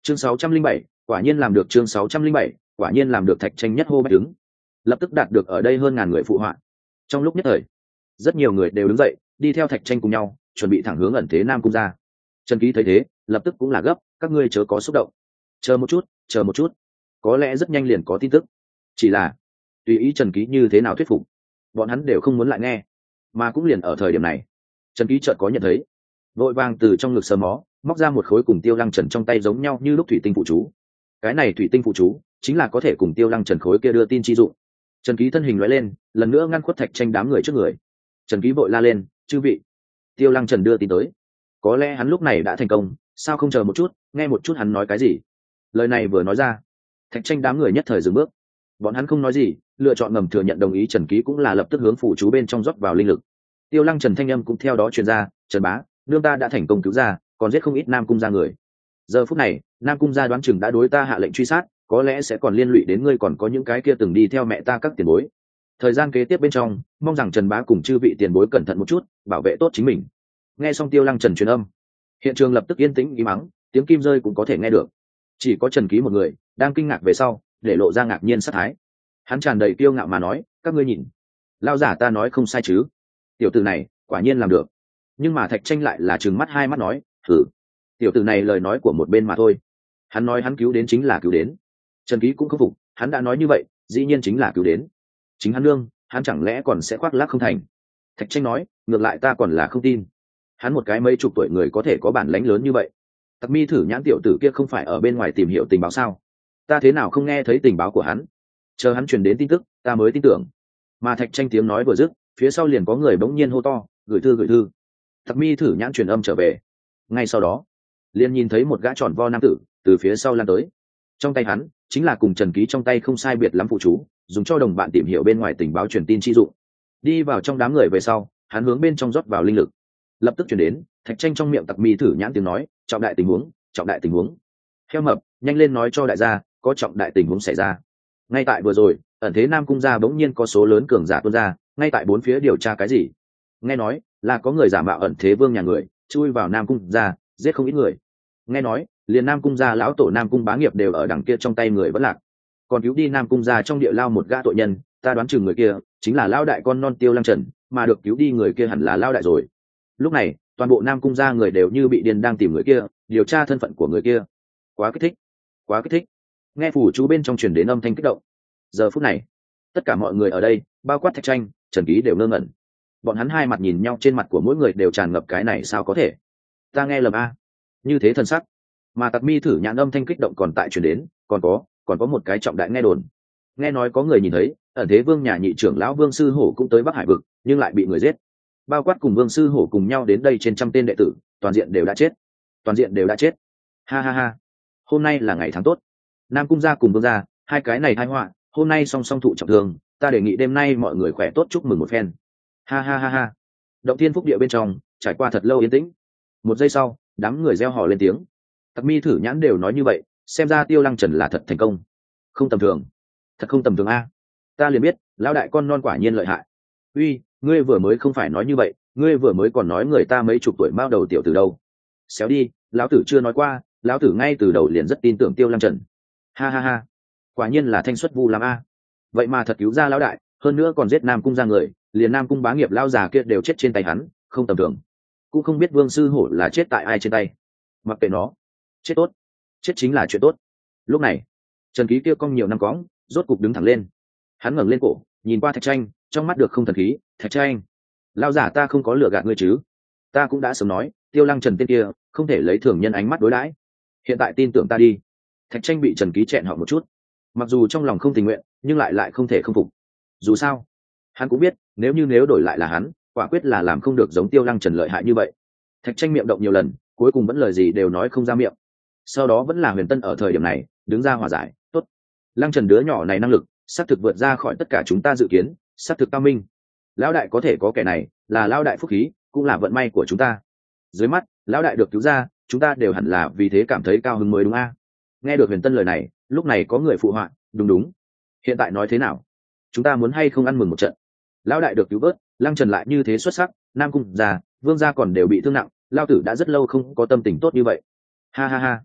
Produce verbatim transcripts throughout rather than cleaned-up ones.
chương sáu trăm linh bảy, quả nhiên làm được. Chương sáu trăm linh bảy, quả nhiên làm được. Thạch Tranh nhất hô bách đứng, lập tức đạt được ở đây hơn ngàn người phụ họa. Trong lúc nhất thời, rất nhiều người đều đứng dậy đi theo Thạch Tranh cùng nhau chuẩn bị thẳng hướng ẩn thế Nam Cung ra. Trần Ký thấy thế lập tức cũng là gấp, các ngươi chớ có xúc động, chờ một chút chờ một chút, có lẽ rất nhanh liền có tin tức. Chỉ là tùy ý Trần Ký như thế nào thuyết phục, bọn hắn đều không muốn lại nghe. Mà cũng liền ở thời điểm này, Trần Ký chợt có nhận thấy, vội vàng từ trong ngực sờ mó móc ra một khối cùng Tiêu Lăng Trần trong tay giống nhau như lúc thủy tinh phụ chú. Cái này thủy tinh phụ chú chính là có thể cùng Tiêu Lăng Trần khối kia đưa tin chi dụng. Trần Ký thân hình nói lên, lần nữa ngăn khuất Thạch Tranh đám người trước người. Trần Ký vội la lên, chư vị, Tiêu Lăng Trần đưa tin tới. Có lẽ hắn lúc này đã thành công, sao không chờ một chút, nghe một chút hắn nói cái gì. Lời này vừa nói ra, Thạch Tranh đám người nhất thời dừng bước. Bọn hắn không nói gì, lựa chọn ngầm thừa nhận đồng ý. Trần Ký cũng là lập tức hướng phụ chú bên trong rót vào linh lực. Tiêu Lăng Trần thanh âm cũng theo đó truyền ra, Trần bá, nương ta đã thành công cứu ra, còn giết không ít Nam Cung gia người. Giờ phút này Nam Cung gia đoán chừng đã đối ta hạ lệnh truy sát, có lẽ sẽ còn liên lụy đến ngươi, còn có những cái kia từng đi theo mẹ ta các tiền bối. Thời gian kế tiếp bên trong, mong rằng Trần bá cùng chư vị tiền bối cẩn thận một chút, bảo vệ tốt chính mình. Nghe xong Tiêu Lăng Trần truyền âm, hiện trường lập tức yên tĩnh im mắng, tiếng kim rơi cũng có thể nghe được. Chỉ có Trần Ký một người đang kinh ngạc về sau để lộ ra ngạc nhiên sát thái. Hắn tràn đầy kiêu ngạo mà nói, các ngươi nhìn, lao giả ta nói không sai chứ, tiểu tử này quả nhiên làm được. Nhưng mà Thạch Tranh lại là trừng mắt hai mắt nói, thử, tiểu tử này lời nói của một bên mà thôi, hắn nói hắn cứu đến chính là cứu đến. Trần Ký cũng không phục, hắn đã nói như vậy dĩ nhiên chính là cứu đến, chính hắn nương hắn chẳng lẽ còn sẽ khoác lác không thành. Thạch Tranh nói, ngược lại ta còn là không tin, hắn một cái mấy chục tuổi người có thể có bản lãnh lớn như vậy. Tặc Mi thử nhãn tiểu tử kia không phải ở bên ngoài tìm hiểu tình báo sao, ta thế nào không nghe thấy tình báo của hắn, chờ hắn truyền đến tin tức ta mới tin tưởng. Mà Thạch Tranh tiếng nói vừa dứt, phía sau liền có người bỗng nhiên hô to, gửi thư gửi thư. Tặc Mi thử nhãn truyền âm trở về, ngay sau đó liền nhìn thấy một gã tròn vo nam tử từ phía sau lan tới. Trong tay hắn chính là cùng Trần Ký trong tay không sai biệt lắm phụ chú, dùng cho đồng bạn tìm hiểu bên ngoài tình báo truyền tin chi dụng. Đi vào trong đám người về sau, hắn hướng bên trong rót vào linh lực, lập tức chuyển đến Thạch Tranh trong miệng Tặc Mi thử nhãn tiếng nói, trọng đại tình huống, trọng đại tình huống. Heo mập, nhanh lên nói cho đại gia, có trọng đại tình huống xảy ra. Ngay tại vừa rồi, ẩn thế Nam Cung gia bỗng nhiên có số lớn cường giả tuôn ra, ngay tại bốn phía điều tra cái gì. Nghe nói là có người giả mạo ẩn thế vương nhà người chui vào Nam Cung gia, giết không ít người. Nghe nói liền Nam Cung gia lão tổ Nam Cung bá nghiệp đều ở đằng kia trong tay người vẫn lạc, còn cứu đi Nam Cung gia trong địa lao một gã tội nhân. Ta đoán chừng người kia chính là lao đại con non Tiêu Lăng Trần, mà được cứu đi người kia hẳn là lao đại rồi. Lúc này toàn bộ Nam Cung gia người đều như bị điên đang tìm người kia, điều tra thân phận của người kia. Quá kích thích, quá kích thích. Nghe phủ chú bên trong truyền đến âm thanh kích động. Giờ phút này tất cả mọi người ở đây, bao quát Thạch Tranh, Trần Ký đều ngơ ngẩn. Bọn hắn hai mặt nhìn nhau, trên mặt của mỗi người đều tràn ngập cái này sao có thể, ta nghe lầm a, như thế thân sắc. Mà Tặc Mi thử nhãn âm thanh kích động còn tại truyền đến, còn có còn có một cái trọng đại nghe đồn. Nghe nói có người nhìn thấy ẩn thế vương nhà nhị trưởng lão Vương Sư Hổ cũng tới Bắc Hải vực, nhưng lại bị người giết. Bao quát cùng Vương Sư Hổ cùng nhau đến đây trên trăm tên đệ tử, toàn diện đều đã chết, toàn diện đều đã chết. Ha ha ha, hôm nay là ngày tháng tốt, Nam Cung gia cùng Vương gia hai cái này tai họa hôm nay song song thụ trọng thương, ta đề nghị đêm nay mọi người khỏe tốt chúc mừng một phen. Ha ha ha ha. Động Thiên Phúc Địa bên trong trải qua thật lâu yên tĩnh. Một giây sau, đám người reo hò lên tiếng. Tặc Mi thử nhãn đều nói như vậy, xem ra Tiêu Lăng Trần là thật thành công, không tầm thường, thật không tầm thường a. Ta liền biết lão đại con non quả nhiên lợi hại. Uy, ngươi vừa mới không phải nói như vậy, ngươi vừa mới còn nói người ta mấy chục tuổi mao đầu tiểu từ đâu. Xéo đi, lão tử chưa nói qua, lão tử ngay từ đầu liền rất tin tưởng Tiêu Lăng Trần. Ha ha ha, quả nhiên là thanh xuất vu làm a. Vậy mà thật cứu ra lão đại, hơn nữa còn giết Nam Cung ra người, liền Nam Cung bá nghiệp lao già kia đều chết trên tay hắn, không tầm thường. Cũng không biết Vương Sư Hổ là chết tại ai trên tay, mặc kệ nó, chết tốt, chết chính là chuyện tốt. Lúc này Trần Ký kia cong nhiều năm cóng rốt cục đứng thẳng lên, hắn ngẩng lên cổ nhìn qua Thạch Tranh, trong mắt được không thần khí. Thạch Tranh, lao giả ta không có lừa gạt ngươi chứ? Ta cũng đã sớm nói Tiêu Lăng Trần tên kia không thể lấy thường nhân ánh mắt đối đãi, hiện tại tin tưởng ta đi. Thạch Tranh bị Trần Ký chẹn họ một chút, mặc dù trong lòng không tình nguyện nhưng lại lại không thể không phục. Dù sao hắn cũng biết nếu như nếu đổi lại là hắn, quả quyết là làm không được giống Tiêu Lăng Trần lợi hại như vậy. Thạch Tranh miệng động nhiều lần, cuối cùng vẫn lời gì đều nói không ra miệng. Sau đó vẫn là Huyền Tân ở thời điểm này đứng ra hòa giải. Tốt, Lăng Trần đứa nhỏ này năng lực xác thực vượt ra khỏi tất cả chúng ta dự kiến, xác thực cao minh. Lão đại có thể có kẻ này là lão đại phúc khí, cũng là vận may của chúng ta. Dưới mắt lão đại được cứu ra, chúng ta đều hẳn là vì thế cảm thấy cao hứng mới đúng a. Nghe được Huyền Tân lời này, lúc này có người phụ họa, đúng đúng, hiện tại nói thế nào, chúng ta muốn hay không ăn mừng một trận? Lão đại được cứu vớt, Lăng Trần lại như thế xuất sắc, Nam Cung gia, Vương gia còn đều bị thương nặng, lao tử đã rất lâu không có tâm tình tốt như vậy. Ha ha ha,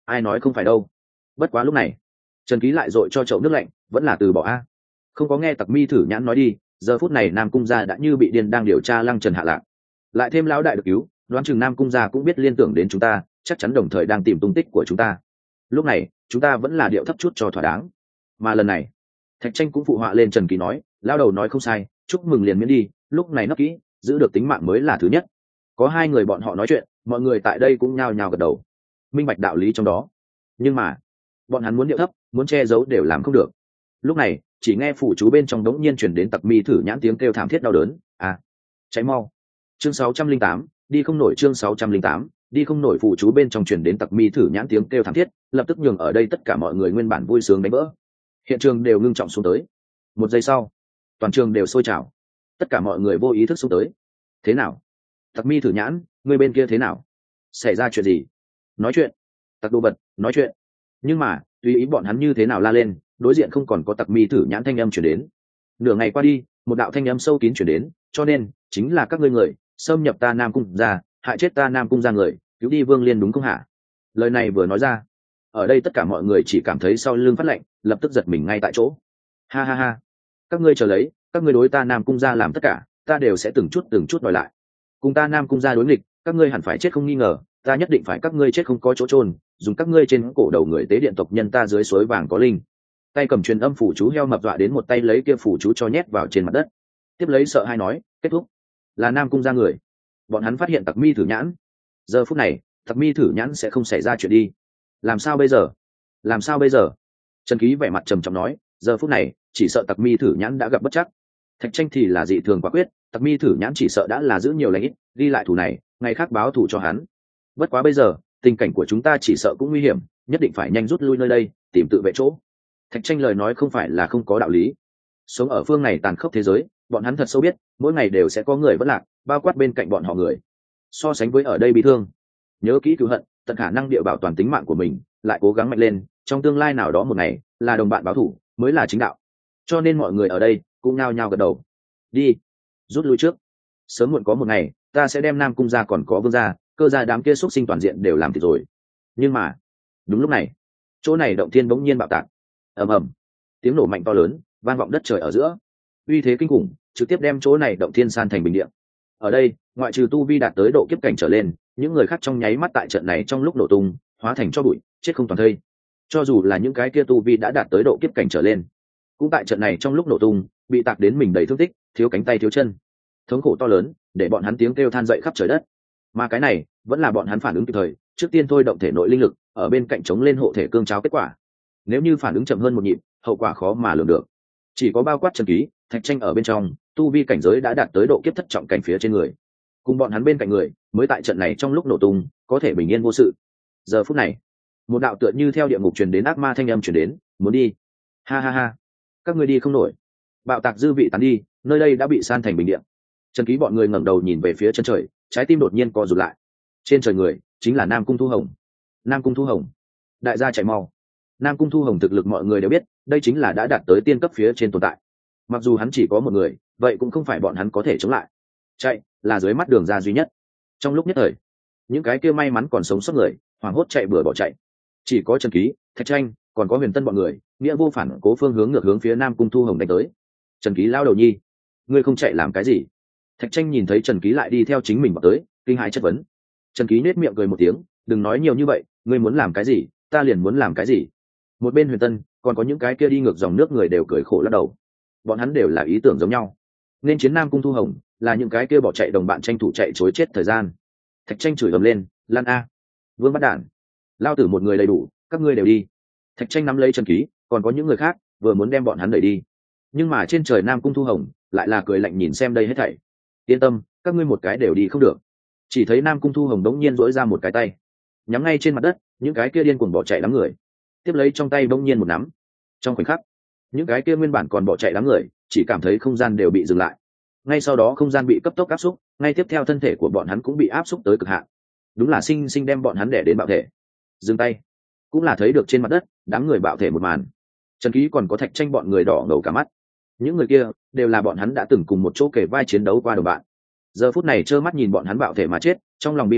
ai nói không phải đâu. Bất quá lúc này Trần Ký lại dội cho chậu nước lạnh, vẫn là từ bỏ a. Không có nghe Tặc Mi Thử Nhãn nói đi, giờ phút này Nam Cung gia đã như bị điên đang điều tra Lăng Trần hạ lạc, lại thêm lão đại được cứu, đoán chừng Nam Cung gia cũng biết liên tưởng đến chúng ta, chắc chắn đồng thời đang tìm tung tích của chúng ta. Lúc này chúng ta vẫn là điệu thấp chút cho thỏa đáng. Mà lần này Thạch Tranh cũng phụ họa lên Trần Ký nói, lão đầu nói không sai, chúc mừng liền miễn đi, lúc này nấp kỹ, giữ được tính mạng mới là thứ nhất. Có hai người bọn họ nói chuyện, mọi người tại đây cũng nhao nhao gật đầu, minh bạch đạo lý trong đó. Nhưng mà bọn hắn muốn điệu thấp, muốn che giấu đều làm không được. Lúc này chỉ nghe phủ chú bên trong đống nhiên chuyển đến Tặc Mi Thử Nhãn tiếng kêu thảm thiết đau đớn. À, cháy mau. Chương sáu trăm linh tám, đi không nổi. Chương sáu trăm linh tám, đi không nổi. Phủ chú bên trong chuyển đến Tặc Mi Thử Nhãn tiếng kêu thảm thiết, lập tức nhường ở đây tất cả mọi người nguyên bản vui sướng đánh vỡ. Hiện trường đều ngưng trọng xuống tới. Một giây sau, toàn trường đều sôi trào. Tất cả mọi người vô ý thức xuống tới. Thế nào? Tặc Mi Thử Nhãn, người bên kia thế nào? Xảy ra chuyện gì? Nói chuyện. Tặc Đồ Vật, nói chuyện. Nhưng mà tùy ý bọn hắn như thế nào la lên, đối diện không còn có Tặc Mi Thử Nhãn thanh âm chuyển đến. Nửa ngày qua đi, một đạo thanh âm sâu kín chuyển đến, cho nên chính là các ngươi người xâm nhập ta Nam Cung ra, hại chết ta Nam Cung ra người, cứu đi Vương Liên đúng không hả? Lời này vừa nói ra, ở đây tất cả mọi người chỉ cảm thấy sau lưng phát lạnh, lập tức giật mình ngay tại chỗ. Ha ha ha, các ngươi chờ lấy, các ngươi đối ta Nam Cung ra làm tất cả, ta đều sẽ từng chút từng chút đòi lại. Cùng ta Nam Cung ra đối nghịch, các ngươi hẳn phải chết không nghi ngờ, ta nhất định phải các ngươi chết không có chỗ chôn, dùng các ngươi trên cổ đầu người tế điện tộc nhân ta dưới suối vàng có linh. Tay cầm truyền âm phủ chú heo mập dọa đến một tay lấy kia phủ chú cho nhét vào trên mặt đất, tiếp lấy sợ hai nói, kết thúc. Là Nam Cung ra người, bọn hắn phát hiện Tặc Mi Thử Nhãn. Giờ phút này Tặc Mi Thử Nhãn sẽ không xảy ra chuyện đi. Làm sao bây giờ? Làm sao bây giờ? Trần Ký vẻ mặt trầm trọng nói, giờ phút này chỉ sợ Tặc Mi Thử Nhãn đã gặp bất chắc. Thạch Tranh thì là dị thường quả quyết, Tặc Mi Thử Nhãn chỉ sợ đã là giữ nhiều lãnh ít, ghi lại thủ này, ngày khác báo thủ cho hắn. Bất quá bây giờ tình cảnh của chúng ta chỉ sợ cũng nguy hiểm, nhất định phải nhanh rút lui nơi đây, tìm tự vệ chỗ. Thạch Tranh lời nói không phải là không có đạo lý. Sống ở phương này tàn khốc thế giới, bọn hắn thật sâu biết, mỗi ngày đều sẽ có người vẫn lạc, bao quát bên cạnh bọn họ người. So sánh với ở đây bị thương, nhớ kỹ cứu hận, tận khả năng địa bảo toàn tính mạng của mình, lại cố gắng mạnh lên, trong tương lai nào đó một ngày, là đồng bạn báo thủ, mới là chính đạo. Cho nên mọi người ở đây cũng nhao nhao gật đầu. Đi, rút lui trước. Sớm muộn có một ngày, ta sẽ đem Nam Cung gia còn có Vương gia, Cơ gia đám kia xúc sinh toàn diện đều làm thịt rồi. Nhưng mà đúng lúc này, chỗ này động thiên bỗng nhiên bạo tạc. Ầm ầm, tiếng nổ mạnh to lớn vang vọng đất trời ở giữa, uy thế kinh khủng, trực tiếp đem chỗ này động thiên san thành bình địa. Ở đây ngoại trừ tu vi đạt tới độ kiếp cảnh trở lên, những người khác trong nháy mắt tại trận này trong lúc nổ tung hóa thành cho bụi, chết không toàn thây. Cho dù là những cái kia tu vi đã đạt tới độ kiếp cảnh trở lên, cũng tại trận này trong lúc nổ tung bị tạc đến mình đầy thương tích, thiếu cánh tay thiếu chân, thống khổ to lớn, để bọn hắn tiếng kêu than dậy khắp trời đất. Mà cái này vẫn là bọn hắn phản ứng kịp thời, trước tiên thôi động thể nội linh lực ở bên cạnh chống lên hộ thể cương cháo kết quả. Nếu như phản ứng chậm hơn một nhịp, hậu quả khó mà lường được. Chỉ có bao quát Trần Ký, Thạch Tranh ở bên trong, tu vi cảnh giới đã đạt tới độ kiếp thất trọng cảnh phía trên người, cùng bọn hắn bên cạnh người mới tại trận này trong lúc nổ tung có thể bình yên vô sự. Giờ phút này, một đạo tựa như theo địa ngục truyền đến ác ma thanh âm truyền đến, muốn đi. Ha ha ha, các ngươi đi không nổi. Bạo tạc dư vị tán đi, nơi đây đã bị san thành bình địa. Trần Ký bọn người ngẩng đầu nhìn về phía chân trời, trái tim đột nhiên co rụt lại. Trên trời người chính là Nam Cung Thu Hồng. Nam Cung Thu Hồng, đại gia chạy mau. Nam Cung Thu Hồng thực lực mọi người đều biết, đây chính là đã đạt tới tiên cấp phía trên tồn tại. Mặc dù hắn chỉ có một người, vậy cũng không phải bọn hắn có thể chống lại. Chạy là dưới mắt đường ra duy nhất. Trong lúc nhất thời, những cái kia may mắn còn sống sót người hoảng hốt chạy bừa bỏ chạy. Chỉ có Trần Ký, Thạch Tranh, còn có Huyền Tân bọn người nghĩa vô phản cố phương hướng ngược hướng phía Nam Cung Thu Hồng đánh tới. Trần Ký lao đầu nhi, ngươi không chạy làm cái gì? Thạch Tranh nhìn thấy Trần Ký lại đi theo chính mình vào tới, kinh hãi chất vấn. Trần Ký nết miệng cười một tiếng, đừng nói nhiều như vậy, ngươi muốn làm cái gì ta liền muốn làm cái gì. Một bên Huyền Tân còn có những cái kia đi ngược dòng nước người đều cười khổ lắc đầu. Bọn hắn đều là ý tưởng giống nhau, nên chiến Nam Cung Thu Hồng là những cái kia bỏ chạy đồng bạn tranh thủ chạy chối chết thời gian. Thạch Tranh chửi ầm lên, lan a, vương bắt đản, lao tử một người đầy đủ, các ngươi đều đi. Thạch Tranh nắm lấy Trần Ký, còn có những người khác vừa muốn đem bọn hắn đẩy đi, nhưng mà trên trời Nam Cung Thu Hồng lại là cười lạnh nhìn xem đây hết thảy. Yên tâm, các ngươi một cái đều đi không được. Chỉ thấy Nam Cung Thu Hồng đống nhiên dỗi ra một cái tay, nhắm ngay trên mặt đất những cái kia điên cuồng bỏ chạy đám người, tiếp lấy trong tay đống nhiên một nắm. Trong khoảnh khắc, những cái kia nguyên bản còn bỏ chạy đám người chỉ cảm thấy không gian đều bị dừng lại. Ngay sau đó không gian bị cấp tốc áp xúc, ngay tiếp theo thân thể của bọn hắn cũng bị áp xúc tới cực hạn. Đúng là sinh sinh đem bọn hắn đè đến bạo thể. Dừng tay, cũng là thấy được trên mặt đất đám người bạo thể một màn. Trần Ký còn có Thạch Tranh bọn người đỏ ngầu cả mắt. Những người kia đều là bọn hắn đã từng cùng một chỗ kề vai chiến đấu qua đồng bạn. Giờ phút này trơ mắt nhìn bọn hắn bạo thể mà chết, trong lòng bi phẫn,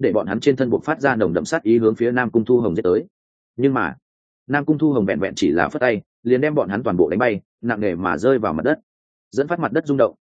để bọn hắn trên thân buộc phát ra nồng đậm sát ý hướng phía Nam Cung Thu Hồng giết tới. Nhưng mà Nam Cung Thu Hồng vẹn vẹn chỉ là phất tay liền đem bọn hắn toàn bộ đánh bay, nặng nề mà rơi vào mặt đất, dẫn phát mặt đất rung động.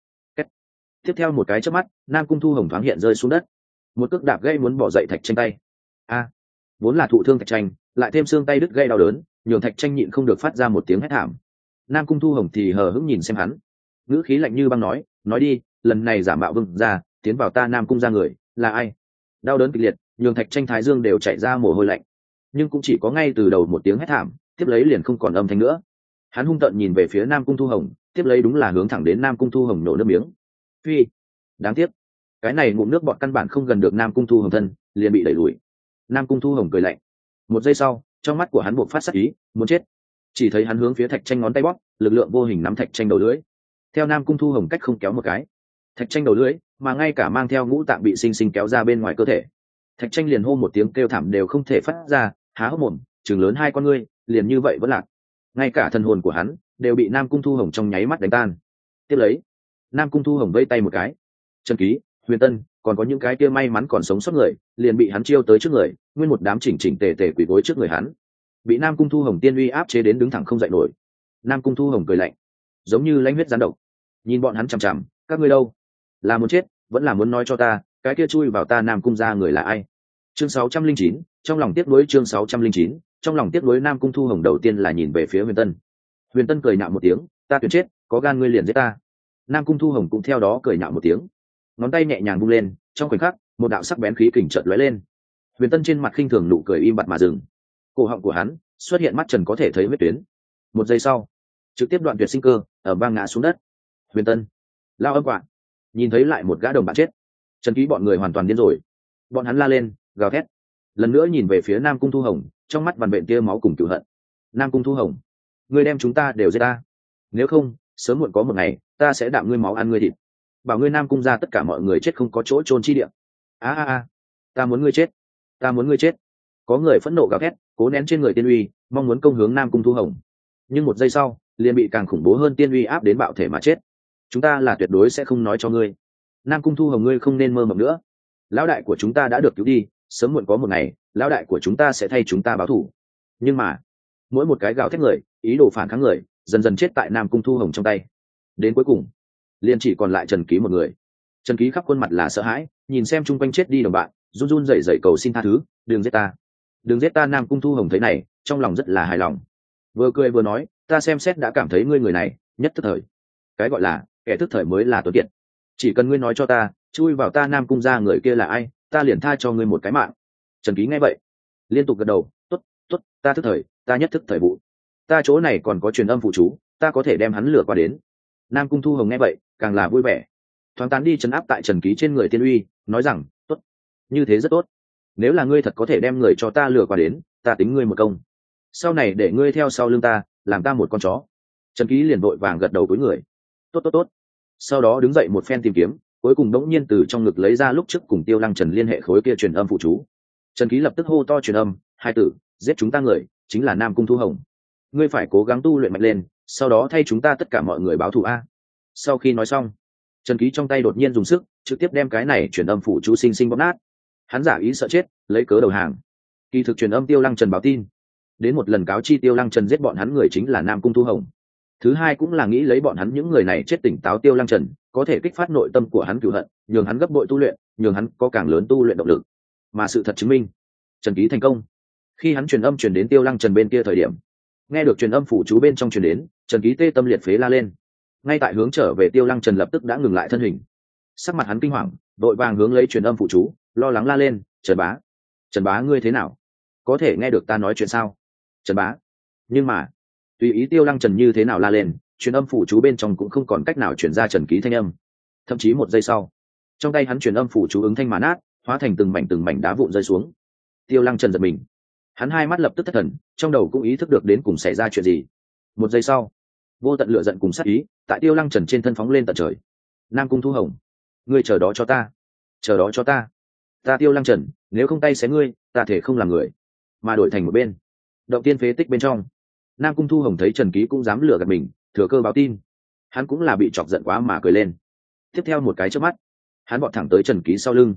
Tiếp theo một cái chớp mắt, Nam Cung Thu Hồng thoáng hiện rơi xuống đất, một cước đạp gây muốn bỏ dậy Thạch Tranh tay. A, vốn là thụ thương Thạch Tranh, lại thêm xương tay đứt gây đau đớn, nhường Thạch Tranh nhịn không được phát ra một tiếng hét thảm. Nam Cung Thu Hồng thì hờ hững nhìn xem hắn, ngữ khí lạnh như băng nói, nói đi, lần này giả mạo vương ra, tiến vào ta Nam Cung ra người là ai? Đau đớn kịch liệt, nhường Thạch Tranh thái dương đều chảy ra mồ hôi lạnh, nhưng cũng chỉ có ngay từ đầu một tiếng hét thảm, tiếp lấy liền không còn âm thanh nữa. Hắn hung tợn nhìn về phía Nam Cung Thu Hồng, tiếp lấy đúng là hướng thẳng đến Nam Cung Thu Hồng nổ nước miếng. Phi, đáng tiếc, cái này ngụm nước bọt căn bản không gần được Nam Cung Thu Hồng thân, liền bị đẩy lùi. Nam Cung Thu Hồng cười lạnh, một giây sau, trong mắt của hắn buộc phát sát ý, muốn chết. Chỉ thấy hắn hướng phía Thạch Tranh ngón tay bóp, lực lượng vô hình nắm Thạch Tranh đầu lưỡi. Theo Nam Cung Thu Hồng cách không kéo một cái, Thạch Tranh đầu lưỡi, mà ngay cả mang theo ngũ tạng bị sinh sinh kéo ra bên ngoài cơ thể. Thạch Tranh liền hô một tiếng kêu thảm đều không thể phát ra, há hốc mồm, trừng lớn hai con ngươi, liền như vậy vẫn lạc. Ngay cả thần hồn của hắn đều bị Nam Cung Thu Hồng trong nháy mắt đánh tan. Tiếp lấy, Nam Cung Thu Hồng vây tay một cái, Trần Ký, Huyền Tân, còn có những cái kia may mắn còn sống sót người, liền bị hắn chiêu tới trước người, nguyên một đám chỉnh chỉnh tề tề quỳ gối trước người hắn. Bị Nam Cung Thu Hồng tiên uy áp chế đến đứng thẳng không dậy nổi. Nam Cung Thu Hồng cười lạnh, giống như lãnh huyết gián độc, nhìn bọn hắn chằm chằm, các ngươi đâu? Là muốn chết, vẫn là muốn nói cho ta, cái kia chui vào ta Nam Cung ra người là ai? Chương sáu trăm linh chín, trong lòng tiếc nuối chương sáu trăm linh chín, trong lòng tiếc nuối. Nam Cung Thu Hồng đầu tiên là nhìn về phía Huyền Tân. Huyền Tân cười nhạo một tiếng, ta tuyệt chết, có gan ngươi liền giết ta. Nam Cung Thu Hồng cũng theo đó cười nhạo một tiếng, ngón tay nhẹ nhàng vung lên, trong khoảnh khắc, một đạo sắc bén khí kình chợt lóe lên. Huyền Tân trên mặt khinh thường nụ cười im bặt mà dừng. Cổ họng của hắn xuất hiện mắt trần có thể thấy huyết tuyến. Một giây sau, trực tiếp đoạn tuyệt sinh cơ, ở bang ngã xuống đất. Huyền Tân, lao âm quạ, nhìn thấy lại một gã đồng bạn chết. Trần Ký bọn người hoàn toàn điên rồi, bọn hắn la lên, gào thét, lần nữa nhìn về phía Nam Cung Thu Hồng, trong mắt vằn vện tia máu cùng cửu hận. Nam Cung Thu Hồng, ngươi đem chúng ta đều giết ta, nếu không sớm muộn có một ngày ta sẽ đạm ngươi máu ăn ngươi thịt, bảo ngươi Nam Cung ra tất cả mọi người chết không có chỗ chôn chi địa. A a a, ta muốn ngươi chết, ta muốn ngươi chết. Có người phẫn nộ gào thét, cố nén trên người tiên uy, mong muốn công hướng Nam Cung Thu Hồng, nhưng một giây sau liền bị càng khủng bố hơn tiên uy áp đến bạo thể mà chết. Chúng ta là tuyệt đối sẽ không nói cho ngươi, Nam Cung Thu Hồng, ngươi không nên mơ mộng nữa. Lão đại của chúng ta đã được cứu đi, sớm muộn có một ngày lão đại của chúng ta sẽ thay chúng ta báo thù. Nhưng mà mỗi một cái gào thét người, ý đồ phản kháng người, dần dần chết tại Nam Cung Thu Hồng trong tay. Đến cuối cùng liền chỉ còn lại Trần Ký một người. Trần Ký khắp khuôn mặt là sợ hãi, nhìn xem chung quanh chết đi đồng bạn, run run rẩy rẩy cầu xin tha thứ, đừng giết ta, đừng giết ta. Nam Cung Thu Hồng thấy này, trong lòng rất là hài lòng, vừa cười vừa nói, ta xem xét đã cảm thấy ngươi người này nhất thức thời. Cái gọi là kẻ thức thời mới là tuấn kiệt, chỉ cần ngươi nói cho ta chui vào ta Nam Cung ra người kia là ai, ta liền tha cho ngươi một cái mạng. Trần Ký nghe vậy liên tục gật đầu, tốt tốt, ta thức thời, ta nhất thức thời vụ, ta chỗ này còn có truyền âm phụ chú, ta có thể đem hắn lừa qua đến. Nam Cung Thu Hồng nghe vậy càng là vui vẻ, thoáng tán đi trấn áp tại Trần Ký trên người tiên uy, nói rằng, tốt, như thế rất tốt, nếu là ngươi thật có thể đem người cho ta lừa qua đến, ta tính ngươi một công, sau này để ngươi theo sau lưng ta, làm ta một con chó. Trần Ký liền vội vàng gật đầu với người, tốt tốt tốt. Sau đó đứng dậy một phen tìm kiếm, cuối cùng đống nhiên từ trong ngực lấy ra lúc trước cùng Tiêu Lăng Trần liên hệ khối kia truyền âm phụ chú. Trần Ký lập tức hô to truyền âm, hai tử, giết chúng ta người chính là Nam Cung Thu Hồng, ngươi phải cố gắng tu luyện mạnh lên, sau đó thay chúng ta tất cả mọi người báo thù a. Sau khi nói xong, Trần Ký trong tay đột nhiên dùng sức, trực tiếp đem cái này truyền âm phụ chú sinh sinh bóp nát. Hắn giả ý sợ chết, lấy cớ đầu hàng. Kỳ thực truyền âm Tiêu Lăng Trần báo tin, đến một lần cáo chi Tiêu Lăng Trần giết bọn hắn người chính là Nam Cung Thu Hồng. Thứ hai cũng là nghĩ lấy bọn hắn những người này chết tỉnh táo Tiêu Lăng Trần, có thể kích phát nội tâm của hắn cửu hận, nhường hắn gấp bội tu luyện, nhường hắn có càng lớn tu luyện động lực. Mà sự thật chứng minh, Trần Ký thành công. Khi hắn truyền âm truyền đến Tiêu Lăng Trần bên kia thời điểm, nghe được truyền âm phụ chú bên trong truyền đến, Trần Ký tê tâm liệt phế la lên. Ngay tại hướng trở về Tiêu Lăng Trần lập tức đã ngừng lại thân hình, sắc mặt hắn kinh hoàng, đội vàng hướng lấy truyền âm phụ chú, lo lắng la lên, Trần bá, Trần bá ngươi thế nào, có thể nghe được ta nói chuyện sao, Trần bá. Nhưng mà tùy ý Tiêu Lăng Trần như thế nào la lên, truyền âm phụ chú bên trong cũng không còn cách nào truyền ra Trần Ký thanh âm. Thậm chí một giây sau, trong tay hắn truyền âm phụ chú ứng thanh mà nát, hóa thành từng mảnh từng mảnh đá vụn rơi xuống. Tiêu Lăng Trần giật mình, hắn hai mắt lập tức thất thần, trong đầu cũng ý thức được đến cùng xảy ra chuyện gì. Một giây sau, vô tận lửa giận cùng sát ý tại Tiêu Lăng Trần trên thân phóng lên tận trời. Nam Cung Thu Hồng, ngươi chờ đó cho ta, chờ đó cho ta, ta Tiêu Lăng Trần nếu không tay xé ngươi, ta thể không làm người. Mà đổi thành một bên, động tiên phế tích bên trong, Nam Cung Thu Hồng thấy Trần Ký cũng dám lừa gạt mình, thừa cơ báo tin, hắn cũng là bị chọc giận quá mà cười lên. Tiếp theo một cái chớp mắt, hắn vọt thẳng tới Trần Ký sau lưng,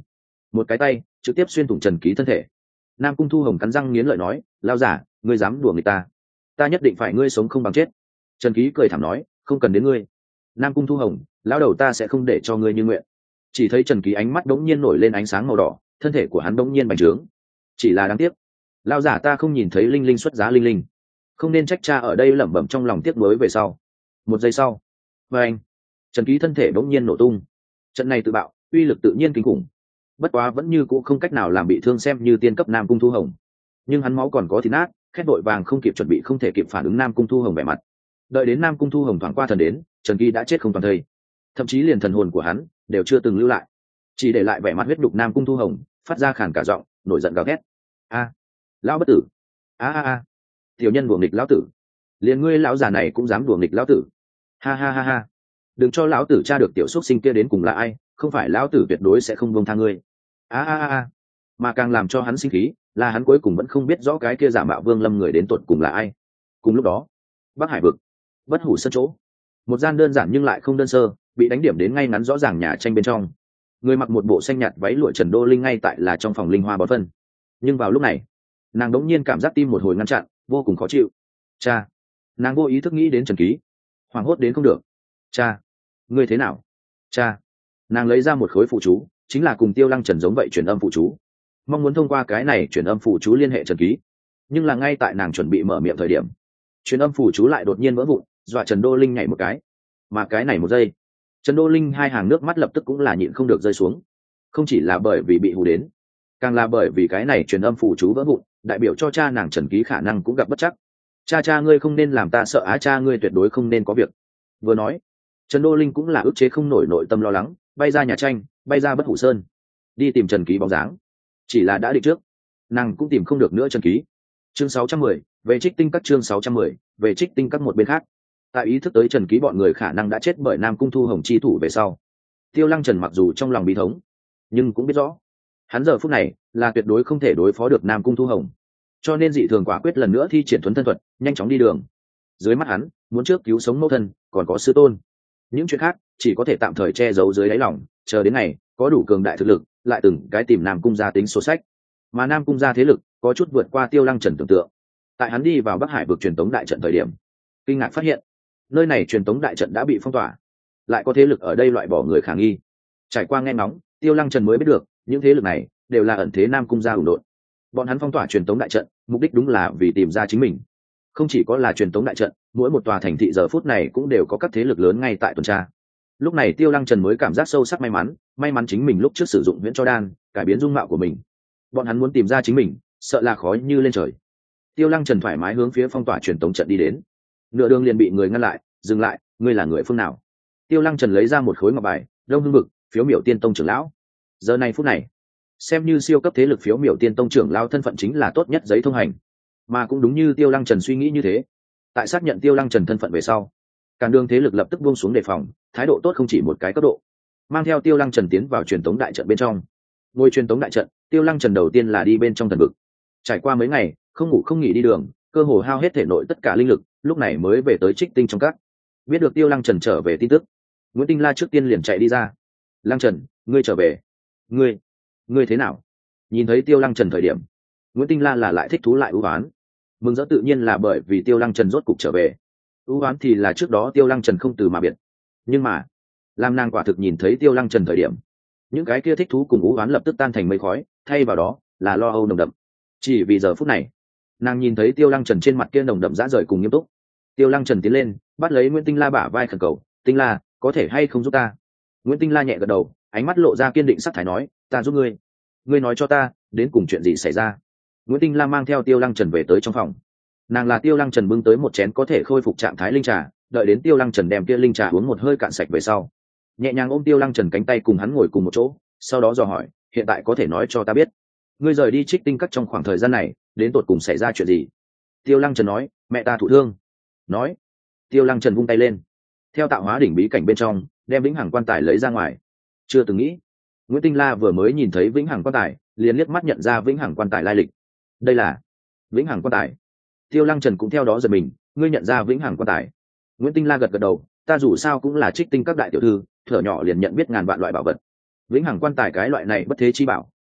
một cái tay trực tiếp xuyên thủng Trần Ký thân thể. Nam Cung Thu Hồng cắn răng nghiến lợi nói, lao giả, ngươi dám đùa người ta, ta nhất định phải ngươi sống không bằng chết. Trần Ký cười thảm nói, không cần đến ngươi. Nam Cung Thu Hồng, lão đầu ta sẽ không để cho ngươi như nguyện. Chỉ thấy Trần Ký ánh mắt đống nhiên nổi lên ánh sáng màu đỏ, thân thể của hắn đống nhiên bành trướng. Chỉ là đáng tiếc, lão giả ta không nhìn thấy linh linh xuất giá linh linh, không nên trách cha ở đây lẩm bẩm trong lòng tiếc nuối về sau. Một giây sau, và anh, Trần Ký thân thể đống nhiên nổ tung. Trận này tự bạo, uy lực tự nhiên kinh khủng. Bất quá vẫn như cũ không cách nào làm bị thương xem như tiên cấp Nam Cung Thu Hồng. Nhưng hắn máu còn có thịt nát, khét vội vàng không kịp chuẩn bị, không thể kịp phản ứng Nam Cung Thu Hồng vẻ mặt. Đợi đến Nam Cung Thu Hồng thoáng qua thần đến, Trần Ký đã chết không toàn thây, thậm chí liền thần hồn của hắn đều chưa từng lưu lại, chỉ để lại vẻ mặt huyết đục Nam Cung Thu Hồng phát ra khàn cả giọng, nổi giận gào ghét. A, lão bất tử, a a a, tiểu nhân đùa nghịch lão tử, liền ngươi lão già này cũng dám đùa nghịch lão tử, ha ha ha ha, đừng cho lão tử tra được tiểu xuất sinh kia đến cùng là ai, không phải lão tử tuyệt đối sẽ không buông tha ngươi. A a a a, mà càng làm cho hắn sinh khí là hắn cuối cùng vẫn không biết rõ cái kia giả mạo Vương Lâm người đến tột cùng là ai. Cùng lúc đó, Bắc Hải vực, Bất Hủ sân chỗ, một gian đơn giản nhưng lại không đơn sơ, bị đánh điểm đến ngay ngắn rõ ràng nhà tranh bên trong. Người mặc một bộ xanh nhạt váy lụa Trần Đô Linh ngay tại là trong phòng linh hoa bón phân. Nhưng vào lúc này, nàng đống nhiên cảm giác tim một hồi ngăn chặn, vô cùng khó chịu. Cha, nàng vô ý thức nghĩ đến Trần Ký, hoảng hốt đến không được. Cha, ngươi thế nào? Cha, nàng lấy ra một khối phụ chú, chính là cùng Tiêu Lăng Trần giống vậy truyền âm phụ chú, mong muốn thông qua cái này truyền âm phụ chú liên hệ Trần Ký. Nhưng là ngay tại nàng chuẩn bị mở miệng thời điểm, truyền âm phụ chú lại đột nhiên vỡ vụn, dọa Trần Đô Linh nhảy một cái. Mà cái này một giây, Trần Đô Linh hai hàng nước mắt lập tức cũng là nhịn không được rơi xuống. Không chỉ là bởi vì bị hù đến, càng là bởi vì cái này truyền âm phụ chú vỡ vụn, đại biểu cho cha nàng Trần Ký khả năng cũng gặp bất chắc. Cha cha ngươi không nên làm ta sợ á, cha ngươi tuyệt đối không nên có việc. Vừa nói, Trần Đô Linh cũng là ức chế không nổi nội tâm lo lắng, bay ra nhà tranh, bay ra Bất Hủ Sơn, đi tìm Trần Ký bóng dáng. Chỉ là đã định trước, nàng cũng tìm không được nữa Trần Ký. Chương sáu trăm mười, về Trích Tinh các. Chương sáu trăm mười, về Trích Tinh các. Một bên khác, tại ý thức tới Trần Ký bọn người khả năng đã chết bởi Nam Cung Thu Hồng chi thủ về sau, Tiêu Lăng Trần mặc dù trong lòng bí thống, nhưng cũng biết rõ hắn giờ phút này là tuyệt đối không thể đối phó được Nam Cung Thu Hồng, cho nên dị thường quả quyết lần nữa thi triển thuấn thân thuật, nhanh chóng đi đường. Dưới mắt hắn muốn trước cứu sống mẫu thân, còn có sư tôn, những chuyện khác chỉ có thể tạm thời che giấu dưới đáy lòng, chờ đến ngày có đủ cường đại thực lực lại từng cái tìm Nam Cung gia tính số sách. Mà Nam Cung gia thế lực có chút vượt qua Tiêu Lăng Trần tưởng tượng. Tại hắn đi vào Bắc Hải vực truyền tống đại trận thời điểm, kinh ngạc phát hiện nơi này truyền tống đại trận đã bị phong tỏa, lại có thế lực ở đây loại bỏ người khả nghi. Trải qua nghe ngóng, Tiêu Lăng Trần mới biết được những thế lực này đều là ẩn thế Nam Cung gia ủng độn. Bọn hắn phong tỏa truyền tống đại trận mục đích đúng là vì tìm ra chính mình. Không chỉ có là truyền tống đại trận, mỗi một tòa thành thị giờ phút này cũng đều có các thế lực lớn ngay tại tuần tra. Lúc này Tiêu Lăng Trần mới cảm giác sâu sắc may mắn, may mắn chính mình lúc trước sử dụng huyễn cho đan cải biến dung mạo của mình. Bọn hắn muốn tìm ra chính mình, sợ là khó như lên trời. Tiêu Lăng Trần thoải mái hướng phía phong tỏa truyền tống trận đi đến. Nửa đường liền bị người ngăn lại, dừng lại, ngươi là người phương nào? Tiêu Lăng Trần lấy ra một khối ngọc bài, Đông Hưng Vực, phiếu miểu tiên tông trưởng lão. Giờ này phút này, xem như siêu cấp thế lực phiếu miểu tiên tông trưởng lão thân phận chính là tốt nhất giấy thông hành. Mà cũng đúng như Tiêu Lăng Trần suy nghĩ như thế, tại xác nhận Tiêu Lăng Trần thân phận về sau, càn đường thế lực lập tức buông xuống đề phòng, thái độ tốt không chỉ một cái cấp độ, mang theo Tiêu Lăng Trần tiến vào truyền tống đại trận bên trong. Ngôi truyền tống đại trận, Tiêu Lăng Trần đầu tiên là đi bên trong thần vực, trải qua mấy ngày không ngủ không nghỉ đi đường, cơ hồ hao hết thể nội tất cả linh lực, lúc này mới về tới Trích Tinh trong các. Biết được Tiêu Lăng Trần trở về tin tức, Nguyễn Tinh La trước tiên liền chạy đi ra. Lăng Trần, ngươi trở về, ngươi ngươi thế nào? Nhìn thấy Tiêu Lăng Trần thời điểm, Nguyễn Tinh La là lại thích thú lại ưu oán. Mừng rỡ tự nhiên là bởi vì Tiêu Lăng Trần rốt cục trở về, ưu oán thì là trước đó Tiêu Lăng Trần không từ mà biệt. Nhưng mà làm nàng quả thực nhìn thấy Tiêu Lăng Trần thời điểm, những cái kia thích thú cùng ưu oán lập tức tan thành mây khói, thay vào đó là lo âu nồng đậm. Chỉ vì giờ phút này nàng nhìn thấy Tiêu Lăng Trần trên mặt kia nồng đậm dã rời cùng nghiêm túc. Tiêu Lăng Trần tiến lên bắt lấy Nguyễn Tinh La bả vai khẩn cầu, Tinh La, có thể hay không giúp ta? Nguyễn Tinh La nhẹ gật đầu, ánh mắt lộ ra kiên định sắc thái nói, ta giúp ngươi. Ngươi nói cho ta đến cùng chuyện gì xảy ra? Nguyễn Tinh La mang theo Tiêu Lăng Trần về tới trong phòng. Nàng là Tiêu Lăng Trần bưng tới một chén có thể khôi phục trạng thái linh trà, đợi đến Tiêu Lăng Trần đem kia linh trà uống một hơi cạn sạch về sau, nhẹ nhàng ôm Tiêu Lăng Trần cánh tay cùng hắn ngồi cùng một chỗ, sau đó dò hỏi, hiện tại có thể nói cho ta biết, ngươi rời đi Trích Tinh các trong khoảng thời gian này đến tột cùng xảy ra chuyện gì? Tiêu Lăng Trần nói, mẹ ta thụ thương. Nói, Tiêu Lăng Trần vung tay lên, theo tạo hóa đỉnh bí cảnh bên trong đem vĩnh hằng quan tài lấy ra ngoài. Chưa từng nghĩ Nguyễn Tinh La vừa mới nhìn thấy vĩnh hằng quan tài liền liếc mắt nhận ra vĩnh hằng quan tài lai lịch. Đây là vĩnh hằng quan tài. Tiêu Lăng Trần cũng theo đó giật mình, ngươi nhận ra vĩnh hằng quan tài? Nguyễn Tinh La gật gật đầu, ta dù sao cũng là Trích Tinh các đại tiểu thư, thở nhỏ liền nhận biết ngàn vạn loại bảo vật. Vĩnh hằng quan tài cái loại này bất thế chi bảo,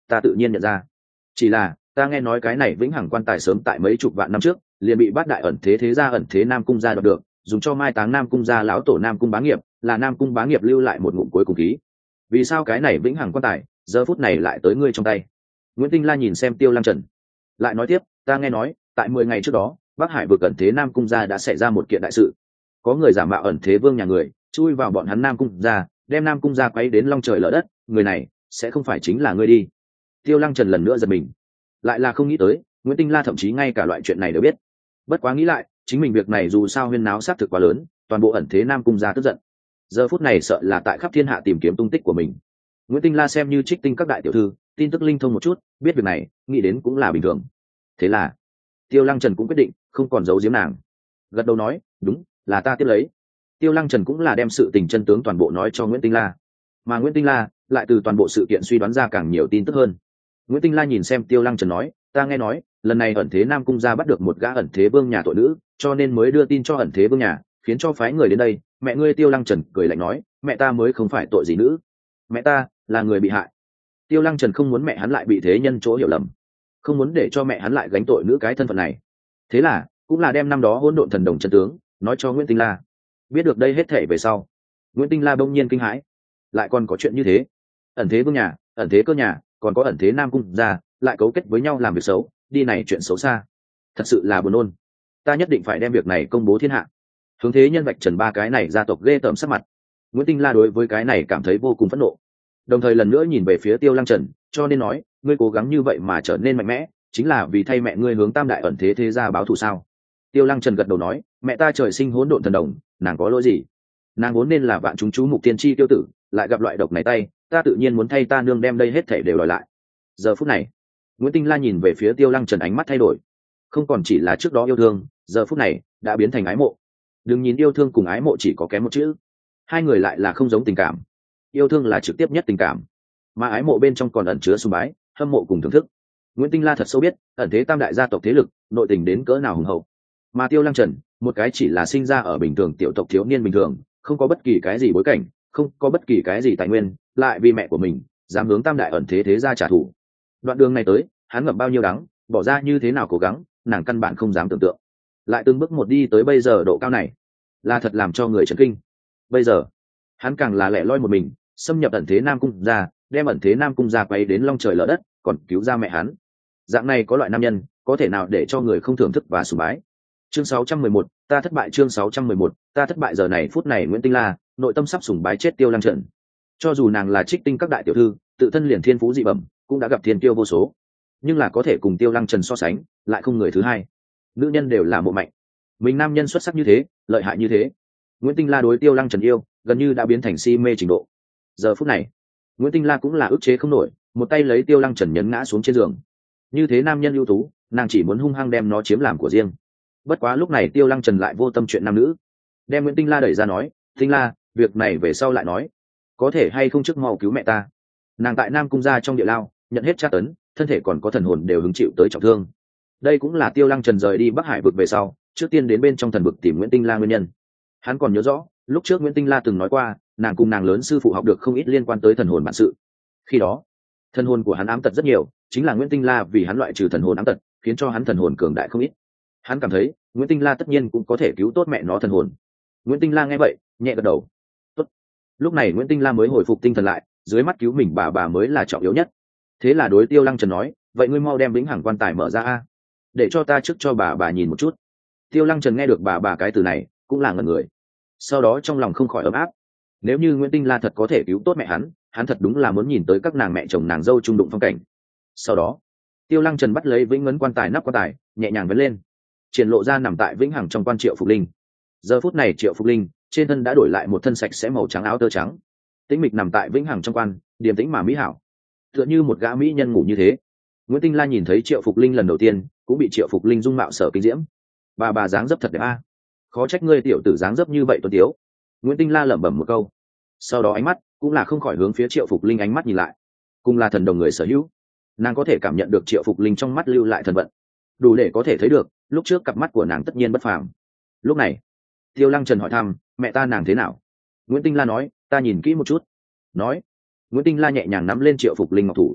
ta tự nhiên nhận ra. Chỉ là ta nghe nói cái này vĩnh hằng quan tài sớm tại mấy chục vạn năm trước liền bị bát đại ẩn thế thế gia ẩn thế Nam cung gia đoạt được, dùng cho mai táng Nam cung gia lão tổ Nam cung bá nghiệp, là Nam cung bá nghiệp lưu lại một ngụm cuối cùng khí. Vì sao cái này vĩnh hằng quan tài giờ phút này lại tới ngươi trong tay? Nguyễn Tinh La nhìn xem Tiêu Lăng Trần, lại nói tiếp, ta nghe nói tại mười ngày trước đó Bắc Hải vực ẩn thế Nam cung gia đã xảy ra một kiện đại sự, có người giả mạo ẩn thế vương nhà người chui vào bọn hắn Nam cung gia, đem Nam cung gia quấy đến long trời lở đất, người này sẽ không phải chính là ngươi đi? Tiêu Lăng Trần lần nữa giật mình, lại là không nghĩ tới Nguyễn Tinh La thậm chí ngay cả loại chuyện này đều biết. Bất quá nghĩ lại, chính mình việc này dù sao huyên náo xác thực quá lớn, toàn bộ ẩn thế Nam cung gia tức giận, giờ phút này sợ là tại khắp thiên hạ tìm kiếm tung tích của mình. Nguyễn Tinh La xem như trích tinh các đại tiểu thư, tin tức linh thông một chút, biết việc này nghĩ đến cũng là bình thường. Thế là Tiêu Lăng Trần cũng quyết định không còn giấu giếm nàng, gật đầu nói, đúng, là ta tiếp lấy. Tiêu Lăng Trần cũng là đem sự tình chân tướng toàn bộ nói cho Nguyễn Tinh La, mà Nguyễn Tinh La lại từ toàn bộ sự kiện suy đoán ra càng nhiều tin tức hơn. Nguyễn Tinh La nhìn xem Tiêu Lăng Trần nói, ta nghe nói lần này ẩn thế Nam cung gia bắt được một gã ẩn thế vương nhà tội nữ, cho nên mới đưa tin cho ẩn thế vương nhà, khiến cho phái người đến đây. Mẹ ngươi? Tiêu Lăng Trần cười lạnh nói, mẹ ta mới không phải tội gì nữ, mẹ ta là người bị hại. Tiêu Lăng Trần không muốn mẹ hắn lại bị thế nhân chỗ hiểu lầm, không muốn để cho mẹ hắn lại gánh tội nữ cái thân phận này. Thế là cũng là đem năm đó hỗn độn thần đồng chân tướng nói cho Nguyễn Tinh La. Biết được đây hết thể về sau, Nguyễn Tinh La bỗng nhiên kinh hãi, lại còn có chuyện như thế. Ẩn thế vương nhà, ẩn thế cơ nhà, còn có ẩn thế Nam cung gia lại cấu kết với nhau làm việc xấu, đi này chuyện xấu xa, thật sự là buồn nôn. Ta nhất định phải đem việc này công bố thiên hạ, hướng thế nhân vạch trần ba cái này gia tộc ghê tởm sắc mặt. Nguyễn Tinh La đối với cái này cảm thấy vô cùng phẫn nộ, đồng thời lần nữa nhìn về phía Tiêu Lăng Trần, cho nên nói, ngươi cố gắng như vậy mà trở nên mạnh mẽ, chính là vì thay mẹ ngươi hướng tam đại ẩn thế thế gia báo thù sao? Tiêu Lăng Trần gật đầu nói, mẹ ta trời sinh hỗn độn thần đồng, nàng có lỗi gì? Nàng vốn nên là vạn chúng chú mục tiên tri tiêu tử, lại gặp loại độc này tay, ta tự nhiên muốn thay ta nương đem đây hết thể đều đòi lại. Giờ phút này Nguyễn Tinh La nhìn về phía Tiêu Lăng Trần, ánh mắt thay đổi, không còn chỉ là trước đó yêu thương, giờ phút này đã biến thành ái mộ. Đừng nhìn yêu thương cùng ái mộ chỉ có kém một chữ, hai người lại là không giống tình cảm. Yêu thương là trực tiếp nhất tình cảm, mà ái mộ bên trong còn ẩn chứa sùng bái, hâm mộ cùng thưởng thức. Nguyễn Tinh La thật sâu biết ẩn thế tam đại gia tộc thế lực nội tình đến cỡ nào hùng hậu, mà Tiêu Lăng Trần một cái chỉ là sinh ra ở bình thường tiểu tộc thiếu niên bình thường, không có bất kỳ cái gì bối cảnh, không có bất kỳ cái gì tài nguyên, lại vì mẹ của mình dám hướng tam đại ẩn thế thế gia trả thù. Đoạn đường này tới hắn ngậm bao nhiêu đắng, bỏ ra như thế nào cố gắng, nàng căn bản không dám tưởng tượng. Lại từng bước một đi tới bây giờ độ cao này, là thật làm cho người chấn kinh. Bây giờ hắn càng là lẻ loi một mình xâm nhập ẩn thế Nam cung gia, đem ẩn thế Nam cung gia quay đến long trời lở đất, còn cứu ra mẹ hắn. Dạng này có loại nam nhân có thể nào để cho người không thưởng thức và sùng bái? Chương sáu trăm mười một, ta thất bại. Chương sáu trăm mười một, ta thất bại. Giờ này phút này Nguyễn Tinh La nội tâm sắp sùng bái chết Tiêu Lăng Trần. Cho dù nàng là trích tinh các đại tiểu thư, tự thân liền thiên phú dị bẩm, cũng đã gặp thiên tiêu vô số, nhưng là có thể cùng Tiêu Lăng Trần so sánh lại không người thứ hai. Nữ nhân đều là mộ mạnh, mình nam nhân xuất sắc như thế, lợi hại như thế, Nguyễn Tinh La đối Tiêu Lăng Trần yêu gần như đã biến thành si mê trình độ. Giờ phút này Nguyễn Tinh La cũng là ức chế không nổi, một tay lấy Tiêu Lăng Trần nhấn ngã xuống trên giường. Như thế nam nhân ưu tú, nàng chỉ muốn hung hăng đem nó chiếm làm của riêng. Bất quá lúc này Tiêu Lăng Trần lại vô tâm chuyện nam nữ, đem Nguyễn Tinh La đẩy ra nói, Tinh La, việc này về sau lại nói, có thể hay không trước mau cứu mẹ ta. Nàng tại Nam cung gia trong địa lao nhận hết tra tấn, thân thể còn có thần hồn đều hứng chịu tới trọng thương. Đây cũng là Tiêu Lăng Trần rời đi Bắc Hải vực về sau trước tiên đến bên trong thần vực tìm Nguyễn Tinh La nguyên nhân. Hắn còn nhớ rõ lúc trước Nguyễn Tinh La từng nói qua, nàng cùng nàng lớn sư phụ học được không ít liên quan tới thần hồn bản sự. Khi đó thần hồn của hắn ám tật rất nhiều, chính là Nguyễn Tinh La vì hắn loại trừ thần hồn ám tật, khiến cho hắn thần hồn cường đại không ít. Hắn cảm thấy Nguyễn Tinh La tất nhiên cũng có thể cứu tốt mẹ nó thần hồn. Nguyễn Tinh La nghe vậy nhẹ gật đầu. Tốt. Lúc này Nguyễn Tinh La mới hồi phục tinh thần lại, dưới mắt cứu mình bà bà mới là trọng yếu nhất. Thế là đối Tiêu Lăng Trần nói, vậy ngươi mau đem vĩnh hằng quan tài mở ra a, để cho ta trước cho bà bà nhìn một chút. Tiêu Lăng Trần nghe được bà bà cái từ này cũng là ngẩn người, sau đó trong lòng không khỏi ấm áp. Nếu như Nguyễn Tinh La thật có thể cứu tốt mẹ hắn, hắn thật đúng là muốn nhìn tới các nàng mẹ chồng nàng dâu chung đụng phong cảnh. Sau đó Tiêu Lăng Trần bắt lấy vĩnh ngấn quan tài nắp quan tài, nhẹ nhàng vấn lên, triển lộ ra nằm tại vĩnh hằng trong quan Triệu Phục Linh. Giờ phút này Triệu Phục Linh trên thân đã đổi lại một thân sạch sẽ màu trắng áo tơ trắng, tĩnh mịch nằm tại vĩnh hằng trong quan, điềm tĩnh mà mỹ hảo, tựa như một gã mỹ nhân ngủ như thế. Nguyễn Tinh La nhìn thấy Triệu Phục Linh lần đầu tiên cũng bị Triệu Phục Linh dung mạo sở kinh diễm. Bà bà dáng dấp thật đẹp a, khó trách ngươi tiểu tử dáng dấp như vậy tuấn tiếu. Nguyễn Tinh La lẩm bẩm một câu, sau đó ánh mắt cũng là không khỏi hướng phía Triệu Phục Linh ánh mắt nhìn lại. Cùng là thần đồng người sở hữu, nàng có thể cảm nhận được Triệu Phục Linh trong mắt lưu lại thần vận, đủ để có thể thấy được lúc trước cặp mắt của nàng tất nhiên bất phàm. Lúc này Tiêu Lăng Trần hỏi thăm, mẹ ta nàng thế nào? Nguyễn Tinh La nói, ta nhìn kỹ một chút. Nói Nguyễn Tinh La nhẹ nhàng nắm lên Triệu Phục Linh ngọc thủ,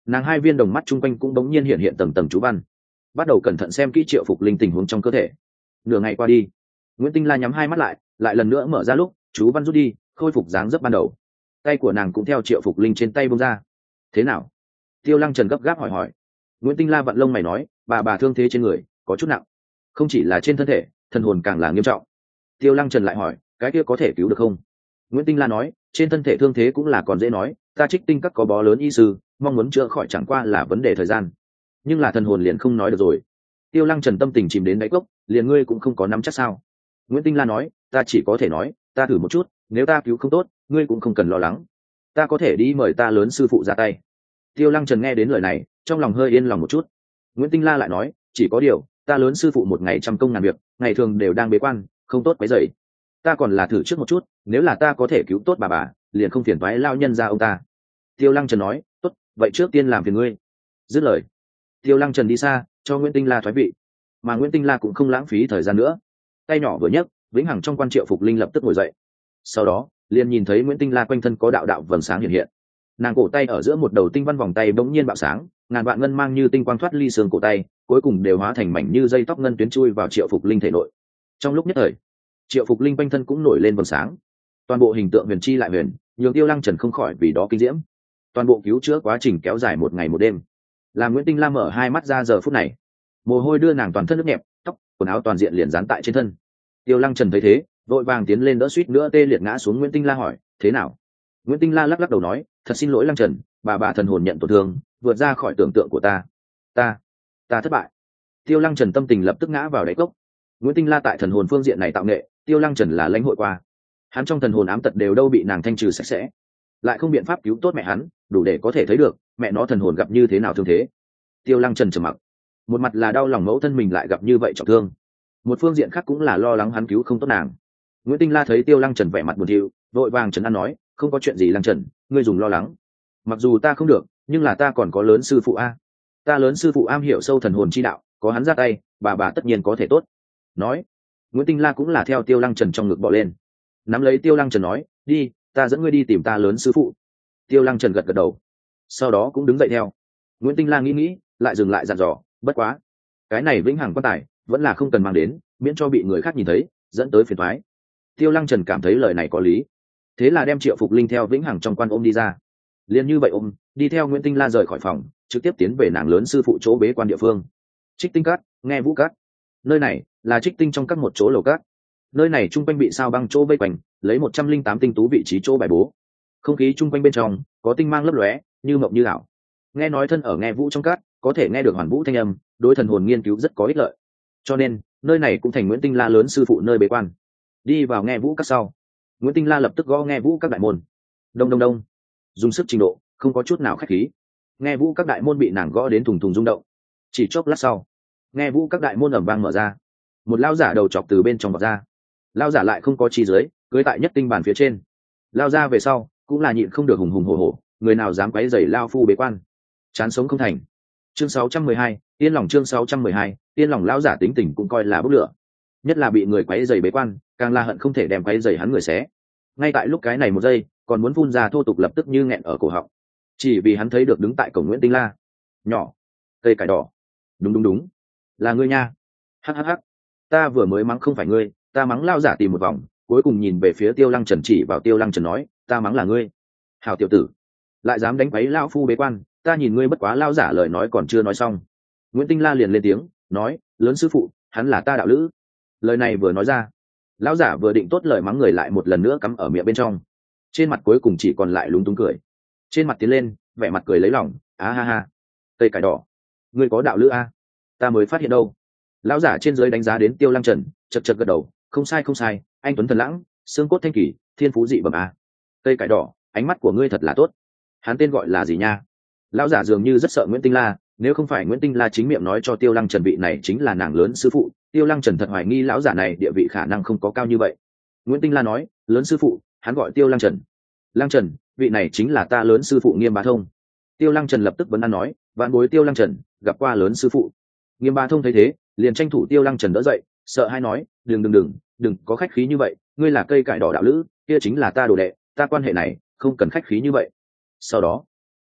nàng hai viên đồng mắt chung quanh cũng bỗng nhiên hiện hiện tầng tầng chú văn, bắt đầu cẩn thận xem kỹ Triệu Phục Linh tình huống trong cơ thể. Nửa ngày qua đi, Nguyễn Tinh La nhắm hai mắt lại, lại lần nữa mở ra lúc chú văn rút đi, khôi phục dáng dấp ban đầu. Tay của nàng cũng theo Triệu Phục Linh trên tay buông ra. Thế nào? Tiêu Lăng Trần gấp gáp hỏi hỏi. Nguyễn Tinh La vặn lông mày nói, bà bà thương thế trên người có chút nặng, không chỉ là trên thân thể, thần hồn càng là nghiêm trọng. Tiêu Lăng Trần lại hỏi, cái kia có thể cứu được không? Nguyễn Tinh La nói, trên thân thể thương thế cũng là còn dễ nói, ta Trích Tinh các có bó lớn y sư, mong muốn chữa khỏi chẳng qua là vấn đề thời gian, nhưng là thần hồn liền không nói được rồi. Tiêu Lăng Trần tâm tình chìm đến đáy cốc, liền ngươi cũng không có nắm chắc sao? Nguyễn Tinh La nói, ta chỉ có thể nói, ta thử một chút, nếu ta cứu không tốt, ngươi cũng không cần lo lắng, ta có thể đi mời ta lớn sư phụ ra tay. Tiêu Lăng Trần nghe đến lời này, trong lòng hơi yên lòng một chút. Nguyễn Tinh La lại nói, chỉ có điều, ta lớn sư phụ một ngày trăm công ngàn việc, ngày thường đều đang bế quan, không tốt quấy rầy. Ta còn là thử trước một chút, nếu là ta có thể cứu tốt bà bà, liền không phiền toái lao nhân ra ông ta. Tiêu Lăng Trần nói, tốt, vậy trước tiên làm phiền ngươi. Dứt lời, Tiêu Lăng Trần đi xa, cho Nguyễn Tinh La thoái vị, mà Nguyễn Tinh La cũng không lãng phí thời gian nữa. Tay nhỏ vừa nhấc, vĩnh hằng trong quan Triệu Phục Linh lập tức ngồi dậy. Sau đó, liền nhìn thấy Nguyễn Tinh La quanh thân có đạo đạo vầng sáng hiện hiện. Nàng cổ tay ở giữa một đầu tinh văn vòng tay bỗng nhiên bạo sáng, ngàn vạn ngân mang như tinh quang thoát ly xương cổ tay, cuối cùng đều hóa thành mảnh như dây tóc ngân tuyến chui vào Triệu Phục Linh thể nội. Trong lúc nhất thời, Triệu Phục Linh quanh thân cũng nổi lên vầng sáng, toàn bộ hình tượng huyền chi lại huyền, nhường Tiêu Lăng Trần không khỏi vì đó kinh diễm. Toàn bộ cứu chữa quá trình kéo dài một ngày một đêm. Làm Nguyễn Tinh La mở hai mắt ra giờ phút này, mồ hôi đưa nàng toàn thân nước nhẹp, tóc quần áo toàn diện liền dán tại trên thân. Tiêu Lăng Trần thấy thế, vội vàng tiến lên đỡ suýt nữa tê liệt ngã xuống Nguyễn Tinh La hỏi, thế nào? Nguyễn Tinh La lắc lắc đầu nói, thật xin lỗi Lăng Trần, bà bà thần hồn nhận tổn thương, vượt ra khỏi tưởng tượng của ta, ta, ta thất bại. Tiêu Lăng Trần tâm tình lập tức ngã vào đáy cốc. Nguyễn Tinh La tại thần hồn phương diện này tạo nghệ, Tiêu Lăng Trần là lãnh hội qua, hắn trong thần hồn ám tật đều đâu bị nàng thanh trừ sạch sẽ, lại không biện pháp cứu tốt mẹ hắn, đủ để có thể thấy được mẹ nó thần hồn gặp như thế nào thương thế. Tiêu Lăng Trần trầm mặc, một mặt là đau lòng mẫu thân mình lại gặp như vậy trọng thương, một phương diện khác cũng là lo lắng hắn cứu không tốt nàng. Nguyễn Tinh La thấy Tiêu Lăng Trần vẻ mặt buồn thiu, vội vàng trấn an nói, không có chuyện gì Lăng Trần, ngươi dùng lo lắng, mặc dù ta không được, nhưng là ta còn có lớn sư phụ a, ta lớn sư phụ am hiểu sâu thần hồn chi đạo, có hắn ra tay, bà bà tất nhiên có thể tốt. Nói, Nguyễn Tinh La cũng là theo Tiêu Lăng Trần trong ngực bò lên, nắm lấy Tiêu Lăng Trần nói, đi, ta dẫn ngươi đi tìm ta lớn sư phụ. Tiêu Lăng Trần gật gật đầu, sau đó cũng đứng dậy theo. Nguyễn Tinh La nghĩ nghĩ, lại dừng lại dặn dò, bất quá, cái này vĩnh hằng quan tài vẫn là không cần mang đến, miễn cho bị người khác nhìn thấy, dẫn tới phiền toái. Tiêu Lăng Trần cảm thấy lời này có lý, thế là đem Triệu Phục Linh theo vĩnh hằng trong quan ôm đi ra. Liên như vậy ôm, đi theo Nguyễn Tinh La rời khỏi phòng, trực tiếp tiến về nàng lớn sư phụ chỗ bế quan địa phương. Trích Tinh Các, Nghe Vũ Các. Nơi này là Trích Tinh trong các một chỗ lầu các. Nơi này trung quanh bị sao băng chỗ vây quanh, lấy một trăm linh tám tinh tú vị trí chỗ bài bố. Không khí trung quanh bên trong có tinh mang lấp lóe, như mộng như ảo. Nghe nói thân ở Nghe Vũ trong các, có thể nghe được hoàn vũ thanh âm, đối thần hồn nghiên cứu rất có ích lợi. Cho nên, nơi này cũng thành Nguyễn Tinh La lớn sư phụ nơi bế quan. Đi vào Nghe Vũ các sau, Nguyễn Tinh La lập tức gõ Nghe Vũ các đại môn. Đông đông đông, dùng sức trình độ, không có chút nào khách khí. Nghe Vũ các đại môn bị nàng gõ đến thùng thùng rung động. Chỉ chốc lát sau, Nghe Vũ các đại môn ầm vang mở ra, một lao giả đầu chọc từ bên trong vọt ra. Lao giả lại không có chi dưới, cưới tại nhất tinh bàn phía trên. Lao ra về sau, cũng là nhịn không được hùng hùng hổ hổ, người nào dám quấy rầy lao phu bế quan, chán sống không thành. Chương sáu trăm mười hai, tiên lòng chương sáu trăm mười hai, tiên lòng lao giả tính tình cũng coi là bốc lửa. Nhất là bị người quấy rầy bế quan, càng là hận không thể đem quấy rầy hắn người xé. Ngay tại lúc cái này một giây, còn muốn phun ra thô tục lập tức như nghẹn ở cổ họng. Chỉ vì hắn thấy được đứng tại cổng Nguyễn Tinh La. Nhỏ, cây cải đỏ. Đúng đúng đúng, là ngươi nha. Hắc hắc hắc, ta vừa mới mắng không phải ngươi, ta mắng lao giả tìm một vòng, cuối cùng nhìn về phía Tiêu Lăng Trần, chỉ vào Tiêu Lăng Trần nói, ta mắng là ngươi. Hảo tiểu tử, lại dám đánh quấy lao phu bế quan, ta nhìn ngươi bất quá lao giả lời nói còn chưa nói xong. Nguyễn Tinh La liền lên tiếng, nói, lớn sư phụ, hắn là ta đạo lữ. Lời này vừa nói ra, lão giả vừa định tốt lời mắng người lại một lần nữa cắm ở miệng bên trong, trên mặt cuối cùng chỉ còn lại lúng túng cười. Trên mặt tiến lên, vẻ mặt cười lấy lòng, á ha ha, cây cải đỏ, ngươi có đạo lữ a? Ta mới phát hiện đâu. Lão giả trên dưới đánh giá đến Tiêu Lăng Trần, chật chật gật đầu, không sai không sai, anh tuấn thần lãng, xương cốt thanh kỳ, thiên phú dị bẩm a. Cây cải đỏ, ánh mắt của ngươi thật là tốt. Hắn tên gọi là gì nha? Lão giả dường như rất sợ Nguyễn Tinh La, nếu không phải Nguyễn Tinh La chính miệng nói cho Tiêu Lăng Trần vị này chính là nàng lớn sư phụ, Tiêu Lăng Trần thật hoài nghi lão giả này địa vị khả năng không có cao như vậy. Nguyễn Tinh La nói, lớn sư phụ, hắn gọi Tiêu Lăng Trần. Lăng Trần, vị này chính là ta lớn sư phụ Nghiêm Bá Thông. Tiêu Lăng Trần lập tức vấn an nói, vạn bối Tiêu Lăng Trần, gặp qua lớn sư phụ. Nghiêm Bá Thông thấy thế, liền tranh thủ Tiêu Lăng Trần đỡ dậy, sợ hai nói, đừng đừng đừng, đừng có khách khí như vậy, ngươi là cây cải đỏ đạo lữ, kia chính là ta đồ đệ, ta quan hệ này không cần khách khí như vậy. Sau đó,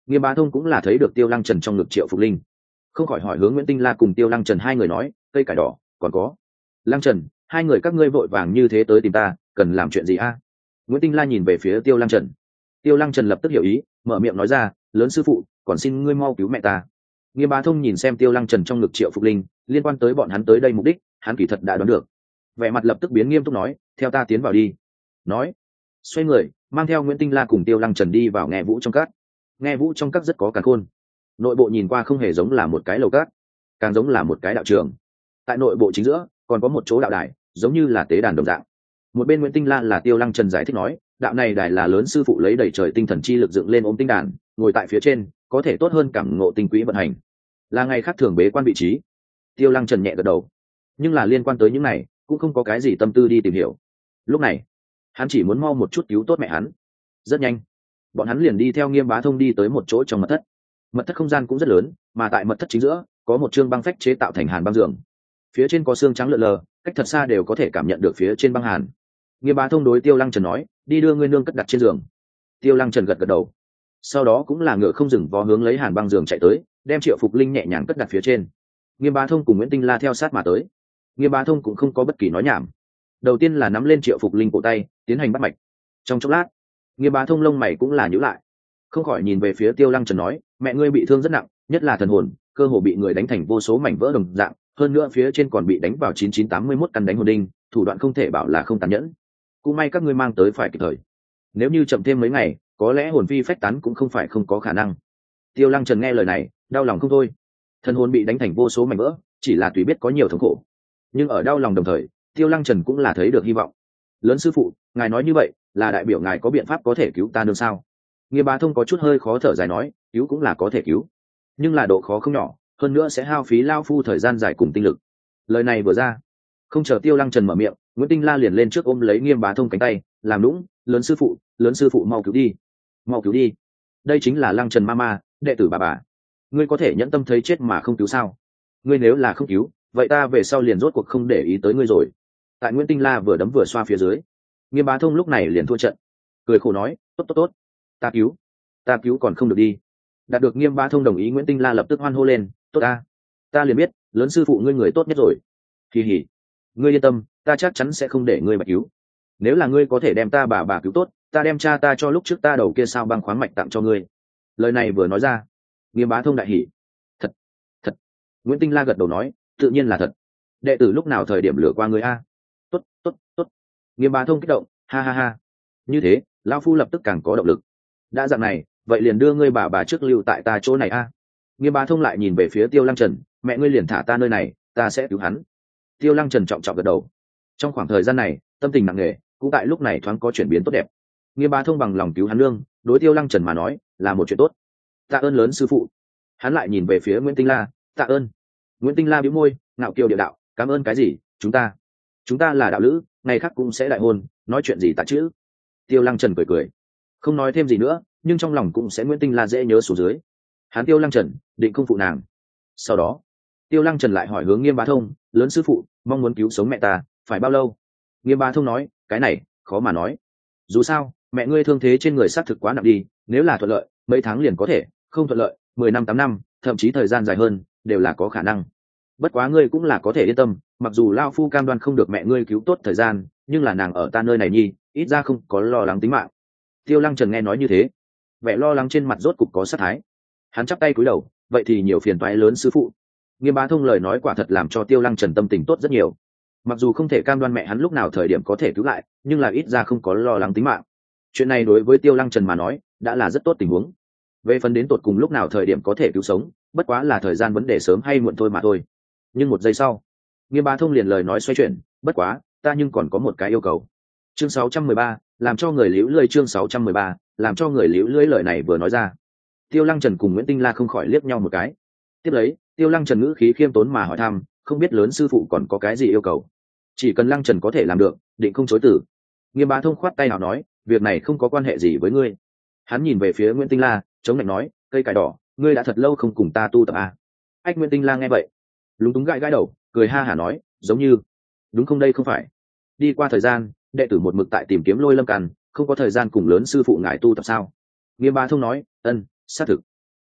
Nghiêm Bá Thông cũng là thấy được Tiêu Lăng Trần trong ngực Triệu Phục Linh, không khỏi hỏi hướng Nguyễn Tinh La cùng Tiêu Lăng Trần hai người nói, cây cải đỏ còn có Lăng Trần, hai người các ngươi vội vàng như thế tới tìm ta, cần làm chuyện gì a? Nguyễn Tinh La nhìn về phía Tiêu Lăng Trần. Tiêu Lăng Trần lập tức hiểu ý, mở miệng nói ra, lớn sư phụ, còn xin ngươi mau cứu mẹ ta. Nghiêm Bá Thông nhìn xem Tiêu Lăng Trần trong ngực Triệu Phục Linh, liên quan tới bọn hắn tới đây mục đích, hắn kỳ thật đã đoán được. Vẻ mặt lập tức biến nghiêm túc nói, theo ta tiến vào đi. Nói, xoay người, mang theo Nguyễn Tinh La cùng Tiêu Lăng Trần đi vào nghe vũ trong các. Nghe vũ trong các rất có càn khôn, nội bộ nhìn qua không hề giống là một cái lầu cát, càng giống là một cái đạo trường. Tại nội bộ chính giữa còn có một chỗ đạo đài, giống như là tế đàn đồng dạng. Một bên Nguyễn Tinh La là Tiêu Lăng Trần giải thích nói, đạo này đài là lớn sư phụ lấy đầy trời tinh thần chi lực dựng lên ôm tinh đàn, ngồi tại phía trên có thể tốt hơn cảm ngộ tinh quỹ vận hành, là ngày khác thường bế quan vị trí. Tiêu Lăng Trần nhẹ gật đầu, nhưng là liên quan tới những này cũng không có cái gì tâm tư đi tìm hiểu. Lúc này hắn chỉ muốn mau một chút cứu tốt mẹ hắn. Rất nhanh bọn hắn liền đi theo Nghiêm Bá Thông đi tới một chỗ trong mật thất. Mật thất không gian cũng rất lớn, mà tại mật thất chính giữa có một chương băng phách chế tạo thành hàn băng giường, phía trên có xương trắng lượn lờ, cách thật xa đều có thể cảm nhận được phía trên băng hàn. Nghiêm Bá Thông đối Tiêu Lăng Trần nói, đi đưa ngươi nương cất đặt trên giường. Tiêu Lăng Trần gật gật đầu, sau đó cũng là ngựa không dừng vó hướng lấy hàn băng giường chạy tới, đem Triệu Phục Linh nhẹ nhàng cất đặt phía trên. Nghiêm Bá Thông cùng Nguyễn Tinh La theo sát mà tới. Nghiêm Bá Thông cũng không có bất kỳ nói nhảm, đầu tiên là nắm lên Triệu Phục Linh cổ tay tiến hành bắt mạch. Trong chốc lát Nghiêm Bá Thông lông mày cũng là nhíu lại, không khỏi nhìn về phía Tiêu Lăng Trần nói, mẹ ngươi bị thương rất nặng, nhất là thần hồn, cơ hồ bị người đánh thành vô số mảnh vỡ đồng dạng, hơn nữa phía trên còn bị đánh vào chín chín tám mươi mốt căn đánh hồn đinh, thủ đoạn không thể bảo là không tàn nhẫn. Cũng may các ngươi mang tới phải kịp thời, nếu như chậm thêm mấy ngày có lẽ hồn phi phách tán cũng không phải không có khả năng. Tiêu Lăng Trần nghe lời này đau lòng không thôi, thần hồn bị đánh thành vô số mảnh vỡ chỉ là tùy biết có nhiều thống khổ, nhưng ở đau lòng đồng thời Tiêu Lăng Trần cũng là thấy được hy vọng. Lớn sư phụ, ngài nói như vậy là đại biểu ngài có biện pháp có thể cứu ta nương sao? Nghiêm Bá Thông có chút hơi khó thở dài nói, cứu cũng là có thể cứu, nhưng là độ khó không nhỏ, hơn nữa sẽ hao phí lao phu thời gian dài cùng tinh lực. Lời này vừa ra, không chờ Tiêu Lăng Trần mở miệng, Nguyễn Tinh La liền lên trước ôm lấy Nghiêm Bá Thông cánh tay, làm nũng, lớn sư phụ, lớn sư phụ mau cứu đi, mau cứu đi, đây chính là Lăng Trần Mama, đệ tử bà bà, ngươi có thể nhẫn tâm thấy chết mà không cứu sao? Ngươi nếu là không cứu, vậy ta về sau liền rốt cuộc không để ý tới ngươi rồi. Tại Nguyễn Tinh La vừa đấm vừa xoa phía dưới, Nghiêm Bá Thông lúc này liền thua trận, cười khổ nói, tốt tốt tốt, ta cứu, ta cứu còn không được đi. Đạt được Nghiêm Bá Thông đồng ý, Nguyễn Tinh La lập tức hoan hô lên, tốt ta, ta liền biết lớn sư phụ ngươi người tốt nhất rồi. Kỳ hỉ, ngươi yên tâm, ta chắc chắn sẽ không để ngươi mà cứu. Nếu là ngươi có thể đem ta bà bà cứu tốt, ta đem cha ta cho lúc trước ta đầu kia sao băng khoáng mạch tặng cho ngươi. Lời này vừa nói ra, Nghiêm Bá Thông đại hỉ. Thật, thật. Nguyễn Tinh La gật đầu nói, tự nhiên là thật. Đệ tử lúc nào thời điểm lừa qua ngươi a? Tốt, tốt, tốt. Nghiêm Bá Thông kích động, ha ha ha. Như thế, lão phu lập tức càng có động lực. Đã dạng này, vậy liền đưa ngươi bà bà trước lưu tại ta chỗ này a. Nghiêm Bá Thông lại nhìn về phía Tiêu Lăng Trần, mẹ ngươi liền thả ta nơi này, ta sẽ cứu hắn. Tiêu Lăng Trần trọng trọng gật đầu. Trong khoảng thời gian này tâm tình nặng nề, cũng tại lúc này thoáng có chuyển biến tốt đẹp. Nghiêm Bá Thông bằng lòng cứu hắn lương, đối Tiêu Lăng Trần mà nói là một chuyện tốt. Tạ ơn lớn sư phụ. Hắn lại nhìn về phía Nguyễn Tinh La, tạ ơn. Nguyễn Tinh La bĩu môi, ngạo kiều địa đạo, cảm ơn cái gì, chúng ta chúng ta là đạo lữ, ngày khác cũng sẽ đại hôn, nói chuyện gì tạ chữ. Tiêu Lăng Trần cười cười, không nói thêm gì nữa, nhưng trong lòng cũng sẽ Nguyễn Tinh La dễ nhớ xuống dưới. Hắn Tiêu Lăng Trần định không phụ nàng. Sau đó Tiêu Lăng Trần lại hỏi hướng Nghiêm Bá Thông, lớn sư phụ, mong muốn cứu sống mẹ ta phải bao lâu? Nghiêm Bá Thông nói, cái này khó mà nói, dù sao mẹ ngươi thương thế trên người xác thực quá nặng đi, nếu là thuận lợi mấy tháng liền có thể, không thuận lợi mười năm tám năm, thậm chí thời gian dài hơn đều là có khả năng. Bất quá ngươi cũng là có thể yên tâm, mặc dù lao phu cam đoan không được mẹ ngươi cứu tốt thời gian, nhưng là nàng ở ta nơi này nhi, ít ra không có lo lắng tính mạng. Tiêu Lăng Trần nghe nói như thế, vẻ lo lắng trên mặt rốt cục có sát thái. Hắn chắp tay cúi đầu, vậy thì nhiều phiền toái lớn sư phụ. Nghiêm Bá Thông lời nói quả thật làm cho Tiêu Lăng Trần tâm tình tốt rất nhiều. Mặc dù không thể cam đoan mẹ hắn lúc nào thời điểm có thể cứu lại, nhưng là ít ra không có lo lắng tính mạng. Chuyện này đối với Tiêu Lăng Trần mà nói đã là rất tốt tình huống. Về phần đến tột cùng lúc nào thời điểm có thể cứu sống, bất quá là thời gian vấn đề sớm hay muộn thôi mà thôi. Nhưng một giây sau, Nghiêm Bá Thông liền lời nói xoay chuyển, bất quá ta nhưng còn có một cái yêu cầu. Chương sáu trăm mười ba, làm cho người liễu lơi. Chương sáu trăm mười ba, làm cho người liễu lưỡi. Lời này vừa nói ra, Tiêu Lăng Trần cùng Nguyễn Tinh La không khỏi liếc nhau một cái. Tiếp lấy Tiêu Lăng Trần ngữ khí khiêm tốn mà hỏi thăm, không biết lớn sư phụ còn có cái gì yêu cầu? Chỉ cần Lăng Trần có thể làm được, định không chối từ. Nghiêm Bá Thông khoát tay nào nói, việc này không có quan hệ gì với ngươi. Hắn nhìn về phía Nguyễn Tinh La, chống lạnh nói, cây cải đỏ, ngươi đã thật lâu không cùng ta tu tập à? Ách Nguyễn Tinh La nghe vậy, lúng túng gãi gãi đầu, cười ha hả nói, giống như đúng không, đây không phải. Đi qua thời gian, đệ tử một mực tại tìm kiếm Lôi Lâm Càn, không có thời gian cùng lớn sư phụ ngài tu tập sao? Nghiêm Bá Thông nói, ân, xác thực.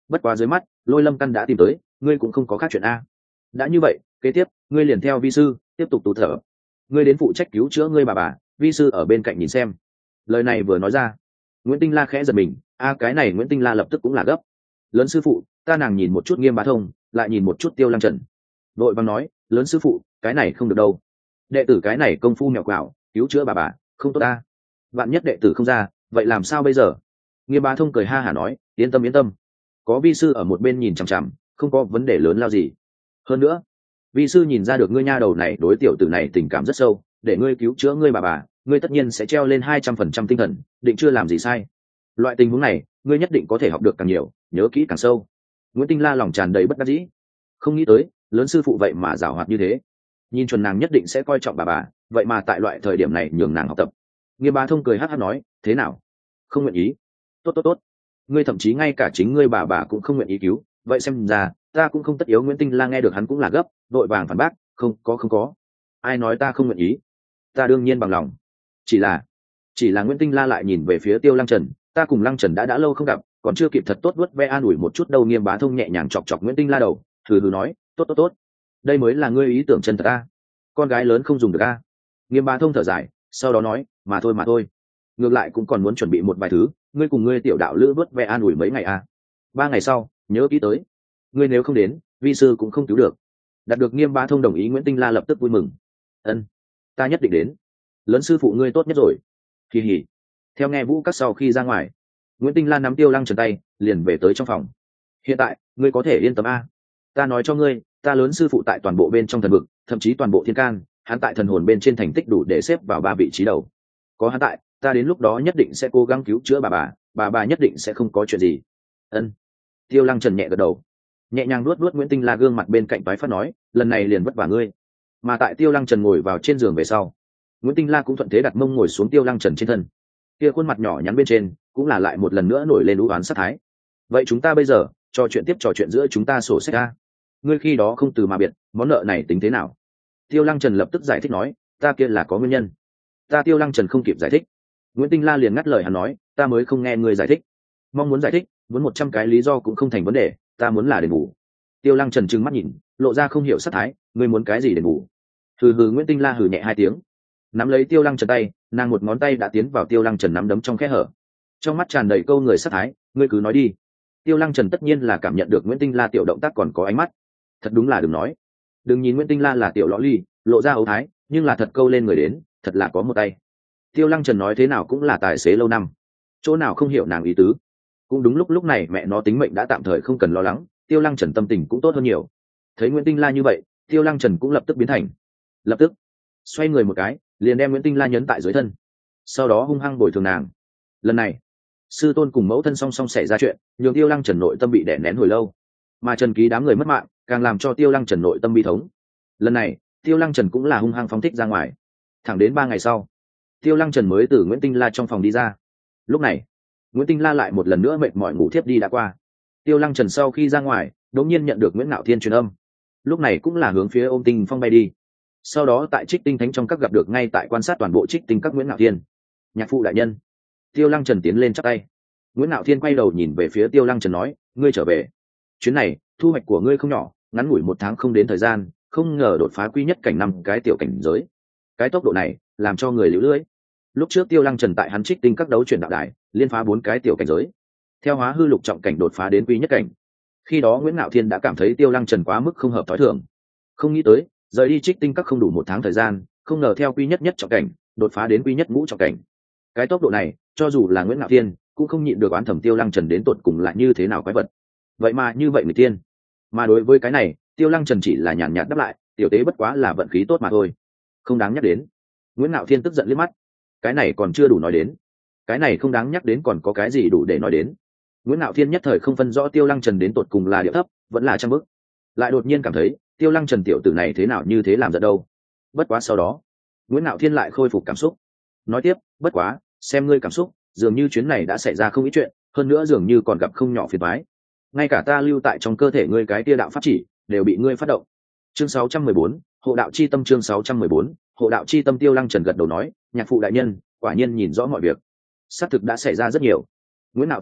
bất quá dưới mắt Lôi Lâm Căn đã tìm tới, ngươi cũng không có khác chuyện a. Đã như vậy, kế tiếp ngươi liền theo vi sư tiếp tục tụ thở, ngươi đến phụ trách cứu chữa ngươi bà bà, vi sư ở bên cạnh nhìn xem. Lời này vừa nói ra, Nguyễn Tinh La khẽ giật mình, a cái này Nguyễn Tinh La lập tức cũng là gấp. Lớn sư phụ, ta nàng nhìn một chút Nghiêm Bá Thông, lại nhìn một chút Tiêu Lăng Trần, đội vàng nói, lớn sư phụ, cái này không được đâu, đệ tử cái này công phu mèo quào, cứu chữa bà bà không tốt ta, vạn nhất đệ tử không ra, vậy làm sao bây giờ? Nghiêm Bá Thông cười ha hả nói, yên tâm yên tâm, có vi sư ở một bên nhìn chằm chằm, không có vấn đề lớn lao gì. Hơn nữa, vi sư nhìn ra được ngươi nha đầu này đối tiểu tử này tình cảm rất sâu, để ngươi cứu chữa ngươi bà bà, ngươi tất nhiên sẽ treo lên hai trăm phần trăm tinh thần, định chưa làm gì sai. Loại tình huống này, ngươi nhất định có thể học được càng nhiều, nhớ kỹ càng sâu. Nguyễn Tinh La lòng tràn đầy bất đắc dĩ, không nghĩ tới lớn sư phụ vậy mà giảo hoạt như thế, nhìn chuẩn nàng nhất định sẽ coi trọng bà bà, vậy mà tại loại thời điểm này nhường nàng học tập. Nghiêm Bá Thông cười hát hát nói, thế nào, không nguyện ý? Tốt tốt tốt, ngươi thậm chí ngay cả chính ngươi bà bà cũng không nguyện ý cứu, vậy xem ra ta cũng không tất yếu. Nguyễn Tinh La nghe được hắn cũng là gấp, đội vàng phản bác, không có không có, ai nói ta không nguyện ý, ta đương nhiên bằng lòng. Chỉ là chỉ là Nguyễn Tinh La lại nhìn về phía Tiêu Lăng Trần, ta cùng Lăng Trần đã đã lâu không gặp, còn chưa kịp thật tốt vuốt ve an ủi một chút đâu. Nghiêm Bá Thông nhẹ nhàng chọc chọc Nguyễn Tinh La đầu, thử thử nói, tốt tốt tốt, đây mới là ngươi ý tưởng chân thật ta, con gái lớn không dùng được a. Nghiêm Bá Thông thở dài, sau đó nói, mà thôi mà thôi, ngược lại cũng còn muốn chuẩn bị một vài thứ, ngươi cùng ngươi tiểu đạo lữ vuốt ve an ủi mấy ngày a, ba ngày sau nhớ kỹ tới, ngươi nếu không đến, vi sư cũng không cứu được. Đạt được Nghiêm Bá Thông đồng ý, Nguyễn Tinh La lập tức vui mừng, ân, ta nhất định đến, lớn sư phụ ngươi tốt nhất rồi. Kỳ hỉ. Theo nghe vũ các sau khi ra ngoài, Nguyễn Tinh La nắm Tiêu Lăng Trần tay, liền về tới trong phòng. Hiện tại ngươi có thể yên tâm a, ta nói cho ngươi, ta lớn sư phụ tại toàn bộ bên trong thần vực, thậm chí toàn bộ thiên can, hắn tại thần hồn bên trên thành tích đủ để xếp vào ba vị trí đầu. Có hắn tại, ta đến lúc đó nhất định sẽ cố gắng cứu chữa bà bà, bà bà nhất định sẽ không có chuyện gì. Ân. Tiêu Lăng Trần nhẹ gật đầu, nhẹ nhàng nuốt nuốt Nguyễn Tinh La gương mặt bên cạnh tái phát nói, lần này liền vất vả ngươi. Mà tại Tiêu Lăng Trần ngồi vào trên giường về sau, Nguyễn Tinh La cũng thuận thế đặt mông ngồi xuống Tiêu Lăng Trần trên thân. Kia khuôn mặt nhỏ nhắn bên trên cũng là lại một lần nữa nổi lên u oán sát thái. Vậy chúng ta bây giờ trò chuyện tiếp, trò chuyện giữa chúng ta sổ sách a. Ngươi khi đó không từ mà biệt, món nợ này tính thế nào? Tiêu Lăng Trần lập tức giải thích nói, ta kia là có nguyên nhân. Ta Tiêu Lăng Trần không kịp giải thích, Nguyễn Tinh La liền ngắt lời hắn nói, ta mới không nghe ngươi giải thích, mong muốn giải thích, muốn một trăm cái lý do cũng không thành vấn đề, ta muốn là đền bù. Tiêu Lăng Trần trừng mắt nhìn, lộ ra không hiểu sát thái, ngươi muốn cái gì đền bù? Hừ hừ. Nguyễn Tinh La hừ nhẹ hai tiếng, nắm lấy Tiêu Lăng Trần tay, nàng một ngón tay đã tiến vào Tiêu Lăng Trần nắm đấm trong khe hở, trong mắt tràn đầy câu người sát thái, ngươi cứ nói đi. Tiêu Lăng Trần tất nhiên là cảm nhận được Nguyễn Tinh La tiểu động tác còn có ánh mắt, thật đúng là đừng nói, đừng nhìn Nguyễn Tinh La là tiểu lõ ly, lộ ra ấu thái, nhưng là thật câu lên người đến, thật là có một tay. Tiêu Lăng Trần nói thế nào cũng là tài xế lâu năm, chỗ nào không hiểu nàng ý tứ. Cũng đúng lúc lúc này mẹ nó tính mệnh đã tạm thời không cần lo lắng, Tiêu Lăng Trần tâm tình cũng tốt hơn nhiều. Thấy Nguyễn Tinh La như vậy, Tiêu Lăng Trần cũng lập tức biến thành, lập tức xoay người một cái, liền đem Nguyễn Tinh La nhấn tại dưới thân, sau đó hung hăng bồi thường nàng. Lần này sư tôn cùng mẫu thân song song xảy ra chuyện, nhường Tiêu Lăng Trần nội tâm bị đè nén hồi lâu, mà Trần Ký đám người mất mạng càng làm cho Tiêu Lăng Trần nội tâm bi thống. Lần này Tiêu Lăng Trần cũng là hung hăng phóng thích ra ngoài. Thẳng đến ba ngày sau, Tiêu Lăng Trần mới từ Nguyễn Tinh La trong phòng đi ra. Lúc này Nguyễn Tinh La lại một lần nữa mệt mỏi ngủ thiếp đi đã qua. Tiêu Lăng Trần sau khi ra ngoài đột nhiên nhận được Nguyễn Ngạo Thiên truyền âm, lúc này cũng là hướng phía Ôm Tinh Phong bay đi. Sau đó tại Trích Tinh Thánh trong các gặp được ngay tại quan sát toàn bộ Trích Tinh các Nguyễn Ngạo Thiên. Nhạc phụ đại nhân. Tiêu Lăng Trần tiến lên chắp tay. Nguyễn Ngạo Thiên quay đầu nhìn về phía Tiêu Lăng Trần nói, ngươi trở về, chuyến này thu hoạch của ngươi không nhỏ, ngắn ngủi một tháng không đến thời gian, không ngờ đột phá quy nhất cảnh năm cái tiểu cảnh giới, cái tốc độ này làm cho người liễu lưỡi. Lúc trước Tiêu Lăng Trần tại hắn Trích Tinh các đấu chuyển đạo đài liên phá bốn cái tiểu cảnh giới, theo hóa hư lục trọng cảnh đột phá đến quy nhất cảnh. Khi đó Nguyễn Ngạo Thiên đã cảm thấy Tiêu Lăng Trần quá mức không hợp thói thường, không nghĩ tới rời đi Trích Tinh các không đủ một tháng thời gian, không ngờ theo quy nhất nhất trọng cảnh đột phá đến quy nhất ngũ trọng cảnh. Cái tốc độ này cho dù là Nguyễn Ngạo Thiên cũng không nhịn được oán thẩm Tiêu Lăng Trần đến tột cùng lại như thế nào quái vật, vậy mà như vậy người tiên. Mà đối với cái này Tiêu Lăng Trần chỉ là nhàn nhạt đáp lại, tiểu tế bất quá là vận khí tốt mà thôi, không đáng nhắc đến. Nguyễn Ngạo Thiên tức giận liếc mắt, cái này còn chưa đủ nói đến, cái này không đáng nhắc đến còn có cái gì đủ để nói đến. Nguyễn Ngạo Thiên nhất thời không phân rõ Tiêu Lăng Trần đến tột cùng là điệu thấp vẫn là trăm bức, lại đột nhiên cảm thấy Tiêu Lăng Trần tiểu tử này thế nào như thế làm giận đâu. Bất quá sau đó Nguyễn Ngạo Thiên lại khôi phục cảm xúc, nói tiếp, bất quá xem ngươi cảm xúc, dường như chuyến này đã xảy ra không ít chuyện, hơn nữa dường như còn gặp không nhỏ phiền toái, ngay cả ta lưu tại trong cơ thể ngươi cái tia đạo pháp chỉ đều bị ngươi phát động. Chương sáu trăm mười bốn, hộ đạo chi tâm. Chương sáu trăm mười bốn, hộ đạo chi tâm. Tiêu Lăng Trần gật đầu nói, nhạc phụ đại nhân quả nhiên nhìn rõ mọi việc, xác thực đã xảy ra rất nhiều. Nguyễn Ngạo Thiên nói,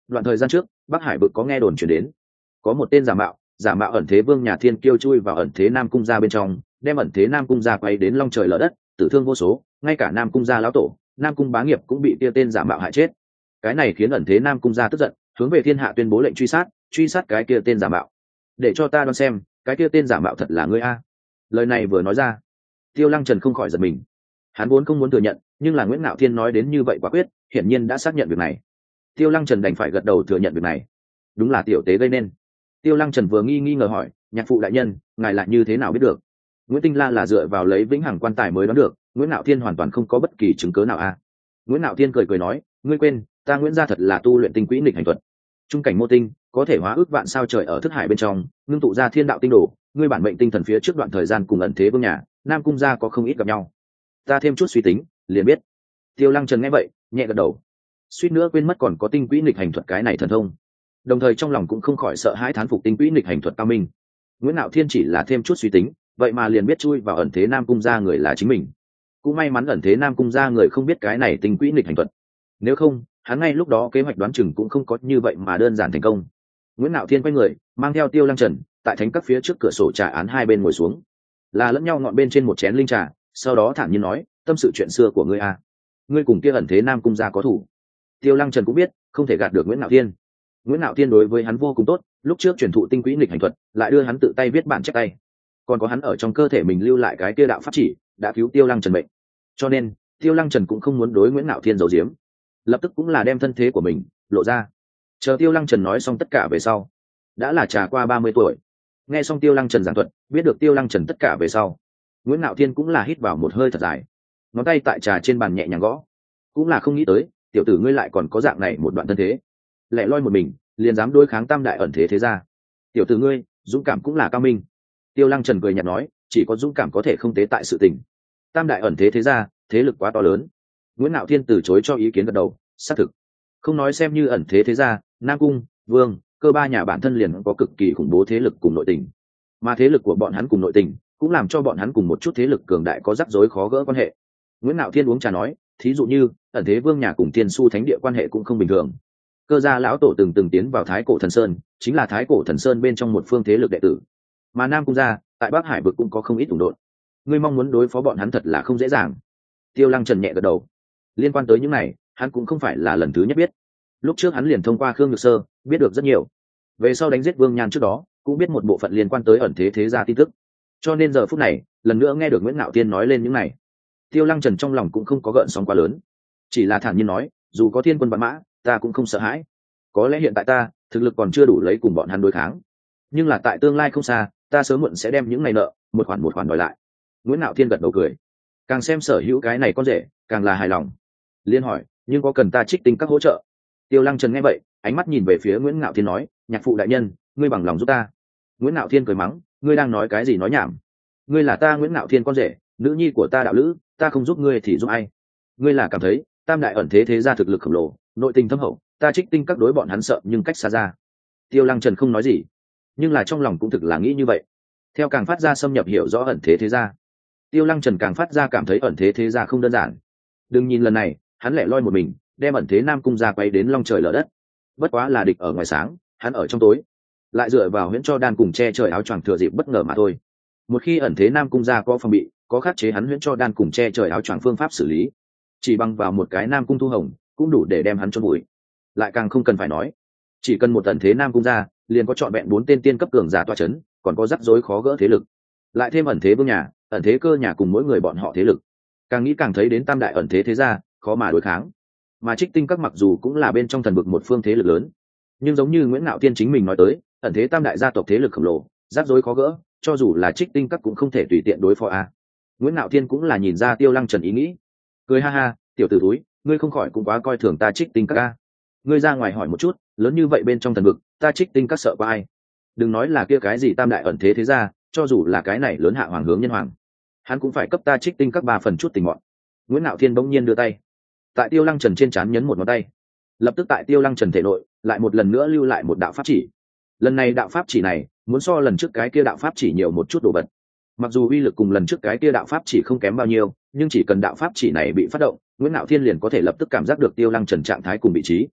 đoạn thời gian trước bắc hải vực có nghe đồn chuyển đến, có một tên giả mạo giả mạo ẩn thế vương nhà thiên kiêu chui vào ẩn thế nam cung gia bên trong, đem ẩn thế nam cung gia quay đến long trời lở đất, tử thương vô số, ngay cả nam cung gia lão tổ nam cung bá nghiệp cũng bị kia tên giả mạo hại chết. Cái này khiến ẩn thế nam cung gia tức giận, hướng về thiên hạ tuyên bố lệnh truy sát truy sát cái kia tên giả mạo. Để cho ta đoán xem cái kia tên giả mạo thật là ngươi a. Lời này vừa nói ra, Tiêu Lăng Trần không khỏi giật mình. Hắn vốn không muốn thừa nhận, nhưng là Nguyễn Nạo Thiên nói đến như vậy quả quyết, hiển nhiên đã xác nhận việc này. Tiêu Lăng Trần đành phải gật đầu thừa nhận việc này. Đúng là tiểu tế gây nên. Tiêu Lăng Trần vừa nghi nghi ngờ hỏi, nhạc phụ đại nhân, ngài lại như thế nào biết được? Nguyễn Tinh La là dựa vào lấy vĩnh hằng quan tài mới đoán được, Nguyễn Nạo Thiên hoàn toàn không có bất kỳ chứng cớ nào a. Nguyễn Nạo Thiên cười cười nói, ngươi quên, ta Nguyễn gia thật là tu luyện tinh quỹ nghịch hành thuật. Trung cảnh mô tinh, có thể hóa ước vạn sao trời ở thức hải bên trong, ngưng tụ ra thiên đạo tinh đồ, ngươi bản mệnh tinh thần phía trước đoạn thời gian cùng ẩn thế vương nhà, Nam cung gia có không ít gặp nhau. Ta thêm chút suy tính, liền biết. Tiêu Lăng Trần nghe vậy, nhẹ gật đầu. Suýt nữa quên mất còn có tinh quỹ nghịch hành thuật cái này thần thông. Đồng thời trong lòng cũng không khỏi sợ hãi thán phục tinh quỹ nghịch hành thuật cao minh. Nguyễn Nạo Thiên chỉ là thêm chút suy tính, vậy mà liền biết chui vào ẩn thế Nam cung gia người là chính mình. Cũng may mắn ẩn thế Nam cung gia người không biết cái này tinh quỹ nghịch hành thuật. Nếu không, hắn ngay lúc đó kế hoạch đoán chừng cũng không có như vậy mà đơn giản thành công. Nguyễn Nạo Thiên quay người, mang theo Tiêu Lăng Trần, tại thánh các phía trước cửa sổ trà án hai bên ngồi xuống, là lẫn nhau ngọn bên trên một chén linh trà, sau đó thản nhiên nói, tâm sự chuyện xưa của ngươi a, ngươi cùng kia ẩn thế Nam cung gia có thủ. Tiêu Lăng Trần cũng biết, không thể gạt được Nguyễn Nạo Thiên. Nguyễn Nạo Thiên đối với hắn vô cùng tốt, lúc trước truyền thụ tinh quỹ nghịch hành thuật, lại đưa hắn tự tay viết bản chép tay, còn có hắn ở trong cơ thể mình lưu lại cái kia đạo pháp chỉ, đã cứu Tiêu Lăng Trần mệnh. Cho nên, Tiêu Lăng Trần cũng không muốn đối Nguyễn Nạo Thiên giấu giếm, lập tức cũng là đem thân thế của mình lộ ra. Chờ Tiêu Lăng Trần nói xong tất cả về sau, đã là trà qua ba mươi tuổi. Nghe xong Tiêu Lăng Trần giảng thuật, biết được Tiêu Lăng Trần tất cả về sau, Nguyễn Nạo Thiên cũng là hít vào một hơi thật dài, ngón tay tại trà trên bàn nhẹ nhàng gõ, cũng là không nghĩ tới tiểu tử ngươi lại còn có dạng này một đoạn thân thế, lẻ loi một mình liền dám đối kháng tam đại ẩn thế thế gia. Tiểu tử ngươi dũng cảm cũng là cao minh. Tiêu Lăng Trần cười nhạt nói, chỉ có dũng cảm có thể không tế tại sự tình. Tam đại ẩn thế thế gia thế lực quá to lớn. Nguyễn Nạo Thiên từ chối cho ý kiến gật đầu, xác thực, không nói xem như ẩn thế thế gia, Nam cung, Vương, cơ ba nhà bản thân liền có cực kỳ khủng bố thế lực cùng nội tình, mà thế lực của bọn hắn cùng nội tình cũng làm cho bọn hắn cùng một chút thế lực cường đại có rắc rối khó gỡ quan hệ. Nguyễn Nạo Thiên uống trà nói, thí dụ như ẩn thế vương nhà cùng Thiên Su thánh địa quan hệ cũng không bình thường. Cơ gia lão tổ từng từng tiến vào Thái Cổ Thần Sơn, chính là Thái Cổ Thần Sơn bên trong một phương thế lực đệ tử, mà Nam cung gia tại Bắc Hải vực cũng có không ít tùng đột. Ngươi mong muốn đối phó bọn hắn thật là không dễ dàng. Tiêu Lăng Trần nhẹ gật đầu. Liên quan tới những này, hắn cũng không phải là lần thứ nhất biết. Lúc trước hắn liền thông qua Khương Nhược Sơ biết được rất nhiều. Về sau đánh giết Vương Nhan trước đó, cũng biết một bộ phận liên quan tới ẩn thế thế gia tin tức. Cho nên giờ phút này, lần nữa nghe được Nguyễn Nạo Thiên nói lên những này, Tiêu Lăng Trần trong lòng cũng không có gợn sóng quá lớn, chỉ là thản nhiên nói, dù có thiên quân vạn mã, ta cũng không sợ hãi. Có lẽ hiện tại ta thực lực còn chưa đủ lấy cùng bọn hắn đối kháng, nhưng là tại tương lai không xa, ta sớm muộn sẽ đem những ngày nợ một khoản một khoản đòi lại. Nguyễn Nạo Thiên gật đầu cười, càng xem sở hữu cái này con rể càng là hài lòng. Liên hỏi, nhưng có cần ta trích tinh các hỗ trợ? Tiêu Lăng Trần nghe vậy, ánh mắt nhìn về phía Nguyễn Nạo Thiên nói, nhạc phụ đại nhân, ngươi bằng lòng giúp ta. Nguyễn Nạo Thiên cười mắng, ngươi đang nói cái gì nói nhảm? Ngươi là ta Nguyễn Nạo Thiên con rể, nữ nhi của ta đạo lữ, ta không giúp ngươi thì giúp ai? Ngươi là cảm thấy tam đại ẩn thế thế gia thực lực khổng lồ, nội tình thâm hậu, ta trích tinh các đối bọn hắn sợ nhưng cách xa ra. Tiêu Lăng Trần không nói gì, nhưng là trong lòng cũng thực là nghĩ như vậy. Theo càng phát ra xâm nhập hiểu rõ ẩn thế thế gia, Tiêu Lăng Trần càng phát ra cảm thấy ẩn thế thế gia không đơn giản. Đừng nhìn lần này hắn lẻ loi một mình đem ẩn thế Nam cung gia quay đến long trời lở đất, bất quá là địch ở ngoài sáng, hắn ở trong tối, lại dựa vào huyễn cho đan cùng che trời áo choàng thừa dịp bất ngờ mà thôi. Một khi ẩn thế Nam cung gia có phòng bị, có khắc chế hắn huyễn cho đan cùng che trời áo choàng phương pháp xử lý, chỉ bằng vào một cái Nam cung thu hồng cũng đủ để đem hắn chôn bụi. Lại càng không cần phải nói, chỉ cần một ẩn thế Nam cung gia liền có trọn vẹn bốn tên tiên cấp cường giả toa chấn, còn có rắc rối khó gỡ thế lực, lại thêm ẩn thế vương nhà, ẩn thế cơ nhà cùng mỗi người bọn họ thế lực, càng nghĩ càng thấy đến tam đại ẩn thế thế gia khó mà đối kháng. Mà trích tinh các mặc dù cũng là bên trong thần vực một phương thế lực lớn, nhưng giống như Nguyễn Nạo Thiên chính mình nói tới, ẩn thế tam đại gia tộc thế lực khổng lồ, rắc rối khó gỡ, cho dù là trích tinh các cũng không thể tùy tiện đối phó a. Nguyễn Nạo Thiên cũng là nhìn ra Tiêu Lăng Trần ý nghĩ, cười ha ha, tiểu tử túi, ngươi không khỏi cũng quá coi thường ta trích tinh các a. Ngươi ra ngoài hỏi một chút, lớn như vậy bên trong thần vực, ta trích tinh các sợ có ai? Đừng nói là kia cái gì tam đại ẩn thế thế gia, cho dù là cái này lớn hạ hoàng hướng nhân hoàng, hắn cũng phải cấp ta trích tinh các ba phần chút tình mọn. Nguyễn Nạo Thiên bỗng nhiên đưa tay tại Tiêu Lăng Trần trên trán nhấn một ngón tay, lập tức tại Tiêu Lăng Trần thể nội lại một lần nữa lưu lại một đạo pháp chỉ. Lần này đạo pháp chỉ này muốn so lần trước cái kia đạo pháp chỉ nhiều một chút đồ vật. Mặc dù uy lực cùng lần trước cái kia đạo pháp chỉ không kém bao nhiêu, nhưng chỉ cần đạo pháp chỉ này bị phát động, Nguyễn Nạo Thiên liền có thể lập tức cảm giác được Tiêu Lăng Trần trạng thái cùng vị trí.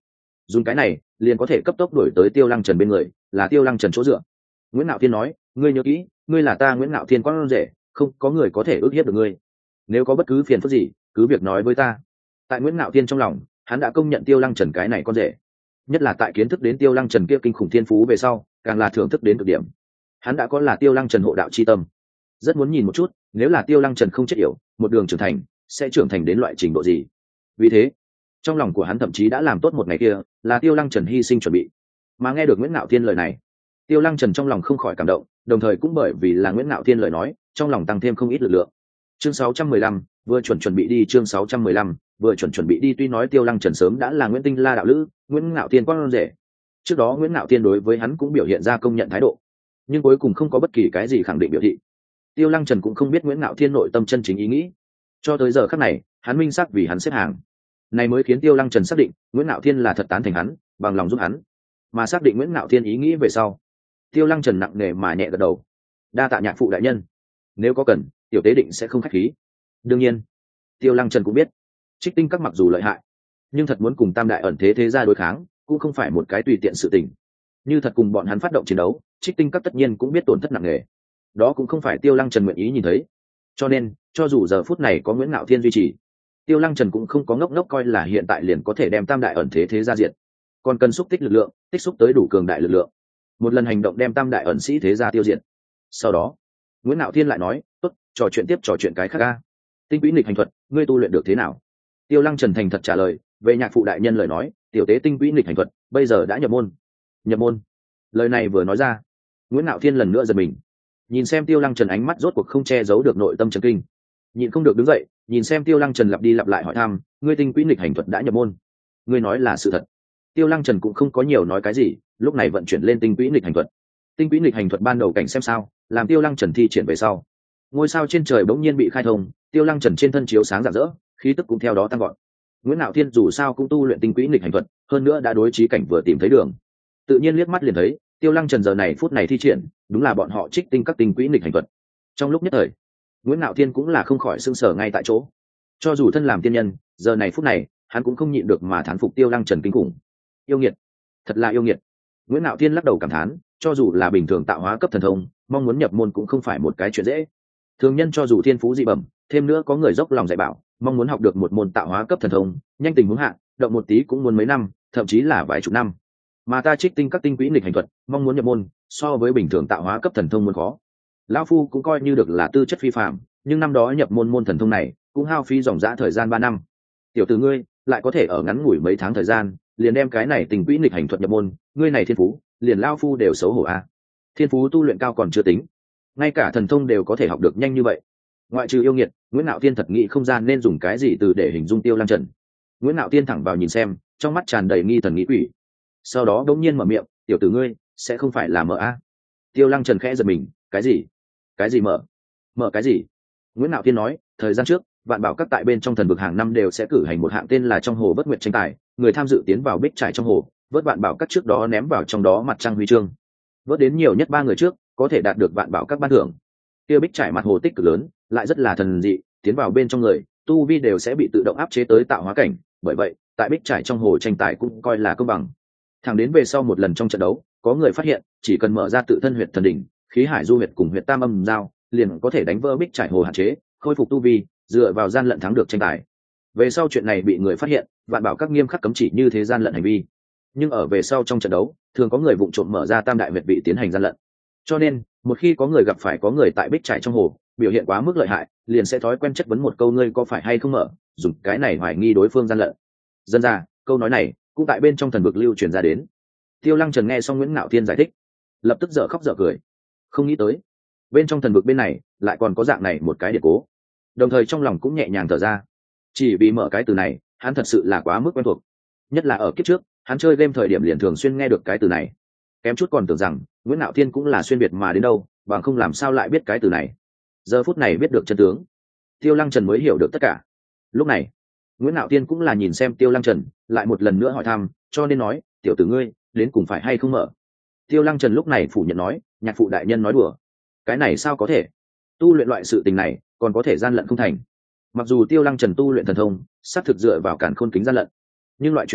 dùng cái này liền có thể cấp tốc đổi tới Tiêu Lăng Trần bên người, là Tiêu Lăng Trần chỗ dựa. Nguyễn Nạo Thiên nói, ngươi nhớ kỹ, ngươi là ta Nguyễn Nạo Thiên con rể, không có người có thể ức hiếp được ngươi. Nếu có bất cứ phiền phức gì, cứ việc nói với ta. Tại Nguyễn Nạo Thiên trong lòng, hắn đã công nhận Tiêu Lăng Trần cái này con rể, nhất là tại kiến thức đến Tiêu Lăng Trần kia kinh khủng thiên phú về sau, càng là thưởng thức đến cực điểm. Hắn đã có là Tiêu Lăng Trần hộ đạo chi tâm, rất muốn nhìn một chút, nếu là Tiêu Lăng Trần không chết yểu, một đường trưởng thành, sẽ trưởng thành đến loại trình độ gì. Vì thế, trong lòng của hắn thậm chí đã làm tốt một ngày kia, là Tiêu Lăng Trần hy sinh chuẩn bị. Mà nghe được Nguyễn Nạo Thiên lời này, Tiêu Lăng Trần trong lòng không khỏi cảm động, đồng thời cũng bởi vì là Nguyễn Nạo Thiên lời nói, trong lòng tăng thêm không ít lực lượng. Chương sáu trăm mười lăm, vừa chuẩn chuẩn bị đi chương sáu trăm mười lăm, vừa chuẩn chuẩn bị đi tuy nói Tiêu Lăng Trần sớm đã là Nguyễn Tinh La đạo lữ, Nguyễn Nạo Thiên con rể. Trước đó Nguyễn Nạo Thiên đối với hắn cũng biểu hiện ra công nhận thái độ, nhưng cuối cùng không có bất kỳ cái gì khẳng định biểu thị. Tiêu Lăng Trần cũng không biết Nguyễn Nạo Thiên nội tâm chân chính ý nghĩ. Cho tới giờ khắc này, hắn minh xác vì hắn xếp hàng. Này mới khiến Tiêu Lăng Trần xác định, Nguyễn Nạo Thiên là thật tán thành hắn, bằng lòng giúp hắn. Mà xác định Nguyễn Nạo Thiên ý nghĩ về sau, Tiêu Lăng Trần nặng nề mà nhẹ gật đầu. Đa tạ nhạc phụ đại nhân, nếu có cần, tiểu tế định sẽ không khách khí. Đương nhiên, Tiêu Lăng Trần cũng biết, Trích Tinh Các mặc dù lợi hại, nhưng thật muốn cùng Tam Đại ẩn thế thế gia đối kháng, cũng không phải một cái tùy tiện sự tình. Như thật cùng bọn hắn phát động chiến đấu, Trích Tinh Các tất nhiên cũng biết tổn thất nặng nề. Đó cũng không phải Tiêu Lăng Trần nguyện ý nhìn thấy. Cho nên, cho dù giờ phút này có Nguyễn Nạo Thiên duy trì, Tiêu Lăng Trần cũng không có ngốc ngốc coi là hiện tại liền có thể đem Tam Đại ẩn thế thế gia diệt, còn cần xúc tích lực lượng, tích xúc tới đủ cường đại lực lượng, một lần hành động đem Tam Đại ẩn sĩ thế gia tiêu diệt. Sau đó, Nguyễn Nạo Thiên lại nói, tốt, trò chuyện tiếp trò chuyện cái khác a. Tinh quỹ nghịch hành thuật, ngươi tu luyện được thế nào? Tiêu Lăng Trần thành thật trả lời, về nhạc phụ đại nhân lời nói, tiểu tế tinh quỹ nghịch hành thuật bây giờ đã nhập môn. Nhập môn? Lời này vừa nói ra, Nguyễn Nạo Thiên lần nữa giật mình, nhìn xem Tiêu Lăng Trần ánh mắt rốt cuộc không che giấu được nội tâm chấn kinh, nhịn không được đứng dậy, nhìn xem Tiêu Lăng Trần lặp đi lặp lại hỏi thăm, ngươi tinh quỹ nghịch hành thuật đã nhập môn? Ngươi nói là sự thật? Tiêu Lăng Trần cũng không có nhiều nói cái gì, lúc này vận chuyển lên tinh quỹ nghịch hành thuật. Tinh quỹ nghịch hành thuật ban đầu cảnh xem sao, làm Tiêu Lăng Trần thi triển về sau, ngôi sao trên trời bỗng nhiên bị khai thông, Tiêu Lăng Trần trên thân chiếu sáng rạng rỡ, khí tức cũng theo đó tăng gọn. Nguyễn Nạo Thiên dù sao cũng tu luyện tinh quỹ nghịch hành thuật, hơn nữa đã đối trí cảnh vừa tìm thấy đường, tự nhiên liếc mắt liền thấy Tiêu Lăng Trần giờ này phút này thi triển, đúng là bọn họ Trích Tinh Các tinh quỹ nghịch hành thuật. Trong lúc nhất thời, Nguyễn Nạo Thiên cũng là không khỏi sưng sở ngay tại chỗ. Cho dù thân làm tiên nhân, giờ này phút này, hắn cũng không nhịn được mà thán phục Tiêu Lăng Trần kinh khủng. Yêu nghiệt, thật là yêu nghiệt. Nguyễn Nạo Thiên lắc đầu cảm thán, cho dù là bình thường tạo hóa cấp thần thông, mong muốn nhập môn cũng không phải một cái chuyện dễ. Thường nhân cho dù thiên phú dị bẩm, thêm nữa có người dốc lòng dạy bảo, mong muốn học được một môn tạo hóa cấp thần thông, nhanh tình huống hạ, động một tí cũng muốn mấy năm, thậm chí là vài chục năm. Mà ta Trích Tinh Các tinh quỹ nghịch hành thuật, mong muốn nhập môn, so với bình thường tạo hóa cấp thần thông muốn khó. Lão phu cũng coi như được là tư chất phi phàm, nhưng năm đó nhập môn môn thần thông này, cũng hao phí dòng dã thời gian ba năm. Tiểu tử ngươi, lại có thể ở ngắn ngủi mấy tháng thời gian, liền đem cái này tinh quỹ nghịch hành thuật nhập môn, ngươi này thiên phú, liền lão phu đều xấu hổ a. Thiên phú tu luyện cao còn chưa tính, ngay cả thần thông đều có thể học được nhanh như vậy. Ngoại trừ yêu nghiệt, Nguyễn Nạo Thiên thật nghĩ không gian nên dùng cái gì từ để hình dung Tiêu Lăng Trần. Nguyễn Nạo Thiên thẳng vào nhìn xem, trong mắt tràn đầy nghi thần nghĩ quỷ. Sau đó đống nhiên mở miệng, tiểu tử ngươi, sẽ không phải là mở a? Tiêu Lăng Trần khẽ giật mình, cái gì? Cái gì mở? Mở cái gì? Nguyễn Nạo Thiên nói, thời gian trước, Vạn Bảo Các tại bên trong thần vực hàng năm đều sẽ cử hành một hạng tên là trong hồ vớt nguyệt tranh tài, người tham dự tiến vào bích trải trong hồ, vớt Vạn Bảo Các trước đó ném vào trong đó mặt trăng huy chương. Vớt đến nhiều nhất ba người trước, có thể đạt được Vạn Bảo Các ban thưởng. Kia bích trải mặt hồ tích cực lớn, lại rất là thần dị, tiến vào bên trong người, tu vi đều sẽ bị tự động áp chế tới tạo hóa cảnh, bởi vậy, tại bích trải trong hồ tranh tài cũng coi là công bằng. Thẳng đến về sau một lần trong trận đấu, có người phát hiện, chỉ cần mở ra tự thân huyệt thần đỉnh, khí hải du huyệt cùng huyệt tam âm giao, liền có thể đánh vỡ bích trải hồ hạn chế, khôi phục tu vi, dựa vào gian lận thắng được tranh tài. Về sau chuyện này bị người phát hiện, Vạn Bảo Các nghiêm khắc cấm chỉ như thế gian lận hành vi. Nhưng ở về sau trong trận đấu, thường có người vụng trộm mở ra tam đại huyệt vị tiến hành gian lận. Cho nên, một khi có người gặp phải có người tại bích trải trong hồ, biểu hiện quá mức lợi hại, liền sẽ thói quen chất vấn một câu ngươi có phải hay không mở, dùng cái này hoài nghi đối phương gian lận. Dân ra, câu nói này cũng tại bên trong thần vực lưu truyền ra đến. Tiêu Lăng Trần nghe xong Nguyễn Nạo Thiên giải thích, lập tức dở khóc dở cười, không nghĩ tới bên trong thần vực bên này lại còn có dạng này một cái điện cố, đồng thời trong lòng cũng nhẹ nhàng thở ra. Chỉ vì mở cái từ này, hắn thật sự là quá mức quen thuộc, nhất là ở kiếp trước, hắn chơi game thời điểm liền thường xuyên nghe được cái từ này, kém chút còn tưởng rằng Nguyễn Nạo Thiên cũng là xuyên biệt mà đến đâu, bằng không làm sao lại biết cái từ này. Giờ phút này biết được chân tướng, Tiêu Lăng Trần mới hiểu được tất cả. Lúc này, Nguyễn Nạo Thiên cũng là nhìn xem Tiêu Lăng Trần, lại một lần nữa hỏi thăm, cho nên nói, tiểu tử ngươi, đến cùng phải hay không mở? Tiêu Lăng Trần lúc này phủ nhận nói, nhạc phụ đại nhân nói đùa. Cái này sao có thể? Tu luyện loại sự tình này, còn có thể gian lận không thành. Mặc dù Tiêu Lăng Trần tu luyện thần thông, xác thực dựa vào càn khôn kính gian lận, nhưng loại chuyện này,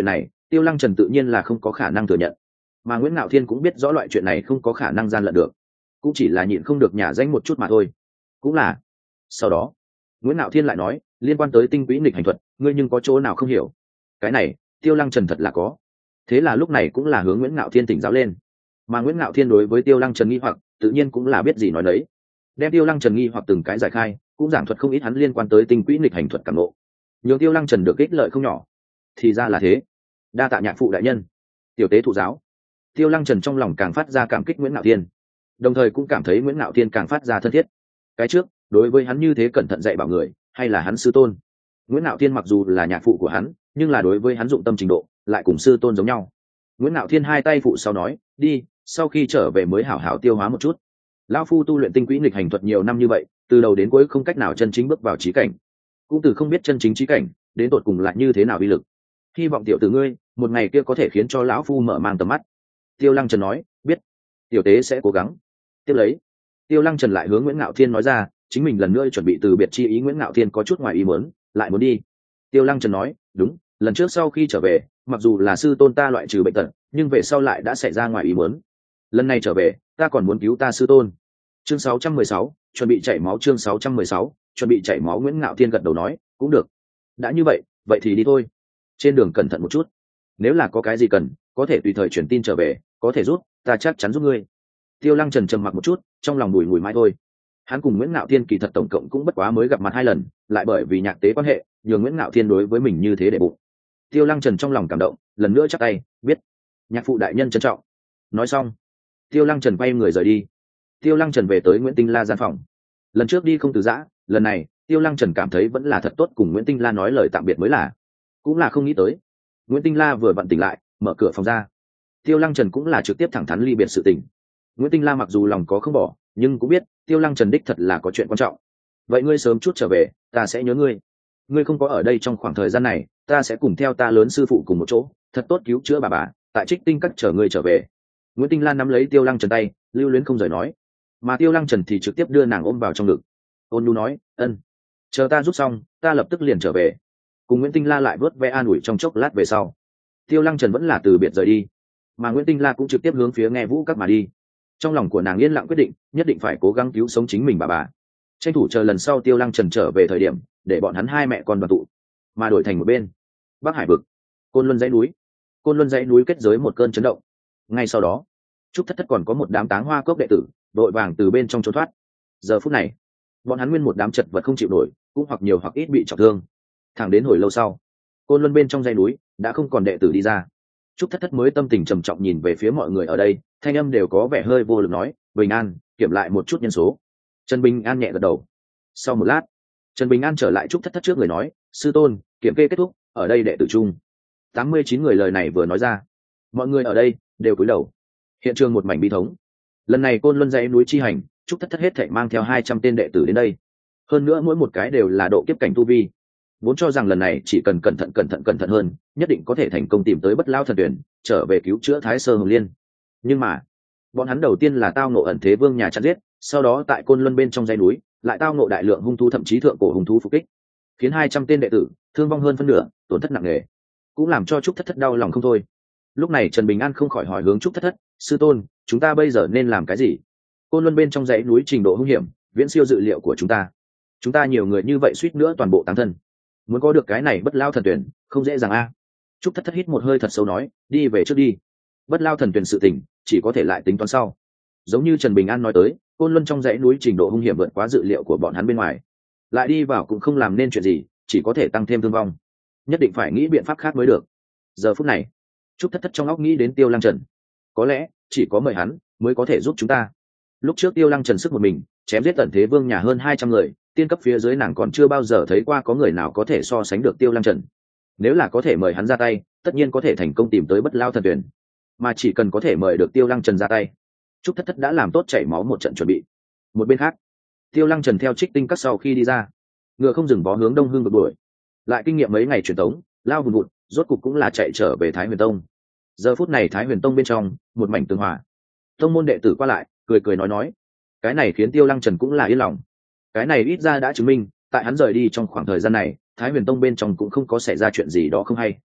Tiêu Lăng Trần tự nhiên là không có khả năng thừa nhận, mà Nguyễn Ngạo Thiên cũng biết rõ loại chuyện này không có khả năng gian lận được, cũng chỉ là nhịn không được nhả danh một chút mà thôi. Cũng là sau đó Nguyễn Ngạo Thiên lại nói, liên quan tới tinh quỹ nghịch hành thuật, ngươi nhưng có chỗ nào không hiểu? Cái này Tiêu Lăng Trần thật là có. Thế là lúc này cũng là hướng Nguyễn Ngạo Thiên tỉnh giáo lên, mà Nguyễn Ngạo Thiên đối với Tiêu Lăng Trần nghi hoặc tự nhiên cũng là biết gì nói đấy, đem Tiêu Lăng Trần nghi hoặc từng cái giải khai, cũng giảng thuật không ít hắn liên quan tới tinh quỹ nghịch hành thuật cảm ngộ, nhường Tiêu Lăng Trần được ích lợi không nhỏ. Thì ra là thế, đa tạ nhạc phụ đại nhân, tiểu tế thụ giáo. Tiêu Lăng Trần trong lòng càng phát ra cảm kích Nguyễn Ngạo Thiên, đồng thời cũng cảm thấy Nguyễn Ngạo Thiên càng phát ra thân thiết. Cái trước đối với hắn như thế cẩn thận dạy bảo người, hay là hắn sư tôn. Nguyễn Ngạo Thiên mặc dù là nhạc phụ của hắn, nhưng là đối với hắn dụng tâm trình độ lại cùng sư tôn giống nhau. Nguyễn Ngạo Thiên hai tay phụ sau nói, đi, sau khi trở về mới hảo hảo tiêu hóa một chút. Lão phu tu luyện tinh quỹ nghịch hành thuật nhiều năm như vậy, từ đầu đến cuối không cách nào chân chính bước vào trí cảnh, cũng từ không biết chân chính trí cảnh đến tột cùng lại như thế nào uy lực. Hy vọng tiểu tử ngươi một ngày kia có thể khiến cho lão phu mở mang tầm mắt. Tiêu Lăng Trần nói, biết, tiểu tế sẽ cố gắng. Tiếp lấy Tiêu Lăng Trần lại hướng Nguyễn Ngạo Thiên nói ra, chính mình lần nữa chuẩn bị từ biệt chi ý. Nguyễn Ngạo Thiên có chút ngoài ý muốn, lại muốn đi. Tiêu Lăng Trần nói, đúng, lần trước sau khi trở về, mặc dù là sư tôn ta loại trừ bệnh tật, nhưng về sau lại đã xảy ra ngoài ý muốn. Lần này trở về, ta còn muốn cứu ta sư tôn. Chương sáu trăm mười sáu, chuẩn bị chảy máu. Chương sáu trăm mười sáu, chuẩn bị chảy máu. Nguyễn Ngạo Thiên gật đầu nói, cũng được. Đã như vậy, vậy thì đi thôi. Trên đường cẩn thận một chút. Nếu là có cái gì cần, có thể tùy thời truyền tin trở về, có thể giúp, ta chắc chắn giúp ngươi. Tiêu Lăng Trần trầm mặc một chút, trong lòng bùi ngùi mãi thôi. Hắn cùng Nguyễn Ngạo Thiên kỳ thật tổng cộng cũng bất quá mới gặp mặt hai lần, lại bởi vì nhạc tế quan hệ, nhường Nguyễn Ngạo Thiên đối với mình như thế để bụng. Tiêu Lăng Trần trong lòng cảm động, lần nữa chắp tay, biết. Nhạc phụ đại nhân trân trọng. Nói xong, Tiêu Lăng Trần quay người rời đi. Tiêu Lăng Trần về tới Nguyễn Tinh La gian phòng. Lần trước đi không từ giã, lần này Tiêu Lăng Trần cảm thấy vẫn là thật tốt cùng Nguyễn Tinh La nói lời tạm biệt mới là. Cũng là không nghĩ tới, Nguyễn Tinh La vừa vặn tỉnh lại, mở cửa phòng ra. Tiêu Lăng Trần cũng là trực tiếp thẳng thắn ly biệt sự tình. Nguyễn Tinh La mặc dù lòng có không bỏ, nhưng cũng biết Tiêu Lăng Trần đích thật là có chuyện quan trọng. Vậy ngươi sớm chút trở về, ta sẽ nhớ ngươi. Ngươi không có ở đây trong khoảng thời gian này, ta sẽ cùng theo ta lớn sư phụ cùng một chỗ, thật tốt cứu chữa bà bà, tại Trích Tinh Các chờ ngươi trở về. Nguyễn Tinh Lan nắm lấy Tiêu Lăng Trần tay, lưu luyến không rời nói, mà Tiêu Lăng Trần thì trực tiếp đưa nàng ôm vào trong ngực. Ôn nhu nói, ân, chờ ta rút xong, ta lập tức liền trở về. Cùng Nguyễn Tinh La lại vớt ve an ủi trong chốc lát về sau, Tiêu Lăng Trần vẫn là từ biệt rời đi, mà Nguyễn Tinh La cũng trực tiếp hướng phía Nghe Vũ Các mà đi. Trong lòng của nàng yên lặng quyết định, nhất định phải cố gắng cứu sống chính mình bà bà, tranh thủ chờ lần sau Tiêu Lăng Trần trở về thời điểm, để bọn hắn hai mẹ con đoàn tụ. Mà đổi thành một bên, Bắc Hải vực, Côn Luân dãy núi, Côn Luân dãy núi kết giới một cơn chấn động. Ngay sau đó, Trúc Thất Thất còn có một đám Táng Hoa Cốc đệ tử đội vàng từ bên trong trốn thoát. Giờ phút này, bọn hắn nguyên một đám chật vật không chịu nổi, cũng hoặc nhiều hoặc ít bị trọng thương. Thẳng đến hồi lâu sau, Côn Luân bên trong dãy núi đã không còn đệ tử đi ra. Trúc Thất Thất mới tâm tình trầm trọng nhìn về phía mọi người ở đây, thanh âm đều có vẻ hơi vô lực nói, Bình An, kiểm lại một chút nhân số. Trần Bình An nhẹ gật đầu. Sau một lát, Trần Bình An trở lại Trúc Thất Thất trước người nói, sư tôn, kiểm kê kết thúc, ở đây đệ tử chung tám mươi chín người. Lời này vừa nói ra, mọi người ở đây đều cúi đầu. Hiện trường một mảnh bi thống. Lần này Côn Luân dãy núi chi hành, Trúc Thất Thất hết thảy mang theo hai trăm tên đệ tử đến đây. Hơn nữa mỗi một cái đều là độ kiếp cảnh tu vi. Vốn cho rằng lần này chỉ cần cẩn thận cẩn thận cẩn thận hơn, nhất định có thể thành công tìm tới Bất Lao Thần Tuyển, trở về cứu chữa Thái Sơ Hồng Liên. Nhưng mà, bọn hắn đầu tiên là tao ngộ ẩn thế vương nhà chặn giết, sau đó tại Côn Luân bên trong dãy núi, lại tao ngộ đại lượng hung thú, thậm chí thượng cổ hung thú phục kích, khiến hai trăm tên đệ tử thương vong hơn phân nửa, tổn thất nặng nề, cũng làm cho Trúc Thất Thất đau lòng không thôi. Lúc này Trần Bình An không khỏi hỏi hướng Trúc Thất Thất, sư tôn, chúng ta bây giờ nên làm cái gì? Côn Luân bên trong dãy núi trình độ hung hiểm viễn siêu dự liệu của chúng ta, chúng ta nhiều người như vậy suýt nữa toàn bộ táng thân, muốn có được cái này Bất Lao Thần Tuyển không dễ dàng a. À. Trúc Thất Thất hít một hơi thật sâu nói, đi về trước đi, Bất Lao Thần Tuyển sự tình chỉ có thể lại tính toán sau. Giống như Trần Bình An nói tới, Côn Luân trong dãy núi trình độ hung hiểm vượt quá dự liệu của bọn hắn bên ngoài, lại đi vào cũng không làm nên chuyện gì, chỉ có thể tăng thêm thương vong, nhất định phải nghĩ biện pháp khác mới được. Giờ phút này, Trúc Thất Thất trong óc nghĩ đến Tiêu Lăng Trần, có lẽ chỉ có mời hắn mới có thể giúp chúng ta. Lúc trước Tiêu Lăng Trần sức một mình chém giết tận thế vương nhà hơn hai trăm người, tiên cấp phía dưới nàng còn chưa bao giờ thấy qua có người nào có thể so sánh được Tiêu Lăng Trần. Nếu là có thể mời hắn ra tay, tất nhiên có thể thành công tìm tới Bất Lao Thần Tuyển, mà chỉ cần có thể mời được Tiêu Lăng Trần ra tay, Trúc Thất Thất đã làm tốt chảy máu một trận chuẩn bị. Một bên khác, Tiêu Lăng Trần theo Trích Tinh Các sau khi đi ra, ngựa không dừng bó hướng Đông Hưng vực đuổi, lại kinh nghiệm mấy ngày truyền tống, lao vùn vụt, rốt cục cũng là chạy trở về Thái Huyền Tông. Giờ phút này Thái Huyền Tông bên trong một mảnh tường hòa, tông môn đệ tử qua lại cười cười nói nói, cái này khiến Tiêu Lăng Trần cũng là yên lòng. Cái này ít ra đã chứng minh tại hắn rời đi trong khoảng thời gian này, Thái Huyền Tông bên trong cũng không có xảy ra chuyện gì đó không hay.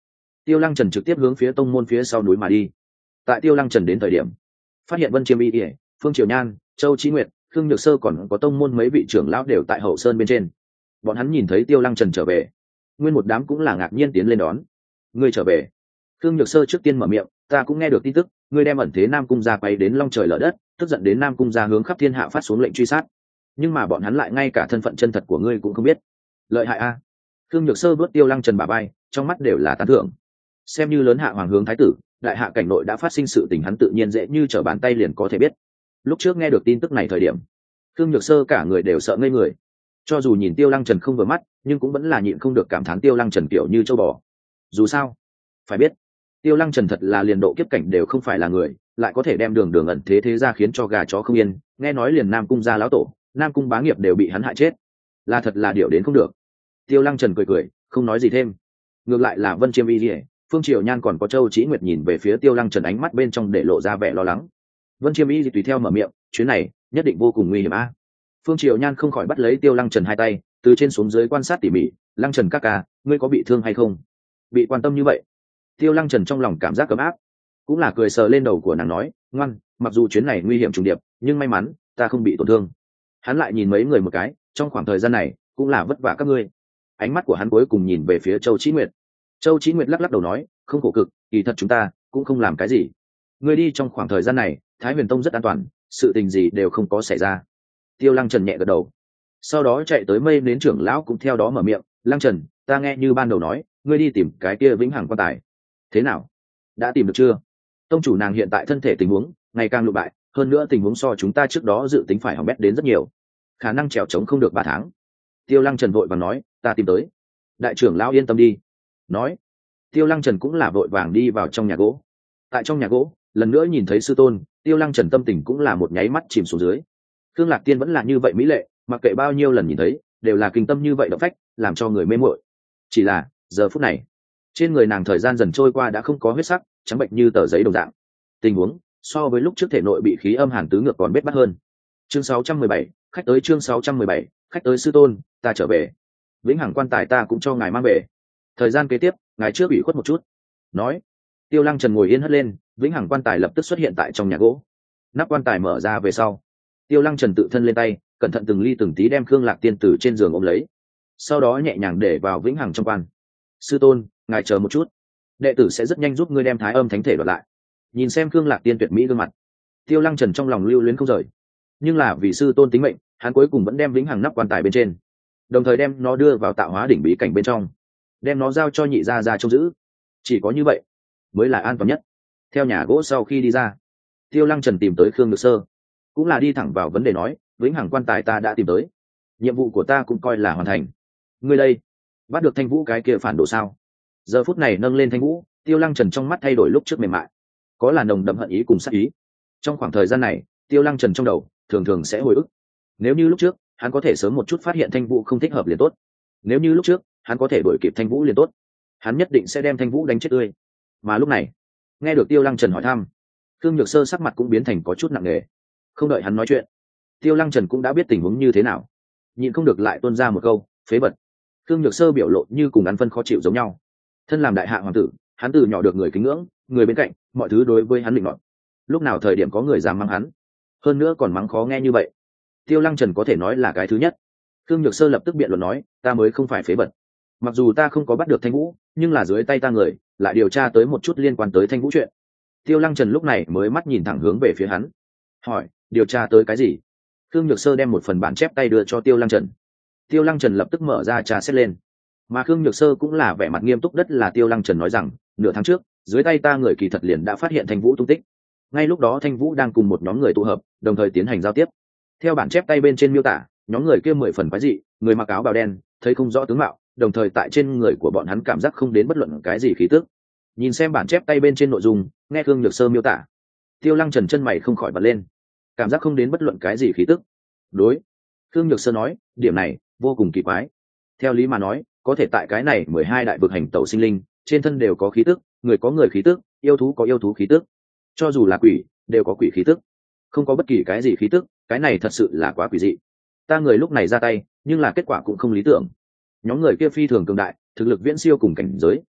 Tiêu Lăng Trần trực tiếp hướng phía tông môn phía sau núi mà đi. Tại Tiêu Lăng Trần đến thời điểm, phát hiện Vân Chiêm Y, Phương Triều Nhan, Châu Chí Nguyệt, Khương Nhược Sơ còn có tông môn mấy vị trưởng lão đều tại hậu sơn bên trên. Bọn hắn nhìn thấy Tiêu Lăng Trần trở về, nguyên một đám cũng là ngạc nhiên tiến lên đón. Ngươi trở về? Khương Nhược Sơ trước tiên mở miệng, ta cũng nghe được tin tức, ngươi đem ẩn thế Nam Cung gia quay đến long trời lở đất, tức giận đến Nam Cung gia hướng khắp thiên hạ phát xuống lệnh truy sát. Nhưng mà bọn hắn lại ngay cả thân phận chân thật của ngươi cũng không biết. Lợi hại a! Khương Nhược Sơ bước Tiêu Lăng Trần bả vai, trong mắt đều là tán thưởng. Xem như lớn hạ hoàng hướng thái tử, đại hạ cảnh nội đã phát sinh sự tình hắn tự nhiên dễ như trở bàn tay liền có thể biết. Lúc trước nghe được tin tức này thời điểm, Khương Nhược Sơ cả người đều sợ ngây người. Cho dù nhìn Tiêu Lăng Trần không vừa mắt, nhưng cũng vẫn là nhịn không được cảm thán Tiêu Lăng Trần kiểu như châu bò. Dù sao, phải biết, Tiêu Lăng Trần thật là liền độ kiếp cảnh đều không phải là người, lại có thể đem đường đường ẩn thế thế ra khiến cho gà chó không yên. Nghe nói liền Nam Cung gia lão tổ, Nam Cung bá nghiệp đều bị hắn hại chết, là thật là điều đến không được. Tiêu Lăng Trần cười cười, không nói gì thêm. Ngược lại là Vân Chiêm Y, Phương Triều Nhan còn có Châu Chí Nguyệt nhìn về phía Tiêu Lăng Trần, ánh mắt bên trong để lộ ra vẻ lo lắng. Vân Chiêm Y tùy theo mở miệng, chuyến này nhất định vô cùng nguy hiểm a. Phương Triều Nhan không khỏi bắt lấy Tiêu Lăng Trần hai tay, từ trên xuống dưới quan sát tỉ mỉ. Lăng Trần các ca, ngươi có bị thương hay không? Bị quan tâm như vậy, Tiêu Lăng Trần trong lòng cảm giác ấm áp, cũng là cười sờ lên đầu của nàng nói, ngoan, mặc dù chuyến này nguy hiểm trùng điệp, nhưng may mắn ta không bị tổn thương. Hắn lại nhìn mấy người một cái, trong khoảng thời gian này cũng là vất vả các ngươi. Ánh mắt của hắn cuối cùng nhìn về phía Châu Chí Nguyệt. Châu Chí Nguyệt lắc lắc đầu nói, không khổ cực, kỳ thật chúng ta cũng không làm cái gì. Ngươi đi trong khoảng thời gian này, Thái Huyền Tông rất an toàn, sự tình gì đều không có xảy ra. Tiêu Lăng Trần nhẹ gật đầu. Sau đó chạy tới Mây Nến trưởng lão cũng theo đó mở miệng, Lăng Trần, ta nghe như ban đầu nói, ngươi đi tìm cái kia vĩnh hằng quan tài. Thế nào? Đã tìm được chưa? Tông chủ nàng hiện tại thân thể tình huống ngày càng lụ bại, hơn nữa tình huống so chúng ta trước đó dự tính phải hỏng bét đến rất nhiều, khả năng trèo trống không được ba tháng. Tiêu Lăng Trần vội vàng nói, ta tìm tới. Đại trưởng lão yên tâm đi. Nói, Tiêu Lăng Trần cũng là vội vàng đi vào trong nhà gỗ. Tại trong nhà gỗ, lần nữa nhìn thấy sư tôn, Tiêu Lăng Trần tâm tình cũng là một nháy mắt chìm xuống dưới. Khương Lạc Tiên vẫn là như vậy mỹ lệ, mặc kệ bao nhiêu lần nhìn thấy, đều là kinh tâm như vậy động phách, làm cho người mê muội. Chỉ là, giờ phút này, trên người nàng thời gian dần trôi qua đã không có huyết sắc, trắng bệnh như tờ giấy đồng dạng. Tình huống so với lúc trước thể nội bị khí âm hàn tứ ngược còn bết bát hơn. Chương sáu trăm mười bảy, khách tới chương sáu trăm mười bảy, khách tới sư tôn, ta trở về. Vĩnh hằng quan tài ta cũng cho ngài mang về. Thời gian kế tiếp, ngài trước ủy khuất một chút. Nói, Tiêu Lăng Trần ngồi yên hất lên, vĩnh hằng quan tài lập tức xuất hiện tại trong nhà gỗ. Nắp quan tài mở ra về sau, Tiêu Lăng Trần tự thân lên tay, cẩn thận từng ly từng tí đem Khương Lạc Tiên từ trên giường ôm lấy, sau đó nhẹ nhàng để vào vĩnh hằng trong quan. Sư tôn, ngài chờ một chút, đệ tử sẽ rất nhanh giúp ngươi đem thái âm thánh thể đoạt lại. Nhìn xem Khương Lạc Tiên tuyệt mỹ gương mặt, Tiêu Lăng Trần trong lòng lưu luyến không rời, nhưng là vì sư tôn tính mệnh, hắn cuối cùng vẫn đem vĩnh hằng nắp quan tài bên trên, đồng thời đem nó đưa vào tạo hóa đỉnh bí cảnh bên trong, đem nó giao cho nhị gia gia trông giữ. Chỉ có như vậy mới là an toàn nhất. Theo nhà gỗ sau khi đi ra, Tiêu Lăng Trần tìm tới Khương Nhược Sơ, cũng là đi thẳng vào vấn đề nói, vĩnh hằng quan tài ta đã tìm tới, nhiệm vụ của ta cũng coi là hoàn thành. Ngươi đây, bắt được Thanh Vũ cái kia phản đồ sao? Giờ phút này nâng lên Thanh Vũ, Tiêu Lăng Trần trong mắt thay đổi lúc trước mềm mại, có là nồng đậm hận ý cùng sát ý. Trong khoảng thời gian này, Tiêu Lăng Trần trong đầu thường thường sẽ hồi ức, nếu như lúc trước hắn có thể sớm một chút phát hiện Thanh Vũ không thích hợp liền tốt, nếu như lúc trước hắn có thể đuổi kịp Thanh Vũ liền tốt, hắn nhất định sẽ đem Thanh Vũ đánh chết tươi. Mà lúc này, nghe được Tiêu Lăng Trần hỏi thăm, Khương Nhược Sơ sắc mặt cũng biến thành có chút nặng nề. Không đợi hắn nói chuyện, Tiêu Lăng Trần cũng đã biết tình huống như thế nào, nhịn không được lại tuôn ra một câu, phế vật. Khương Nhược Sơ biểu lộ như cùng ăn phân khó chịu giống nhau. Thân làm đại hạ hoàng tử, hắn từ nhỏ được người kính ngưỡng, người bên cạnh, mọi thứ đối với hắn định nọt. Lúc nào thời điểm có người dám mắng hắn, hơn nữa còn mắng khó nghe như vậy, Tiêu Lăng Trần có thể nói là cái thứ nhất. Khương Nhược Sơ lập tức biện luận nói, ta mới không phải phế vật. Mặc dù ta không có bắt được Thanh Vũ, nhưng là dưới tay ta người lại điều tra tới một chút liên quan tới Thanh Vũ chuyện. Tiêu Lăng Trần lúc này mới mắt nhìn thẳng hướng về phía hắn, hỏi, điều tra tới cái gì? Khương Nhược Sơ đem một phần bản chép tay đưa cho Tiêu Lăng Trần. Tiêu Lăng Trần lập tức mở ra trà xét lên, mà Khương Nhược Sơ cũng là vẻ mặt nghiêm túc. Đất là Tiêu Lăng Trần nói rằng, nửa tháng trước, dưới tay ta người kỳ thật liền đã phát hiện Thanh Vũ tung tích. Ngay lúc đó Thanh Vũ đang cùng một nhóm người tụ hợp, đồng thời tiến hành giao tiếp. Theo bản chép tay bên trên miêu tả, nhóm người kia mười phần quái dị, người mặc áo bào đen, thấy không rõ tướng mạo, đồng thời tại trên người của bọn hắn cảm giác không đến bất luận cái gì khí tức. Nhìn xem bản chép tay bên trên nội dung, nghe Khương Nhược Sơ miêu tả, Tiêu Lăng Trần chân mày không khỏi bật lên, cảm giác không đến bất luận cái gì khí tức. Đối, Khương Nhược Sơ nói, điểm này vô cùng kỳ quái. Theo lý mà nói, có thể tại cái này mười hai đại vực hành tẩu sinh linh, trên thân đều có khí tức, người có người khí tức, yêu thú có yêu thú khí tức, cho dù là quỷ, đều có quỷ khí tức. Không có bất kỳ cái gì khí tức, cái này thật sự là quá quỷ dị. Ta người lúc này ra tay, nhưng là kết quả cũng không lý tưởng. Nhóm người kia phi thường cường đại, thực lực viễn siêu cùng cảnh giới,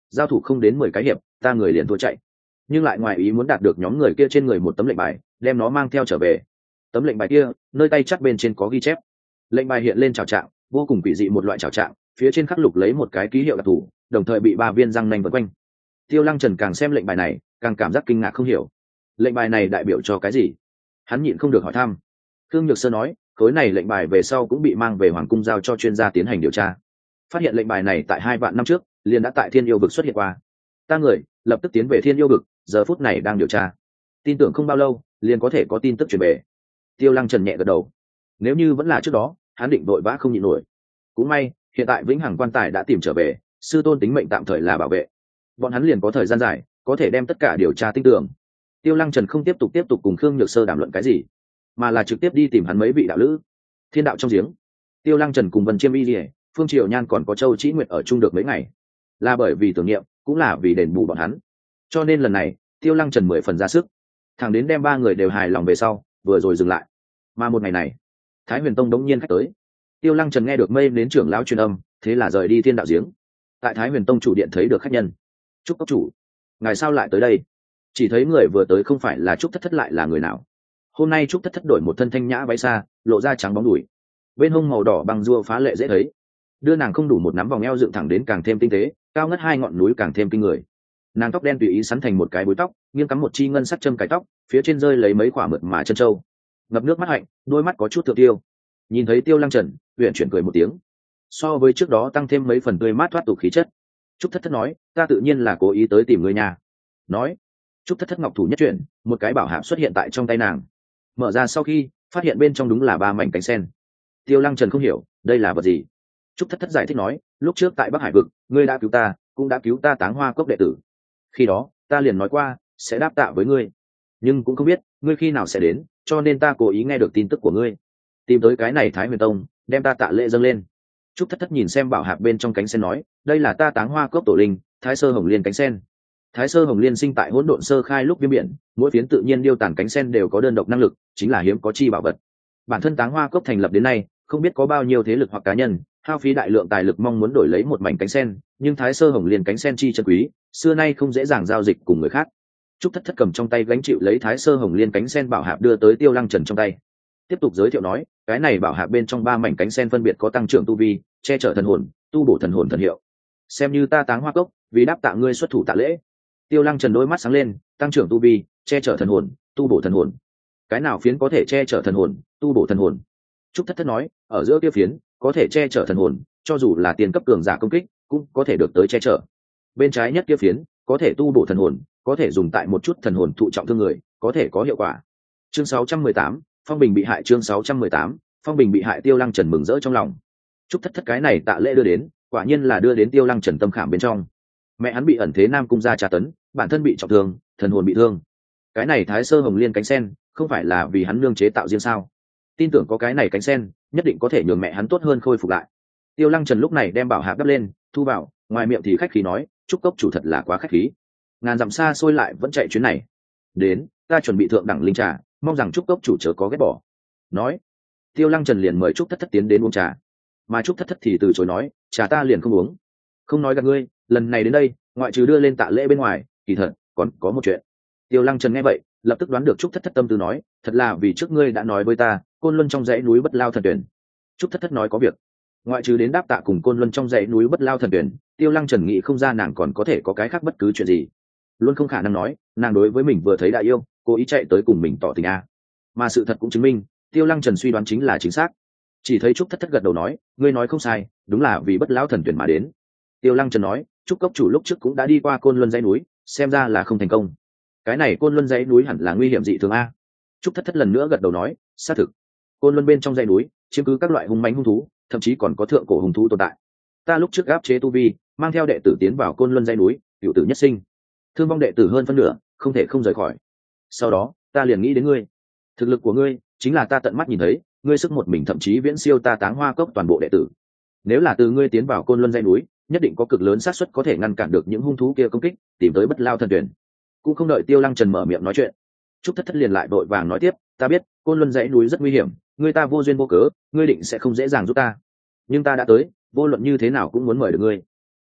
giao thủ không đến mười cái hiệp ta người liền thua chạy, nhưng lại ngoài ý muốn đạt được nhóm người kia trên người một tấm lệnh bài, đem nó mang theo trở về. Tấm lệnh bài kia nơi tay chắc bên trên có ghi chép. Lệnh bài hiện lên trào trạng, vô cùng quỷ dị một loại trào trạng, phía trên khắc lục lấy một cái ký hiệu đặc thù, đồng thời bị ba viên răng nanh vần quanh. Tiêu Lăng Trần càng xem lệnh bài này càng cảm giác kinh ngạc không hiểu, lệnh bài này đại biểu cho cái gì? Hắn nhịn không được hỏi thăm. Khương Nhược Sơ nói, khối này lệnh bài về sau cũng bị mang về hoàng cung giao cho chuyên gia tiến hành điều tra, phát hiện lệnh bài này tại hai vạn năm trước liền đã tại Thiên Yêu vực xuất hiện qua. Ta người lập tức tiến về Thiên Yêu vực, giờ phút này đang điều tra, tin tưởng không bao lâu liền có thể có tin tức truyền về. Tiêu Lăng Trần nhẹ gật đầu. Nếu như vẫn là trước đó, hắn định vội vã không nhịn nổi. Cũng may hiện tại vĩnh hằng quan tài đã tìm trở về, sư tôn tính mệnh tạm thời là bảo vệ, bọn hắn liền có thời gian dài có thể đem tất cả điều tra tinh tưởng. Tiêu Lăng Trần không tiếp tục tiếp tục cùng Khương Nhược Sơ đàm luận cái gì, mà là trực tiếp đi tìm hắn mấy vị đạo lữ. Thiên đạo trong giếng, Tiêu Lăng Trần cùng Vân Chiêm Y Lìa, Phương Triều Nhan còn có Châu Chỉ Nguyệt ở chung được mấy ngày, là bởi vì tưởng niệm, cũng là vì đền bù bọn hắn. Cho nên lần này Tiêu Lăng Trần mười phần ra sức, thẳng đến đem ba người đều hài lòng về sau, vừa rồi dừng lại. Mà một ngày này, Thái Huyền Tông đống nhiên khách tới. Tiêu Lăng Trần nghe được mây đến trưởng lão truyền âm, thế là rời đi Thiên đạo giếng. Tại Thái Huyền Tông chủ điện thấy được khách nhân. Trúc Cốc chủ, ngài sao lại tới đây? Chỉ thấy người vừa tới không phải là Trúc Thất Thất lại là người nào? Hôm nay Trúc Thất Thất đổi một thân thanh nhã váy xa, lộ ra trắng bóng đùi, bên hông màu đỏ bằng rua phá lệ dễ thấy, đưa nàng không đủ một nắm vòng eo dựng thẳng đến càng thêm tinh tế, cao ngất hai ngọn núi càng thêm kinh người. Nàng tóc đen tùy ý sắn thành một cái búi tóc, nghiêng cắm một chi ngân sắc châm cái tóc, phía trên rơi lấy mấy quả mượt mà chân châu, ngập nước mắt hạnh, đôi mắt có chút thượng tiêu. Nhìn thấy Tiêu Lăng Trần, uyển chuyển cười một tiếng, so với trước đó tăng thêm mấy phần tươi mát thoát tục khí chất. Trúc Thất Thất nói, ta tự nhiên là cố ý tới tìm người nhà. Nói, Trúc Thất Thất ngọc thủ nhất chuyển, một cái bảo hạp xuất hiện tại trong tay nàng. Mở ra sau khi phát hiện bên trong đúng là ba mảnh cánh sen. Tiêu Lăng Trần không hiểu đây là vật gì. Trúc Thất Thất giải thích nói, lúc trước tại Bắc Hải vực, ngươi đã cứu ta, cũng đã cứu ta Táng Hoa Cốc đệ tử. Khi đó ta liền nói qua sẽ đáp tạ với ngươi, nhưng cũng không biết ngươi khi nào sẽ đến, cho nên ta cố ý nghe được tin tức của ngươi, tìm tới cái này Thái Huyền Tông, đem ta tạ lễ dâng lên. Trúc Thất Thất nhìn xem bảo hạp bên trong cánh sen nói, đây là ta Táng Hoa Cốc tổ linh Thái Sơ Hồng Liên cánh sen. Thái Sơ Hồng Liên sinh tại hỗn độn sơ khai lúc viêm biển, mỗi phiến tự nhiên điêu tàn cánh sen đều có đơn độc năng lực, chính là hiếm có chi bảo vật. Bản thân Táng Hoa Cốc thành lập đến nay, không biết có bao nhiêu thế lực hoặc cá nhân hao phí đại lượng tài lực mong muốn đổi lấy một mảnh cánh sen, nhưng Thái Sơ Hồng Liên cánh sen chi chân quý, xưa nay không dễ dàng giao dịch cùng người khác. Trúc Thất Thất cầm trong tay gánh chịu lấy Thái Sơ Hồng Liên cánh sen bảo hạp đưa tới Tiêu Lăng Trần trong tay, tiếp tục giới thiệu nói, cái này bảo hạp bên trong ba mảnh cánh sen phân biệt có tăng trưởng tu vi, che chở thần hồn, tu bổ thần hồn thần hiệu, xem như ta Táng Hoa Cốc vì đáp tạ ngươi xuất thủ tạ lễ. Tiêu Lăng Trần đôi mắt sáng lên, tăng trưởng tu vi, che chở thần hồn, tu bổ thần hồn, cái nào phiến có thể che chở thần hồn, tu bổ thần hồn? Trúc Thất Thất nói, ở giữa kia phiến có thể che chở thần hồn, cho dù là tiền cấp cường giả công kích cũng có thể được tới che chở. Bên trái nhất kia phiến có thể tu bổ thần hồn, có thể dùng tại một chút thần hồn thụ trọng thương người, có thể có hiệu quả. Chương sáu trăm mười tám, Phong Bình bị hại. Chương sáu trăm mười tám, Phong Bình bị hại. Tiêu Lăng Trần mừng rỡ trong lòng. Trúc Thất Thất cái này tạ lễ đưa đến, quả nhiên là đưa đến Tiêu Lăng Trần tâm khảm bên trong. Mẹ hắn bị ẩn thế Nam cung gia tra tấn, bản thân bị trọng thương, thần hồn bị thương. Cái này Thái Sơ Hồng Liên cánh sen, không phải là vì hắn nương chế tạo riêng sao? Tin tưởng có cái này cánh sen, nhất định có thể nhường mẹ hắn tốt hơn khôi phục lại. Tiêu Lăng Trần lúc này đem bảo hạp đắp lên, thu vào, ngoài miệng thì khách khí nói, Trúc Cốc chủ thật là quá khách khí, ngàn dặm xa xôi lại vẫn chạy chuyến này đến, ta chuẩn bị thượng đẳng linh trà, mong rằng Trúc Cốc chủ chớ có ghét bỏ. Nói, Tiêu Lăng Trần liền mời Trúc Thất Thất tiến đến uống trà, mà Trúc Thất Thất thì từ chối nói, trà ta liền không uống. Không nói gạt ngươi, lần này đến đây, ngoại trừ đưa lên tạ lễ bên ngoài, kỳ thật còn có một chuyện. Tiêu Lăng Trần nghe vậy, lập tức đoán được Trúc Thất Thất tâm tư nói, thật là vì trước ngươi đã nói với ta, Côn Luân trong dãy núi Bất Lao Thần Tuyển. Trúc Thất Thất nói có việc, ngoại trừ đến đáp tạ cùng Côn Luân trong dãy núi Bất Lao Thần Tuyển, Tiêu Lăng Trần nghĩ không ra nàng còn có thể có cái khác bất cứ chuyện gì. Luôn không khả năng nói, nàng đối với mình vừa thấy đã yêu, cố ý chạy tới cùng mình tỏ tình a. Mà sự thật cũng chứng minh, Tiêu Lăng Trần suy đoán chính là chính xác. Chỉ thấy Trúc Thất Thất gật đầu nói, ngươi nói không sai, đúng là vì Bất Lao Thần Tuyển mà đến. Tiêu Lăng Trần nói, Trúc Cốc chủ lúc trước cũng đã đi qua Côn Luân dãy núi, xem ra là không thành công. Cái này Côn Luân dãy núi hẳn là nguy hiểm dị thường a. Trúc Thất Thất lần nữa gật đầu nói, xác thực. Côn Luân bên trong dãy núi chiếm cứ các loại hung mãnh hung thú, thậm chí còn có thượng cổ hung thú tồn tại. Ta lúc trước áp chế tu vi, mang theo đệ tử tiến vào Côn Luân dãy núi, cựu tử nhất sinh, thương vong đệ tử hơn phân nửa, không thể không rời khỏi. Sau đó ta liền nghĩ đến ngươi, thực lực của ngươi chính là ta tận mắt nhìn thấy, ngươi sức một mình thậm chí viễn siêu ta Táng Hoa Cốc toàn bộ đệ tử. Nếu là từ ngươi tiến vào Côn Luân dãy núi, nhất định có cực lớn xác suất có thể ngăn cản được những hung thú kia công kích, tìm tới Bất Lao Thần Tuyển. Cũng không đợi Tiêu Lăng Trần mở miệng nói chuyện, Trúc Thất Thất liền lại vội vàng nói tiếp, ta biết Côn Luân dãy núi rất nguy hiểm, ngươi ta vô duyên vô cớ, ngươi định sẽ không dễ dàng giúp ta, nhưng ta đã tới, vô luận như thế nào cũng muốn mời được ngươi.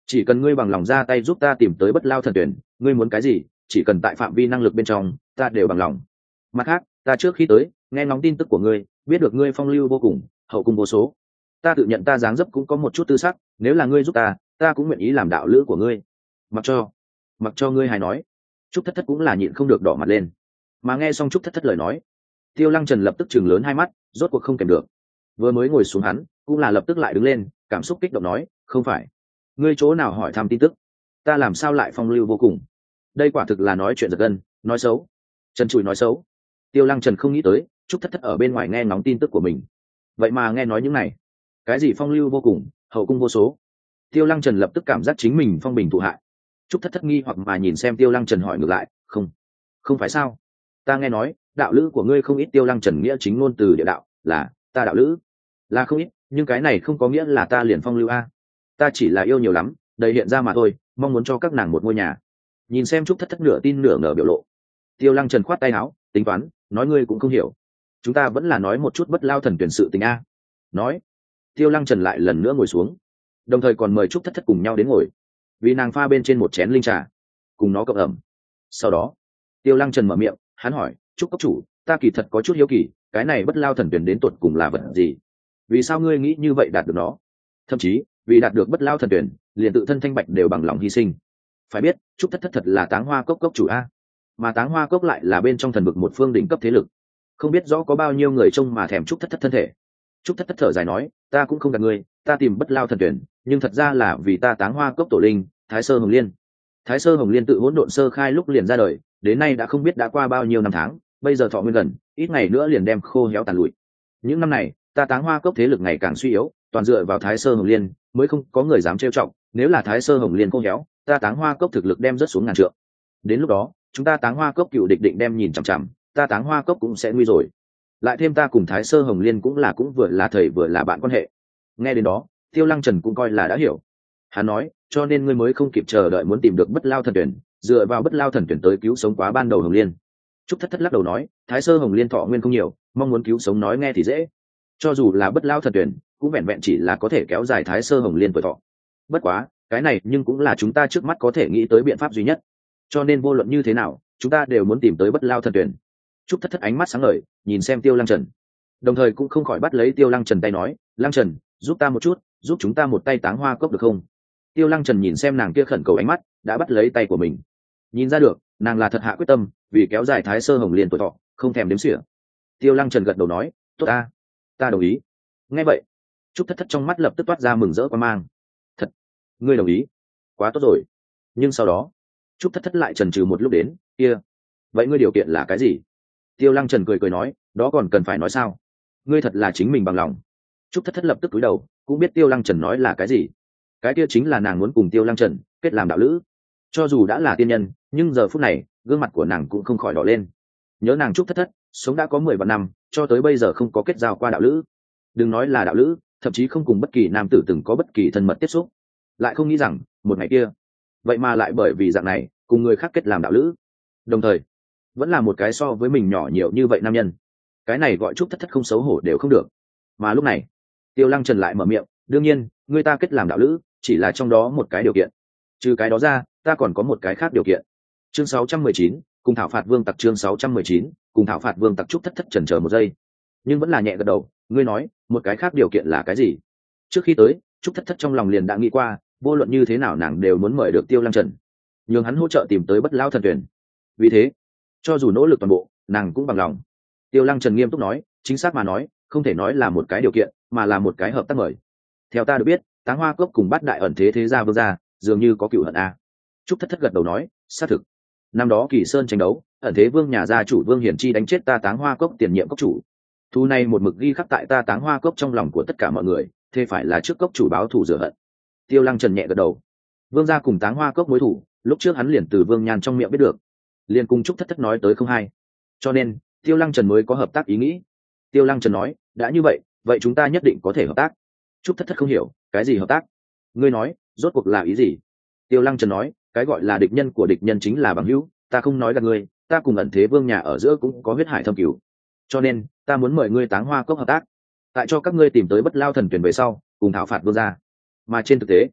chỉ cần ngươi bằng lòng ra tay giúp ta tìm tới bất lao thần tuyển, ngươi muốn cái gì chỉ cần tại phạm vi năng lực bên trong ta đều bằng lòng. Mặt khác, ta trước khi tới nghe ngóng tin tức của ngươi, biết được ngươi phong lưu vô cùng, hậu cung vô số. Ta tự nhận ta dáng dấp cũng có một chút tư sắc, nếu là ngươi giúp ta ta cũng nguyện ý làm đạo lữ của ngươi. Mặc cho mặc cho ngươi hài nói. Trúc Thất Thất cũng là nhịn không được đỏ mặt lên. Mà nghe xong Trúc Thất Thất lời nói, Tiêu Lăng Trần lập tức chừng lớn hai mắt, rốt cuộc không kèm được. Vừa mới ngồi xuống hắn cũng là lập tức lại đứng lên, cảm xúc kích động nói, không phải ngươi chỗ nào hỏi thăm tin tức, ta làm sao lại phong lưu vô cùng? Đây quả thực là nói chuyện giật gân, nói xấu. Trần Trụi nói xấu. Tiêu Lăng Trần không nghĩ tới Trúc Thất Thất ở bên ngoài nghe ngóng tin tức của mình, vậy mà nghe nói những này. Cái gì phong lưu vô cùng, hậu cung vô số? Tiêu Lăng Trần lập tức cảm giác chính mình phong bình thụ hại. Trúc Thất Thất nghi hoặc mà nhìn xem Tiêu Lăng Trần hỏi ngược lại, không không phải sao? Ta nghe nói đạo lữ của ngươi không ít. Tiêu Lăng Trần nghĩa chính ngôn từ địa đạo, là ta đạo lữ là không ít, nhưng cái này không có nghĩa là ta liền phong lưu a. Ta chỉ là yêu nhiều lắm, đầy hiện ra mà thôi, mong muốn cho các nàng một ngôi nhà. Nhìn xem Trúc Thất Thất nửa tin nửa ngờ biểu lộ, Tiêu Lăng Trần khoát tay áo, tính toán, nói ngươi cũng không hiểu, chúng ta vẫn là nói một chút bất lao thần tuyển sự tình a. Nói. Tiêu Lăng Trần lại lần nữa ngồi xuống, đồng thời còn mời Trúc Thất Thất cùng nhau đến ngồi, vì nàng pha bên trên một chén linh trà, cùng nó cộng ẩm. Sau đó Tiêu Lăng Trần mở miệng, hắn hỏi, Trúc cốc chủ, ta kỳ thật có chút hiếu kỳ, cái này bất lao thần tuyển đến tột cùng là vật gì? Vì sao ngươi nghĩ như vậy đạt được nó? Thậm chí vì đạt được bất lao thần tuyển, liền tự thân thanh bạch đều bằng lòng hy sinh. Phải biết Trúc Thất Thất thật là Táng Hoa Cốc cốc chủ a, mà Táng Hoa Cốc lại là bên trong thần vực một phương đỉnh cấp thế lực, không biết rõ có bao nhiêu người trông mà thèm Trúc Thất Thất thân thể. Trúc Thất Thất thở dài nói, ta cũng không gạt ngươi, ta tìm bất lao thần tuyển nhưng thật ra là vì ta Táng Hoa Cốc tổ linh Thái Sơ Hồng Liên. Thái Sơ Hồng Liên tự hỗn độn sơ khai lúc liền ra đời, đến nay đã không biết đã qua bao nhiêu năm tháng, bây giờ thọ nguyên gần, ít ngày nữa liền đem khô héo tàn lụi. Những năm này ta Táng Hoa Cốc thế lực ngày càng suy yếu, toàn dựa vào Thái Sơ Hồng Liên mới không có người dám trêu trọng, nếu là Thái Sơ Hồng Liên khô héo, ta Táng Hoa Cốc thực lực đem rất xuống ngàn trượng. Đến lúc đó chúng ta Táng Hoa Cốc cựu địch định đem nhìn chằm chằm, ta Táng Hoa Cốc cũng sẽ nguy rồi. Lại thêm ta cùng Thái Sơ Hồng Liên cũng là cũng vừa là thầy vừa là bạn quan hệ. Nghe đến đó Tiêu Lăng Trần cũng coi là đã hiểu. Hắn nói, cho nên ngươi mới không kịp chờ đợi muốn tìm được bất lao thần tuyển, dựa vào bất lao thần tuyển tới cứu sống quá ban đầu Hồng Liên. Trúc Thất Thất lắc đầu nói, Thái Sơ Hồng Liên thọ nguyên không nhiều, mong muốn cứu sống nói nghe thì dễ, cho dù là bất lao thần tuyển cũng vẹn vẹn chỉ là có thể kéo dài Thái Sơ Hồng Liên tuổi thọ. Bất quá cái này nhưng cũng là chúng ta trước mắt có thể nghĩ tới biện pháp duy nhất, cho nên vô luận như thế nào chúng ta đều muốn tìm tới bất lao thần tuyển. Trúc Thất Thất ánh mắt sáng ngời nhìn xem Tiêu Lăng Trần, đồng thời cũng không khỏi bắt lấy Tiêu Lăng Trần tay nói, Lăng Trần, giúp ta một chút, giúp chúng ta một tay Táng Hoa Cốc được không? Tiêu Lăng Trần nhìn xem nàng kia khẩn cầu ánh mắt, đã bắt lấy tay của mình, nhìn ra được nàng là thật hạ quyết tâm vì kéo dài Thái Sơ Hồng Liên tuổi thọ, không thèm đếm xỉa. Tiêu Lăng Trần gật đầu nói, tốt ta, ta đồng ý. Nghe vậy Trúc Thất Thất trong mắt lập tức toát ra mừng rỡ quan mang. Thật, ngươi đồng ý? Quá tốt rồi. Nhưng sau đó Trúc Thất Thất lại chần chừ một lúc đến, kia vậy ngươi điều kiện là cái gì? Tiêu Lăng Trần cười cười nói, đó còn cần phải nói sao, ngươi thật là chính mình bằng lòng. Trúc Thất Thất lập tức cúi đầu, cũng biết Tiêu Lăng Trần nói là cái gì. Cái kia chính là nàng muốn cùng Tiêu Lăng Trần kết làm đạo lữ. Cho dù đã là tiên nhân, nhưng giờ phút này gương mặt của nàng cũng không khỏi đỏ lên. Nhớ nàng Trúc Thất Thất sống đã có mười vạn năm, cho tới bây giờ không có kết giao qua đạo lữ. Đừng nói là đạo lữ, thậm chí không cùng bất kỳ nam tử từng có bất kỳ thân mật tiếp xúc. Lại không nghĩ rằng một ngày kia vậy mà lại bởi vì dạng này cùng người khác kết làm đạo lữ, đồng thời vẫn là một cái so với mình nhỏ nhiều như vậy nam nhân. Cái này gọi Trúc Thất Thất không xấu hổ đều không được. Mà lúc này Tiêu Lăng Trần lại mở miệng, đương nhiên người ta kết làm đạo lữ chỉ là trong đó một cái điều kiện, trừ cái đó ra ta còn có một cái khác điều kiện. Chương sáu trăm mười chín, cùng thảo phạt vương tặc. Chương sáu trăm mười chín, cùng thảo phạt vương tặc. Trúc Thất Thất chần chờ một giây nhưng vẫn là nhẹ gật đầu, ngươi nói một cái khác điều kiện là cái gì? Trước khi tới Trúc Thất Thất trong lòng liền đã nghĩ qua, vô luận như thế nào nàng đều muốn mời được Tiêu Lăng Trần, nhường hắn hỗ trợ tìm tới bất lao thần tuyển. Vì thế cho dù nỗ lực toàn bộ nàng cũng bằng lòng. Tiêu Lăng Trần nghiêm túc nói, chính xác mà nói không thể nói là một cái điều kiện mà là một cái hợp tác mời. Theo ta được biết Táng Hoa Cốc cùng Bát Đại ẩn thế thế gia vương gia dường như có cựu hận a. Trúc Thất Thất gật đầu nói, xác thực, năm đó Kỳ Sơn tranh đấu, ẩn thế vương nhà gia chủ Vương Hiển Chi đánh chết ta Táng Hoa Cốc tiền nhiệm cốc chủ. Thu này một mực ghi khắc tại ta Táng Hoa Cốc trong lòng của tất cả mọi người, thế phải là trước cốc chủ báo thù rửa hận. Tiêu Lăng Trần nhẹ gật đầu. Vương gia cùng Táng Hoa Cốc mối thù, lúc trước hắn liền từ Vương Nhan trong miệng biết được, liền cùng Trúc Thất Thất nói tới không hay, cho nên Tiêu Lăng Trần mới có hợp tác ý nghĩ. Tiêu Lăng Trần nói, đã như vậy vậy chúng ta nhất định có thể hợp tác. Trúc Thất Thất không hiểu, cái gì hợp tác? Ngươi nói rốt cuộc là ý gì? Tiêu Lăng Trần nói, cái gọi là địch nhân của địch nhân chính là bằng hữu, ta không nói gạt ngươi, ta cùng ẩn thế vương nhà ở giữa cũng có huyết hải thâm cửu, cho nên ta muốn mời ngươi Táng Hoa Cốc hợp tác, tại cho các ngươi tìm tới bất lao thần tuyển về sau cùng thảo phạt vương gia. Mà trên thực tế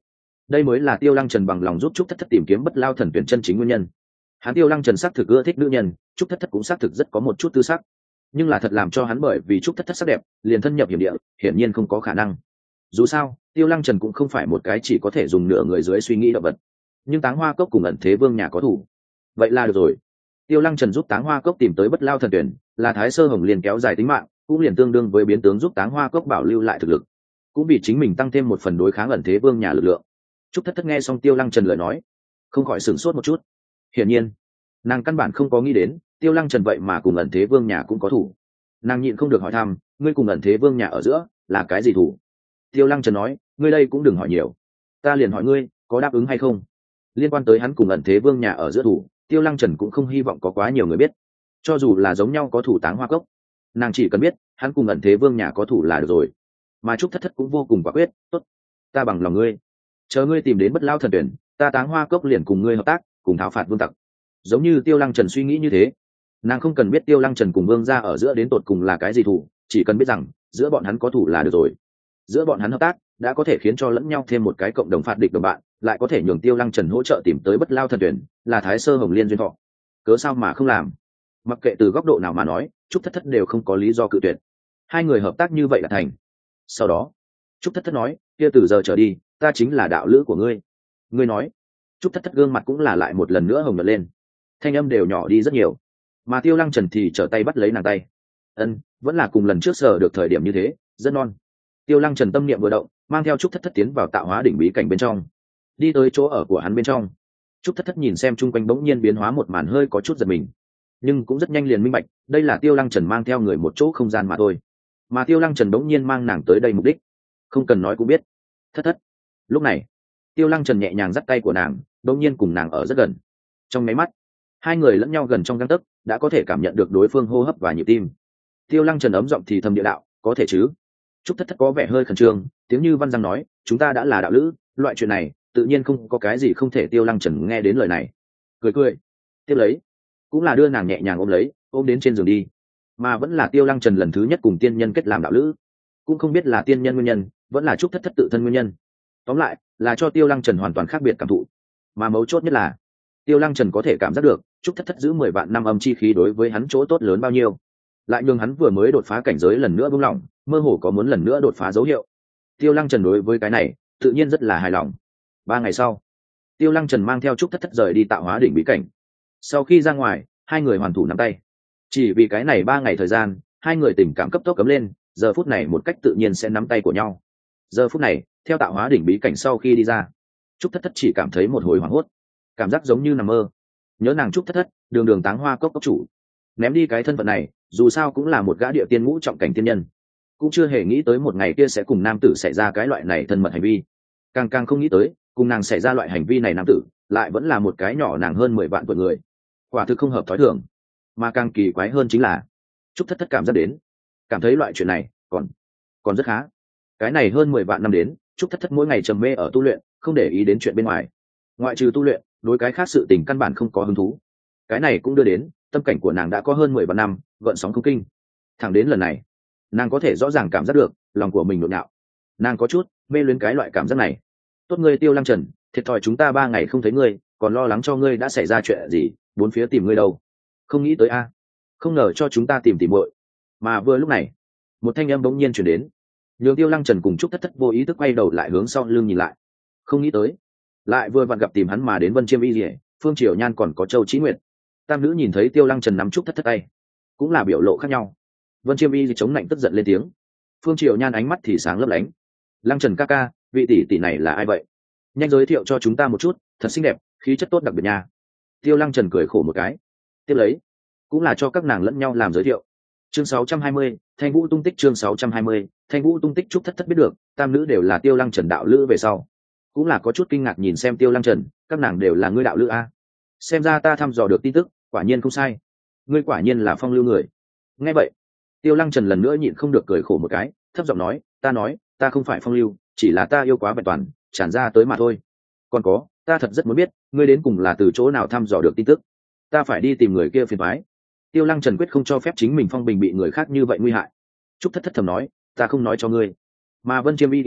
đây mới là Tiêu Lăng Trần bằng lòng giúp Trúc Thất Thất tìm kiếm Bất Lao Thần Tuyển chân chính nguyên nhân. Hắn Tiêu Lăng Trần xác thực ưa thích nữ nhân, Trúc Thất Thất cũng xác thực rất có một chút tư sắc, nhưng là thật làm cho hắn bởi vì Trúc Thất Thất sắc đẹp liền thân nhập hiểm địa, hiển nhiên không có khả năng. Dù sao, Tiêu Lăng Trần cũng không phải một cái chỉ có thể dùng nửa người dưới suy nghĩ động vật. Nhưng Táng Hoa Cốc cùng Ẩn Thế Vương nhà có thủ, vậy là được rồi. Tiêu Lăng Trần giúp Táng Hoa Cốc tìm tới Bất Lao Thần Tuyển, là Thái Sơ Hồng liền kéo dài tính mạng, cũng liền tương đương với biến tướng giúp Táng Hoa Cốc bảo lưu lại thực lực, cũng vì chính mình tăng thêm một phần đối kháng Ẩn Thế Vương nhà lực lượng. Trúc Thất Thất nghe xong Tiêu Lăng Trần lời nói, không khỏi sửng sốt một chút. Hiển nhiên, nàng căn bản không có nghĩ đến Tiêu Lăng Trần vậy mà cùng Ẩn Thế Vương nhà cũng có thủ. Nàng nhịn không được hỏi thăm, ngươi cùng Ẩn Thế Vương nhà ở giữa là cái gì thủ? Tiêu Lăng Trần nói, ngươi đây cũng đừng hỏi nhiều, ta liền hỏi ngươi có đáp ứng hay không. Liên quan tới hắn cùng Ẩn Thế Vương nhà ở giữa thủ, Tiêu Lăng Trần cũng không hy vọng có quá nhiều người biết. Cho dù là giống nhau có thủ Táng Hoa Cốc, nàng chỉ cần biết hắn cùng Ẩn Thế Vương nhà có thủ là được rồi. Mà Trúc Thất Thất cũng vô cùng quả quyết, tốt, ta bằng lòng ngươi, chờ ngươi tìm đến Bất Lao Thần Tuyển, ta Táng Hoa Cốc liền cùng ngươi hợp tác, cùng tháo phạt vương tặc. Giống như Tiêu Lăng Trần suy nghĩ như thế, nàng không cần biết Tiêu Lăng Trần cùng Vương gia ở giữa đến tột cùng là cái gì thủ, chỉ cần biết rằng giữa bọn hắn có thủ là được rồi. Giữa bọn hắn hợp tác đã có thể khiến cho lẫn nhau thêm một cái cộng đồng phạt địch đồng bạn, lại có thể nhường Tiêu Lăng Trần hỗ trợ tìm tới Bất Lao Thần Tuyển, là Thái Sơ Hồng Liên duyên thọ. Cớ sao mà không làm? Mặc kệ từ góc độ nào mà nói, Trúc Thất Thất đều không có lý do cự tuyệt. Hai người hợp tác như vậy là thành. Sau đó, Trúc Thất Thất nói, kia từ giờ trở đi, ta chính là đạo lữ của ngươi. Ngươi nói. Trúc Thất Thất gương mặt cũng là lại một lần nữa hồng nhuận lên, thanh âm đều nhỏ đi rất nhiều. Mà Tiêu Lăng Trần thì trở tay bắt lấy nàng tay. Ân, vẫn là cùng lần trước sờ được thời điểm như thế, rất non. Tiêu Lăng Trần tâm niệm vừa động, mang theo Trúc Thất Thất tiến vào Tạo Hóa đỉnh bí cảnh bên trong, đi tới chỗ ở của hắn bên trong. Trúc Thất Thất nhìn xem chung quanh bỗng nhiên biến hóa một màn hơi có chút giật mình, nhưng cũng rất nhanh liền minh bạch, đây là Tiêu Lăng Trần mang theo người một chỗ không gian mà thôi. Mà Tiêu Lăng Trần bỗng nhiên mang nàng tới đây mục đích, không cần nói cũng biết. Thất Thất. Lúc này, Tiêu Lăng Trần nhẹ nhàng dắt tay của nàng, bỗng nhiên cùng nàng ở rất gần. Trong mấy mắt, hai người lẫn nhau gần trong gang tấc, đã có thể cảm nhận được đối phương hô hấp và nhịp tim. Tiêu Lăng Trần ấm giọng thì thầm địa đạo, có thể chứ? Trúc Thất Thất có vẻ hơi khẩn trương, tiếng như văn răng nói, chúng ta đã là đạo lữ, loại chuyện này tự nhiên không có cái gì không thể. Tiêu Lăng Trần nghe đến lời này, cười cười, tiếp lấy cũng là đưa nàng nhẹ nhàng ôm lấy, ôm đến trên giường đi. Mà vẫn là Tiêu Lăng Trần lần thứ nhất cùng tiên nhân kết làm đạo lữ, cũng không biết là tiên nhân nguyên nhân, vẫn là Trúc Thất Thất tự thân nguyên nhân. Tóm lại là cho Tiêu Lăng Trần hoàn toàn khác biệt cảm thụ. Mà mấu chốt nhất là Tiêu Lăng Trần có thể cảm giác được Trúc Thất Thất giữ mười vạn năm âm chi khí đối với hắn chỗ tốt lớn bao nhiêu, lại nhường hắn vừa mới đột phá cảnh giới lần nữa buông lỏng, mơ hồ có muốn lần nữa đột phá dấu hiệu. Tiêu Lăng Trần đối với cái này tự nhiên rất là hài lòng. Ba ngày sau, Tiêu Lăng Trần mang theo Trúc Thất Thất rời đi Tạo Hóa đỉnh bí cảnh. Sau khi ra ngoài, hai người hoàn thủ nắm tay. Chỉ vì cái này ba ngày thời gian, hai người tình cảm cấp tốc cấm lên, giờ phút này một cách tự nhiên sẽ nắm tay của nhau. Giờ phút này, theo Tạo Hóa đỉnh bí cảnh sau khi đi ra, Trúc Thất Thất chỉ cảm thấy một hồi hoảng hốt, cảm giác giống như nằm mơ. Nhớ nàng Trúc Thất Thất, đường đường Táng Hoa Cốc cốc chủ, ném đi cái thân phận này, dù sao cũng là một gã địa tiên ngũ trọng cảnh tiên nhân, cũng chưa hề nghĩ tới một ngày kia sẽ cùng nam tử xảy ra cái loại này thân mật hành vi. Càng càng không nghĩ tới, cùng nàng xảy ra loại hành vi này nam tử, lại vẫn là một cái nhỏ nàng hơn mười vạn tuổi người. Quả thực không hợp thói thường. Mà càng kỳ quái hơn chính là, Trúc Thất Thất cảm giác đến, cảm thấy loại chuyện này còn còn rất khá. Cái này hơn mười vạn năm đến, Trúc Thất Thất mỗi ngày trầm mê ở tu luyện, không để ý đến chuyện bên ngoài. Ngoại trừ tu luyện, đối cái khác sự tình căn bản không có hứng thú. Cái này cũng đưa đến tâm cảnh của nàng đã có hơn mười vạn năm gợn sóng không kinh. Thẳng đến lần này, nàng có thể rõ ràng cảm giác được lòng của mình nhộn nhạo. Nàng có chút mê luyến cái loại cảm giác này. Tốt ngươi Tiêu Lăng Trần, thiệt thòi chúng ta ba ngày không thấy ngươi, còn lo lắng cho ngươi đã xảy ra chuyện gì, bốn phía tìm ngươi đâu. Không nghĩ tới a, không ngờ cho chúng ta tìm tìm muội. Mà vừa lúc này, một thanh âm bỗng nhiên truyền đến, nhường Tiêu Lăng Trần cùng Trúc Thất Thất vô ý thức quay đầu lại hướng sau lưng nhìn lại. Không nghĩ tới, lại vừa vặn gặp tìm hắn mà đến Vân Chiêm Y Liễu, Phương Triều Nhan còn có Châu Chí Nguyệt. Tam nữ nhìn thấy Tiêu Lăng Trần nắm Trúc Thất Thất tay, cũng là biểu lộ khác nhau. Vân Chiêm Y chống nạnh tức giận lên tiếng, Phương Triều Nhan ánh mắt thì sáng lấp lánh. Lăng Trần ca ca, vị tỷ tỷ này là ai vậy? Nhanh giới thiệu cho chúng ta một chút, thật xinh đẹp, khí chất tốt đặc biệt nha. Tiêu Lăng Trần cười khổ một cái, tiếp lấy cũng là cho các nàng lẫn nhau làm giới thiệu. Chương sáu trăm hai mươi, Thanh Vũ tung tích. Chương sáu trăm hai mươi, Thanh Vũ tung tích. Trúc Thất Thất biết được tam nữ đều là Tiêu Lăng Trần đạo lữ về sau, cũng là có chút kinh ngạc nhìn xem Tiêu Lăng Trần, các nàng đều là ngươi đạo lữ a? Xem ra ta thăm dò được tin tức, quả nhiên không sai, ngươi quả nhiên là phong lưu người. Nghe vậy, Tiêu Lăng Trần lần nữa nhịn không được cười khổ một cái, thấp giọng nói, ta nói, ta không phải phong lưu, chỉ là ta yêu quá vẹn toàn, tràn ra tới mà thôi. Còn có, ta thật rất muốn biết, ngươi đến cùng là từ chỗ nào thăm dò được tin tức, ta phải đi tìm người kia phiền toái. Tiêu Lăng Trần quyết không cho phép chính mình phong bình bị người khác như vậy nguy hại. Trúc Thất Thất thầm nói, ta không nói cho ngươi. Mà Vân Chiêm Y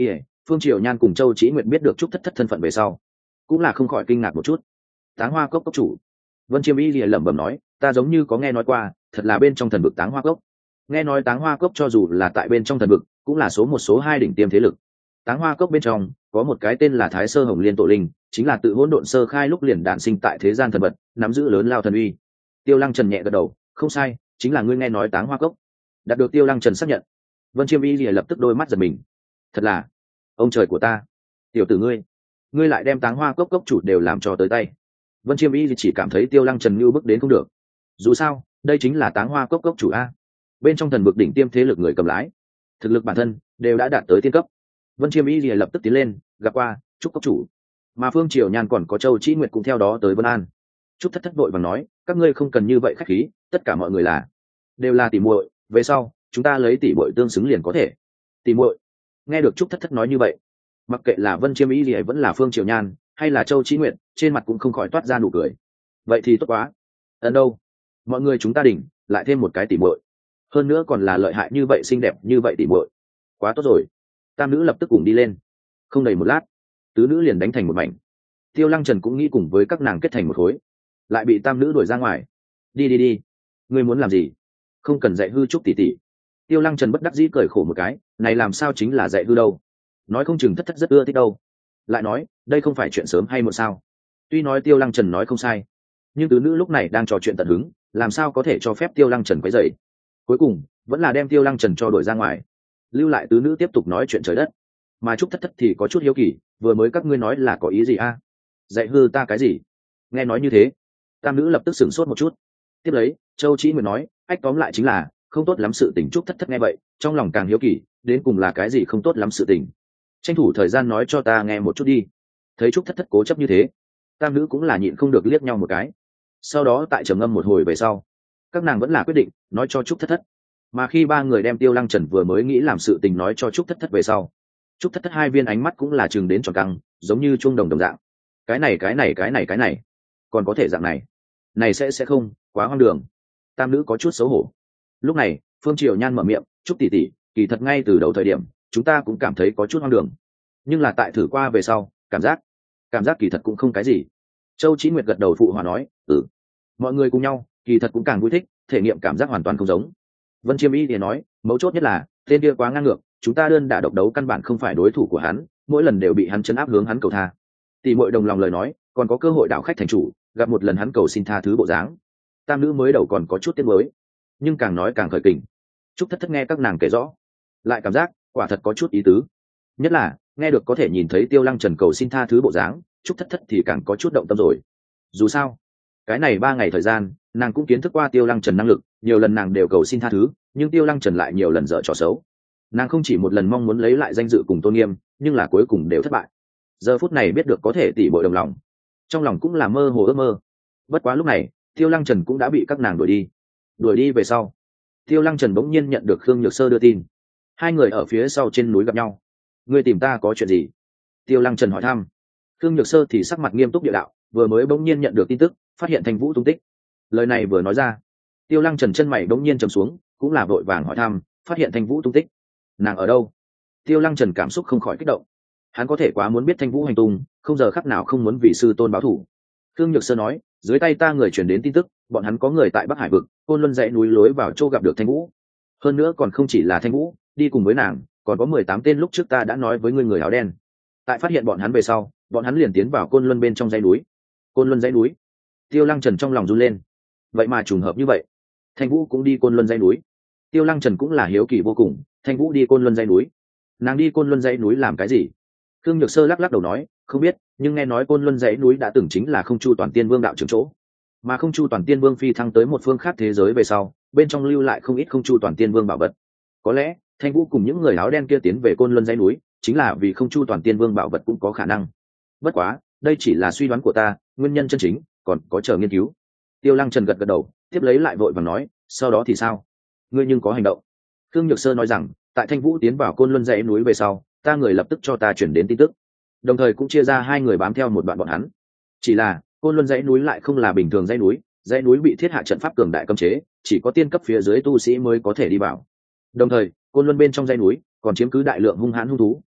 Phương Triều Nhan cùng Châu Chí Nguyệt biết được Trúc Thất Thất thân phận về sau, cũng là không khỏi kinh ngạc một chút. Táng Hoa Cốc cốc chủ. Vân Chiêm Y lìa lẩm bẩm nói, ta giống như có nghe nói qua, thật là bên trong thần vực Táng Hoa Cốc. Nghe nói Táng Hoa Cốc cho dù là tại bên trong thần vực, cũng là số một số hai đỉnh tiêm thế lực. Táng Hoa Cốc bên trong có một cái tên là Thái Sơ Hồng Liên Tổ Linh, chính là tự hỗn độn sơ khai lúc liền đản sinh tại thế gian thần vật, nắm giữ lớn lao thần uy. Tiêu Lăng Trần nhẹ gật đầu, không sai, chính là ngươi nghe nói Táng Hoa Cốc. Đạt được Tiêu Lăng Trần xác nhận, Vân Chiêm Y lìa lập tức đôi mắt giật mình. Thật là, ông trời của ta, tiểu tử ngươi, ngươi lại đem Táng Hoa Cốc cốc chủ đều làm cho tới tay. Vân Chiêm Y chỉ cảm thấy Tiêu Lăng Trần như bức đến không được. Dù sao, đây chính là Táng Hoa Cốc cốc chủ a. Bên trong thần vực đỉnh tiêm thế lực người cầm lái, thực lực bản thân đều đã đạt tới tiên cấp. Vân Chiêm Y lìa lập tức tiến lên, gặp qua Trúc cốc chủ. Mà Phương Triều Nhan còn có Châu Chí Nguyệt cũng theo đó tới Vân An. Trúc Thất Thất vội vàng nói, các ngươi không cần như vậy khách khí, tất cả mọi người là đều là tỷ muội, về sau chúng ta lấy tỷ muội tương xứng liền có thể. Tỷ muội. Nghe được Trúc Thất Thất nói như vậy, mặc kệ là Vân Chiêm Y lìa vẫn là Phương Triều Nhan hay là Châu Chí Nguyệt, trên mặt cũng không khỏi toát ra nụ cười. Vậy thì tốt quá. Ấn đâu? Mọi người chúng ta đỉnh, lại thêm một cái tỷ muội. Hơn nữa còn là lợi hại như vậy, xinh đẹp như vậy tỷ muội. Quá tốt rồi. Tam nữ lập tức cùng đi lên. Không đầy một lát, tứ nữ liền đánh thành một mảnh. Tiêu Lăng Trần cũng nghĩ cùng với các nàng kết thành một khối, lại bị tam nữ đuổi ra ngoài. Đi đi đi, ngươi muốn làm gì? Không cần dạy hư Trúc tỷ tỷ. Tiêu Lăng Trần bất đắc dĩ cười khổ một cái, này làm sao chính là dạy hư đâu? Nói không chừng Thất Thất rất ưa thích đâu. Lại nói, đây không phải chuyện sớm hay muộn sao? Tuy nói Tiêu Lăng Trần nói không sai, nhưng tứ nữ lúc này đang trò chuyện tận hứng, làm sao có thể cho phép Tiêu Lăng Trần quấy rầy? Cuối cùng, vẫn là đem Tiêu Lăng Trần cho đuổi ra ngoài, lưu lại tứ nữ tiếp tục nói chuyện trời đất. Mà Trúc Thất Thất thì có chút hiếu kỳ, vừa mới các ngươi nói là có ý gì a? Dạy hư ta cái gì? Nghe nói như thế, tam nữ lập tức sửng sốt một chút. Tiếp lấy, Châu Chí Nguyệt nói, ách tóm lại chính là không tốt lắm sự tình. Trúc Thất Thất nghe vậy, trong lòng càng hiếu kỳ, đến cùng là cái gì không tốt lắm sự tình? Tranh thủ thời gian nói cho ta nghe một chút đi. Thấy Trúc Thất Thất cố chấp như thế, tam nữ cũng là nhịn không được liếc nhau một cái. Sau đó tại trầm ngâm một hồi về sau, các nàng vẫn là quyết định nói cho Trúc Thất Thất. Mà khi ba người đem Tiêu Lăng Trần vừa mới nghĩ làm sự tình nói cho Trúc Thất Thất về sau, Trúc Thất Thất hai viên ánh mắt cũng là chừng đến tròn căng, giống như chuông đồng đồng dạng. Cái này cái này cái này cái này, còn có thể dạng này, này sẽ sẽ không quá hoang đường. Tam nữ có chút xấu hổ. Lúc này, Phương Triều Nhan mở miệng, Trúc tỷ tỷ, kỳ thật ngay từ đầu thời điểm, chúng ta cũng cảm thấy có chút hoang đường, nhưng là tại thử qua về sau, cảm giác, cảm giác kỳ thật cũng không cái gì. Châu Chí Nguyệt gật đầu phụ hòa nói, ừ, mọi người cùng nhau, kỳ thật cũng càng vui thích, thể nghiệm cảm giác hoàn toàn không giống. Vân Chiêm Y thì nói, mấu chốt nhất là tên kia quá ngang ngược, chúng ta đơn đả độc đấu căn bản không phải đối thủ của hắn, mỗi lần đều bị hắn chấn áp hướng hắn cầu tha. Tỷ muội đồng lòng lời nói, còn có cơ hội đảo khách thành chủ, gặp một lần hắn cầu xin tha thứ bộ dáng. Tam nữ mới đầu còn có chút tiếc mới, nhưng càng nói càng khởi kình. Trúc Thất Thất nghe các nàng kể rõ, lại cảm giác quả thật có chút ý tứ. Nhất là nghe được có thể nhìn thấy Tiêu Lăng Trần cầu xin tha thứ bộ dáng, Trúc Thất Thất thì càng có chút động tâm rồi. Dù sao, cái này ba ngày thời gian, nàng cũng kiến thức qua Tiêu Lăng Trần năng lực, nhiều lần nàng đều cầu xin tha thứ, nhưng Tiêu Lăng Trần lại nhiều lần dở trò xấu. Nàng không chỉ một lần mong muốn lấy lại danh dự cùng tôn nghiêm, nhưng là cuối cùng đều thất bại. Giờ phút này biết được có thể tỷ muội đồng lòng, trong lòng cũng là mơ hồ ước mơ. Bất quá lúc này, Tiêu Lăng Trần cũng đã bị các nàng đuổi đi. Đuổi đi về sau, Tiêu Lăng Trần bỗng nhiên nhận được Khương Nhược Sơ đưa tin. Hai người ở phía sau trên núi gặp nhau. Ngươi tìm ta có chuyện gì? Tiêu Lăng Trần hỏi thăm. Khương Nhược Sơ thì sắc mặt nghiêm túc địa đạo, vừa mới bỗng nhiên nhận được tin tức, phát hiện Thanh Vũ tung tích. Lời này vừa nói ra, Tiêu Lăng Trần chân mày bỗng nhiên trầm xuống, cũng là vội vàng hỏi thăm, phát hiện Thanh Vũ tung tích, nàng ở đâu? Tiêu Lăng Trần cảm xúc không khỏi kích động. Hắn có thể quá muốn biết Thanh Vũ hành tung, không giờ khắc nào không muốn vì sư tôn báo thù. Khương Nhược Sơ nói, dưới tay ta người truyền đến tin tức, bọn hắn có người tại Bắc Hải vực, Côn Luân dãy núi lối vào châu gặp được Thanh Vũ. Hơn nữa còn không chỉ là Thanh Vũ, đi cùng với nàng, còn có mười tám tên lúc trước ta đã nói với ngươi người áo đen. Tại phát hiện bọn hắn về sau, bọn hắn liền tiến vào Côn Luân bên trong dãy núi. Côn Luân dãy núi? Tiêu Lăng Trần trong lòng run lên. Vậy mà trùng hợp như vậy, Thanh Vũ cũng đi Côn Luân dãy núi. Tiêu Lăng Trần cũng là hiếu kỳ vô cùng, Thanh Vũ đi Côn Luân dãy núi, nàng đi Côn Luân dãy núi làm cái gì? Khương Nhược Sơ lắc lắc đầu nói, không biết, nhưng nghe nói Côn Luân dãy núi đã từng chính là Không Chu Toàn Tiên Vương đạo trưởng chỗ, mà Không Chu Toàn Tiên Vương phi thăng tới một phương khác thế giới về sau, bên trong lưu lại không ít Không Chu Toàn Tiên Vương bảo vật. Có lẽ Thanh Vũ cùng những người áo đen kia tiến về Côn Luân dãy núi, chính là vì Không Chu Toàn Tiên Vương bảo vật cũng có khả năng. Bất quá, đây chỉ là suy đoán của ta, nguyên nhân chân chính còn có chờ nghiên cứu. Tiêu Lăng Trần gật gật đầu, tiếp lấy lại vội vàng nói, sau đó thì sao? Ngươi nhưng có hành động? Khương Nhược Sơ nói rằng, tại Thanh Vũ tiến vào Côn Luân dãy núi về sau, ta người lập tức cho ta chuyển đến tin tức, đồng thời cũng chia ra hai người bám theo một đoạn bọn hắn. Chỉ là Côn Luân dãy núi lại không là bình thường dãy núi, dãy núi bị thiết hạ trận pháp cường đại cấm chế, chỉ có tiên cấp phía dưới tu sĩ mới có thể đi vào. Đồng thời, Côn Luân bên trong dãy núi còn chiếm cứ đại lượng hung hãn hung thú,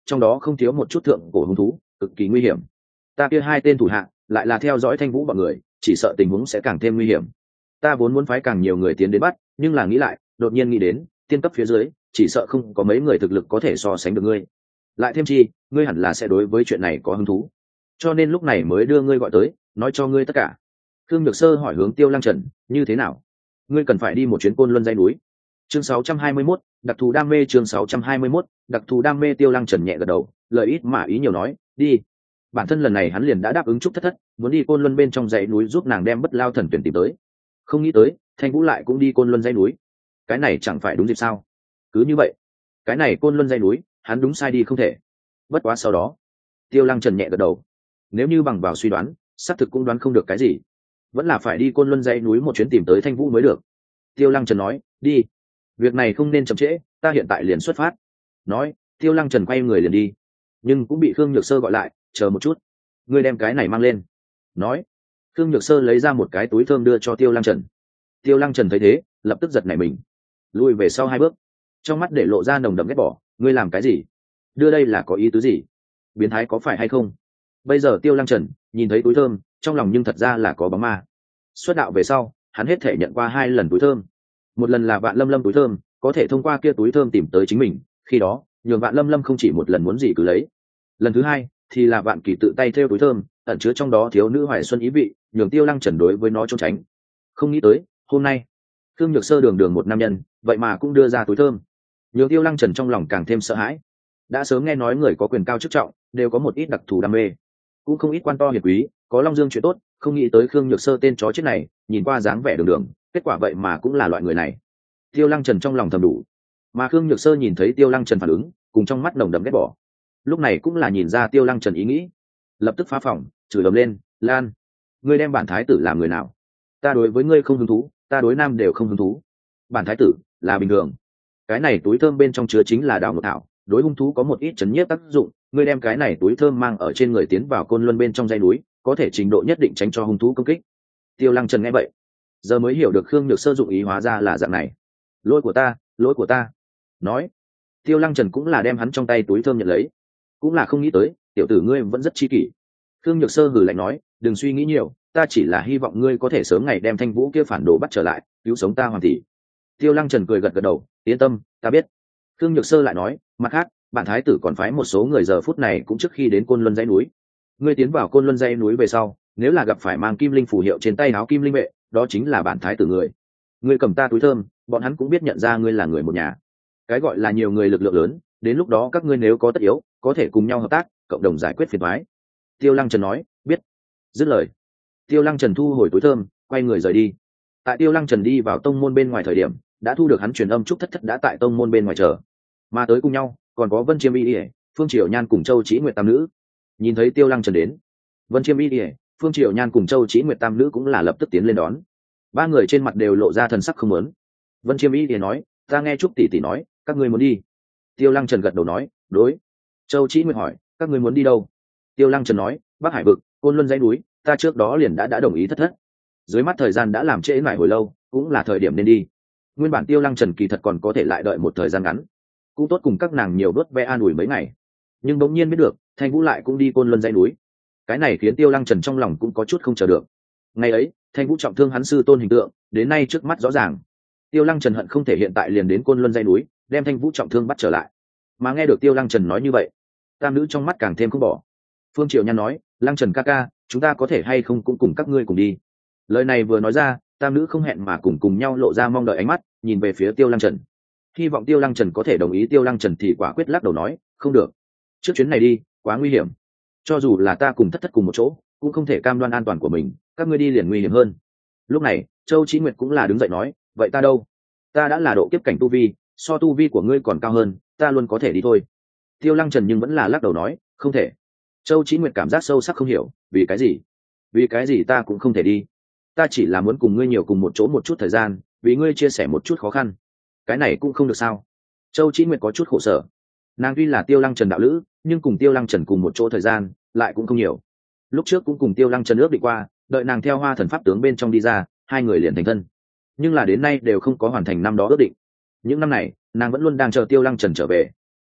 trong đó không thiếu một chút thượng cổ hung thú cực kỳ nguy hiểm. Ta kia hai tên thủ hạ lại là theo dõi Thanh Vũ bọn người, chỉ sợ tình huống sẽ càng thêm nguy hiểm. Ta vốn muốn phái càng nhiều người tiến đến bắt, nhưng là nghĩ lại đột nhiên nghĩ đến tiên cấp phía dưới chỉ sợ không có mấy người thực lực có thể so sánh được ngươi, lại thêm chi ngươi hẳn là sẽ đối với chuyện này có hứng thú, cho nên lúc này mới đưa ngươi gọi tới nói cho ngươi tất cả. Khương Nhược Sơ hỏi hướng Tiêu Lăng Trần, như thế nào, ngươi cần phải đi một chuyến Côn Luân dãy núi? Chương sáu trăm hai mươi mốt, đặc thù đam mê. Chương sáu trăm hai mươi mốt, đặc thù đam mê. Tiêu Lăng Trần nhẹ gật đầu, lời ít mà ý nhiều nói, đi. Bản thân lần này hắn liền đã đáp ứng Trúc Thất Thất, muốn đi Côn Luân bên trong dãy núi giúp nàng đem Bất Lao Thần tuyển tìm tới. Không nghĩ tới Thanh Vũ lại cũng đi Côn Luân dãy núi, cái này chẳng phải đúng dịp sao? Cứ như vậy, cái này Côn Luân dãy núi hắn đúng sai đi không thể. Bất quá sau đó Tiêu Lăng Trần nhẹ gật đầu, nếu như bằng vào suy đoán xác thực cũng đoán không được cái gì, vẫn là phải đi Côn Luân dãy núi một chuyến tìm tới Thanh Vũ mới được. Tiêu Lăng Trần nói, đi, việc này không nên chậm trễ, ta hiện tại liền xuất phát. Nói Tiêu Lăng Trần quay người liền đi, nhưng cũng bị Khương Nhược Sơ gọi lại, chờ một chút, ngươi đem cái này mang lên. Nói Khương Nhược Sơ lấy ra một cái túi thơm đưa cho Tiêu Lăng Trần. Tiêu Lăng Trần thấy thế lập tức giật nảy mình, lùi về sau hai bước, trong mắt để lộ ra nồng đậm ghét bỏ. Ngươi làm cái gì? Đưa đây là có ý tứ gì? Biến thái có phải hay không? Bây giờ Tiêu Lăng Trần nhìn thấy túi thơm, trong lòng nhưng thật ra là có bóng ma. Xuất đạo về sau hắn hết thể nhận qua hai lần túi thơm, một lần là Vạn Lâm Lâm túi thơm, có thể thông qua kia túi thơm tìm tới chính mình, khi đó nhường Vạn Lâm Lâm không chỉ một lần muốn gì cứ lấy. Lần thứ hai thì là Vạn Kỳ tự tay thêu túi thơm, ẩn chứa trong đó thiếu nữ hoài xuân ý vị, nhường Tiêu Lăng Trần đối với nó trốn tránh. Không nghĩ tới hôm nay Khương Nhược Sơ đường đường một nam nhân vậy mà cũng đưa ra túi thơm, nhường Tiêu Lăng Trần trong lòng càng thêm sợ hãi. Đã sớm nghe nói người có quyền cao chức trọng đều có một ít đặc thù đam mê, cũng không ít quan to hiền quý có long dương chuyện tốt, không nghĩ tới Khương Nhược Sơ tên chó chết này nhìn qua dáng vẻ đường đường, kết quả vậy mà cũng là loại người này. Tiêu Lăng Trần trong lòng thầm đủ, mà Khương Nhược Sơ nhìn thấy Tiêu Lăng Trần phản ứng, cùng trong mắt nồng đậm ghét bỏ, lúc này cũng là nhìn ra Tiêu Lăng Trần ý nghĩ, lập tức phá phòng chửi ầm lên, Lan, ngươi đem bản thái tử làm người nào? Ta đối với ngươi không hứng thú, ta đối nam đều không hứng thú, bản thái tử là bình thường. Cái này túi thơm bên trong chứa chính là đào ngộ thảo, đối hung thú có một ít chấn nhiếp tác dụng, ngươi đem cái này túi thơm mang ở trên người tiến vào Côn Luân bên trong dãy núi, có thể trình độ nhất định tránh cho hung thú công kích. Tiêu Lăng Trần nghe vậy giờ mới hiểu được Khương Nhược Sơ dụng ý hóa ra là dạng này. Lỗi của ta, lỗi của ta. Nói Tiêu Lăng Trần cũng là đem hắn trong tay túi thơm nhận lấy, cũng là không nghĩ tới tiểu tử ngươi vẫn rất chi kỷ. Khương Nhược Sơ hừ lạnh nói, đừng suy nghĩ nhiều, ta chỉ là hy vọng ngươi có thể sớm ngày đem Thanh Vũ kia phản đồ bắt trở lại, cứu sống ta hoàng tỷ. Tiêu Lăng Trần cười gật gật đầu, yên tâm, ta biết. Khương Nhược Sơ lại nói, mặt khác bản thái tử còn phái một số người giờ phút này cũng trước khi đến Côn Luân dãy núi. Ngươi tiến vào Côn Luân dãy núi về sau, nếu là gặp phải mang kim linh phù hiệu trên tay áo kim linh vệ, đó chính là bản thái tử người. Ngươi cầm ta túi thơm, bọn hắn cũng biết nhận ra ngươi là người một nhà. Cái gọi là nhiều người lực lượng lớn, đến lúc đó các ngươi nếu có tất yếu, có thể cùng nhau hợp tác, cộng đồng giải quyết phiền toái. Tiêu Lăng Trần nói, biết. Dứt lời, Tiêu Lăng Trần thu hồi túi thơm, quay người rời đi. Tại Tiêu Lăng Trần đi vào tông môn bên ngoài thời điểm, đã thu được hắn truyền âm Trúc Thất Thất đã tại tông môn bên ngoài chờ, mà tới cùng nhau còn có Vân Chiêm Y Điệp, Phương Triều Nhan cùng Châu Chỉ Nguyệt tam nữ. Nhìn thấy Tiêu Lăng Trần đến, Vân Chiêm Y Điệp, Phương Triều Nhan cùng Châu Chỉ Nguyệt tam nữ cũng là lập tức tiến lên đón. Ba người trên mặt đều lộ ra thần sắc không muốn. Vân Chiêm Y Điệp nói, ta nghe Trúc tỷ tỷ nói các ngươi muốn đi. Tiêu Lăng Trần gật đầu nói, đối. Châu Chỉ Nguyệt hỏi, các ngươi muốn đi đâu? Tiêu Lăng Trần nói, Bắc Hải vực, Côn Luân dãy núi, ta trước đó liền đã đã đồng ý thất thất. Dưới mắt thời gian đã làm trễ nải hồi lâu, cũng là thời điểm nên đi. Nguyên bản Tiêu Lăng Trần kỳ thật còn có thể lại đợi một thời gian ngắn, cũng tốt cùng các nàng nhiều đốt ve an ủi mấy ngày, nhưng bỗng nhiên biết được Thanh Vũ lại cũng đi Côn Luân dãy núi, cái này khiến Tiêu Lăng Trần trong lòng cũng có chút không chờ được. Ngày ấy Thanh Vũ trọng thương hắn sư tôn hình tượng đến nay trước mắt rõ ràng, Tiêu Lăng Trần hận không thể hiện tại liền đến Côn Luân dãy núi đem Thanh Vũ trọng thương bắt trở lại. Mà nghe được Tiêu Lăng Trần nói như vậy, tam nữ trong mắt càng thêm không bỏ. Phương Triệu Nhan nói, Lăng Trần ca ca, chúng ta có thể hay không cũng cùng các ngươi cùng đi? Lời này vừa nói ra, tam nữ không hẹn mà cùng cùng nhau lộ ra mong đợi ánh mắt, nhìn về phía Tiêu Lăng Trần, hy vọng Tiêu Lăng Trần có thể đồng ý. Tiêu Lăng Trần thì quả quyết lắc đầu nói, không được, trước chuyến này đi quá nguy hiểm, cho dù là ta cùng thất thất cùng một chỗ cũng không thể cam đoan an toàn của mình, các ngươi đi liền nguy hiểm hơn. Lúc này Châu Chỉ Nguyệt cũng là đứng dậy nói, vậy ta đâu, ta đã là độ kiếp cảnh tu vi, so tu vi của ngươi còn cao hơn, ta luôn có thể đi thôi. Tiêu Lăng Trần nhưng vẫn là lắc đầu nói, không thể. Châu Chỉ Nguyệt cảm giác sâu sắc không hiểu, vì cái gì? Vì cái gì ta cũng không thể đi? Ta chỉ là muốn cùng ngươi nhiều cùng một chỗ một chút thời gian, vì ngươi chia sẻ một chút khó khăn, cái này cũng không được sao? Châu Chỉ Nguyệt có chút khổ sở, nàng tuy là Tiêu Lăng Trần đạo lữ, nhưng cùng Tiêu Lăng Trần cùng một chỗ thời gian lại cũng không nhiều. Lúc trước cũng cùng Tiêu Lăng Trần ước định qua, đợi nàng theo Hoa Thần Pháp tướng bên trong đi ra, hai người liền thành thân, nhưng là đến nay đều không có hoàn thành năm đó ước định. Những năm này nàng vẫn luôn đang chờ Tiêu Lăng Trần trở về.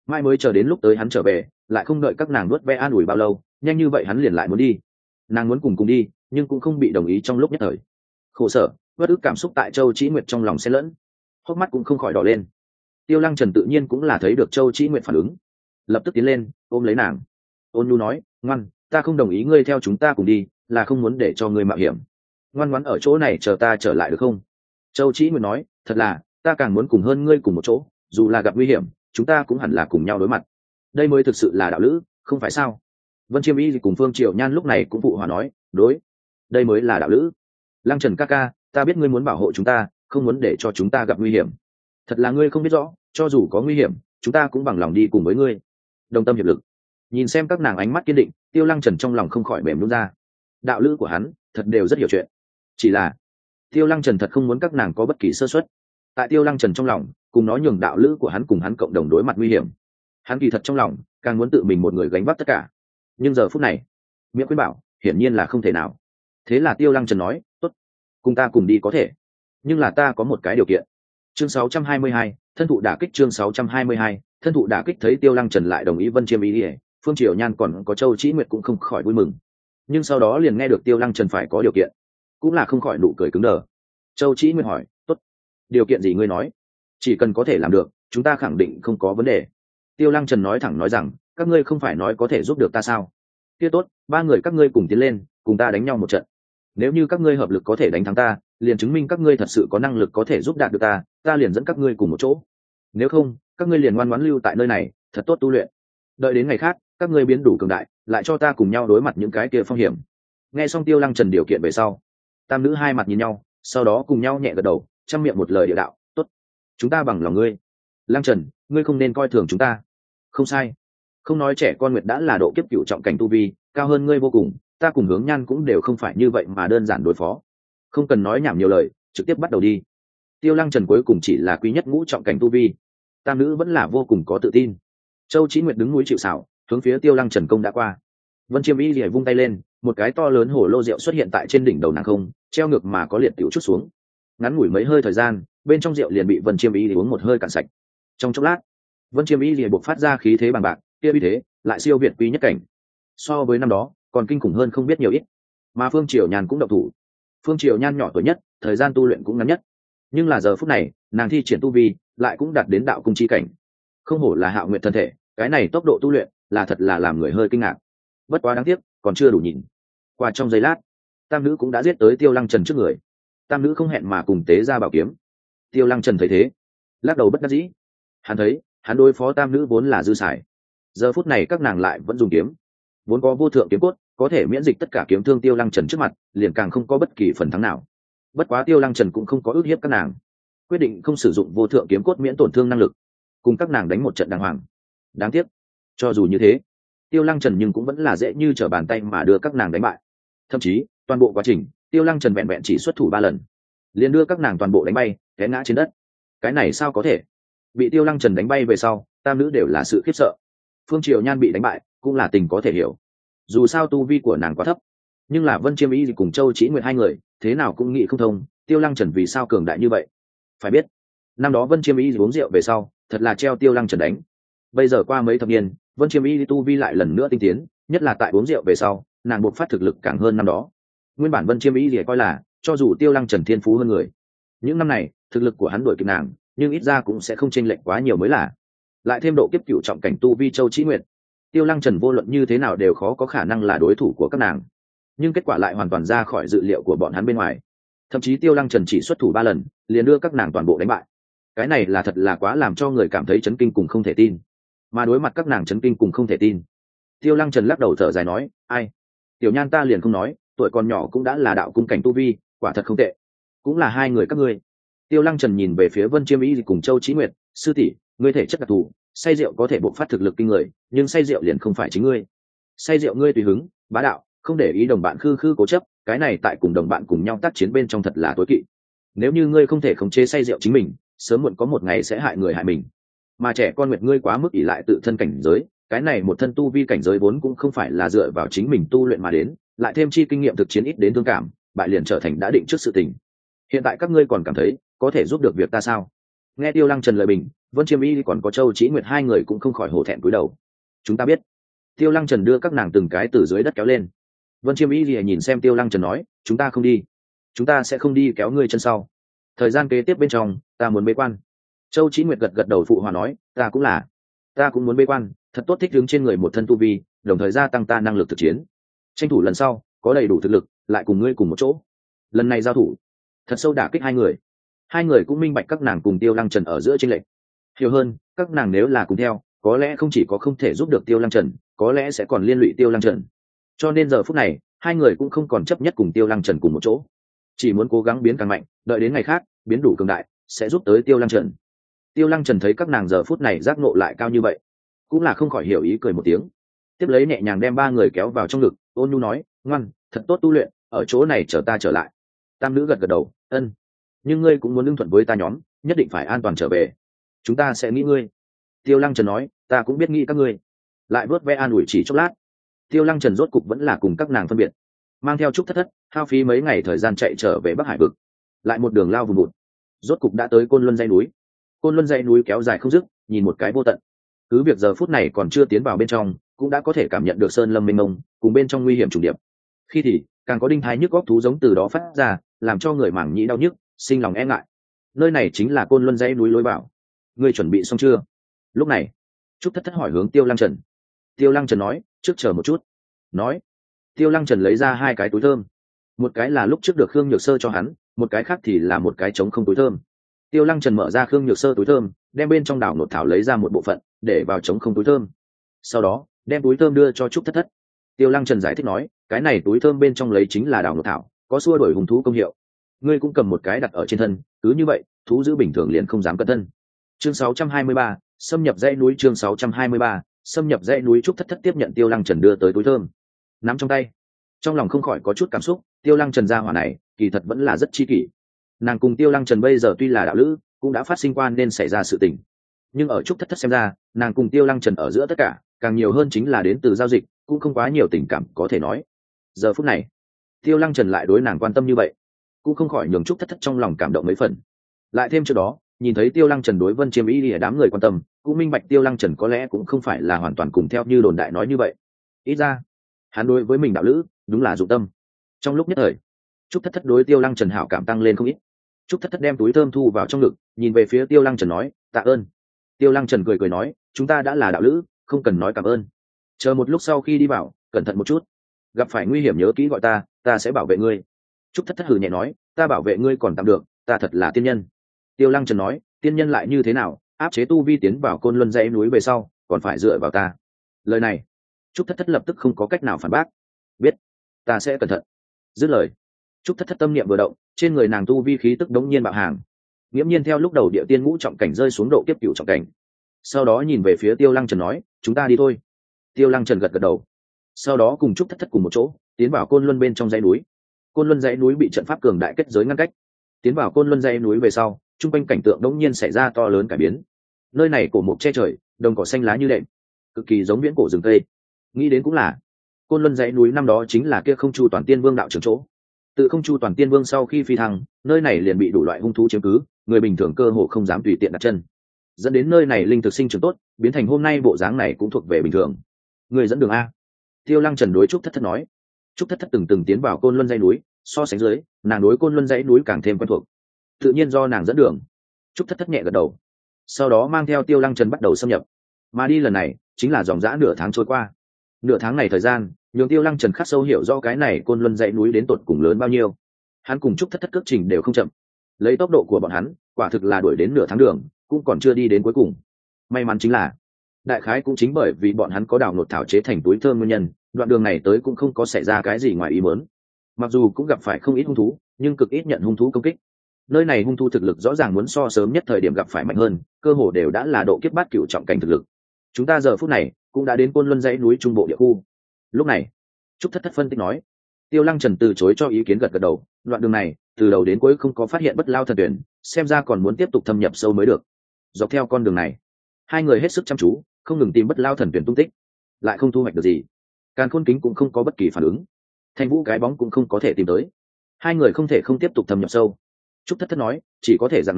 mai mới chờ đến lúc tới hắn trở về, lại không đợi các nàng nuốt ve an ủi bao lâu, nhanh như vậy hắn liền lại muốn đi. Nàng muốn cùng cùng đi, nhưng cũng không bị đồng ý trong lúc nhất thời. Khổ sở, bất ức cảm xúc tại Châu Chí Nguyệt trong lòng xen lẫn, hốc mắt cũng không khỏi đỏ lên. Tiêu Lăng Trần tự nhiên cũng là thấy được Châu Chí Nguyệt phản ứng, lập tức tiến lên ôm lấy nàng, ôn nhu nói, ngoan, ta không đồng ý ngươi theo chúng ta cùng đi, là không muốn để cho ngươi mạo hiểm. Ngoan ngoãn ở chỗ này chờ ta trở lại được không? Châu Chí Nguyệt nói, thật là, ta càng muốn cùng hơn ngươi cùng một chỗ, dù là gặp nguy hiểm, chúng ta cũng hẳn là cùng nhau đối mặt. Đây mới thực sự là đạo lữ, không phải sao? Vân Chiêm Y cùng Phương Triều Nhan lúc này cũng phụ hòa nói, đối, đây mới là đạo lữ. Lăng Trần ca ca, ta biết ngươi muốn bảo hộ chúng ta, không muốn để cho chúng ta gặp nguy hiểm. Thật là ngươi không biết rõ, cho dù có nguy hiểm, chúng ta cũng bằng lòng đi cùng với ngươi. Đồng tâm hiệp lực. Nhìn xem các nàng ánh mắt kiên định, Tiêu Lăng Trần trong lòng không khỏi mềm nhũn ra. Đạo lữ của hắn, thật đều rất hiểu chuyện. Chỉ là, Tiêu Lăng Trần thật không muốn các nàng có bất kỳ sơ suất. Tại Tiêu Lăng Trần trong lòng, cùng nói nhường đạo lữ của hắn cùng hắn cộng đồng đối mặt nguy hiểm. Hắn kỳ thật trong lòng, càng muốn tự mình một người gánh vác tất cả. Nhưng giờ phút này, miệng khuyên bảo, hiển nhiên là không thể nào. Thế là Tiêu Lăng Trần nói, tốt, cùng ta cùng đi có thể, nhưng là ta có một cái điều kiện. Chương sáu trăm hai mươi hai, thân thụ đả kích. Chương sáu trăm hai mươi hai, thân thụ đả kích. Thấy Tiêu Lăng Trần lại đồng ý Vân Chiêm ý, Phương Triều Nhan còn có Châu Chí Nguyệt cũng không khỏi vui mừng. Nhưng sau đó liền nghe được Tiêu Lăng Trần phải có điều kiện, cũng là không khỏi nụ cười cứng đờ. Châu Chí Nguyệt hỏi, tốt, điều kiện gì ngươi nói? Chỉ cần có thể làm được, chúng ta khẳng định không có vấn đề. Tiêu Lăng Trần nói thẳng nói rằng, các ngươi không phải nói có thể giúp được ta sao? Kia tốt, ba người các ngươi cùng tiến lên, cùng ta đánh nhau một trận. Nếu như các ngươi hợp lực có thể đánh thắng ta, liền chứng minh các ngươi thật sự có năng lực có thể giúp đạt được ta, ta liền dẫn các ngươi cùng một chỗ. Nếu không, các ngươi liền ngoan ngoãn lưu tại nơi này, thật tốt tu luyện. Đợi đến ngày khác, các ngươi biến đủ cường đại, lại cho ta cùng nhau đối mặt những cái kia phong hiểm. Nghe xong Tiêu Lăng Trần điều kiện về sau, tam nữ hai mặt nhìn nhau, sau đó cùng nhau nhẹ gật đầu, trăm miệng một lời địa đạo, tốt, chúng ta bằng lòng ngươi. Lăng Trần, ngươi không nên coi thường chúng ta. Không sai, không nói trẻ con Nguyệt đã là độ kiếp cửu trọng cảnh tu vi, cao hơn ngươi vô cùng, ta cùng Hướng Nhan cũng đều không phải như vậy mà đơn giản đối phó. Không cần nói nhảm nhiều lời, trực tiếp bắt đầu đi. Tiêu Lăng Trần cuối cùng chỉ là quý nhất ngũ trọng cảnh tu vi, tam nữ vẫn là vô cùng có tự tin. Châu Chí Nguyệt đứng núi chịu sào, hướng phía Tiêu Lăng Trần công đã qua. Vân Chiêm Y lìa vung tay lên, một cái to lớn hổ lô rượu xuất hiện tại trên đỉnh đầu nàng không, treo ngược mà có liệt tiểu chút xuống. Ngắn ngủi mấy hơi thời gian, bên trong rượu liền bị Vân Chiêm Y uống một hơi cạn sạch. Trong chốc lát, Vân Chiêm Y lìa buộc phát ra khí thế bằng bạc, kia uy thế lại siêu việt quý nhất cảnh. So với năm đó, còn kinh khủng hơn không biết nhiều ít. Mà Phương Triều Nhan cũng động thủ. Phương Triều Nhan nhỏ tuổi nhất, thời gian tu luyện cũng ngắn nhất, nhưng là giờ phút này, nàng thi triển tu vi, lại cũng đạt đến đạo cung chi cảnh. Không hổ là Hạo Nguyệt thân thể, cái này tốc độ tu luyện, là thật là làm người hơi kinh ngạc. Bất quá đáng tiếc, còn chưa đủ nhìn. Qua trong giây lát, tam nữ cũng đã giết tới Tiêu Lăng Trần trước người. Tam nữ không hẹn mà cùng tế ra bảo kiếm. Tiêu Lăng Trần thấy thế, lắc đầu bất đắc dĩ. Hắn thấy, hắn đối phó tam nữ vốn là dư xài. Giờ phút này các nàng lại vẫn dùng kiếm, vốn có vô thượng kiếm cốt, có thể miễn dịch tất cả kiếm thương Tiêu Lăng Trần trước mặt, liền càng không có bất kỳ phần thắng nào. Bất quá Tiêu Lăng Trần cũng không có ước hiếp các nàng, quyết định không sử dụng vô thượng kiếm cốt miễn tổn thương năng lực, cùng các nàng đánh một trận đàng hoàng. Đáng tiếc, cho dù như thế, Tiêu Lăng Trần nhưng cũng vẫn là dễ như trở bàn tay mà đưa các nàng đánh bại. Thậm chí, toàn bộ quá trình, Tiêu Lăng Trần vẹn vẹn chỉ xuất thủ ba lần, liền đưa các nàng toàn bộ đánh bay, té ngã trên đất. Cái này sao có thể? Bị Tiêu Lăng Trần đánh bay về sau, tam nữ đều là sự khiếp sợ. Phương Triều Nhan bị đánh bại, cũng là tình có thể hiểu. Dù sao tu vi của nàng quá thấp, nhưng là Vân Chiêm Y cùng Châu Chí Nguyệt hai người, thế nào cũng nghĩ không thông, Tiêu Lăng Trần vì sao cường đại như vậy. Phải biết, năm đó Vân Chiêm Y uống rượu về sau, thật là treo Tiêu Lăng Trần đánh. Bây giờ qua mấy thập niên, Vân Chiêm Y tu vi lại lần nữa tinh tiến, nhất là tại uống rượu về sau, nàng buộc phát thực lực càng hơn năm đó. Nguyên bản Vân Chiêm Y thì coi là, cho dù Tiêu Lăng Trần thiên phú hơn người, những năm này thực lực của hắn đuổi kịp nàng, nhưng ít ra cũng sẽ không chênh lệch quá nhiều mới là. Lại thêm độ kiếp cửu trọng cảnh tu vi Châu Chí Nguyệt, Tiêu Lăng Trần vô luận như thế nào đều khó có khả năng là đối thủ của các nàng. Nhưng kết quả lại hoàn toàn ra khỏi dự liệu của bọn hắn bên ngoài. Thậm chí Tiêu Lăng Trần chỉ xuất thủ ba lần, liền đưa các nàng toàn bộ đánh bại. Cái này là thật là quá làm cho người cảm thấy chấn kinh cùng không thể tin. Mà đối mặt các nàng chấn kinh cùng không thể tin, Tiêu Lăng Trần lắc đầu thở dài nói, ai, Tiểu Nhan ta liền không nói, tuổi còn nhỏ cũng đã là đạo cung cảnh tu vi, quả thật không tệ. Cũng là hai người các ngươi. Tiêu Lăng Trần nhìn về phía Vân Chiêm Y cùng Châu Chí Nguyệt, sư tỷ, ngươi thể chất đặc thù, say rượu có thể bộc phát thực lực kinh người, nhưng say rượu liền không phải chính ngươi. Say rượu ngươi tùy hứng, bá đạo, không để ý đồng bạn khư khư cố chấp, cái này tại cùng đồng bạn cùng nhau tác chiến bên trong thật là tối kỵ. Nếu như ngươi không thể khống chế say rượu chính mình, sớm muộn có một ngày sẽ hại người hại mình. Mà trẻ con Nguyệt ngươi quá mức ỷ lại tự thân cảnh giới, cái này một thân tu vi cảnh giới vốn cũng không phải là dựa vào chính mình tu luyện mà đến, lại thêm chi kinh nghiệm thực chiến ít đến thương cảm, bại liền trở thành đã định trước sự tình. Hiện tại các ngươi còn cảm thấy có thể giúp được việc ta sao? Nghe Tiêu Lăng Trần lời bình, Vân Chiêm Y còn có Châu Chí Nguyệt hai người cũng không khỏi hổ thẹn cúi đầu. Chúng ta biết. Tiêu Lăng Trần đưa các nàng từng cái từ dưới đất kéo lên. Vân Chiêm Y thì nhìn xem Tiêu Lăng Trần nói, chúng ta không đi, chúng ta sẽ không đi kéo ngươi chân sau. Thời gian kế tiếp bên trong, ta muốn bế quan. Châu Chí Nguyệt gật gật đầu phụ hòa nói, ta cũng là, ta cũng muốn bế quan, thật tốt thích đứng trên người một thân tu vi, đồng thời gia tăng ta năng lực thực chiến. Tranh thủ lần sau có đầy đủ thực lực, lại cùng ngươi cùng một chỗ. Lần này giao thủ, thật sâu đả kích hai người. Hai người cũng minh bạch các nàng cùng Tiêu Lăng Trần ở giữa chênh lệch. Hiểu hơn, các nàng nếu là cùng theo, có lẽ không chỉ có không thể giúp được Tiêu Lăng Trần, có lẽ sẽ còn liên lụy Tiêu Lăng Trần. Cho nên giờ phút này, hai người cũng không còn chấp nhất cùng Tiêu Lăng Trần cùng một chỗ, chỉ muốn cố gắng biến càng mạnh, đợi đến ngày khác, biến đủ cường đại, sẽ giúp tới Tiêu Lăng Trần. Tiêu Lăng Trần thấy các nàng giờ phút này giác ngộ lại cao như vậy, cũng là không khỏi hiểu ý cười một tiếng. Tiếp lấy nhẹ nhàng đem ba người kéo vào trong ngực, ôn nhu nói, ngoan, thật tốt tu luyện, ở chỗ này chờ ta trở lại. Tam nữ gật gật đầu, ân. Nhưng ngươi cũng muốn lương thuận với ta nhóm, nhất định phải an toàn trở về. Chúng ta sẽ nghĩ ngươi. Tiêu Lăng Trần nói, ta cũng biết nghĩ các ngươi. Lại vớt ve an ủi chỉ chốc lát. Tiêu Lăng Trần rốt cục vẫn là cùng các nàng phân biệt, mang theo Trúc Thất Thất, hao phí mấy ngày thời gian chạy trở về Bắc Hải vực, lại một đường lao vùng vụt, rốt cục đã tới Côn Luân dãy núi. Côn Luân dãy núi kéo dài không dứt, nhìn một cái vô tận. Cứ việc giờ phút này còn chưa tiến vào bên trong, cũng đã có thể cảm nhận được sơn lâm mênh mông, cùng bên trong nguy hiểm trùng điệp. Khi thì càng có đinh thái nhức góc thú giống từ đó phát ra, làm cho người mảng nhĩ đau nhức, sinh lòng e ngại. Nơi này chính là Côn Luân dãy núi lối vào. Ngươi chuẩn bị xong chưa? Lúc này, Trúc Thất Thất hỏi hướng Tiêu Lăng Trần. Tiêu Lăng Trần nói, trước chờ một chút. Nói, Tiêu Lăng Trần lấy ra hai cái túi thơm, một cái là lúc trước được Khương Nhược Sơ cho hắn, một cái khác thì là một cái trống không túi thơm. Tiêu Lăng Trần mở ra Khương Nhược Sơ túi thơm, đem bên trong đảo nột thảo lấy ra một bộ phận, để vào trống không túi thơm. Sau đó, đem túi thơm đưa cho Trúc Thất Thất. Tiêu Lăng Trần giải thích nói, cái này túi thơm bên trong lấy chính là đảo nột thảo, có xua đuổi hung thú công hiệu. Ngươi cũng cầm một cái đặt ở trên thân, cứ như vậy, thú dữ bình thường liền không dám cận thân. Chương sáu trăm hai mươi ba, xâm nhập dãy núi. Chương sáu trăm hai mươi ba, xâm nhập dãy núi. Trúc Thất Thất tiếp nhận Tiêu Lăng Trần đưa tới túi thơm, nắm trong tay, trong lòng không khỏi có chút cảm xúc. Tiêu Lăng Trần gia hỏa này kỳ thật vẫn là rất chi kỷ. Nàng cùng Tiêu Lăng Trần bây giờ tuy là đạo lữ, cũng đã phát sinh quan nên xảy ra sự tình, nhưng ở Trúc Thất Thất xem ra, nàng cùng Tiêu Lăng Trần ở giữa tất cả càng nhiều hơn chính là đến từ giao dịch, cũng không quá nhiều tình cảm có thể nói. Giờ phút này, Tiêu Lăng Trần lại đối nàng quan tâm như vậy, cũng không khỏi nhường Trúc Thất Thất trong lòng cảm động mấy phần. Lại thêm trước đó nhìn thấy Tiêu Lăng Trần đối Vân Chiêm Y ở đám người quan tâm, cũng minh bạch Tiêu Lăng Trần có lẽ cũng không phải là hoàn toàn cùng theo như đồn đại nói như vậy. Ít ra, hắn đối với mình đạo lữ đúng là dụng tâm. Trong lúc nhất thời, Trúc Thất Thất đối Tiêu Lăng Trần hảo cảm tăng lên không ít. Trúc Thất Thất đem túi thơm thu vào trong ngực, nhìn về phía Tiêu Lăng Trần nói, tạ ơn. Tiêu Lăng Trần cười cười nói, chúng ta đã là đạo lữ, không cần nói cảm ơn. Chờ một lúc sau khi đi vào, cẩn thận một chút, gặp phải nguy hiểm nhớ kỹ gọi ta, ta sẽ bảo vệ ngươi. Trúc Thất Thất hừ nhẹ nói, ta bảo vệ ngươi còn tạm được, ta thật là tiên nhân. Tiêu Lăng Trần nói, tiên nhân lại như thế nào, áp chế tu vi tiến vào Côn Luân dãy núi về sau, còn phải dựa vào ta. Lời này, Trúc Thất Thất lập tức không có cách nào phản bác. Biết, ta sẽ cẩn thận. Dứt lời, Trúc Thất Thất tâm niệm vừa động, trên người nàng tu vi khí tức đống nhiên bạo hàng, nghiễm nhiên theo lúc đầu địa tiên ngũ trọng cảnh rơi xuống độ kiếp cửu trọng cảnh. Sau đó nhìn về phía Tiêu Lăng Trần nói, chúng ta đi thôi. Tiêu Lăng Trần gật gật đầu, sau đó cùng Trúc Thất Thất cùng một chỗ tiến vào Côn Luân bên trong dãy núi. Côn Luân dãy núi bị trận pháp cường đại kết giới ngăn cách. Tiến vào Côn Luân dãy núi về sau, trung quanh cảnh tượng đống nhiên xảy ra to lớn cải biến. Nơi này cổ mục che trời, đồng cỏ xanh lá như đệm, cực kỳ giống viễn cổ rừng tây. Nghĩ đến cũng là, Côn Luân dãy núi năm đó chính là kia Không Chu Toàn Tiên Vương đạo trưởng chỗ. Tự Không Chu Toàn Tiên Vương sau khi phi thăng, nơi này liền bị đủ loại hung thú chiếm cứ, người bình thường cơ hồ không dám tùy tiện đặt chân, dẫn đến nơi này linh thực sinh trưởng tốt, biến thành hôm nay bộ dáng này cũng thuộc về bình thường. Người dẫn đường a. Tiêu Lăng Trần đối Trúc Thất Thất nói. Trúc Thất Thất từng từng tiến vào Côn Luân dãy núi, so sánh dưới, nàng đối Côn Luân dãy núi càng thêm quen thuộc, tự nhiên do nàng dẫn đường. Trúc Thất Thất nhẹ gật đầu, sau đó mang theo Tiêu Lăng Trần bắt đầu xâm nhập. Mà đi lần này chính là dòng dã nửa tháng trôi qua. Nửa tháng này thời gian, nhường Tiêu Lăng Trần khắc sâu hiểu rõ cái này Côn Luân dãy núi đến tột cùng lớn bao nhiêu. Hắn cùng Trúc Thất Thất cước trình đều không chậm, lấy tốc độ của bọn hắn, quả thực là đuổi đến nửa tháng đường, cũng còn chưa đi đến cuối cùng. May mắn chính là, đại khái cũng chính bởi vì bọn hắn có đào nột thảo chế thành túi thơm nguyên nhân, đoạn đường này tới cũng không có xảy ra cái gì ngoài ý muốn. Mặc dù cũng gặp phải không ít hung thú, nhưng cực ít nhận hung thú công kích. Nơi này hung thú thực lực rõ ràng muốn so sớm nhất thời điểm gặp phải mạnh hơn, cơ hồ đều đã là độ kiếp bát cửu trọng cảnh thực lực. Chúng ta giờ phút này cũng đã đến Côn Luân dãy núi trung bộ địa khu. Lúc này, Trúc Thất Thất phân tích nói. Tiêu Lăng Trần từ chối cho ý kiến gật gật đầu, đoạn đường này từ đầu đến cuối không có phát hiện Bất Lao thần tuyển, xem ra còn muốn tiếp tục thâm nhập sâu mới được. Dọc theo con đường này, hai người hết sức chăm chú, không ngừng tìm Bất Lao thần tuyển tung tích, lại không thu hoạch được gì. Càn Khôn Kính cũng không có bất kỳ phản ứng, Thanh Vũ cái bóng cũng không có thể tìm tới. Hai người không thể không tiếp tục thâm nhập sâu. Trúc Thất Thất nói, chỉ có thể dạng này,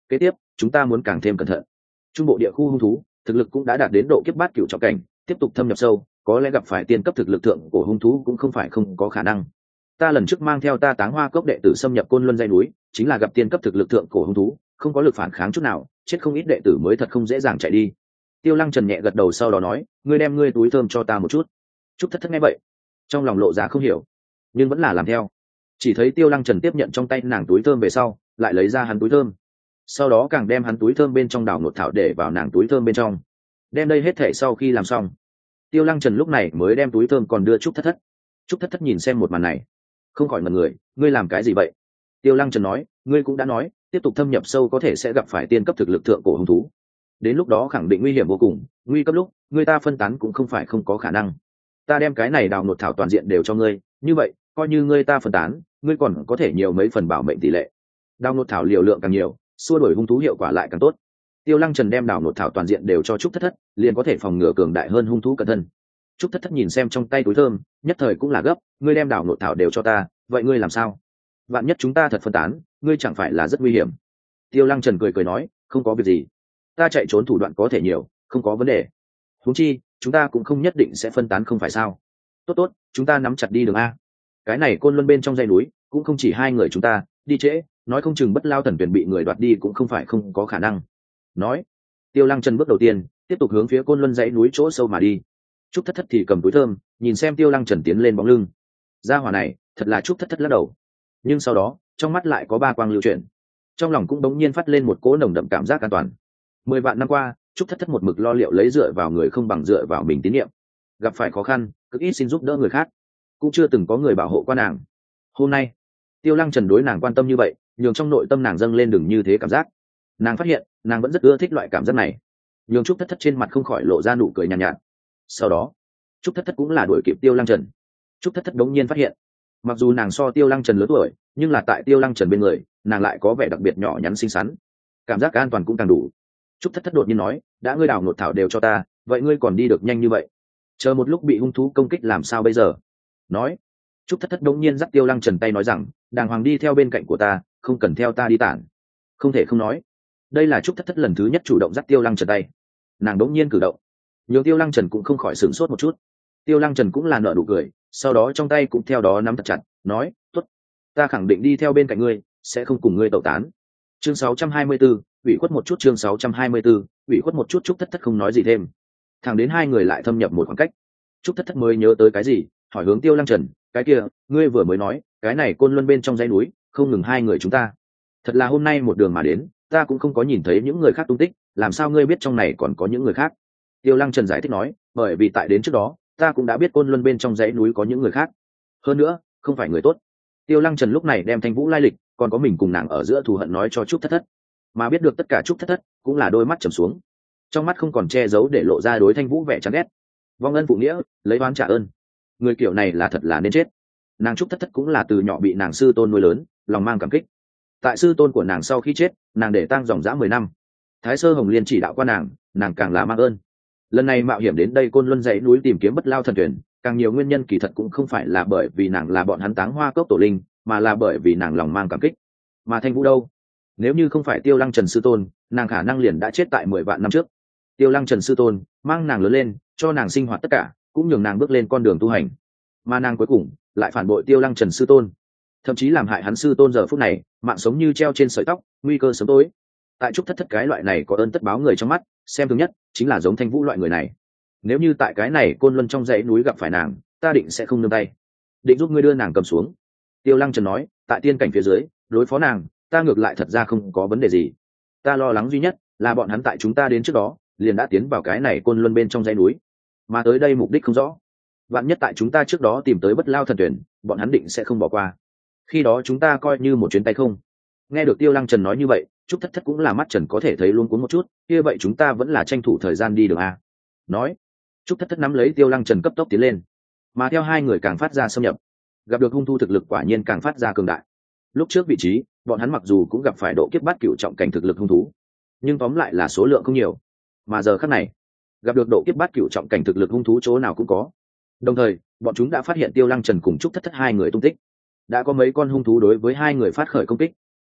kế tiếp chúng ta muốn càng thêm cẩn thận. Trung bộ địa khu hung thú thực lực cũng đã đạt đến độ kiếp bát cửu trọng cảnh, tiếp tục thâm nhập sâu, có lẽ gặp phải tiên cấp thực lực thượng của hung thú cũng không phải không có khả năng. Ta lần trước mang theo ta Táng Hoa Cốc đệ tử xâm nhập Côn Luân dãy núi, chính là gặp tiên cấp thực lực thượng cổ hung thú, không có lực phản kháng chút nào, chết không ít đệ tử mới thật không dễ dàng chạy đi. Tiêu Lăng Trần nhẹ gật đầu sau đó nói, ngươi đem ngươi túi thơm cho ta một chút. Trúc Thất Thất nghe vậy, trong lòng lộ ra không hiểu, nhưng vẫn là làm theo. Chỉ thấy Tiêu Lăng Trần tiếp nhận trong tay nàng túi thơm về sau, lại lấy ra hắn túi thơm, sau đó càng đem hắn túi thơm bên trong đào nột thảo để vào nàng túi thơm bên trong. Đem đây hết thể sau khi làm xong, Tiêu Lăng Trần lúc này mới đem túi thơm còn đưa Trúc Thất Thất. Trúc Thất Thất nhìn xem một màn này, không khỏi ngẩn người, ngươi làm cái gì vậy? Tiêu Lăng Trần nói, ngươi cũng đã nói, tiếp tục thâm nhập sâu có thể sẽ gặp phải tiên cấp thực lực thượng cổ hung thú. Đến lúc đó khẳng định nguy hiểm vô cùng, nguy cấp lúc, người ta phân tán cũng không phải không có khả năng. Ta đem cái này đào nột thảo toàn diện đều cho ngươi, như vậy, coi như ngươi ta phân tán, ngươi còn có thể nhiều mấy phần bảo mệnh tỷ lệ. Đào nột thảo liều lượng càng nhiều, xua đuổi hung thú hiệu quả lại càng tốt. Tiêu Lăng Trần đem đào nột thảo toàn diện đều cho Trúc Thất Thất, liền có thể phòng ngừa cường đại hơn hung thú cận thân. Trúc Thất Thất nhìn xem trong tay túi thơm, nhất thời cũng là gấp, ngươi đem đào nột thảo đều cho ta, vậy ngươi làm sao? Vạn nhất chúng ta thật phân tán, ngươi chẳng phải là rất nguy hiểm? Tiêu Lăng Trần cười cười nói, không có việc gì, ta chạy trốn thủ đoạn có thể nhiều, không có vấn đề. Huống chi, chúng ta cũng không nhất định sẽ phân tán không phải sao? Tốt tốt, chúng ta nắm chặt đi đường a. Cái này Côn Luân bên trong dãy núi, cũng không chỉ hai người chúng ta, đi trễ, nói không chừng Bất Lao Thần Tuyển bị người đoạt đi cũng không phải không có khả năng. Nói, Tiêu Lăng Trần bước đầu tiên, tiếp tục hướng phía Côn Luân dãy núi chỗ sâu mà đi. Trúc Thất Thất thì cầm túi thơm, nhìn xem Tiêu Lăng Trần tiến lên bóng lưng. Gia hỏa này, thật là Trúc Thất Thất lắc đầu. Nhưng sau đó, trong mắt lại có ba quang lưu chuyển, trong lòng cũng đống nhiên phát lên một cỗ nồng đậm cảm giác an toàn. Mười vạn năm qua, Trúc Thất Thất một mực lo liệu lấy dựa vào người không bằng dựa vào mình tín nhiệm. Gặp phải khó khăn, cực ít xin giúp đỡ người khác, cũng chưa từng có người bảo hộ qua nàng. Hôm nay, Tiêu Lăng Trần đối nàng quan tâm như vậy, nhường trong nội tâm nàng dâng lên đừng như thế cảm giác. Nàng phát hiện, nàng vẫn rất ưa thích loại cảm giác này, nhường Trúc Thất Thất trên mặt không khỏi lộ ra nụ cười nhàn nhạt, nhạt. Sau đó, Trúc Thất Thất cũng là đuổi kịp Tiêu Lăng Trần. Trúc Thất Thất đống nhiên phát hiện, mặc dù nàng so Tiêu Lăng Trần lớn tuổi, nhưng là tại Tiêu Lăng Trần bên người, nàng lại có vẻ đặc biệt nhỏ nhắn xinh xắn, cảm giác an toàn cũng càng đủ. Trúc Thất Thất đột nhiên nói, đã ngươi đào nột thảo đều cho ta, vậy ngươi còn đi được nhanh như vậy, chờ một lúc bị hung thú công kích làm sao bây giờ? Nói, Trúc Thất Thất đống nhiên dắt Tiêu Lăng Trần tay nói rằng, đàng hoàng đi theo bên cạnh của ta, không cần theo ta đi tản. Không thể không nói, đây là Trúc Thất Thất lần thứ nhất chủ động dắt Tiêu Lăng Trần tay. Nàng đống nhiên cử động, nhường Tiêu Lăng Trần cũng không khỏi sửng sốt một chút. Tiêu Lăng Trần cũng là nở nụ cười, sau đó trong tay cũng theo đó nắm thật chặt, nói, tốt, ta khẳng định đi theo bên cạnh ngươi, sẽ không cùng ngươi tẩu tán. Chương sáu trăm hai mươi 64, ủy khuất một chút chương sáu trăm hai mươi 64, ủy khuất một chút. Trúc Thất Thất không nói gì thêm. Thẳng đến hai người lại thâm nhập một khoảng cách, Trúc Thất Thất mới nhớ tới cái gì, hỏi hướng Tiêu Lăng Trần, cái kia, ngươi vừa mới nói, cái này Côn Luân bên trong dãy núi, không ngừng hai người chúng ta. Thật là hôm nay một đường mà đến, ta cũng không có nhìn thấy những người khác tung tích, làm sao ngươi biết trong này còn có những người khác? Tiêu Lăng Trần giải thích nói, bởi vì tại đến trước đó, ta cũng đã biết Côn Luân bên trong dãy núi có những người khác. Hơn nữa, không phải người tốt. Tiêu Lăng Trần lúc này đem Thanh Vũ lai lịch, còn có mình cùng nàng ở giữa thù hận nói cho Trúc Thất Thất. Mà biết được tất cả Trúc Thất Thất, cũng là đôi mắt trầm xuống. Trong mắt không còn che giấu để lộ ra đối Thanh Vũ vẻ chán ghét. Vong ân phụ nghĩa, lấy oán trả ơn. Người kiểu này là thật là nên chết. Nàng Trúc Thất Thất cũng là từ nhỏ bị nàng sư tôn nuôi lớn, lòng mang cảm kích. Tại sư tôn của nàng sau khi chết, nàng để tang dòng dã mười năm. Thái Sơ Hồng Liên chỉ đạo qua nàng, nàng càng là mang ơn. Lần này mạo hiểm đến đây Côn Luân dãy núi tìm kiếm Bất Lao Thần Tuyển, càng nhiều nguyên nhân kỳ thật cũng không phải là bởi vì nàng là bọn hắn Táng Hoa Cốc tổ linh, mà là bởi vì nàng lòng mang cảm kích. Mà Thanh Vũ đâu? Nếu như không phải Tiêu Lăng Trần sư tôn, nàng khả năng liền đã chết tại mười vạn năm trước. Tiêu Lăng Trần sư tôn mang nàng lớn lên, cho nàng sinh hoạt tất cả, cũng nhường nàng bước lên con đường tu hành. Mà nàng cuối cùng lại phản bội Tiêu Lăng Trần sư tôn, thậm chí làm hại hắn sư tôn giờ phút này mạng sống như treo trên sợi tóc, nguy cơ sớm tối. Tại Trúc Thất Thất cái loại này có ơn tất báo người trong mắt, xem thường nhất chính là giống Thanh Vũ loại người này. Nếu như tại cái này Côn Luân trong dãy núi gặp phải nàng, ta định sẽ không nương tay, định giúp ngươi đưa nàng cầm xuống. Tiêu Lăng Trần nói, tại tiên cảnh phía dưới đối phó nàng, ta ngược lại thật ra không có vấn đề gì. Ta lo lắng duy nhất là bọn hắn tại chúng ta đến trước đó liền đã tiến vào cái này Côn Luân bên trong dãy núi, mà tới đây mục đích không rõ. Vạn nhất tại chúng ta trước đó tìm tới Bất Lao Thần Tuyển, bọn hắn định sẽ không bỏ qua. Khi đó chúng ta coi như một chuyến tay không. Nghe được Tiêu Lăng Trần nói như vậy, Trúc Thất Thất cũng là mắt trần có thể thấy luôn cuốn một chút, kia vậy chúng ta vẫn là tranh thủ thời gian đi đường a. Nói, Trúc Thất Thất nắm lấy Tiêu Lăng Trần cấp tốc tiến lên, mà theo hai người càng phát ra xâm nhập, gặp được hung thu thực lực quả nhiên càng phát ra cường đại. Lúc trước vị trí, bọn hắn mặc dù cũng gặp phải độ kiếp bát cửu trọng cảnh thực lực hung thú, nhưng tóm lại là số lượng không nhiều. Mà giờ khắc này, gặp được độ kiếp bát cửu trọng cảnh thực lực hung thú chỗ nào cũng có. Đồng thời, bọn chúng đã phát hiện Tiêu Lăng Trần cùng Trúc Thất Thất hai người tung tích. Đã có mấy con hung thú đối với hai người phát khởi công kích.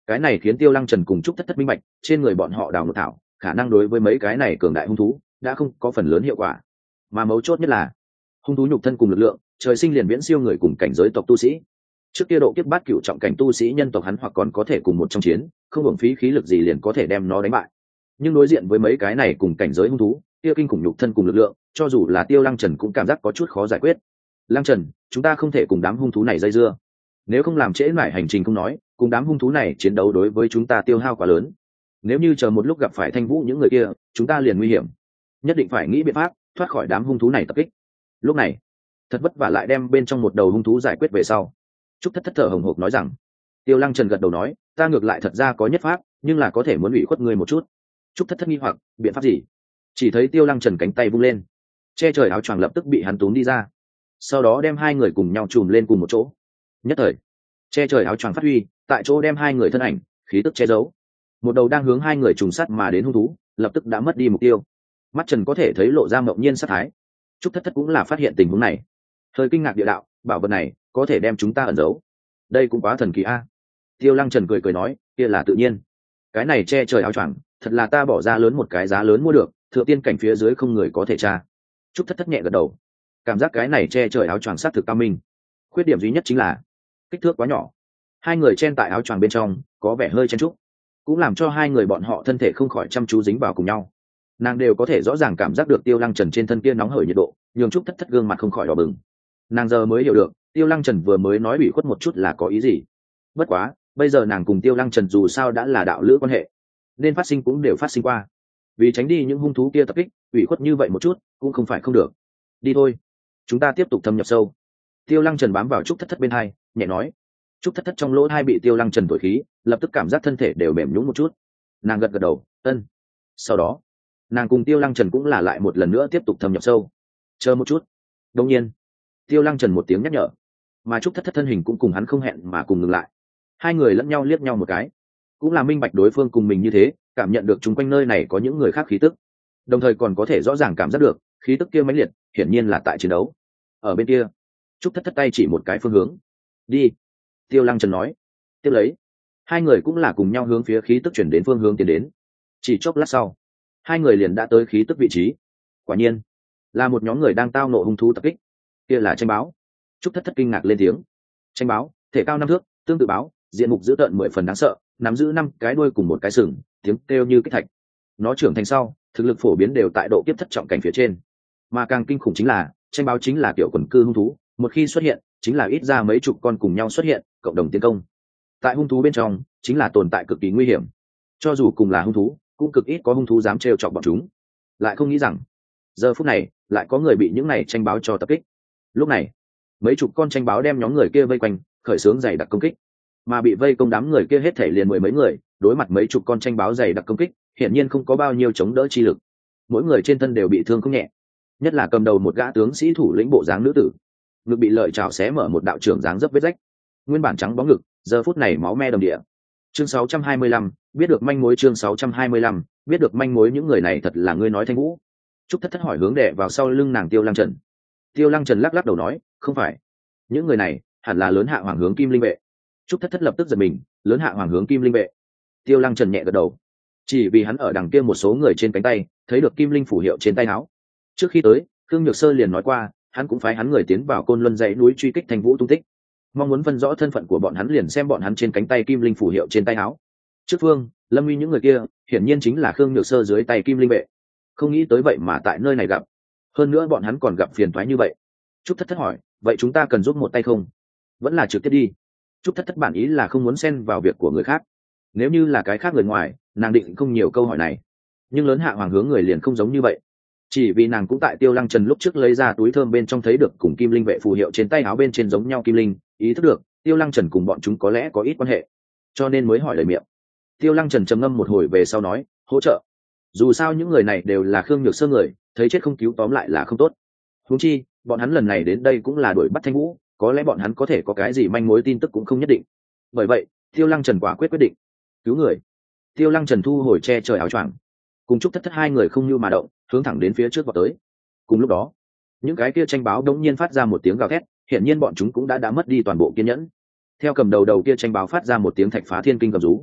Cái này khiến Tiêu Lăng Trần cùng Trúc Thất Thất minh bạch, trên người bọn họ đào ngược thảo khả năng đối với mấy cái này cường đại hung thú đã không có phần lớn hiệu quả, mà mấu chốt nhất là hung thú nhục thân cùng lực lượng trời sinh liền viễn siêu người cùng cảnh giới tộc tu sĩ. Trước kia độ kiếp bát cửu trọng cảnh tu sĩ nhân tộc hắn hoặc còn có thể cùng một trong chiến, không hưởng phí khí lực gì liền có thể đem nó đánh bại, nhưng đối diện với mấy cái này cùng cảnh giới hung thú kia kinh khủng nhục thân cùng lực lượng, cho dù là Tiêu Lăng Trần cũng cảm giác có chút khó giải quyết. Lăng Trần, chúng ta không thể cùng đám hung thú này dây dưa, nếu không làm trễ mãi hành trình không nói, cùng đám hung thú này chiến đấu đối với chúng ta tiêu hao quá lớn. Nếu như chờ một lúc gặp phải Thanh Vũ những người kia, chúng ta liền nguy hiểm, nhất định phải nghĩ biện pháp thoát khỏi đám hung thú này tập kích. Lúc này thật vất vả lại đem bên trong một đầu hung thú giải quyết về sau, Trúc Thất Thất thở hồng hộc nói rằng. Tiêu Lăng Trần gật đầu nói, ta ngược lại thật ra có nhất pháp, nhưng là có thể muốn ủy khuất ngươi một chút. Trúc Thất Thất nghi hoặc, biện pháp gì? Chỉ thấy Tiêu Lăng Trần cánh tay vung lên, che trời áo choàng lập tức bị hắn túm đi ra, sau đó đem hai người cùng nhau chùm lên cùng một chỗ. Nhất thời che trời áo choàng phát huy, tại chỗ đem hai người thân ảnh khí tức che giấu. Một đầu đang hướng hai người trùng sát mà đến hung thú lập tức đã mất đi mục tiêu, mắt Trần có thể thấy lộ ra mộng nhiên sát thái. Trúc Thất Thất cũng là phát hiện tình huống này, hơi kinh ngạc địa đạo, bảo vật này có thể đem chúng ta ẩn giấu, đây cũng quá thần kỳ a. Tiêu Lăng Trần cười cười nói, kia là tự nhiên, cái này che trời áo choàng thật là ta bỏ ra lớn một cái giá lớn mua được, thượng tiên cảnh phía dưới không người có thể tra. Trúc Thất Thất nhẹ gật đầu, cảm giác cái này che trời áo choàng sát thực cao minh, khuyết điểm duy nhất chính là kích thước quá nhỏ, hai người chen tại áo choàng bên trong có vẻ hơi chen chúc, cũng làm cho hai người bọn họ thân thể không khỏi chăm chú dính vào cùng nhau. Nàng đều có thể rõ ràng cảm giác được Tiêu Lăng Trần trên thân kia nóng hởi nhiệt độ, nhường Trúc Thất Thất gương mặt không khỏi đỏ bừng. Nàng giờ mới hiểu được Tiêu Lăng Trần vừa mới nói ủy khuất một chút là có ý gì. Bất quá bây giờ nàng cùng Tiêu Lăng Trần dù sao đã là đạo lữ quan hệ, nên phát sinh cũng đều phát sinh qua, vì tránh đi những hung thú kia tập kích, ủy khuất như vậy một chút cũng không phải không được. Đi thôi, chúng ta tiếp tục thâm nhập sâu. Tiêu Lăng Trần bám vào Trúc Thất Thất bên hai nhẹ nói. Trúc Thất Thất trong lỗ hai bị Tiêu Lăng Trần thổi khí, lập tức cảm giác thân thể đều mềm nhũn một chút. Nàng gật gật đầu, ân. Sau đó nàng cùng Tiêu Lăng Trần cũng là lại một lần nữa tiếp tục thâm nhập sâu. Chờ một chút. Đột nhiên Tiêu Lăng Trần một tiếng nhắc nhở, mà Trúc Thất Thất thân hình cũng cùng hắn không hẹn mà cùng ngừng lại. Hai người lẫn nhau liếc nhau một cái, cũng là minh bạch đối phương cùng mình như thế, cảm nhận được chung quanh nơi này có những người khác khí tức, đồng thời còn có thể rõ ràng cảm giác được khí tức kia mãnh liệt, hiển nhiên là tại chiến đấu. Ở bên kia Trúc Thất Thất tay chỉ một cái phương hướng, đi. Tiêu Lăng Trần nói. Tiếp lấy hai người cũng là cùng nhau hướng phía khí tức chuyển đến phương hướng tiến đến. Chỉ chốc lát sau hai người liền đã tới khí tức vị trí. Quả nhiên là một nhóm người đang tao nộ hung thú tập kích. Kia là tranh báo. Trúc Thất Thất kinh ngạc lên tiếng. Tranh báo thể cao năm thước, tương tự báo, diện mục dữ tợn mười phần đáng sợ, nắm giữ năm cái đuôi cùng một cái sừng, tiếng kêu như kích thạch. Nó trưởng thành sau thực lực phổ biến đều tại độ kiếp thất trọng cảnh phía trên, mà càng kinh khủng chính là tranh báo chính là kiểu quần cư hung thú, một khi xuất hiện chính là ít ra mấy chục con cùng nhau xuất hiện cộng đồng tiến công. Tại hung thú bên trong chính là tồn tại cực kỳ nguy hiểm, cho dù cùng là hung thú cũng cực ít có hung thú dám trêu chọc bọn chúng. Lại không nghĩ rằng giờ phút này lại có người bị những này tranh báo cho tập kích. Lúc này mấy chục con tranh báo đem nhóm người kia vây quanh, khởi xướng dày đặc công kích, mà bị vây công đám người kia hết thể liền mười mấy người, đối mặt mấy chục con tranh báo dày đặc công kích hiển nhiên không có bao nhiêu chống đỡ chi lực, mỗi người trên thân đều bị thương không nhẹ, nhất là cầm đầu một gã tướng sĩ thủ lĩnh bộ dáng nữ tử, ngực bị lợi chảo xé mở một đạo trưởng dáng dấp vết rách, nguyên bản trắng bóng ngực giờ phút này máu me đầm địa. Chương sáu trăm hai mươi lăm, biết được manh mối. Chương sáu trăm hai mươi lăm, biết được manh mối. Những người này thật là ngươi nói Thanh Vũ? Trúc Thất Thất hỏi hướng đè vào sau lưng nàng Tiêu Lăng Trần. Tiêu Lăng Trần lắc lắc đầu nói, không phải, những người này hẳn là lớn hạ hoàng hướng Kim Linh vệ. Trúc Thất Thất lập tức giật mình, lớn hạ hoàng hướng Kim Linh vệ. Tiêu Lăng Trần nhẹ gật đầu, chỉ vì hắn ở đằng kia một số người trên cánh tay thấy được Kim Linh phù hiệu trên tay áo. Trước khi tới Khương Nhược Sơ liền nói qua, hắn cũng phái hắn người tiến vào Côn Luân dãy núi truy kích Thanh Vũ tung tích, mong muốn phân rõ thân phận của bọn hắn liền xem bọn hắn trên cánh tay Kim Linh phù hiệu trên tay áo. Trước Phương, Lâm Uy những người kia hiển nhiên chính là Khương Nhược Sơ dưới tay Kim Linh vệ, không nghĩ tới vậy mà tại nơi này gặp, hơn nữa bọn hắn còn gặp phiền toái như vậy. Trúc Thất Thất hỏi, vậy chúng ta cần giúp một tay không, vẫn là trực tiếp đi? Trúc Thất Thất bản ý là không muốn xen vào việc của người khác, nếu như là cái khác người ngoài nàng định không nhiều câu hỏi này, nhưng lớn hạ hoàng hướng người liền không giống như vậy, chỉ vì nàng cũng tại Tiêu Lăng Trần lúc trước lấy ra túi thơm bên trong thấy được cùng Kim Linh vệ phù hiệu trên tay áo bên trên giống nhau kim linh, ý thức được Tiêu Lăng Trần cùng bọn chúng có lẽ có ít quan hệ, cho nên mới hỏi lời miệng. Tiêu Lăng Trần trầm ngâm một hồi về sau nói, hỗ trợ, dù sao những người này đều là Khương Nhược Sơ người, thấy chết không cứu tóm lại là không tốt. Huống chi bọn hắn lần này đến đây cũng là đuổi bắt Thanh Vũ, có lẽ bọn hắn có thể có cái gì manh mối tin tức cũng không nhất định. Bởi vậy Tiêu Lăng Trần quả quyết quyết định cứu người. Tiêu Lăng Trần thu hồi che trời áo choàng, cùng Trúc Thất Thất hai người không như mà động, hướng thẳng đến phía trước vào tới. Cùng lúc đó những cái kia tranh báo đống nhiên phát ra một tiếng gào thét, hiển nhiên bọn chúng cũng đã đã mất đi toàn bộ kiên nhẫn. Theo cầm đầu đầu kia tranh báo phát ra một tiếng thạch phá thiên kinh gầm rú,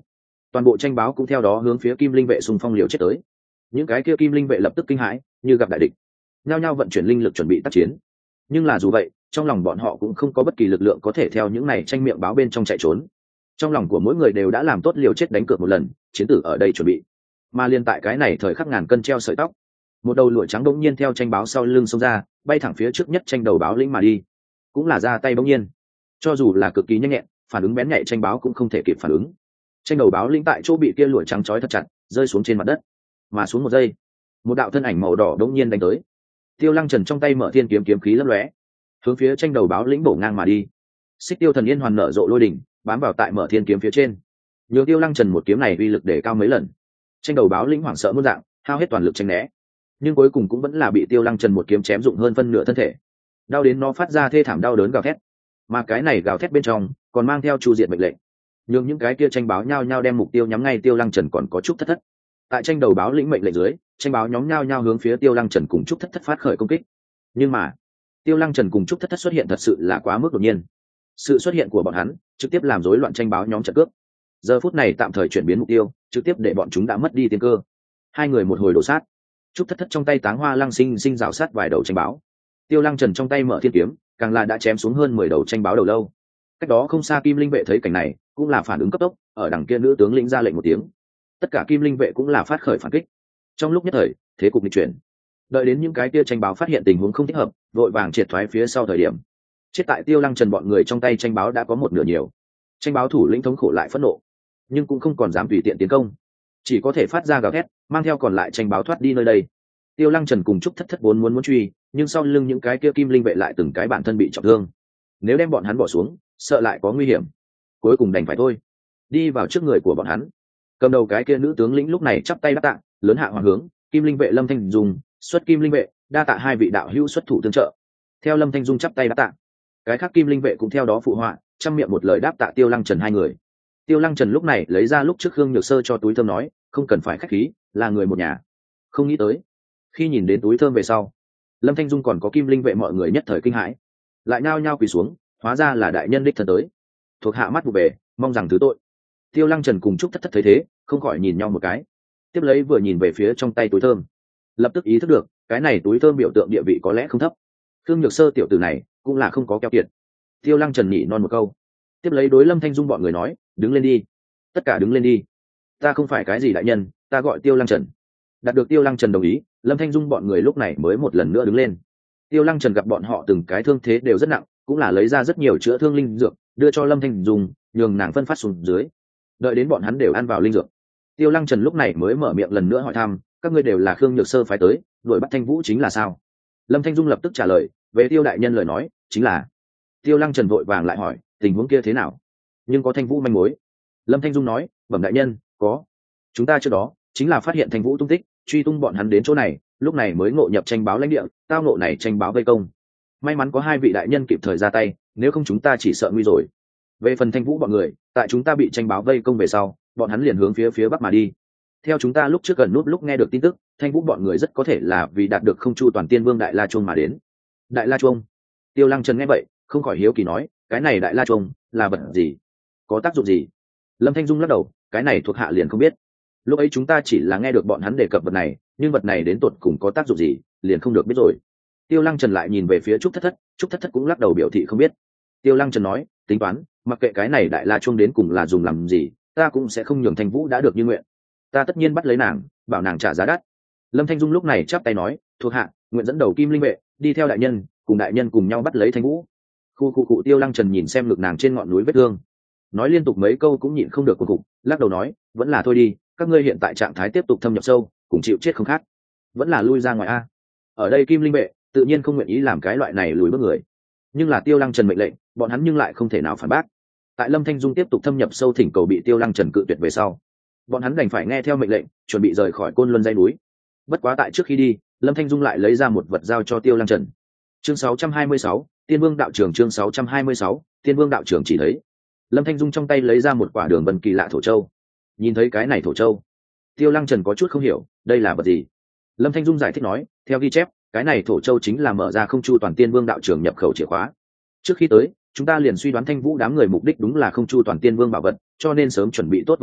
toàn bộ tranh báo cũng theo đó hướng phía kim linh vệ xung phong liều chết tới. Những cái kia kim linh vệ lập tức kinh hãi, như gặp đại địch, nhao nhao vận chuyển linh lực chuẩn bị tác chiến. Nhưng là dù vậy, trong lòng bọn họ cũng không có bất kỳ lực lượng có thể theo những này tranh miệng báo bên trong chạy trốn. Trong lòng của mỗi người đều đã làm tốt liều chết đánh cược một lần, chiến tử ở đây chuẩn bị. Mà liên tại cái này thời khắc ngàn cân treo sợi tóc, một đầu lụa trắng đống nhiên theo tranh báo sau lưng xông ra, bay thẳng phía trước nhất tranh đầu báo lĩnh mà đi. Cũng là ra tay bỗng nhiên, cho dù là cực kỳ nhanh nhẹn, phản ứng bén nhạy tranh báo cũng không thể kịp phản ứng. Tranh đầu báo lĩnh tại chỗ bị kia lụa trắng trói thật chặt, rơi xuống trên mặt đất. Mà xuống một giây, một đạo thân ảnh màu đỏ đống nhiên đánh tới. Tiêu Lăng Trần trong tay mở thiên kiếm, kiếm khí lấp lóe, hướng phía tranh đầu báo lĩnh bổ ngang mà đi. Xích Tiêu Thần Yên hoàn nở rộ lôi đỉnh, bám vào tại mở thiên kiếm phía trên. Nhường Tiêu Lăng Trần một kiếm này uy lực để cao mấy lần. Tranh đầu báo lĩnh hoảng sợ muôn dạng, hao hết toàn lực tránh né, nhưng cuối cùng cũng vẫn là bị Tiêu Lăng Trần một kiếm chém dụng hơn phân nửa thân thể, đau đến nó phát ra thê thảm đau đớn gào thét. Mà cái này gào thét bên trong còn mang theo chu diệt mệnh lệnh, nhường những cái kia tranh báo nhao nhao đem mục tiêu nhắm ngay Tiêu Lăng Trần còn có Trúc Thất Thất. Tại tranh đầu báo lĩnh mệnh lệnh dưới, tranh báo nhóm nhao nhao hướng phía Tiêu Lăng Trần cùng Trúc Thất Thất phát khởi công kích. Nhưng mà Tiêu Lăng Trần cùng Trúc Thất Thất xuất hiện thật sự là quá mức đột nhiên, sự xuất hiện của bọn hắn trực tiếp làm rối loạn tranh báo nhóm trận cướp. Giờ phút này tạm thời chuyển biến mục tiêu, trực tiếp để bọn chúng đã mất đi tiên cơ. Hai người một hồi đổ sát, Trúc Thất Thất trong tay táng hoa lăng sinh sinh rào sát vài đầu tranh báo. Tiêu Lăng Trần trong tay mở thiên kiếm, càng là đã chém xuống hơn mười đầu tranh báo đầu lâu. Cách đó không xa kim linh vệ thấy cảnh này, cũng là phản ứng cấp tốc, ở đằng kia nữ tướng lĩnh ra lệnh một tiếng, tất cả kim linh vệ cũng là phát khởi phản kích. Trong lúc nhất thời, thế cục nghịch chuyển. Đợi đến những cái kia tranh báo phát hiện tình huống không thích hợp, vội vàng triệt thoái phía sau thời điểm, chết tại Tiêu Lăng Trần bọn người trong tay tranh báo đã có một nửa nhiều. Tranh báo thủ lĩnh thống khổ lại phẫn nộ, nhưng cũng không còn dám tùy tiện tiến công, chỉ có thể phát ra gào thét, mang theo còn lại tranh báo thoát đi nơi đây. Tiêu Lăng Trần cùng Trúc Thất Thất vốn muốn muốn truy, nhưng sau lưng những cái kia kim linh vệ lại từng cái bản thân bị trọng thương, nếu đem bọn hắn bỏ xuống, sợ lại có nguy hiểm, cuối cùng đành phải thôi. Đi vào trước người của bọn hắn, cầm đầu cái kia nữ tướng lĩnh lúc này chắp tay đáp tạ, lớn hạ hoàng hướng, kim linh vệ Lâm Thanh Dung, xuất kim linh vệ, đa tạ hai vị đạo hữu xuất thủ tương trợ. Theo Lâm Thanh Dung chắp tay đáp tạ, cái khác kim linh vệ cũng theo đó phụ họa, trăm miệng một lời đáp tạ Tiêu Lăng Trần hai người. Tiêu Lăng Trần lúc này lấy ra lúc trước Khương Nhược Sơ cho túi thơm nói, không cần phải khách khí, là người một nhà. Không nghĩ tới, khi nhìn đến túi thơm về sau, Lâm Thanh Dung còn có kim linh vệ mọi người nhất thời kinh hãi, lại nhao nhao quỳ xuống, hóa ra là đại nhân đích thân tới, thuộc hạ mắt vụ về, mong rằng thứ tội. Tiêu Lăng Trần cùng Trúc Thất Thất thấy thế, không khỏi nhìn nhau một cái, tiếp lấy vừa nhìn về phía trong tay túi thơm, lập tức ý thức được cái này túi thơm biểu tượng địa vị có lẽ không thấp. Khương Nhược Sơ tiểu tử này cũng là không có keo kiệt. Tiêu Lăng Trần nhỉ non một câu, tiếp lấy đối Lâm Thanh Dung bọn người nói, đứng lên đi, tất cả đứng lên đi, ta không phải cái gì đại nhân, ta gọi Tiêu Lăng Trần. Đạt được Tiêu Lăng Trần đồng ý, Lâm Thanh Dung bọn người lúc này mới một lần nữa đứng lên. Tiêu Lăng Trần gặp bọn họ từng cái thương thế đều rất nặng, cũng là lấy ra rất nhiều chữa thương linh dược, đưa cho Lâm Thanh Dung, nhường nàng phân phát xuống dưới. Đợi đến bọn hắn đều ăn vào linh dược, Tiêu Lăng Trần lúc này mới mở miệng lần nữa hỏi thăm, các ngươi đều là Khương Nhược Sơ phái tới, đuổi bắt Thanh Vũ chính là sao? Lâm Thanh Dung lập tức trả lời, về Tiêu đại nhân lời nói, chính là. Tiêu Lăng Trần vội vàng lại hỏi, tình huống kia thế nào? Nhưng có Thanh Vũ manh mối. Lâm Thanh Dung nói, bẩm đại nhân, có. Chúng ta trước đó chính là phát hiện Thanh Vũ tung tích, truy tung bọn hắn đến chỗ này, lúc này mới ngộ nhập tranh báo lãnh địa, tao ngộ này tranh báo vây công. May mắn có hai vị đại nhân kịp thời ra tay, nếu không chúng ta chỉ sợ nguy rồi. Về phần Thanh Vũ bọn người, tại chúng ta bị tranh báo vây công về sau, bọn hắn liền hướng phía phía bắc mà đi. Theo chúng ta lúc trước gần nút lúc nghe được tin tức, Thanh Vũ bọn người rất có thể là vì đạt được không chu toàn tiên vương Đại La Chuông mà đến. Đại La Chuông? Tiêu Lăng Trần nghe vậy, không khỏi hiếu kỳ nói, cái này Đại La Chuông là vật gì, có tác dụng gì? Lâm Thanh Dung lắc đầu, cái này thuộc hạ liền không biết. Lúc ấy chúng ta chỉ là nghe được bọn hắn đề cập vật này, nhưng vật này đến tột cùng có tác dụng gì, liền không được biết rồi. Tiêu Lăng Trần lại nhìn về phía Trúc Thất Thất, Trúc Thất Thất cũng lắc đầu biểu thị không biết. Tiêu Lăng Trần nói, tính toán, mặc kệ cái này Đại La Chuông đến cùng là dùng làm gì, ta cũng sẽ không nhường Thanh Vũ đã được như nguyện. Ta tất nhiên bắt lấy nàng, bảo nàng trả giá đắt. Lâm Thanh Dung lúc này chắp tay nói, thuộc hạ nguyện dẫn đầu kim linh vệ đi theo đại nhân, cùng đại nhân cùng nhau bắt lấy Thanh Vũ. Khu khu cụ Tiêu Lăng Trần nhìn xem ngực nàng trên ngọn núi vết thương, nói liên tục mấy câu cũng nhịn không được cuộc cục, lắc đầu nói, vẫn là thôi đi, các ngươi hiện tại trạng thái tiếp tục thâm nhập sâu, cùng chịu chết không khác, vẫn là lui ra ngoài a. Ở đây kim linh vệ tự nhiên không nguyện ý làm cái loại này lùi bước người, nhưng là Tiêu Lăng Trần mệnh lệnh, bọn hắn nhưng lại không thể nào phản bác. Tại Lâm Thanh Dung tiếp tục thâm nhập sâu thỉnh cầu bị Tiêu Lăng Trần cự tuyệt về sau, bọn hắn đành phải nghe theo mệnh lệnh, chuẩn bị rời khỏi Côn Luân dãy núi. Bất quá tại trước khi đi, Lâm Thanh Dung lại lấy ra một vật giao cho Tiêu Lăng Trần. Chương sáu trăm hai mươi sáu, Tiên Vương đạo trưởng. Chương sáu trăm hai mươi sáu, Tiên Vương đạo trưởng chỉ thấy Lâm Thanh Dung trong tay lấy ra một quả đường vân kỳ lạ thổ châu. Nhìn thấy cái này thổ châu, Tiêu Lăng Trần có chút không hiểu, đây là vật gì? Lâm Thanh Dung giải thích nói, theo ghi chép, cái này thổ châu chính là mở ra không chu toàn Tiên Vương đạo trưởng nhập khẩu chìa khóa. Trước khi tới, chúng ta liền suy đoán Thanh Vũ đám người mục đích đúng là không chu toàn Tiên Vương bảo vật, cho nên sớm chuẩn bị tốt vật này,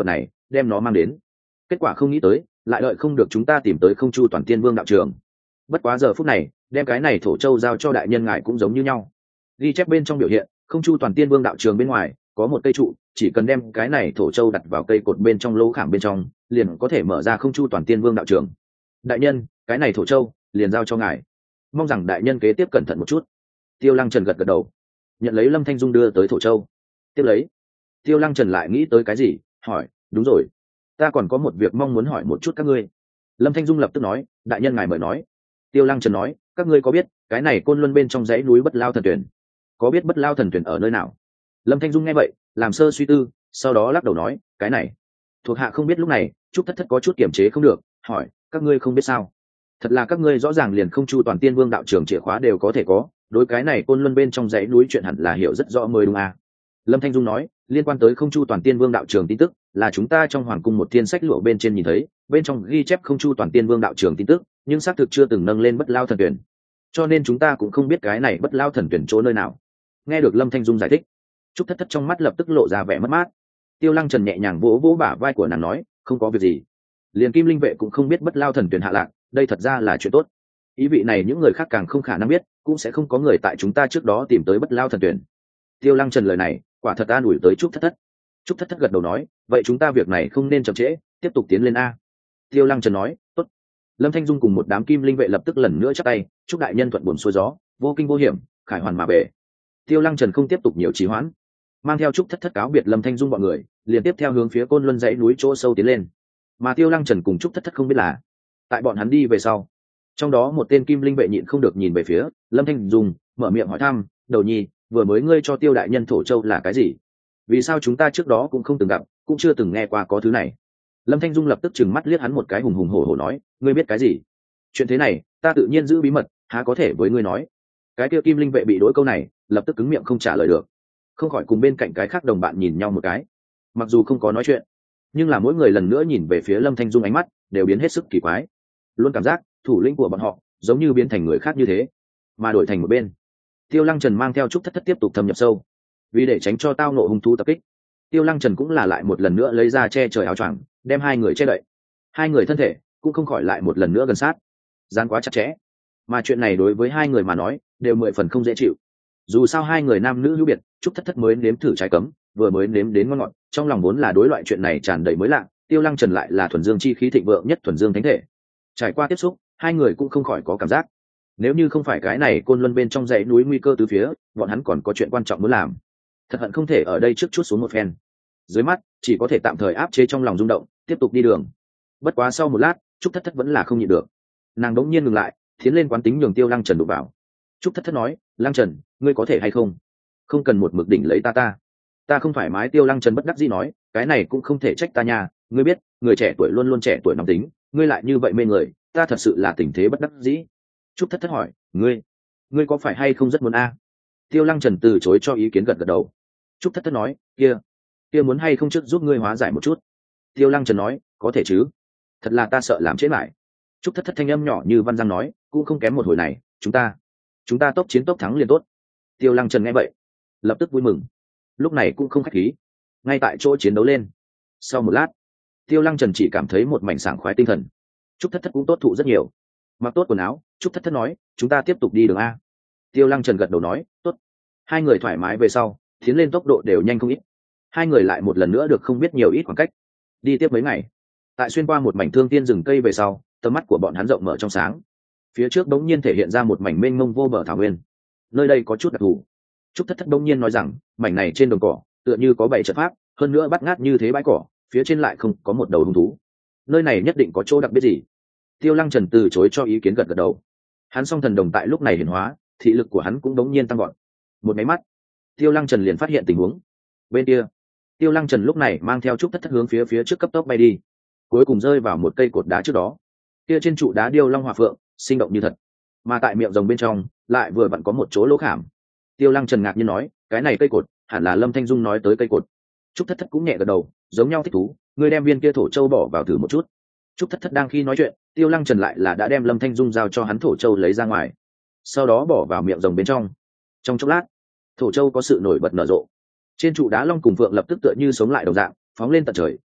đem nó mang đến. Kết quả không nghĩ tới lại đợi không được chúng ta tìm tới Không Chu Toàn Tiên Vương đạo trường. Bất quá giờ phút này đem cái này thổ châu giao cho đại nhân ngài cũng giống như nhau. Ghi chép bên trong biểu hiện Không Chu Toàn Tiên Vương đạo trường bên ngoài có một cây trụ, chỉ cần đem cái này thổ châu đặt vào cây cột bên trong lỗ khảm bên trong, liền có thể mở ra Không Chu Toàn Tiên Vương đạo trường. Đại nhân, cái này thổ châu liền giao cho ngài, mong rằng đại nhân kế tiếp cẩn thận một chút. Tiêu Lăng Trần gật gật đầu, nhận lấy Lâm Thanh Dung đưa tới thổ châu. Tiếp lấy, Tiêu Lăng Trần lại nghĩ tới cái gì, hỏi, đúng rồi, ta còn có một việc mong muốn hỏi một chút các ngươi. Lâm Thanh Dung lập tức nói, đại nhân ngài mời nói. Tiêu Lăng Trần nói, các ngươi có biết cái này Côn Luân bên trong dãy núi Bất Lao Thần Tuyển, có biết Bất Lao Thần Tuyển ở nơi nào? Lâm Thanh Dung nghe vậy làm sơ suy tư, sau đó lắc đầu nói, cái này thuộc hạ không biết. Lúc này Trúc Thất Thất có chút kiềm chế không được, hỏi, các ngươi không biết sao? Thật là các ngươi rõ ràng liền Không Chu Toàn Tiên Vương đạo trường chìa khóa đều có thể có, đối cái này Côn Luân bên trong dãy núi chuyện hẳn là hiểu rất rõ mới đúng à? Lâm Thanh Dung nói, liên quan tới Không Chu Toàn Tiên Vương đạo trường tin tức là chúng ta trong hoàng cung một thiên sách lụa bên trên nhìn thấy, bên trong ghi chép Không Chu Toàn Tiên Vương đạo trường tin tức, nhưng xác thực chưa từng nâng lên Bất Lao Thần Tuyển, cho nên chúng ta cũng không biết cái này Bất Lao Thần Tuyển chỗ nơi nào. Nghe được Lâm Thanh Dung giải thích, Trúc Thất Thất trong mắt lập tức lộ ra vẻ mất mát. Tiêu Lăng Trần nhẹ nhàng vỗ vỗ bả vai của nàng nói, không có việc gì, liền Kim Linh vệ cũng không biết Bất Lao Thần Tuyển hạ lạc, đây thật ra là chuyện tốt. Ý vị này những người khác càng không khả năng biết, cũng sẽ không có người tại chúng ta trước đó tìm tới Bất Lao Thần Tuyển. Tiêu Lăng Trần lời này quả thật an ủi tới Trúc Thất Thất. Trúc Thất Thất gật đầu nói, vậy chúng ta việc này không nên chậm trễ, tiếp tục tiến lên a. Tiêu Lăng Trần nói, tốt. Lâm Thanh Dung cùng một đám Kim Linh vệ lập tức lần nữa chắp tay, chúc đại nhân thuận buồm xuôi gió, vô kinh vô hiểm, khải hoàn mà về. Tiêu Lăng Trần không tiếp tục nhiều trì hoãn, mang theo Trúc Thất Thất cáo biệt Lâm Thanh Dung bọn người, liền tiếp theo hướng phía Côn Luân dãy núi chỗ sâu tiến lên. Mà Tiêu Lăng Trần cùng Trúc Thất Thất không biết là, tại bọn hắn đi về sau, trong đó một tên Kim Linh vệ nhịn không được nhìn về phía Lâm Thanh Dung, mở miệng hỏi thăm, đầu nhi, vừa mới ngươi cho Tiêu đại nhân thổ châu là cái gì? Vì sao chúng ta trước đó cũng không từng gặp, cũng chưa từng nghe qua có thứ này? Lâm Thanh Dung lập tức trừng mắt liếc hắn một cái, hùng hùng hổ hổ nói, ngươi biết cái gì? Chuyện thế này ta tự nhiên giữ bí mật, há có thể với ngươi nói. Cái kia Kim Linh vệ bị đối câu này lập tức cứng miệng không trả lời được, không khỏi cùng bên cạnh cái khác đồng bạn nhìn nhau một cái. Mặc dù không có nói chuyện, nhưng là mỗi người lần nữa nhìn về phía Lâm Thanh Dung ánh mắt đều biến hết sức kỳ quái, luôn cảm giác thủ lĩnh của bọn họ giống như biến thành người khác như thế, mà đổi thành một bên. Tiêu Lăng Trần mang theo Trúc Thất Thất tiếp tục thâm nhập sâu, vì để tránh cho tao nộ hung thú tập kích, Tiêu Lăng Trần cũng là lại một lần nữa lấy ra che trời áo choàng, đem hai người che đậy. Hai người thân thể cũng không khỏi lại một lần nữa gần sát, dán quá chặt chẽ. Mà chuyện này đối với hai người mà nói đều mười phần không dễ chịu. Dù sao hai người nam nữ hữu biệt, Trúc Thất Thất mới nếm thử trái cấm, vừa mới nếm đến ngon ngọt, trong lòng vốn là đối loại chuyện này tràn đầy mới lạ. Tiêu Lăng Trần lại là thuần dương chi khí thịnh vượng nhất thuần dương thánh thể, trải qua tiếp xúc, hai người cũng không khỏi có cảm giác, nếu như không phải cái này Côn Luân bên trong dãy núi nguy cơ từ phía, bọn hắn còn có chuyện quan trọng muốn làm. Thật hận không thể ở đây trước chút xuống một phen. Dưới mắt chỉ có thể tạm thời áp chế trong lòng rung động, tiếp tục đi đường. Bất quá sau một lát, Trúc Thất Thất vẫn là không nhịn được, nàng đống nhiên ngừng lại, tiến lên quán tính nhường Tiêu Lăng Trần đụng vào. Trúc Thất Thất nói, Lăng Trần, ngươi có thể hay không không cần một mực đỉnh lấy ta ta ta không thoải mái. Tiêu Lăng Trần bất đắc dĩ nói, cái này cũng không thể trách ta nha, ngươi biết người trẻ tuổi luôn luôn trẻ tuổi nóng tính, ngươi lại như vậy mê người, ta thật sự là tình thế bất đắc dĩ. Trúc Thất Thất hỏi, ngươi ngươi có phải hay không rất muốn a? Tiêu Lăng Trần từ chối cho ý kiến, gật gật đầu. Trúc Thất Thất nói, kia kia muốn hay không trước giúp ngươi hóa giải một chút? Tiêu Lăng Trần nói, có thể chứ, thật là ta sợ làm trễ lại. Trúc Thất Thất thanh âm nhỏ như văn giang nói, cũng không kém một hồi này, chúng ta chúng ta tốc chiến tốc thắng liền tốt. Tiêu Lăng Trần nghe vậy lập tức vui mừng, lúc này cũng không khách khí, ngay tại chỗ chiến đấu lên. Sau một lát, Tiêu Lăng Trần chỉ cảm thấy một mảnh sảng khoái tinh thần. Trúc Thất Thất cũng tốt thụ rất nhiều, mặc tốt quần áo, Trúc Thất Thất nói, chúng ta tiếp tục đi đường a. Tiêu Lăng Trần gật đầu nói, tốt. Hai người thoải mái về sau, tiến lên tốc độ đều nhanh không ít. Hai người lại một lần nữa được không biết nhiều ít khoảng cách. Đi tiếp mấy ngày, tại xuyên qua một mảnh thương tiên rừng cây về sau, tầm mắt của bọn hắn rộng mở trong sáng. Phía trước bỗng nhiên thể hiện ra một mảnh mênh mông vô bờ thảo nguyên. Nơi đây có chút đặc thù. Trúc Thất Thất bỗng nhiên nói rằng, mảnh này trên đồng cỏ tựa như có bảy trận pháp, hơn nữa bắt ngát như thế bãi cỏ, phía trên lại không có một đầu hung thú. Nơi này nhất định có chỗ đặc biệt gì? Tiêu Lăng Trần từ chối cho ý kiến, gật gật đầu. Hắn song thần đồng tại lúc này hiển hóa, thị lực của hắn cũng đống nhiên tăng gọn. Một máy mắt, Tiêu Lăng Trần liền phát hiện tình huống bên kia. Tiêu Lăng Trần lúc này mang theo Trúc Thất Thất hướng phía phía trước cấp tốc bay đi, cuối cùng rơi vào một cây cột đá trước đó. Kia trên trụ đá điêu long hỏa phượng, sinh động như thật, mà tại miệng rồng bên trong lại vừa vặn có một chỗ lỗ khảm. Tiêu Lăng Trần ngạc nhiên nói, cái này cây cột hẳn là Lâm Thanh Dung nói tới cây cột. Trúc Thất Thất cũng nhẹ gật đầu, giống nhau thích thú, ngươi đem viên kia thổ châu bỏ vào thử một chút. Trúc Thất Thất đang khi nói chuyện, Tiêu Lăng Trần lại là đã đem Lâm Thanh Dung giao cho hắn thổ châu lấy ra ngoài, sau đó bỏ vào miệng rồng bên trong. Trong chốc lát, thổ châu có sự nổi bật nở rộ, trên trụ đá long cùng phượng lập tức tựa như sống lại đồng dạng, phóng lên tận trời,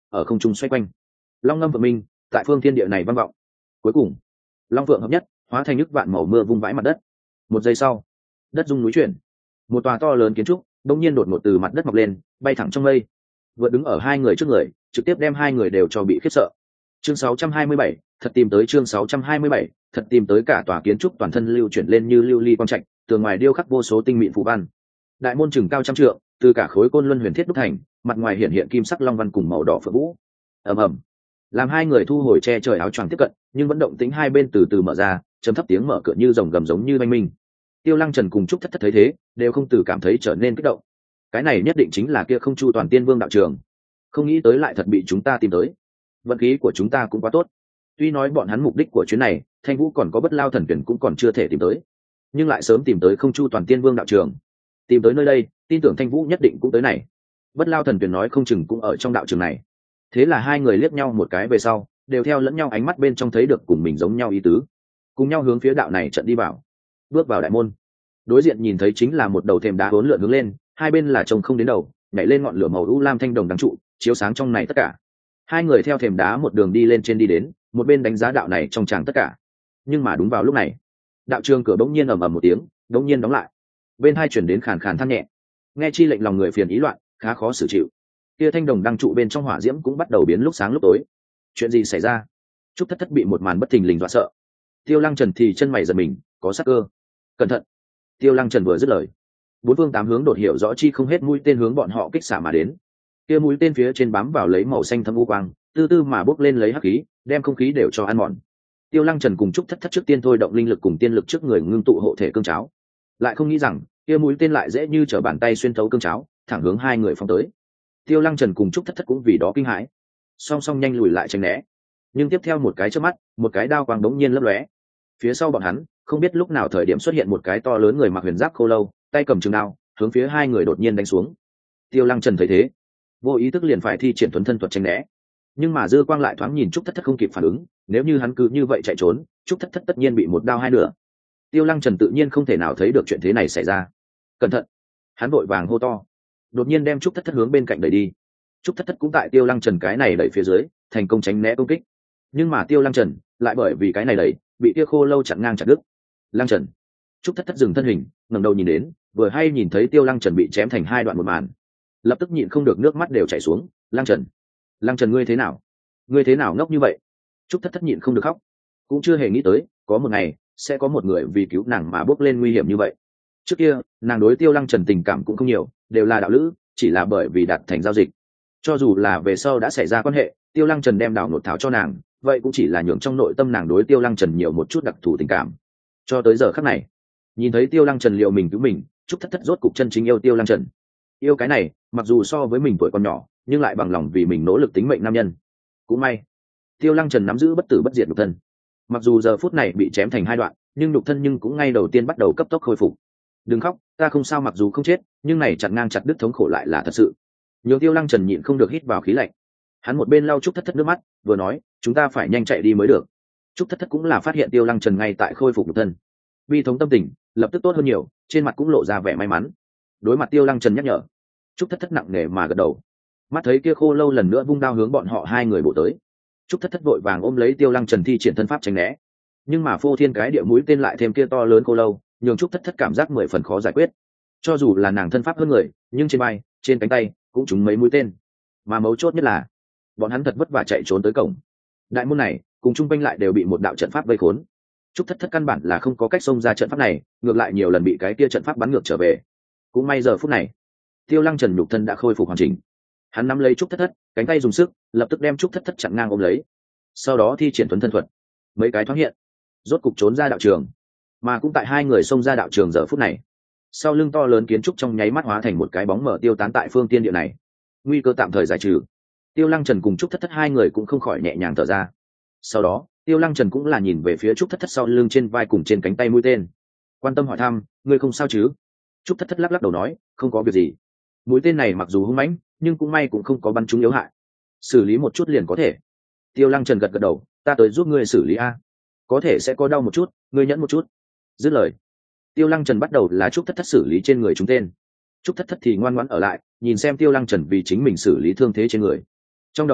ở không trung xoay quanh. Long ngâm vượng minh tại phương thiên địa này vang vọng. Cuối cùng long vượng hợp nhất, hóa thành nước vạn màu mưa vung vãi mặt đất. Một giây sau, đất rung núi chuyển, một tòa to lớn kiến trúc đông nhiên đột ngột từ mặt đất mọc lên, bay thẳng trong mây, vượt đứng ở hai người trước người, trực tiếp đem hai người đều cho bị khiếp sợ. Chương sáu trăm hai mươi bảy, thật tìm tới. Chương sáu trăm hai mươi bảy, thật tìm tới. Cả tòa kiến trúc toàn thân lưu chuyển lên như lưu ly quang trạch, tường ngoài điêu khắc vô số tinh mịn phù văn. Đại môn chừng cao trăm trượng, từ cả khối côn luân huyền thiết đúc thành, mặt ngoài hiện hiện kim sắc long văn cùng màu đỏ phượng vũ. Ầm ầm, làm hai người thu hồi che trời áo choàng tiếp cận, nhưng vẫn động tính hai bên từ từ mở ra, trầm thấp tiếng mở cửa như rồng gầm giống như oanh minh. Tiêu Lăng Trần cùng Trúc Thất Thất thấy thế, đều không từ cảm thấy trở nên kích động. Cái này nhất định chính là kia không chu toàn tiên vương đạo trường. Không nghĩ tới lại thật bị chúng ta tìm tới. Vận khí của chúng ta cũng quá tốt. Tuy nói bọn hắn mục đích của chuyến này, Thanh Vũ còn có Bất Lao thần tuyển cũng còn chưa thể tìm tới, nhưng lại sớm tìm tới không chu toàn tiên vương đạo trường. Tìm tới nơi đây, tin tưởng Thanh Vũ nhất định cũng tới này. Bất Lao thần tuyển nói không chừng cũng ở trong đạo trường này. Thế là hai người liếc nhau một cái về sau, đều theo lẫn nhau ánh mắt bên trong thấy được cùng mình giống nhau ý tứ, cùng nhau hướng phía đạo này trận đi vào. Bước vào đại môn, đối diện nhìn thấy chính là một đầu thềm đá uốn lượn hướng lên, hai bên là trông không đến đầu, nhảy lên ngọn lửa màu u lam thanh đồng đằng trụ, chiếu sáng trong này tất cả. Hai người theo thềm đá một đường đi lên trên đi đến, một bên đánh giá đạo này trong tràng tất cả. Nhưng mà đúng vào lúc này, đạo trường cửa bỗng nhiên ầm ầm một tiếng, bỗng nhiên đóng lại. Bên hai chuyển đến khàn khàn than nhẹ, nghe chi lệnh lòng người phiền ý loạn, khá khó xử chịu. Kia thanh đồng đăng trụ bên trong hỏa diễm cũng bắt đầu biến lúc sáng lúc tối. Chuyện gì xảy ra? Trúc Thất Thất bị một màn bất thình lình dọa sợ. Tiêu Lăng Trần thì chân mày giật mình, có sắc cơ. Cẩn thận! Tiêu Lăng Trần vừa dứt lời, bốn phương tám hướng đột hiểu rõ chi không hết mũi tên hướng bọn họ kích xả mà đến. Kia mũi tên phía trên bám vào lấy màu xanh thâm u quang, từ từ mà bốc lên lấy hắc khí, đem không khí đều cho ăn mòn. Tiêu Lăng Trần cùng Trúc Thất Thất trước tiên thôi động linh lực cùng tiên lực trước người ngưng tụ hộ thể cương cháo, lại không nghĩ rằng kia mũi tên lại dễ như trở bàn tay xuyên thấu cương cháo, thẳng hướng hai người phóng tới. Tiêu Lăng Trần cùng Trúc Thất Thất cũng vì đó kinh hãi, song song nhanh lùi lại tránh né. Nhưng tiếp theo một cái chớp mắt, một cái đao quang đống nhiên lấp lóe. Phía sau bọn hắn, không biết lúc nào thời điểm xuất hiện một cái to lớn người mặc huyền giáp khô lâu, tay cầm trường đao, hướng phía hai người đột nhiên đánh xuống. Tiêu Lăng Trần thấy thế, vô ý thức liền phải thi triển tuấn thân thuật tránh né. Nhưng mà dư quang lại thoáng nhìn Trúc Thất Thất không kịp phản ứng, nếu như hắn cứ như vậy chạy trốn, Trúc Thất Thất tất nhiên bị một đao hai nửa. Tiêu Lăng Trần tự nhiên không thể nào thấy được chuyện thế này xảy ra. Cẩn thận! Hắn vội vàng hô to, đột nhiên đem Trúc Thất Thất hướng bên cạnh đẩy đi. Trúc Thất Thất cũng tại Tiêu Lăng Trần cái này đẩy phía dưới, thành công tránh né công kích. Nhưng mà Tiêu Lăng Trần lại bởi vì cái này đẩy, bị kia khô lâu chặn ngang chặt đứt. Lăng Trần! Trúc Thất Thất dừng thân hình, ngẩng đầu nhìn đến, vừa hay nhìn thấy Tiêu Lăng Trần bị chém thành hai đoạn một màn, lập tức nhịn không được nước mắt đều chảy xuống. Lăng Trần! Lăng Trần ngươi thế nào? Ngươi thế nào ngốc như vậy? Trúc Thất Thất nhịn không được khóc, cũng chưa hề nghĩ tới có một ngày sẽ có một người vì cứu nàng mà bước lên nguy hiểm như vậy. Trước kia nàng đối Tiêu Lăng Trần tình cảm cũng không nhiều, đều là đạo lữ, chỉ là bởi vì đạt thành giao dịch. Cho dù là về sau đã xảy ra quan hệ, Tiêu Lăng Trần đem đảo nột thảo cho nàng, vậy cũng chỉ là nhường trong nội tâm nàng đối Tiêu Lăng Trần nhiều một chút đặc thù tình cảm. Cho tới giờ khắc này, nhìn thấy Tiêu Lăng Trần liệu mình cứu mình, Trúc Thất Thất rốt cục chân chính yêu Tiêu Lăng Trần. Yêu cái này, mặc dù so với mình tuổi còn nhỏ, nhưng lại bằng lòng vì mình nỗ lực tính mệnh nam nhân. Cũng may, Tiêu Lăng Trần nắm giữ bất tử bất diệt nhục thân. Mặc dù giờ phút này bị chém thành hai đoạn, nhưng nhục thân nhưng cũng ngay đầu tiên bắt đầu cấp tốc khôi phục. Đừng khóc, ta không sao, mặc dù không chết, nhưng này chặt ngang chặt đứt thống khổ lại là thật sự. Nhường Tiêu Lăng Trần nhịn không được hít vào khí lạnh. Hắn một bên lau Trúc Thất Thất nước mắt, vừa nói, chúng ta phải nhanh chạy đi mới được. Trúc Thất Thất cũng là phát hiện Tiêu Lăng Trần ngay tại khôi phục nhục thân, bi thống tâm tình lập tức tốt hơn nhiều, trên mặt cũng lộ ra vẻ may mắn. Đối mặt Tiêu Lăng Trần nhắc nhở, Trúc Thất Thất nặng nề mà gật đầu. Mắt thấy kia khô lâu lần nữa vung đao hướng bọn họ hai người bổ tới, Trúc Thất Thất vội vàng ôm lấy Tiêu Lăng Trần thi triển thân pháp tránh né. Nhưng mà phô thiên cái địa mũi tên lại thêm kia to lớn khô lâu, nhường Trúc Thất Thất cảm giác mười phần khó giải quyết. Cho dù là nàng thân pháp hơn người, nhưng trên vai, trên cánh tay cũng trúng mấy mũi tên. Mà mấu chốt nhất là, bọn hắn thật vất vả chạy trốn tới cổng đại môn này, cùng chung quanh lại đều bị một đạo trận pháp vây khốn. Trúc Thất Thất căn bản là không có cách xông ra trận pháp này, ngược lại nhiều lần bị cái kia trận pháp bắn ngược trở về. Cũng may giờ phút này, Tiêu Lăng Trần nhục thân đã khôi phục hoàn chỉnh. Hắn nắm lấy Trúc Thất Thất, cánh tay dùng sức, lập tức đem Trúc Thất Thất chặn ngang ôm lấy. Sau đó thi triển tuấn thân thuật, mấy cái thoáng hiện, rốt cục trốn ra đạo trường. Mà cũng tại hai người xông ra đạo trường giờ phút này, sau lưng to lớn kiến trúc trong nháy mắt hóa thành một cái bóng mờ tiêu tán tại phương tiên địa này. Nguy cơ tạm thời giải trừ. Tiêu Lăng Trần cùng Trúc Thất Thất hai người cũng không khỏi nhẹ nhàng thở ra. Sau đó, Tiêu Lăng Trần cũng là nhìn về phía Trúc Thất Thất sau lưng trên vai cùng trên cánh tay mũi tên, quan tâm hỏi thăm, ngươi không sao chứ? Trúc Thất Thất lắc lắc đầu nói, không có việc gì. Mũi tên này mặc dù hung mãnh, nhưng cũng may cũng không có bắn trúng yếu hại, xử lý một chút liền có thể. Tiêu Lăng Trần gật gật đầu, ta tới giúp ngươi xử lý a. Có thể sẽ có đau một chút, ngươi nhẫn một chút. Dứt lời, Tiêu Lăng Trần bắt đầu là Trúc Thất Thất xử lý trên người chúng tên. Trúc Thất Thất thì ngoan ngoãn ở lại, nhìn xem Tiêu Lăng Trần vì chính mình xử lý thương thế trên người. Trong đầu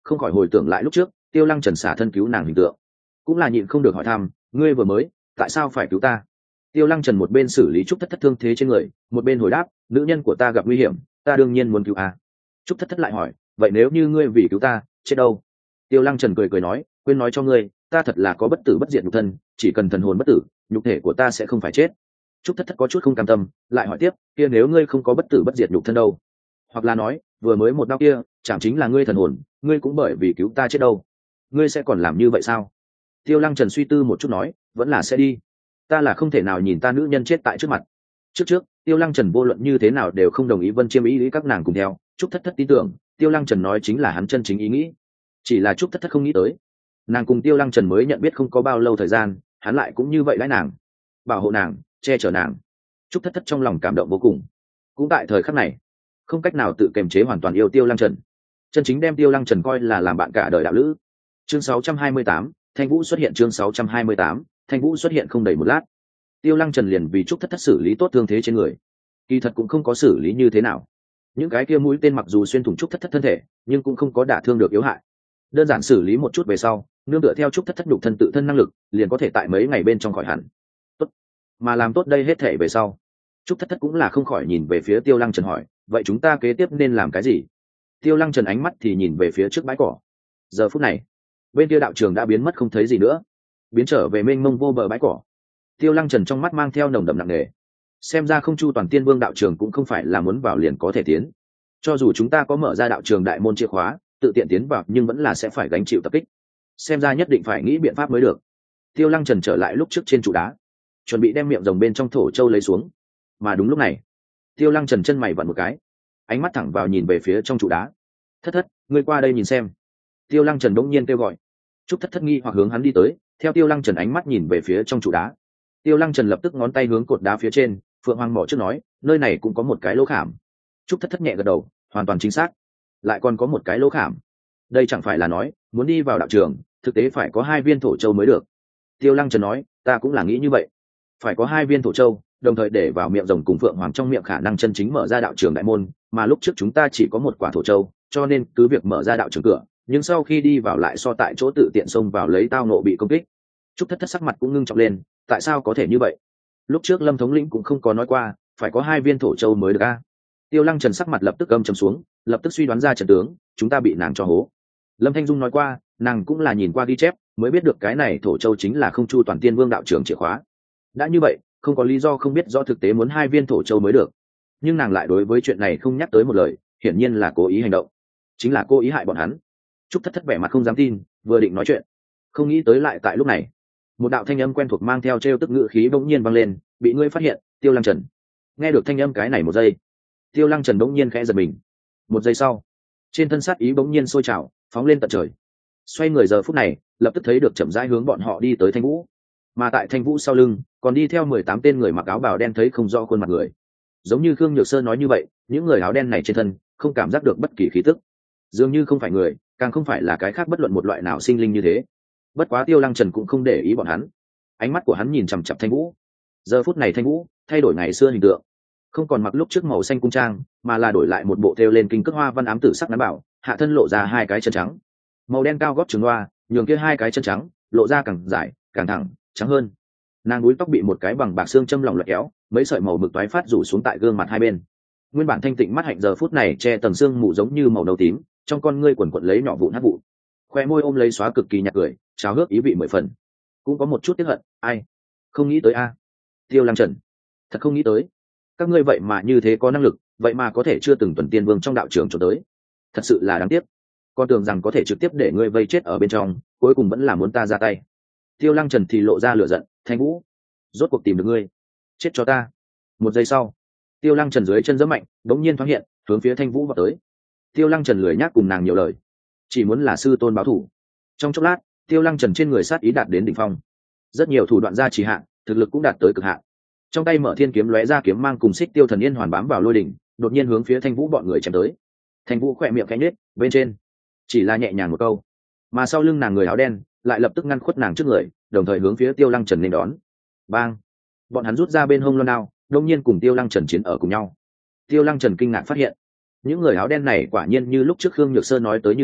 không khỏi hồi tưởng lại lúc trước Tiêu Lăng Trần xả thân cứu nàng hình tượng, cũng là nhịn không được hỏi thăm, ngươi vừa mới tại sao phải cứu ta? Tiêu Lăng Trần một bên xử lý Trúc Thất Thất thương thế trên người, một bên hồi đáp, nữ nhân của ta gặp nguy hiểm, ta đương nhiên muốn cứu a. Trúc Thất Thất lại hỏi, vậy nếu như ngươi vì cứu ta chết đâu? Tiêu Lăng Trần cười cười nói, quên nói cho ngươi, ta thật là có bất tử bất diệt nhục thân, chỉ cần thần hồn bất tử, nhục thể của ta sẽ không phải chết. Trúc Thất Thất có chút không cam tâm, lại hỏi tiếp, kia nếu ngươi không có bất tử bất diệt nhục thân đâu? Hoặc là nói, vừa mới một đau kia, chẳng chính là ngươi thần hồn, ngươi cũng bởi vì cứu ta chết đâu? Ngươi sẽ còn làm như vậy sao? Tiêu Lăng Trần suy tư một chút nói, vẫn là sẽ đi. Ta là không thể nào nhìn ta nữ nhân chết tại trước mặt. Trước trước, Tiêu Lăng Trần vô luận như thế nào đều không đồng ý Vân Chiêm ý lý các nàng cùng theo. Trúc Thất Thất tin tưởng, Tiêu Lăng Trần nói chính là hắn chân chính ý nghĩ. Chỉ là Trúc Thất Thất không nghĩ tới, nàng cùng Tiêu Lăng Trần mới nhận biết không có bao lâu thời gian, hắn lại cũng như vậy đãi nàng, bảo hộ nàng, che chở nàng. Trúc Thất Thất trong lòng cảm động vô cùng. Cũng tại thời khắc này, không cách nào tự kiềm chế hoàn toàn yêu Tiêu Lăng Trần, chân chính đem Tiêu Lăng Trần coi là làm bạn cả đời đạo lữ. Chương sáu trăm hai mươi tám, Thanh Vũ xuất hiện. Chương sáu trăm hai mươi tám, Thanh Vũ xuất hiện. Không đầy một lát, Tiêu Lăng Trần liền vì Trúc Thất Thất xử lý tốt thương thế trên người. Kỳ thật cũng không có xử lý như thế nào, những cái kia mũi tên mặc dù xuyên thủng Trúc Thất Thất thân thể, nhưng cũng không có đả thương được yếu hại. Đơn giản xử lý một chút về sau, nương tựa theo Trúc Thất Thất nhục thân tự thân năng lực, liền có thể tại mấy ngày bên trong khỏi hẳn. Tốt. Mà làm tốt đây hết thể về sau, Trúc Thất Thất cũng là không khỏi nhìn về phía Tiêu Lăng Trần hỏi, vậy chúng ta kế tiếp nên làm cái gì? Tiêu Lăng Trần ánh mắt thì nhìn về phía trước bãi cỏ. Giờ phút này, bên kia đạo trường đã biến mất không thấy gì nữa, biến trở về mênh mông vô bờ bãi cỏ. Tiêu Lăng Trần trong mắt mang theo nồng đậm nặng nề, xem ra không chu toàn tiên vương đạo trường cũng không phải là muốn vào liền có thể tiến. Cho dù chúng ta có mở ra đạo trường đại môn chìa khóa tự tiện tiến vào, nhưng vẫn là sẽ phải gánh chịu tập kích, xem ra nhất định phải nghĩ biện pháp mới được. Tiêu Lăng Trần trở lại lúc trước trên trụ đá, chuẩn bị đem miệng rồng bên trong thổ châu lấy xuống. Mà đúng lúc này, Tiêu Lăng Trần chân mày vặn một cái, ánh mắt thẳng vào nhìn về phía trong trụ đá. Thất Thất, ngươi qua đây nhìn xem. Tiêu Lăng Trần đống nhiên kêu gọi. Trúc Thất Thất nghi hoặc hướng hắn đi tới, theo Tiêu Lăng Trần ánh mắt nhìn về phía trong trụ đá. Tiêu Lăng Trần lập tức ngón tay hướng cột đá phía trên, Phượng Hoàng mỏ trước nói, nơi này cũng có một cái lỗ khảm. Trúc Thất Thất nhẹ gật đầu, hoàn toàn chính xác, lại còn có một cái lỗ khảm. Đây chẳng phải là nói muốn đi vào đạo trường thực tế phải có hai viên thổ châu mới được. Tiêu Lăng Trần nói, ta cũng là nghĩ như vậy, phải có hai viên thổ châu, đồng thời để vào miệng rồng cùng Phượng Hoàng trong miệng khả năng chân chính mở ra đạo trường đại môn, mà lúc trước chúng ta chỉ có một quả thổ châu, cho nên cứ việc mở ra đạo trường cửa, nhưng sau khi đi vào lại so tại chỗ tự tiện xông vào lấy tao nộ bị công kích. Trúc Thất Thất sắc mặt cũng ngưng trọng lên, tại sao có thể như vậy? Lúc trước Lâm thống lĩnh cũng không có nói qua phải có hai viên thổ châu mới được a. Tiêu Lăng Trần sắc mặt lập tức âm trầm xuống, lập tức suy đoán ra trận tướng, chúng ta bị nàng cho hố. Lâm Thanh Dung nói qua, nàng cũng là nhìn qua ghi chép mới biết được cái này thổ châu chính là không chu toàn tiên vương đạo trường chìa khóa. Đã như vậy, không có lý do không biết rõ thực tế muốn hai viên thổ châu mới được. Nhưng nàng lại đối với chuyện này không nhắc tới một lời, hiển nhiên là cố ý hành động, chính là cố ý hại bọn hắn. Trúc Thất Thất vẻ mặt không dám tin, vừa định nói chuyện, không nghĩ tới lại tại lúc này, một đạo thanh âm quen thuộc mang theo trêu tức ngữ khí bỗng nhiên vang lên, bị ngươi phát hiện, Tiêu Lăng Trần. Nghe được thanh âm cái này một giây, Tiêu Lăng Trần bỗng nhiên khẽ giật mình. Một giây sau, trên thân sát ý bỗng nhiên sôi trào, phóng lên tận trời. Xoay người giờ phút này, lập tức thấy được chậm rãi hướng bọn họ đi tới Thanh Vũ. Mà tại Thanh Vũ sau lưng, còn đi theo mười tám tên người mặc áo bào đen thấy không rõ khuôn mặt người. Giống như Khương Nhược Sơn nói như vậy, những người áo đen này trên thân không cảm giác được bất kỳ khí tức, dường như không phải người, càng không phải là cái khác bất luận một loại nào sinh linh như thế. Bất quá Tiêu Lăng Trần cũng không để ý bọn hắn, ánh mắt của hắn nhìn chằm chằm Thanh Vũ. Giờ phút này Thanh Vũ thay đổi ngày xưa hình tượng, không còn mặc lúc trước màu xanh cung trang, mà là đổi lại một bộ thêu lên kinh cước hoa văn ám tử sắc nắn bảo, hạ thân lộ ra hai cái chân trắng, màu đen cao gót trường loa, nhường kia hai cái chân trắng lộ ra càng dài, càng thẳng, trắng hơn. Nàng búi tóc bị một cái bằng bạc xương châm lỏng lẻo kéo, mấy sợi màu mực toái phát rủ xuống tại gương mặt hai bên. Nguyên bản thanh tịnh mắt hạnh giờ phút này che tầng xương mù giống như màu nâu tím, trong con ngươi quần quật lấy nhỏ vụn hắc vụ, khoe môi ôm lấy xóa cực kỳ nhạt cười, trào hước ý vị mười phần, cũng có một chút tiếc hận. Ai không nghĩ tới a, Tiêu Lăng Trần, thật không nghĩ tới các ngươi vậy mà như thế có năng lực, vậy mà có thể chưa từng tuần tiên vương trong đạo trường cho tới, thật sự là đáng tiếc. Con tưởng rằng có thể trực tiếp để ngươi vây chết ở bên trong, cuối cùng vẫn là muốn ta ra tay. Tiêu Lăng Trần thì lộ ra lửa giận, Thanh Vũ, rốt cuộc tìm được ngươi, chết cho ta. Một giây sau, Tiêu Lăng Trần dưới chân giẫm mạnh, đống nhiên thoáng hiện, hướng phía Thanh Vũ vào tới. Tiêu Lăng Trần lười nhác cùng nàng nhiều lời, chỉ muốn là sư tôn báo thù. Trong chốc lát, Tiêu Lăng Trần trên người sát ý đạt đến đỉnh phong, rất nhiều thủ đoạn gia trì hạn, thực lực cũng đạt tới cực hạn. Trong tay Mở Thiên kiếm lóe ra kiếm mang cùng Xích Tiêu Thần Yên hoàn bám vào lôi đỉnh, đột nhiên hướng phía Thanh Vũ bọn người chém tới. Thanh Vũ khẽ miệng khẽ nhếch, bên trên chỉ là nhẹ nhàng một câu, mà sau lưng nàng người áo đen lại lập tức ngăn khuất nàng trước người, đồng thời hướng phía Tiêu Lăng Trần nên đón. Bang! Bọn hắn rút ra bên hông loan đao, đột nhiên cùng Tiêu Lăng Trần chiến ở cùng nhau. Tiêu Lăng Trần kinh ngạc phát hiện, những người áo đen này quả nhiên như lúc trước Khương Nhược Sơn nói tới như thế,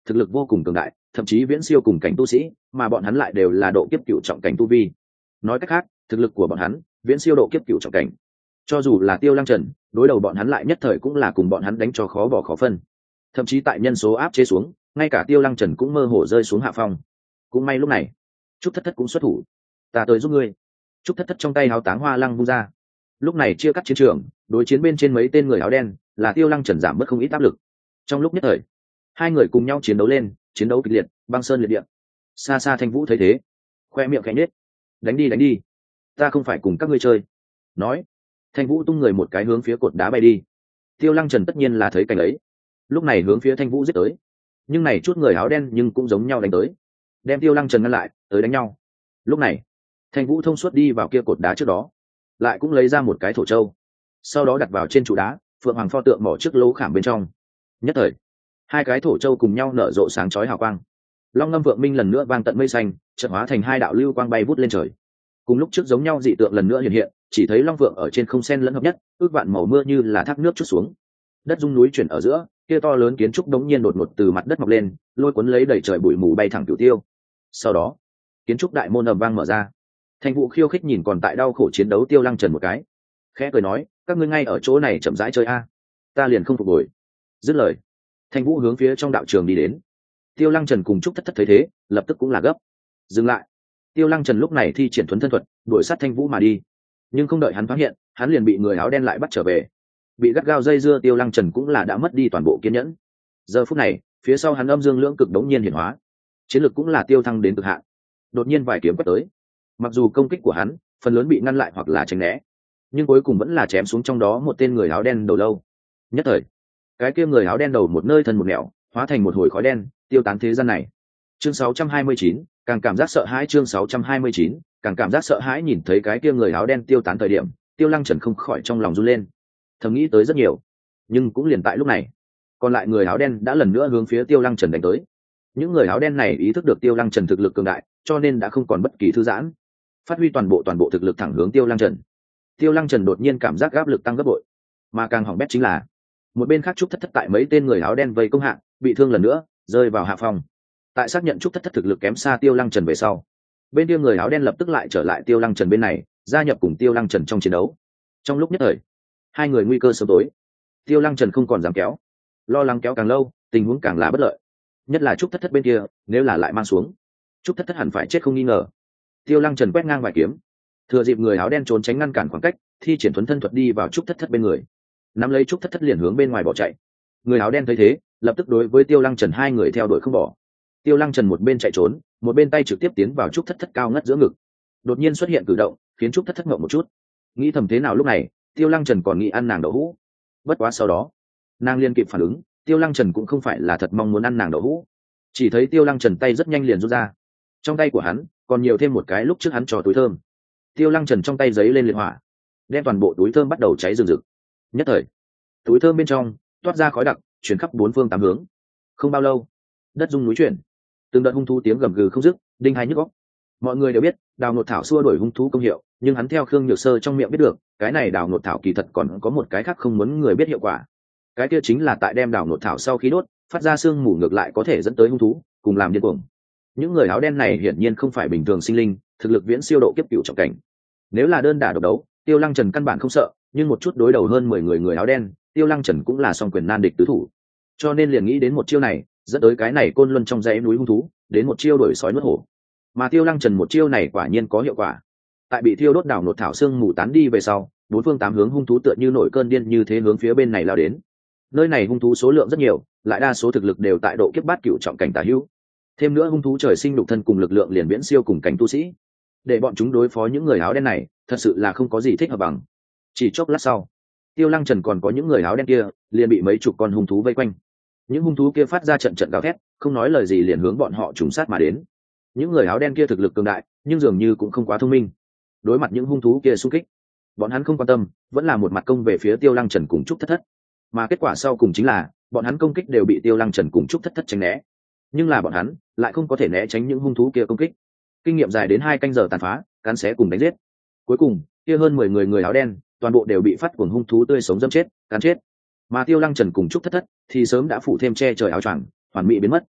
thực lực vô cùng cường đại, thậm chí viễn siêu cùng cảnh tu sĩ, mà bọn hắn lại đều là độ kiếp cựu trọng cảnh tu vi. Nói cách khác, thực lực của bọn hắn viễn siêu độ kiếp cựu trọng cảnh. Cho dù là Tiêu Lăng Trần, đối đầu bọn hắn lại nhất thời cũng là cùng bọn hắn đánh cho khó bỏ khó phân. Thậm chí tại nhân số áp chế xuống, ngay cả Tiêu Lăng Trần cũng mơ hồ rơi xuống hạ phong. Cũng may lúc này, Trúc Thất Thất cũng xuất thủ. Ta tới giúp ngươi. Trúc Thất Thất trong tay háo táng hoa lăng vung ra. Lúc này chia cắt chiến trường, đối chiến bên trên mấy tên người áo đen, là Tiêu Lăng Trần giảm bớt không ít áp lực. Trong lúc nhất thời, hai người cùng nhau chiến đấu lên, chiến đấu kịch liệt, băng sơn liệt địa. Xa xa Thanh Vũ thấy thế, khoe miệng khẽ nhếch. Đánh đi đánh đi, ta không phải cùng các ngươi chơi. Nói, Thanh Vũ tung người một cái hướng phía cột đá bay đi. Tiêu Lăng Trần tất nhiên là thấy cảnh ấy, lúc này hướng phía Thanh Vũ giết tới. Nhưng này chút người áo đen nhưng cũng giống nhau đánh tới, đem Tiêu Lăng Trần ngăn lại, tới đánh nhau. Lúc này, Thanh Vũ thông suốt đi vào kia cột đá trước đó, lại cũng lấy ra một cái thổ châu, sau đó đặt vào trên trụ đá, Phượng Hoàng pho tượng bỏ trước lỗ khảm bên trong. Nhất thời, hai cái thổ châu cùng nhau nở rộ sáng chói hào quang. Long ngâm vượng minh lần nữa vang tận mây xanh, chợt hóa thành hai đạo lưu quang bay vút lên trời. Cùng lúc trước giống nhau dị tượng lần nữa hiện hiện, chỉ thấy long vượng ở trên không sen lẫn hợp nhất, ước vạn màu mưa như là thác nước chút xuống. Đất rung núi chuyển ở giữa, kia to lớn kiến trúc đống nhiên đột ngột từ mặt đất mọc lên, lôi cuốn lấy đầy trời bụi mù bay thẳng cửu tiêu. Sau đó, kiến trúc đại môn ầm vang mở ra. Thanh Vũ khiêu khích nhìn còn tại đau khổ chiến đấu Tiêu Lăng Trần một cái, khẽ cười nói, các ngươi ngay ở chỗ này chậm rãi chơi a, ta liền không phục hồi. Dứt lời, Thanh Vũ hướng phía trong đạo trường đi đến. Tiêu Lăng Trần cùng Trúc Thất Thất thấy thế, lập tức cũng là gấp, dừng lại. Tiêu Lăng Trần lúc này thi triển thuấn thân thuật, đuổi sát Thanh Vũ mà đi. Nhưng không đợi hắn phát hiện, hắn liền bị người áo đen lại bắt trở về. Bị gắt gao dây dưa Tiêu Lăng Trần cũng là đã mất đi toàn bộ kiên nhẫn. Giờ phút này, phía sau hắn âm dương lưỡng cực đống nhiên hiển hóa, chiến lực cũng là tiêu thăng đến cực hạn. Đột nhiên vài kiếm quét tới, mặc dù công kích của hắn phần lớn bị ngăn lại hoặc là tránh né, nhưng cuối cùng vẫn là chém xuống trong đó một tên người áo đen đầu lâu. Nhất thời, cái kia người áo đen đầu một nơi thân một nẻo, hóa thành một hồi khói đen, tiêu tán thế gian này. Chương sáu trăm hai mươi chín, càng cảm giác sợ hãi. Chương sáu trăm hai mươi chín, càng cảm giác sợ hãi. Nhìn thấy cái kia người áo đen tiêu tán thời điểm, Tiêu Lăng Trần không khỏi trong lòng run lên, thầm nghĩ tới rất nhiều. Nhưng cũng liền tại lúc này, còn lại người áo đen đã lần nữa hướng phía Tiêu Lăng Trần đánh tới. Những người áo đen này ý thức được Tiêu Lăng Trần thực lực cường đại, cho nên đã không còn bất kỳ thư giãn, phát huy toàn bộ toàn bộ thực lực thẳng hướng Tiêu Lăng Trần. Tiêu Lăng Trần đột nhiên cảm giác áp lực tăng gấp bội, mà càng hỏng bét chính là một bên khác Trúc Thất Thất tại mấy tên người áo đen vây công hạ, bị thương lần nữa, rơi vào hạ phòng. Tại xác nhận Trúc Thất Thất thực lực kém xa Tiêu Lăng Trần về sau, bên kia người áo đen lập tức lại trở lại Tiêu Lăng Trần bên này, gia nhập cùng Tiêu Lăng Trần trong chiến đấu. Trong lúc nhất thời, hai người nguy cơ sớm tối. Tiêu Lăng Trần không còn dám kéo, lo lắng kéo càng lâu, tình huống càng là bất lợi. Nhất là Trúc Thất Thất bên kia, nếu là lại mang xuống, Trúc Thất Thất hẳn phải chết không nghi ngờ. Tiêu Lăng Trần quét ngang vài kiếm, thừa dịp người áo đen trốn tránh ngăn cản khoảng cách, thi triển thuấn thân thuật đi vào Trúc Thất Thất bên người, nắm lấy Trúc Thất Thất liền hướng bên ngoài bỏ chạy. Người áo đen thấy thế, lập tức đối với Tiêu Lăng Trần hai người theo đuổi không bỏ. Tiêu Lăng Trần một bên chạy trốn, một bên tay trực tiếp tiến vào Trúc Thất Thất cao ngất giữa ngực. Đột nhiên xuất hiện cử động, khiến Trúc Thất Thất ngậm một chút. Nghĩ thầm thế nào lúc này, Tiêu Lăng Trần còn nghĩ ăn nàng đậu hũ. Bất quá sau đó, nàng liên kịp phản ứng, Tiêu Lăng Trần cũng không phải là thật mong muốn ăn nàng đậu hũ. Chỉ thấy Tiêu Lăng Trần tay rất nhanh liền rút ra. Trong tay của hắn còn nhiều thêm một cái lúc trước hắn cho túi thơm. Tiêu Lăng Trần trong tay giấy lên liệt hỏa, đem toàn bộ túi thơm bắt đầu cháy rừng rực. Nhất thời, túi thơm bên trong toát ra khói đặc, chuyển khắp bốn phương tám hướng. Không bao lâu, đất rung núi chuyển, từng đợt hung thú tiếng gầm gừ không dứt, đinh hai nhức óc. Mọi người đều biết đào nột thảo xua đuổi hung thú công hiệu, nhưng hắn theo Khương Nhược Sơ trong miệng biết được, cái này đào nột thảo kỳ thật còn có một cái khác không muốn người biết hiệu quả. Cái kia chính là tại đem đào nột thảo sau khi đốt, phát ra sương mù ngược lại có thể dẫn tới hung thú cùng làm điên cuồng. Những người áo đen này hiển nhiên không phải bình thường sinh linh, thực lực viễn siêu độ kiếp cửu trọng cảnh. Nếu là đơn đả độc đấu, Tiêu Lăng Trần căn bản không sợ, nhưng một chút đối đầu hơn mười người người áo đen, Tiêu Lăng Trần cũng là song quyền nan địch tứ thủ. Cho nên liền nghĩ đến một chiêu này, dẫn tới cái này côn luân trong dãy núi hung thú, đến một chiêu đuổi sói nuốt hổ. Mà Tiêu Lăng Trần một chiêu này quả nhiên có hiệu quả. Tại bị thiêu đốt đảo nột thảo xương mù tán đi về sau, bốn phương tám hướng hung thú tựa như nổi cơn điên như thế hướng phía bên này lao đến. Nơi này hung thú số lượng rất nhiều, lại đa số thực lực đều tại độ kiếp bát cửu trọng cảnh tả hữu. Thêm nữa hung thú trời sinh đục thân cùng lực lượng liền viễn siêu cùng cảnh tu sĩ, để bọn chúng đối phó những người áo đen này thật sự là không có gì thích hợp bằng. Chỉ chốc lát sau, Tiêu Lăng Trần còn có những người áo đen kia liền bị mấy chục con hung thú vây quanh. Những hung thú kia phát ra trận trận gào thét, không nói lời gì liền hướng bọn họ trùng sát mà đến. Những người áo đen kia thực lực cường đại, nhưng dường như cũng không quá thông minh. Đối mặt những hung thú kia xung kích, bọn hắn không quan tâm, vẫn là một mặt công về phía Tiêu Lăng Trần cùng Trúc Thất Thất. Mà kết quả sau cùng chính là, bọn hắn công kích đều bị Tiêu Lăng Trần cùng Trúc Thất Thất tránh né. Nhưng là bọn hắn lại không có thể né tránh những hung thú kia công kích. Kinh nghiệm dài đến hai canh giờ tàn phá, cắn xé cùng đánh giết. Cuối cùng, kia hơn mười người người áo đen, toàn bộ đều bị phát cuồng hung thú tươi sống dâm chết, cắn chết. Mà Tiêu Lăng Trần cùng Trúc Thất Thất thì sớm đã phủ thêm che trời áo choàng, hoàn mỹ biến mất.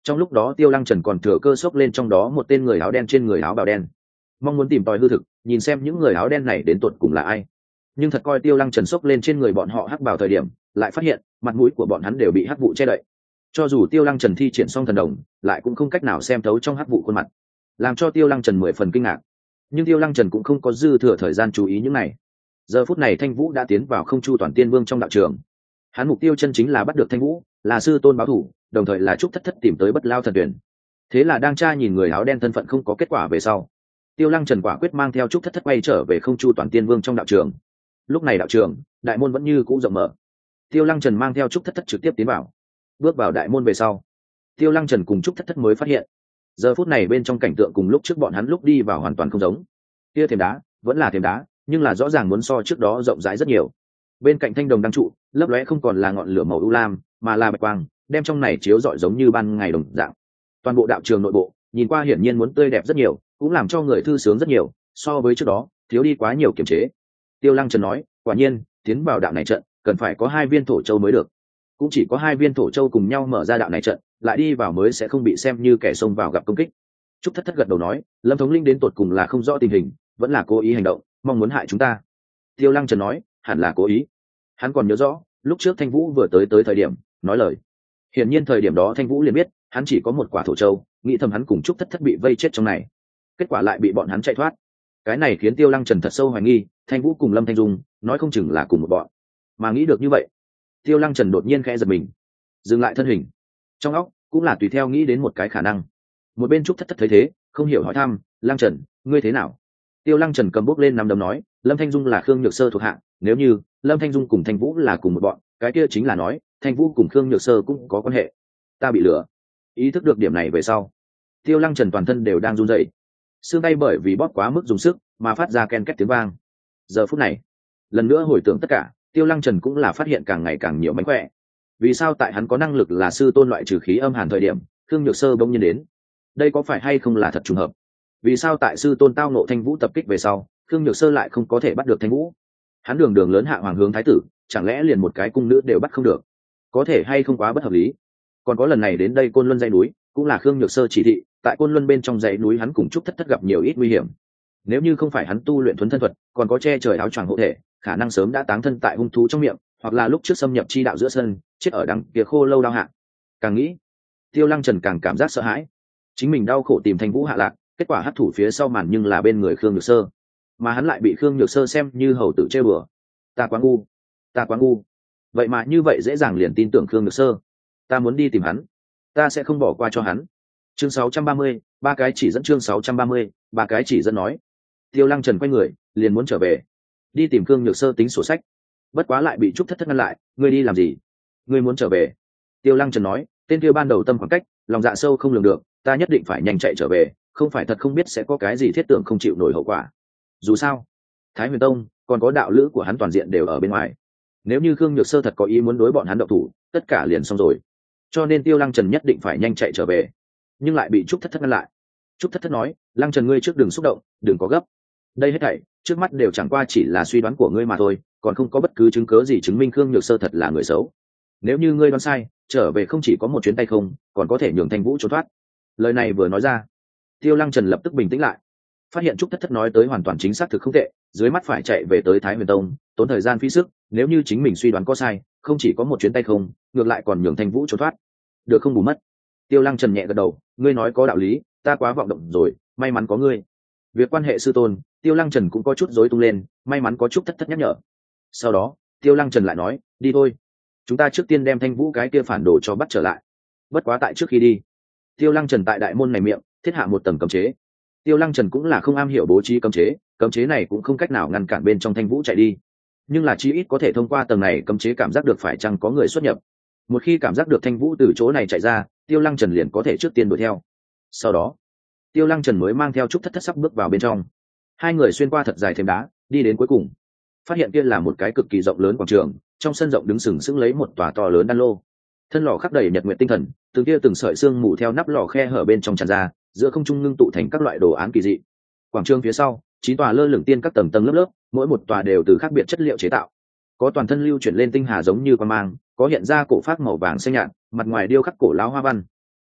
Trong lúc đó Tiêu Lăng Trần còn thừa cơ xốc lên trong đó một tên người áo đen trên người áo bào đen, mong muốn tìm tòi hư thực, nhìn xem những người áo đen này đến tột cùng là ai. Nhưng thật coi Tiêu Lăng Trần xốc lên trên người bọn họ hắc bào thời điểm, lại phát hiện mặt mũi của bọn hắn đều bị hắc vụ che đậy. Cho dù Tiêu Lăng Trần thi triển xong thần đồng, lại cũng không cách nào xem thấu trong hắc vụ khuôn mặt, làm cho Tiêu Lăng Trần mười phần kinh ngạc. Nhưng Tiêu Lăng Trần cũng không có dư thừa thời gian chú ý những này. Giờ phút này Thanh Vũ đã tiến vào Không Chu Toàn Tiên Vương trong đạo trường. Hắn mục tiêu chân chính là bắt được Thanh Vũ, là sư tôn báo thủ, đồng thời là chúc thất thất tìm tới Bất Lao thần tuyển. Thế là đang tra nhìn người áo đen thân phận không có kết quả về sau, Tiêu Lăng Trần quả quyết mang theo chúc thất thất quay trở về Không Chu Toàn Tiên Vương trong đạo trường. Lúc này đạo trường, đại môn vẫn như cũ rộng mở. Tiêu Lăng Trần mang theo chúc thất thất trực tiếp tiến vào. Bước vào đại môn về sau, Tiêu Lăng Trần cùng chúc thất thất mới phát hiện, giờ phút này bên trong cảnh tượng cùng lúc trước bọn hắn lúc đi vào hoàn toàn không giống. Kia thềm đá vẫn là thềm đá, nhưng là rõ ràng muốn so trước đó rộng rãi rất nhiều. Bên cạnh thanh đồng đăng trụ, lấp lóe không còn là ngọn lửa màu u lam, mà là bạch quang, đem trong này chiếu rọi giống như ban ngày đồng dạng. Toàn bộ đạo trường nội bộ, nhìn qua hiển nhiên muốn tươi đẹp rất nhiều, cũng làm cho người thư sướng rất nhiều, so với trước đó, thiếu đi quá nhiều kiềm chế. Tiêu Lăng Trần nói, quả nhiên, tiến vào đạo này trận, cần phải có hai viên thổ châu mới được. Cũng chỉ có hai viên thổ châu cùng nhau mở ra đạo này trận, lại đi vào mới sẽ không bị xem như kẻ xông vào gặp công kích. Trúc Thất Thất gật đầu nói, Lâm thống linh đến tột cùng là không rõ tình hình, vẫn là cố ý hành động, mong muốn hại chúng ta. Tiêu Lăng Trần nói, hẳn là cố ý. Hắn còn nhớ rõ, lúc trước Thanh Vũ vừa tới tới thời điểm, nói lời. Hiển nhiên thời điểm đó Thanh Vũ liền biết, hắn chỉ có một quả thổ châu, nghĩ thầm hắn cùng Trúc Thất Thất bị vây chết trong này. Kết quả lại bị bọn hắn chạy thoát. Cái này khiến Tiêu Lăng Trần thật sâu hoài nghi, Thanh Vũ cùng Lâm Thanh Dung, nói không chừng là cùng một bọn. Mà nghĩ được như vậy, Tiêu Lăng Trần đột nhiên khẽ giật mình, dừng lại thân hình. Trong óc cũng là tùy theo nghĩ đến một cái khả năng. Một bên Trúc Thất Thất thấy thế, không hiểu hỏi thăm, Lăng Trần, ngươi thế nào? Tiêu Lăng Trần cầm bút lên nắm đấm nói, Lâm Thanh Dung là Khương Nhược Sơ thuộc hạ, nếu như Lâm Thanh Dung cùng Thanh Vũ là cùng một bọn, cái kia chính là nói Thanh Vũ cùng Khương Nhược Sơ cũng có quan hệ. Ta bị lừa. Ý thức được điểm này về sau, Tiêu Lăng Trần toàn thân đều đang run rẩy, xương tay bởi vì bóp quá mức dùng sức mà phát ra ken két tiếng vang. Giờ phút này, lần nữa hồi tưởng tất cả, Tiêu Lăng Trần cũng là phát hiện càng ngày càng nhiều mánh khỏe. Vì sao tại hắn có năng lực là sư tôn loại trừ khí âm hàn thời điểm, Khương Nhược Sơ bỗng nhiên đến? Đây có phải hay không là thật trùng hợp? Vì sao tại sư tôn tao nộ Thanh Vũ tập kích về sau, Khương Nhược Sơ lại không có thể bắt được Thanh Vũ? Hắn đường đường lớn hạ hoàng hướng thái tử, chẳng lẽ liền một cái cung nữ đều bắt không được? Có thể hay không quá bất hợp lý? Còn có lần này đến đây Côn Luân dãy núi, cũng là Khương Nhược Sơ chỉ thị, tại Côn Luân bên trong dãy núi hắn cùng Trúc Thất Thất gặp nhiều ít nguy hiểm. Nếu như không phải hắn tu luyện thuần thân thuật, còn có che trời áo choàng hộ thể, khả năng sớm đã táng thân tại hung thú trong miệng, hoặc là lúc trước xâm nhập chi đạo giữa sân, chết ở đằng kia khô lâu đau hạ. Càng nghĩ, Tiêu Lăng Trần càng cảm giác sợ hãi. Chính mình đau khổ tìm Thanh Vũ hạ lạc, kết quả hấp thủ phía sau màn nhưng là bên người Khương Nhược Sơ, mà hắn lại bị Khương Nhược Sơ xem như hầu tử chơi bừa. Ta quá ngu, ta quá ngu. Vậy mà như vậy dễ dàng liền tin tưởng Khương Nhược Sơ. Ta muốn đi tìm hắn, ta sẽ không bỏ qua cho hắn. Chương sáu trăm ba mươi, ba cái chỉ dẫn chương sáu trăm ba mươi, ba cái chỉ dẫn nói. Tiêu Lăng Trần quay người, liền muốn trở về, đi tìm Khương Nhược Sơ tính sổ sách. Bất quá lại bị Trúc Thất Thất ngăn lại, ngươi đi làm gì? Ngươi muốn trở về? Tiêu Lăng Trần nói, tên kia ban đầu tâm khoảng cách, lòng dạ sâu không lường được, ta nhất định phải nhanh chạy trở về, không phải thật không biết sẽ có cái gì thiết tưởng không chịu nổi hậu quả. Dù sao, Thái Huyền Tông còn có đạo lữ của hắn toàn diện đều ở bên ngoài. Nếu như Khương Nhược Sơ thật có ý muốn đối bọn hắn động thủ, tất cả liền xong rồi. Cho nên Tiêu Lăng Trần nhất định phải nhanh chạy trở về, nhưng lại bị Trúc Thất Thất ngăn lại. Trúc Thất Thất nói, Lăng Trần ngươi trước đừng xúc động, đừng có gấp. Đây hết thảy trước mắt đều chẳng qua chỉ là suy đoán của ngươi mà thôi, còn không có bất cứ chứng cớ gì chứng minh Khương Nhược Sơ thật là người xấu. Nếu như ngươi đoán sai, trở về không chỉ có một chuyến tay không, còn có thể nhường Thanh Vũ trốn thoát. Lời này vừa nói ra, Tiêu Lăng Trần lập tức bình tĩnh lại, phát hiện Trúc Thất Thất nói tới hoàn toàn chính xác thực không tệ, dưới mắt phải chạy về tới Thái Huyền Tông, tốn thời gian phí sức, nếu như chính mình suy đoán có sai, không chỉ có một chuyến tay không, ngược lại còn nhường Thanh Vũ trốn thoát, được không bù mất. Tiêu Lăng Trần nhẹ gật đầu, ngươi nói có đạo lý, ta quá vọng động rồi, may mắn có ngươi. Việc quan hệ sư tôn, Tiêu Lăng Trần cũng có chút rối tung lên, may mắn có Trúc Thất Thất nhắc nhở. Sau đó, Tiêu Lăng Trần lại nói, đi thôi, chúng ta trước tiên đem Thanh Vũ cái kia phản đồ cho bắt trở lại. Bất quá tại trước khi đi, Tiêu Lăng Trần tại đại môn này miệng thiết hạ một tầng cấm chế. Tiêu Lăng Trần cũng là không am hiểu bố trí cấm chế, cấm chế này cũng không cách nào ngăn cản bên trong Thanh Vũ chạy đi, nhưng là chí ít có thể thông qua tầng này cấm chế cảm giác được phải chăng có người xuất nhập. Một khi cảm giác được Thanh Vũ từ chỗ này chạy ra, Tiêu Lăng Trần liền có thể trước tiên đuổi theo. Sau đó, Tiêu Lăng Trần mới mang theo Trúc Thất Thất sắp bước vào bên trong. Hai người xuyên qua thật dài thềm đá, đi đến cuối cùng, phát hiện kia là một cái cực kỳ rộng lớn quảng trường, trong sân rộng đứng sừng sững lấy một tòa to lớn đan lô. Thân lò khắc đầy nhật nguyện tinh thần, từng kia từng sợi xương mù theo nắp lò khe hở bên trong tràn ra, giữa không trung ngưng tụ thành các loại đồ án kỳ dị. Quảng trường phía sau, chín tòa lơ lửng tiên các tầng tầng lớp lớp, mỗi một tòa đều từ khác biệt chất liệu chế tạo. Có toàn thân lưu chuyển lên tinh hà giống như quan mang, có hiện ra cổ phát màu vàng xanh nhạt, mặt ngoài điêu khắc cổ lão hoa văn.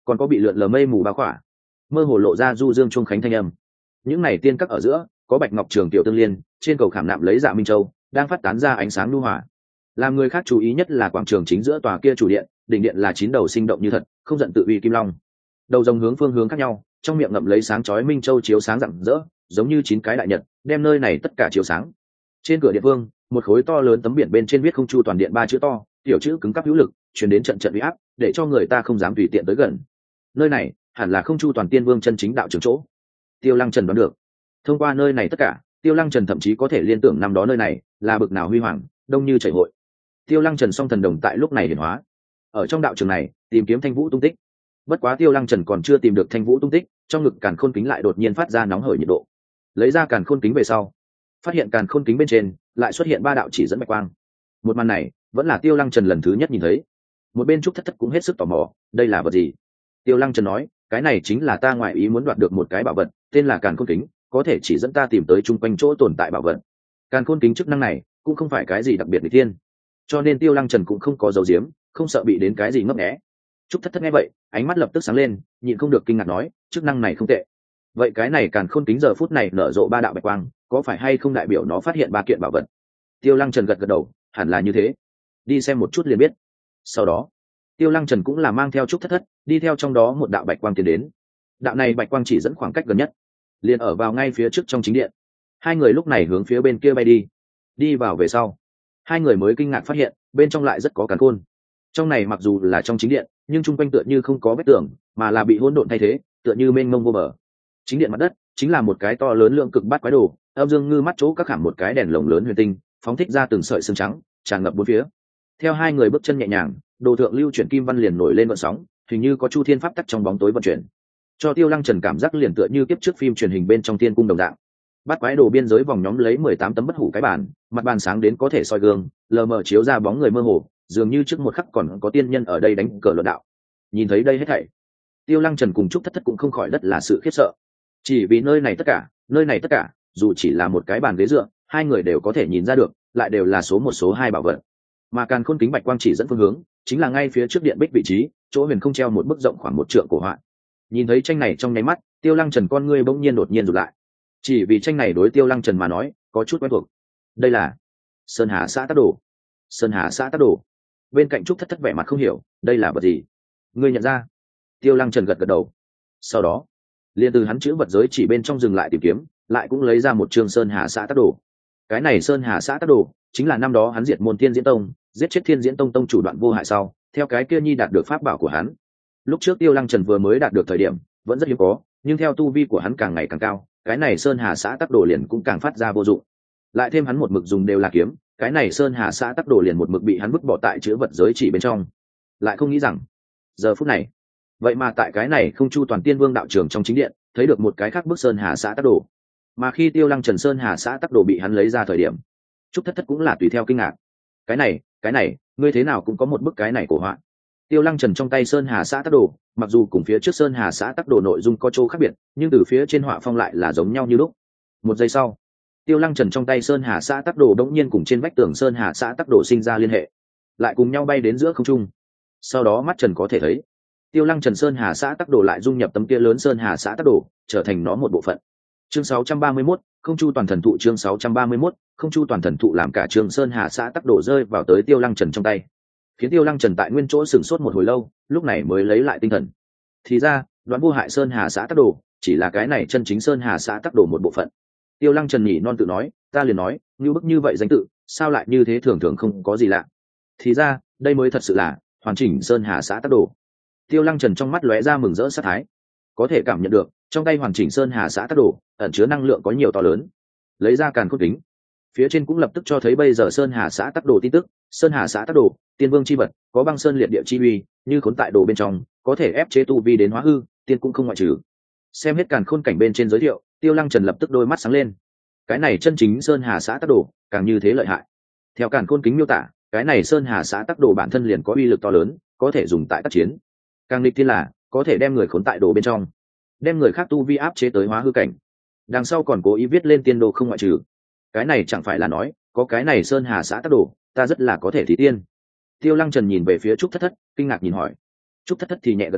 còn có bị lượn lờ mây mù bao khỏa, mơ hồ lộ ra du dương chuông khánh thanh âm. Những này tiên các ở giữa có bạch ngọc trường tiểu tương liên, trên cầu khảm nạm lấy dạ minh châu đang phát tán ra ánh sáng nhu hòa. Làm người khác chú ý nhất là quảng trường chính giữa tòa kia chủ điện, đỉnh điện là chín đầu sinh động như thật, không giận tự uy kim long, đầu rồng hướng phương hướng khác nhau, trong miệng ngậm lấy sáng chói minh châu chiếu sáng rạng rỡ, giống như chín cái đại nhật đem nơi này tất cả chiếu sáng. Trên cửa điện vương, một khối to lớn tấm biển bên trên viết không chu toàn điện ba chữ to, tiểu chữ cứng cáp hữu lực, truyền đến trận trận uy áp, để cho người ta không dám tùy tiện tới gần. Nơi này hẳn là không chu toàn tiên vương chân chính đạo trường chỗ. Tiêu Lăng Trần đoán được, thông qua nơi này tất cả, Tiêu Lăng Trần thậm chí có thể liên tưởng năm đó nơi này là bực nào huy hoàng, đông như chảy hội. Tiêu Lăng Trần song thần đồng tại lúc này hiển hóa, ở trong đạo trường này tìm kiếm Thanh Vũ tung tích. Bất quá Tiêu Lăng Trần còn chưa tìm được Thanh Vũ tung tích, trong ngực càn khôn kính lại đột nhiên phát ra nóng hởi nhiệt độ. Lấy ra càn khôn kính về sau, phát hiện càn khôn kính bên trên lại xuất hiện ba đạo chỉ dẫn bạch quang. Một màn này vẫn là Tiêu Lăng Trần lần thứ nhất nhìn thấy. Một bên Trúc Thất Thất cũng hết sức tò mò, đây là vật gì? Tiêu Lăng Trần nói, cái này chính là ta ngoại ý muốn đoạt được một cái bảo vật, tên là càn khôn kính, có thể chỉ dẫn ta tìm tới chung quanh chỗ tồn tại bảo vật. Càn khôn kính chức năng này cũng không phải cái gì đặc biệt nghịch thiên, cho nên Tiêu Lăng Trần cũng không có dấu diếm, không sợ bị đến cái gì ngấp nghé. Trúc Thất Thất nghe vậy, ánh mắt lập tức sáng lên, nhịn không được kinh ngạc nói, chức năng này không tệ. Vậy cái này càn khôn kính giờ phút này nở rộ ba đạo bạch quang, có phải hay không đại biểu nó phát hiện ba kiện bảo vật? Tiêu Lăng Trần gật gật đầu, hẳn là như thế. Đi xem một chút liền biết. Sau đó, Tiêu Lăng Trần cũng là mang theo Trúc Thất Thất, đi theo trong đó một đạo bạch quang tiến đến. Đạo này bạch quang chỉ dẫn khoảng cách gần nhất, liền ở vào ngay phía trước trong chính điện. Hai người lúc này hướng phía bên kia bay đi. Đi vào về sau, hai người mới kinh ngạc phát hiện, bên trong lại rất có càn khôn. Trong này mặc dù là trong chính điện, nhưng chung quanh tựa như không có vết tường, mà là bị hỗn độn thay thế, tựa như mênh mông vô bờ. Chính điện mặt đất chính là một cái to lớn lượng cực bát quái đồ, âm dương ngư mắt chỗ các khảm một cái đèn lồng lớn huyền tinh, phóng thích ra từng sợi xương trắng, tràn ngập bốn phía. Theo hai người bước chân nhẹ nhàng, đồ thượng lưu chuyển kim văn liền nổi lên gợn sóng, hình như có chu thiên pháp tắc trong bóng tối vận chuyển, cho Tiêu Lăng Trần cảm giác liền tựa như kiếp trước phim truyền hình bên trong tiên cung đồng dạng. Bát quái đồ biên giới vòng nhóm lấy mười tám tấm bất hủ cái bàn, mặt bàn sáng đến có thể soi gương, lờ mờ chiếu ra bóng người mơ hồ, dường như trước một khắc còn có tiên nhân ở đây đánh cờ luận đạo. Nhìn thấy đây hết thảy, Tiêu Lăng Trần cùng Trúc Thất Thất cũng không khỏi đất là sự khiếp sợ. Chỉ vì nơi này tất cả, nơi này tất cả, dù chỉ là một cái bàn ghế dựa, hai người đều có thể nhìn ra được, lại đều là số một số hai bảo vật. Mà càn khôn kính bạch quang chỉ dẫn phương hướng, chính là ngay phía trước điện bích vị trí, chỗ huyền không treo một bức rộng khoảng một trượng cổ họa. Nhìn thấy tranh này trong nháy mắt, Tiêu Lăng Trần con ngươi bỗng nhiên đột nhiên rụt lại. Chỉ vì tranh này đối Tiêu Lăng Trần mà nói, có chút quen thuộc. Đây là Sơn Hà xã tác đồ. Sơn Hà xã tác đồ. Bên cạnh Trúc Thất Thất vẻ mặt không hiểu, đây là vật gì? Ngươi nhận ra? Tiêu Lăng Trần gật gật đầu. Sau đó, liền từ hắn chữ vật giới chỉ bên trong dừng lại tìm kiếm, lại cũng lấy ra một chương Sơn Hà xã tác đồ. Cái này Sơn Hà xã tác đồ chính là năm đó hắn diệt môn Thiên Diễn Tông, giết chết Thiên Diễn Tông tông chủ Đoạn Vô Hại sau, theo cái kia nhi đạt được pháp bảo của hắn. Lúc trước Tiêu Lăng Trần vừa mới đạt được thời điểm, vẫn rất hiếm có, nhưng theo tu vi của hắn càng ngày càng cao, cái này Sơn Hà xã tác đồ liền cũng càng phát ra vô dụng. Lại thêm hắn một mực dùng đều là kiếm, cái này Sơn Hà xã tác đồ liền một mực bị hắn vứt bỏ tại chữ vật giới chỉ bên trong. Lại không nghĩ rằng, giờ phút này, vậy mà tại cái này không chu toàn tiên vương đạo trường trong chính điện, thấy được một cái khác bức Sơn Hà xã tác đồ. Mà khi Tiêu Lăng Trần Sơn Hà xã tác đồ bị hắn lấy ra thời điểm, Trúc Thất Thất cũng là tùy theo kinh ngạc. Cái này, cái này, ngươi thế nào cũng có một bức cái này cổ họa. Tiêu Lăng Trần trong tay Sơn Hà xã tác đồ, mặc dù cùng phía trước Sơn Hà xã tác đồ nội dung có chỗ khác biệt, nhưng từ phía trên họa phong lại là giống nhau như lúc. Một giây sau, Tiêu Lăng Trần trong tay Sơn Hà xã tác đồ đống nhiên cùng trên vách tường Sơn Hà xã tác đồ sinh ra liên hệ, lại cùng nhau bay đến giữa không trung. Sau đó mắt Trần có thể thấy, Tiêu Lăng Trần Sơn Hà xã tác đồ lại dung nhập tấm kia lớn Sơn Hà xã tác đồ, trở thành nó một bộ phận. Chương sáu trăm ba mươi mốt, không chu toàn thần thụ. Chương sáu trăm ba mươi mốt, không chu toàn thần thụ làm cả trường Sơn Hà xã tác đồ rơi vào tới Tiêu Lăng Trần trong tay, khiến Tiêu Lăng Trần tại nguyên chỗ sửng sốt một hồi lâu, lúc này mới lấy lại tinh thần. Thì ra, Đoạn Vô Hại Sơn Hà xã tác đồ chỉ là cái này chân chính Sơn Hà xã tác đồ một bộ phận. Tiêu Lăng Trần nhỉ non tự nói, ta liền nói, như bức như vậy danh tự, sao lại như thế, thường thường không có gì lạ. Thì ra, đây mới thật sự là hoàn chỉnh Sơn Hà xã tác đồ. Tiêu Lăng Trần trong mắt lóe ra mừng rỡ sát thái, có thể cảm nhận được trong tay hoàn chỉnh Sơn Hà xã tác đồ ẩn chứa năng lượng có nhiều to lớn. Lấy ra càn khôn kính, phía trên cũng lập tức cho thấy bây giờ Sơn Hà xã tác đồ tin tức. Sơn Hà xã tác đồ, tiên vương chi vật, có băng sơn liệt địa chi uy, như khốn tại đồ bên trong, có thể ép chế tu vi đến hóa hư, tiên cũng không ngoại trừ. Xem hết càn khôn cảnh bên trên giới thiệu, Tiêu Lăng Trần lập tức đôi mắt sáng lên. Cái này chân chính Sơn Hà xã tác đồ càng như thế lợi hại. Theo càn khôn kính miêu tả, cái này Sơn Hà xã tác đồ bản thân liền có uy lực to lớn, có thể dùng tại tác chiến. Càng nghịch thiên là có thể đem người khốn tại đồ bên trong, đem người khác tu vi áp chế tới hóa hư cảnh. Đằng sau còn cố ý viết lên tiên đồ không ngoại trừ. Cái này chẳng phải là nói, có cái này Sơn Hà xã tác đồ, ta rất là có thể thí tiên. Tiêu Lăng Trần nhìn về phía Trúc Thất Thất, kinh ngạc nhìn hỏi. Trúc Thất Thất thì nhẹ gật đầu,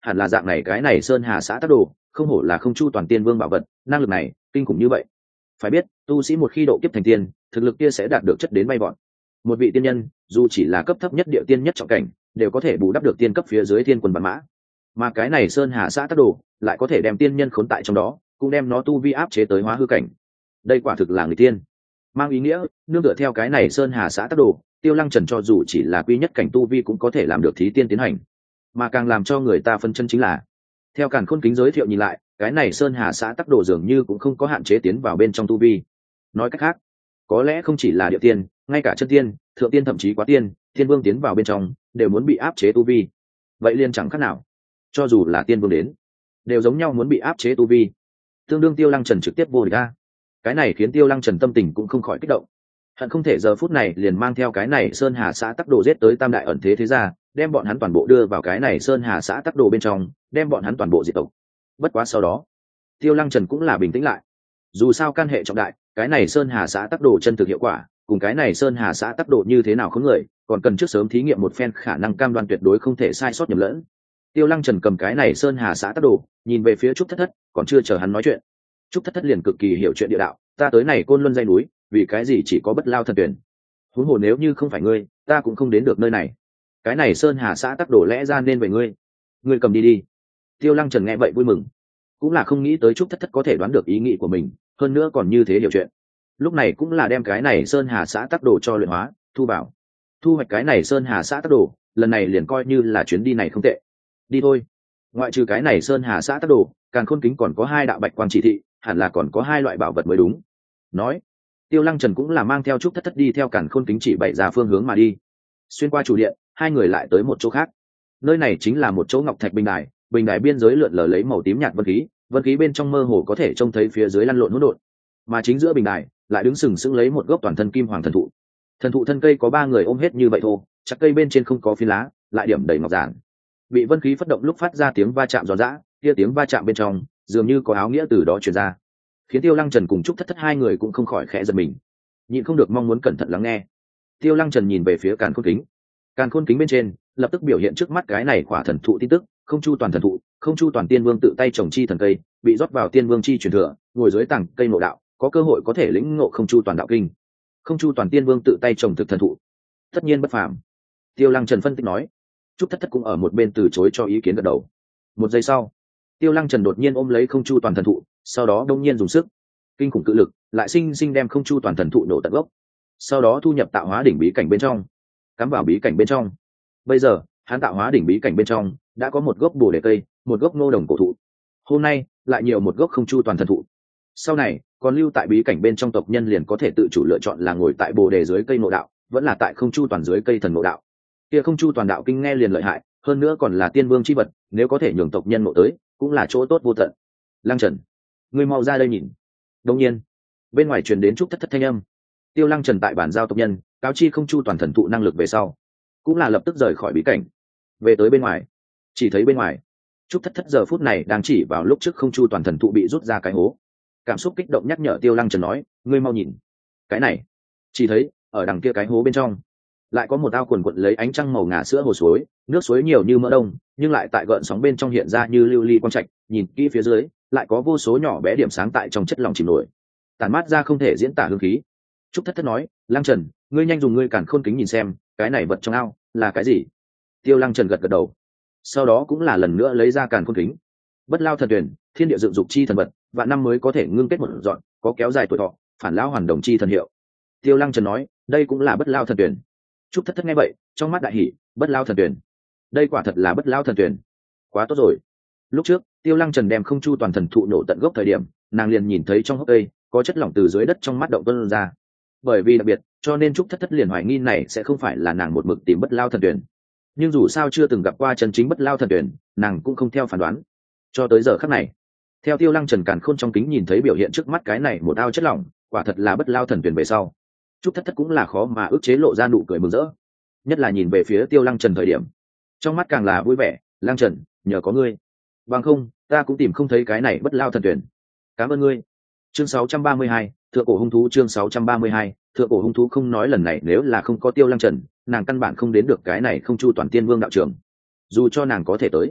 hẳn là dạng này, cái này sơn hà xã tắc đồ không hổ là không chu toàn tiên vương bảo vật, năng lực này kinh khủng như vậy. Phải biết tu sĩ một khi độ kiếp thành tiên, thực lực kia sẽ đạt được chất đến bay bọn. Một vị tiên nhân dù chỉ là cấp thấp nhất địa tiên nhất trọng cảnh, đều có thể bù đắp được tiên cấp phía dưới thiên quân bản mã, mà cái này sơn hà xã tắc đồ lại có thể đem tiên nhân khốn tại trong đó, cũng đem nó tu vi áp chế tới hóa hư cảnh. Đây quả thực là người tiên, mang ý nghĩa nương tựa theo cái này sơn hà xã tắc đồ, Tiêu Lăng Trần cho dù chỉ là quy nhất cảnh tu vi cũng có thể làm được thí tiên tiến hành. Mà càng làm cho người ta phân chân chính là, theo Càn Khôn Kính giới thiệu nhìn lại, cái này sơn hà xã tắc đồ dường như cũng không có hạn chế tiến vào bên trong tu vi. Nói cách khác, có lẽ không chỉ là địa tiên, ngay cả chân tiên, thượng tiên, thậm chí quá tiên, thiên vương tiến vào bên trong đều muốn bị áp chế tu vi. Vậy liền chẳng khác nào, cho dù là tiên vương đến, đều giống nhau muốn bị áp chế tu vi. Tương đương Tiêu Lăng Trần trực tiếp vô địch ra. Cái này khiến Tiêu Lăng Trần tâm tình cũng không khỏi kích động, hận không thể giờ phút này liền mang theo cái này sơn hà xã tắc đồ giết tới tam đại ẩn thế thế gia, đem bọn hắn toàn bộ đưa vào cái này sơn hà xã tắc đồ bên trong, đem bọn hắn toàn bộ diệt tộc. Bất quá sau đó Tiêu Lăng Trần cũng là bình tĩnh lại, dù sao căn hệ trọng đại, cái này sơn hà xã tắc đồ chân thực hiệu quả cùng cái này sơn hà xã tắc đồ như thế nào khốn người, còn cần trước sớm thí nghiệm một phen, khả năng cam đoan tuyệt đối không thể sai sót nhầm lẫn. Tiêu Lăng Trần cầm cái này sơn hà xã tắc đồ nhìn về phía Trúc Thất Thất, còn chưa chờ hắn nói chuyện, Trúc Thất Thất liền cực kỳ hiểu chuyện địa đạo: ta tới này Côn Luân dây núi, vì cái gì chỉ có Bất Lao thần tuyển? Huống hồ nếu như không phải ngươi, ta cũng không đến được nơi này. Cái này sơn hà xã tắc đồ lẽ ra nên về ngươi, ngươi cầm đi đi. Tiêu Lăng Trần nghe vậy vui mừng, cũng là không nghĩ tới Trúc Thất Thất có thể đoán được ý nghĩ của mình, hơn nữa còn như thế hiểu chuyện. Lúc này cũng là đem cái này sơn hà xã tắc đồ cho luyện hóa, thu vào. Thu hoạch cái này sơn hà xã tắc đồ, lần này liền coi như là chuyến đi này không tệ. Đi thôi. Ngoại trừ cái này sơn hà xã tắc đồ, Càn Khôn Kính còn có hai đạo bạch quang chỉ thị, hẳn là còn có hai loại bảo vật mới đúng. Nói, Tiêu Lăng Trần cũng là mang theo Trúc Thất Thất đi theo Càn Khôn Kính chỉ bày ra phương hướng mà đi. Xuyên qua chủ điện, hai người lại tới một chỗ khác. Nơi này chính là một chỗ ngọc thạch bình đài, bình đài biên giới lượn lờ lấy màu tím nhạt vân khí, vân khí bên trong mơ hồ có thể trông thấy phía dưới lăn lộn hỗn độn. Mà chính giữa bình đài lại đứng sừng sững lấy một gốc toàn thân kim hoàng thần thụ. Thần thụ thân cây có ba người ôm hết như vậy thôi, chắc cây bên trên không có phi lá, lại điểm đầy ngọc giản. Bị vân khí phất động lúc phát ra tiếng va chạm giòn giã, kia tiếng va chạm bên trong dường như có áo nghĩa từ đó truyền ra, khiến Tiêu Lăng Trần cùng Trúc Thất Thất hai người cũng không khỏi khẽ giật mình, nhịn không được mong muốn cẩn thận lắng nghe. Tiêu Lăng Trần nhìn về phía Càn Khôn Kính, Càn Khôn Kính bên trên lập tức biểu hiện trước mắt cái này quả thần thụ tin tức: không chu toàn thần thụ, không chu toàn tiên vương tự tay trồng chi thần cây, bị rót vào tiên vương chi truyền thừa, ngồi dưới tảng cây ngộ đạo, có cơ hội có thể lĩnh ngộ không chu toàn đạo kinh. Không chu toàn tiên vương tự tay trồng thực thần thụ, tất nhiên bất phàm. Tiêu Lăng Trần phân tích nói. Trúc Thất Thất cũng ở một bên từ chối cho ý kiến gật đầu. Một giây sau, Tiêu Lăng Trần đột nhiên ôm lấy không chu toàn thần thụ, sau đó đông nhiên dùng sức, kinh khủng cự lực lại sinh sinh đem không chu toàn thần thụ nổ tận gốc, sau đó thu nhập tạo hóa đỉnh bí cảnh bên trong, cắm vào bí cảnh bên trong. Bây giờ hắn tạo hóa đỉnh bí cảnh bên trong đã có một gốc bồ đề cây, một gốc ngô đồng cổ thụ, hôm nay lại nhiều một gốc không chu toàn thần thụ. Sau này còn lưu tại bí cảnh bên trong tộc nhân liền có thể tự chủ lựa chọn là ngồi tại bồ đề dưới cây ngộ đạo, vẫn là tại không chu toàn dưới cây thần ngộ đạo. Kia không chu toàn đạo kinh nghe liền lợi hại, hơn nữa còn là tiên vương chi vật, nếu có thể nhường tộc nhân ngộ tới, cũng là chỗ tốt vô tận. Lăng Trần, ngươi mau ra đây nhìn. Đương nhiên, bên ngoài truyền đến Trúc Thất Thất thanh âm. Tiêu Lăng Trần tại bản giao tộc nhân cáo chi không chu toàn thần thụ năng lực về sau, cũng là lập tức rời khỏi bí cảnh, về tới bên ngoài. Chỉ thấy bên ngoài, Trúc Thất Thất giờ phút này đang chỉ vào lúc trước không chu toàn thần thụ bị rút ra cái hố, cảm xúc kích động nhắc nhở Tiêu Lăng Trần nói: ngươi mau nhìn, cái này. Chỉ thấy ở đằng kia cái hố bên trong lại có một ao quần quận lấy ánh trăng màu ngà sữa hồ suối, nước suối nhiều như mỡ đông, nhưng lại tại gợn sóng bên trong hiện ra như lưu ly quang trạch, nhìn kỹ phía dưới lại có vô số nhỏ bé điểm sáng tại trong chất lỏng chìm nổi, tản mát ra không thể diễn tả hương khí. Trúc Thất Thất nói: Lăng Trần, ngươi nhanh dùng ngươi Càn Khôn Kính nhìn xem, cái này vật trong ao là cái gì? Tiêu Lăng Trần gật gật đầu, sau đó cũng là lần nữa lấy ra Càn Khôn Kính. Bất lao thần tuyển, thiên địa dựng dục chi thần vật, vạn năm mới có thể ngưng kết một dọn, có kéo dài tuổi thọ, phản lão hoàn đồng chi thần hiệu. Tiêu Lăng Trần nói: đây cũng là bất lao thần tuyển. Trúc Thất Thất nghe vậy, trong mắt đại hỉ: bất lao thần tuyển, đây quả thật là bất lao thần tuyển, quá tốt rồi. Lúc trước Tiêu Lăng Trần đem không chu toàn thần thụ nổ tận gốc thời điểm, nàng liền nhìn thấy trong hốc cây có chất lỏng từ dưới đất trong mắt động tuôn ra. Bởi vì đặc biệt, cho nên Trúc Thất Thất liền hoài nghi này sẽ không phải là nàng một mực tìm bất lao thần tuyển. Nhưng dù sao chưa từng gặp qua chân chính bất lao thần tuyển, nàng cũng không theo phán đoán. Cho tới giờ khắc này, theo Tiêu Lăng Trần càn khôn trong kính nhìn thấy biểu hiện trước mắt cái này một ao chất lỏng, quả thật là bất lao thần tuyển về sau, Trúc Thất Thất cũng là khó mà ức chế lộ ra nụ cười mừng rỡ. Nhất là nhìn về phía Tiêu Lăng Trần thời điểm, trong mắt càng là vui vẻ. Lăng Trần, nhờ có ngươi, bằng không ta cũng tìm không thấy cái này bất lao thần tuyển. Cảm ơn ngươi. Chương sáu trăm ba mươi hai, thượng cổ hung thú. Chương sáu trăm ba mươi hai, thượng cổ hung thú. Không nói lần này nếu là không có Tiêu Lăng Trần, nàng căn bản không đến được cái này không chu toàn tiên vương đạo trường. Dù cho nàng có thể tới,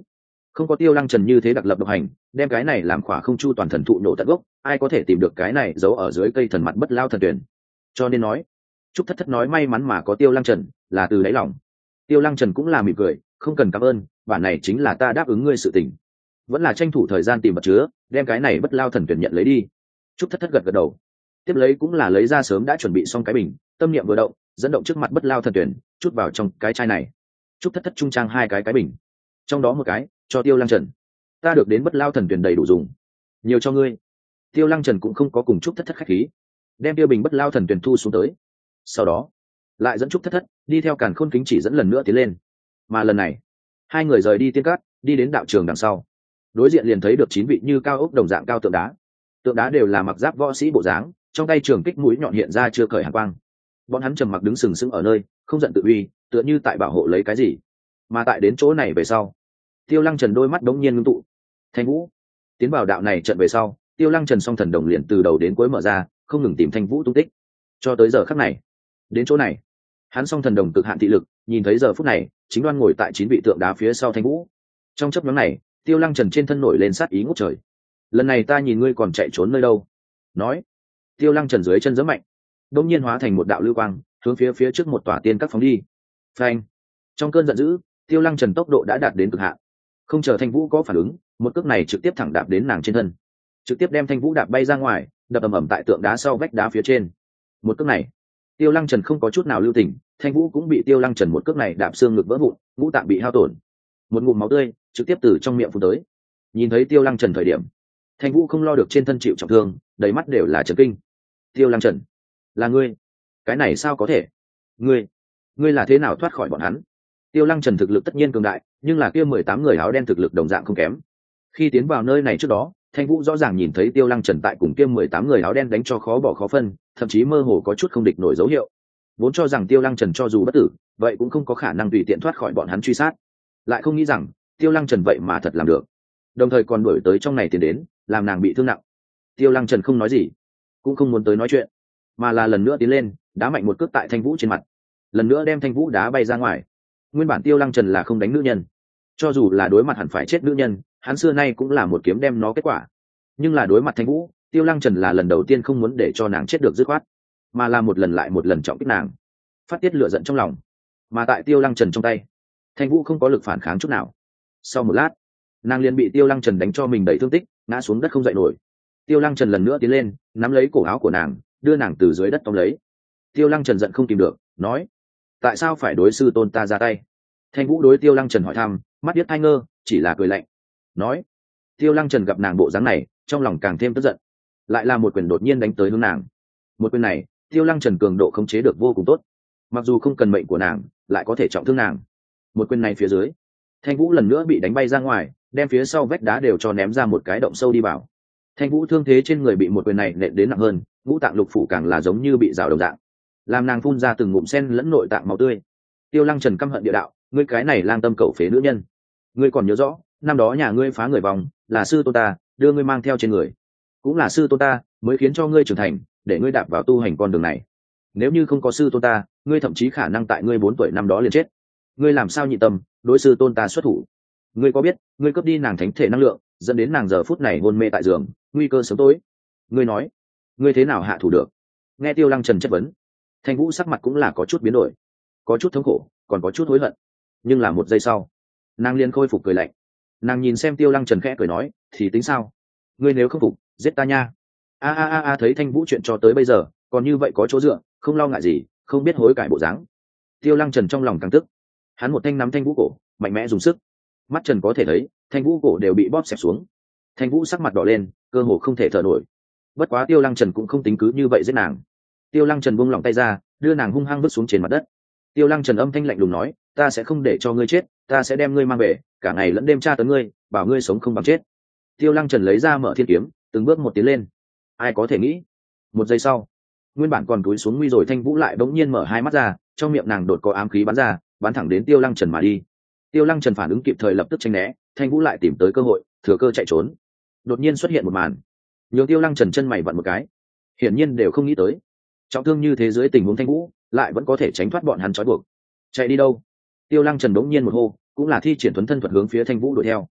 Không có Tiêu Lăng Trần như thế đặc lập độc hành, đem cái này làm khỏa không chu toàn thần thụ nổ tận gốc, ai có thể tìm được cái này giấu ở dưới cây thần mặt bất lao thần tuyển. Cho nên nói, Trúc Thất Thất nói may mắn mà có Tiêu Lăng Trần, là từ đáy lòng. Tiêu Lăng Trần cũng là mỉm cười, không cần cảm ơn, bản này chính là ta đáp ứng ngươi sự tình. Vẫn là tranh thủ thời gian tìm vật chứa, đem cái này bất lao thần tuyển nhận lấy đi. Trúc Thất Thất gật gật đầu, tiếp lấy cũng là lấy ra sớm đã chuẩn bị xong cái bình, tâm niệm vừa động, dẫn động trước mặt bất lao thần tuyển, chút vào trong cái chai này. Trúc Thất Thất trung trang hai cái cái bình, trong đó một cái cho Tiêu Lăng Trần, ta được đến bất lao thần tuyển đầy đủ dùng, nhiều cho ngươi. Tiêu Lăng Trần cũng không có cùng Trúc Thất Thất khách khí, đem tiêu bình bất lao thần tuyển thu xuống tới, sau đó lại dẫn Trúc Thất Thất đi theo Càn Khôn Kính Chỉ dẫn lần nữa tiến lên. Mà lần này hai người rời đi tiên cát, đi đến đạo trường đằng sau, đối diện liền thấy được chín vị như cao ốc đồng dạng cao tượng đá. Tượng đá đều là mặc giáp võ sĩ bộ dáng, trong tay trường kích mũi nhọn hiện ra chưa cởi hàn quang. Bọn hắn trầm mặc đứng sừng sững ở nơi, không giận tự uy, tựa như tại bảo hộ lấy cái gì. Mà tại đến chỗ này về sau, Tiêu Lăng Trần đôi mắt đống nhiên ngưng tụ. Thanh Vũ tiến vào đạo này trận về sau, Tiêu Lăng Trần song thần đồng liền từ đầu đến cuối mở ra, không ngừng tìm Thanh Vũ tung tích. Cho tới giờ khắc này, đến chỗ này, hắn song thần đồng cực hạn thị lực, nhìn thấy giờ phút này, chính đoan ngồi tại chín vị tượng đá phía sau Thanh Vũ. Trong chớp nhoáng này, Tiêu Lăng Trần trên thân nổi lên sát ý ngút trời. Lần này ta nhìn ngươi còn chạy trốn nơi đâu? Nói, Tiêu Lăng Trần dưới chân giẫm mạnh, đột nhiên hóa thành một đạo lưu quang, hướng phía phía trước một tòa tiên các phóng đi. Phanh! Trong cơn giận dữ, Tiêu Lăng Trần tốc độ đã đạt đến cực hạn. Không chờ Thanh Vũ có phản ứng, một cước này trực tiếp thẳng đạp đến nàng trên thân, trực tiếp đem Thanh Vũ đạp bay ra ngoài, đập ầm ầm tại tượng đá sau vách đá phía trên. Một cước này, Tiêu Lăng Trần không có chút nào lưu tình, Thanh Vũ cũng bị Tiêu Lăng Trần một cước này đạp xương ngực vỡ vụn, ngũ tạng bị hao tổn, một ngụm máu tươi trực tiếp từ trong miệng phun tới. Nhìn thấy Tiêu Lăng Trần thời điểm, Thanh Vũ không lo được trên thân chịu trọng thương, đầy mắt đều là chấn kinh. Tiêu Lăng Trần, là ngươi? Cái này sao có thể? Ngươi, ngươi là thế nào thoát khỏi bọn hắn? Tiêu Lăng Trần thực lực tất nhiên cường đại, nhưng là kia mười tám người áo đen thực lực đồng dạng không kém. Khi tiến vào nơi này trước đó, Thanh Vũ rõ ràng nhìn thấy Tiêu Lăng Trần tại cùng kia mười tám người áo đen đánh cho khó bỏ khó phân, thậm chí mơ hồ có chút không địch nổi dấu hiệu. Vốn cho rằng Tiêu Lăng Trần cho dù bất tử, vậy cũng không có khả năng tùy tiện thoát khỏi bọn hắn truy sát. Lại không nghĩ rằng, Tiêu Lăng Trần vậy mà thật làm được. Đồng thời còn đuổi tới trong này tiến đến, làm nàng bị thương nặng. Tiêu Lăng Trần không nói gì, cũng không muốn tới nói chuyện, mà là lần nữa tiến lên, đá mạnh một cước tại Thanh Vũ trên mặt, lần nữa đem Thanh Vũ đá bay ra ngoài. Nguyên bản Tiêu Lăng Trần là không đánh nữ nhân, cho dù là đối mặt hẳn phải chết nữ nhân, hắn xưa nay cũng là một kiếm đem nó kết quả. Nhưng là đối mặt Thanh Vũ, Tiêu Lăng Trần là lần đầu tiên không muốn để cho nàng chết được dứt khoát, mà là một lần lại một lần trọng kích nàng, phát tiết lửa giận trong lòng. Mà tại Tiêu Lăng Trần trong tay, Thanh Vũ không có lực phản kháng chút nào. Sau một lát, nàng liền bị Tiêu Lăng Trần đánh cho mình đầy thương tích, ngã xuống đất không dậy nổi. Tiêu Lăng Trần lần nữa tiến lên, nắm lấy cổ áo của nàng, đưa nàng từ dưới đất tóm lấy. Tiêu Lăng Trần giận không kìm được, nói: tại sao phải đối sư tôn ta ra tay? Thanh Vũ đối Tiêu Lăng Trần hỏi thăm, mắt điếc hai ngơ, chỉ là cười lạnh, nói: Tiêu Lăng Trần gặp nàng bộ dáng này, trong lòng càng thêm tức giận, lại là một quyền đột nhiên đánh tới hướng nàng. Một quyền này, Tiêu Lăng Trần cường độ khống chế được vô cùng tốt, mặc dù không cần mệnh của nàng, lại có thể trọng thương nàng. Một quyền này phía dưới, Thanh Vũ lần nữa bị đánh bay ra ngoài, đem phía sau vách đá đều cho ném ra một cái động sâu đi vào. Thanh Vũ thương thế trên người bị một quyền này nện đến nặng hơn, ngũ tạng lục phủ càng là giống như bị rào đồng dạng, làm nàng phun ra từng ngụm sen lẫn nội tạng máu tươi. Tiêu Lăng Trần căm hận địa đạo: ngươi cái này lang tâm cẩu phế nữ nhân, ngươi còn nhớ rõ năm đó nhà ngươi phá người vòng, là sư tôn ta đưa ngươi mang theo trên người, cũng là sư tôn ta mới khiến cho ngươi trưởng thành, để ngươi đạp vào tu hành con đường này. Nếu như không có sư tôn ta, ngươi thậm chí khả năng tại ngươi bốn tuổi năm đó liền chết. Ngươi làm sao nhị tâm đối sư tôn ta xuất thủ? Ngươi có biết ngươi cướp đi nàng thánh thể năng lượng, dẫn đến nàng giờ phút này hôn mê tại giường, nguy cơ sớm tối. Ngươi nói ngươi thế nào hạ thủ được? Nghe Tiêu Lăng Trần chất vấn, Thanh Vũ sắc mặt cũng là có chút biến đổi, có chút thống khổ, còn có chút hối hận. Nhưng là một giây sau, nàng liền khôi phục cười lạnh. Nàng nhìn xem Tiêu Lăng Trần khẽ cười nói: thì tính sao? Ngươi nếu không phục, giết ta nha. A a a a thấy Thanh Vũ chuyện cho tới bây giờ còn như vậy có chỗ dựa, không lo ngại gì, không biết hối cải bộ dáng. Tiêu Lăng Trần trong lòng càng tức, hắn một thanh nắm Thanh Vũ cổ, mạnh mẽ dùng sức. Mắt Trần có thể thấy, Thanh Vũ cổ đều bị bóp xẹp xuống. Thanh Vũ sắc mặt đỏ lên, cơ hồ không thể thở nổi. Bất quá Tiêu Lăng Trần cũng không tính cứ như vậy giết nàng. Tiêu Lăng Trần buông lỏng tay ra, đưa nàng hung hăng vứt xuống trên mặt đất. Tiêu Lăng Trần âm thanh lạnh lùng nói: ta sẽ không để cho ngươi chết, ta sẽ đem ngươi mang về, cả ngày lẫn đêm tra tấn ngươi, bảo ngươi sống không bằng chết. Tiêu Lăng Trần lấy ra Mở Thiên kiếm, từng bước một tiến lên. Ai có thể nghĩ, một giây sau, nguyên bản còn cúi xuống nguy rồi Thanh Vũ lại bỗng nhiên mở hai mắt ra, trong miệng nàng đột có ám khí bắn ra, bắn thẳng đến Tiêu Lăng Trần mà đi. Tiêu Lăng Trần phản ứng kịp thời lập tức tránh né, Thanh Vũ lại tìm tới cơ hội, thừa cơ chạy trốn. Đột nhiên xuất hiện một màn, nhường Tiêu Lăng Trần chân mày vặn một cái, hiển nhiên đều không nghĩ tới, trọng thương như thế dưới tình huống Thanh Vũ lại vẫn có thể tránh thoát bọn hắn trói buộc. Chạy đi đâu? Tiêu Lăng Trần bỗng nhiên một hô, cũng là thi triển thuấn thân thuật hướng phía Thanh Vũ đuổi theo.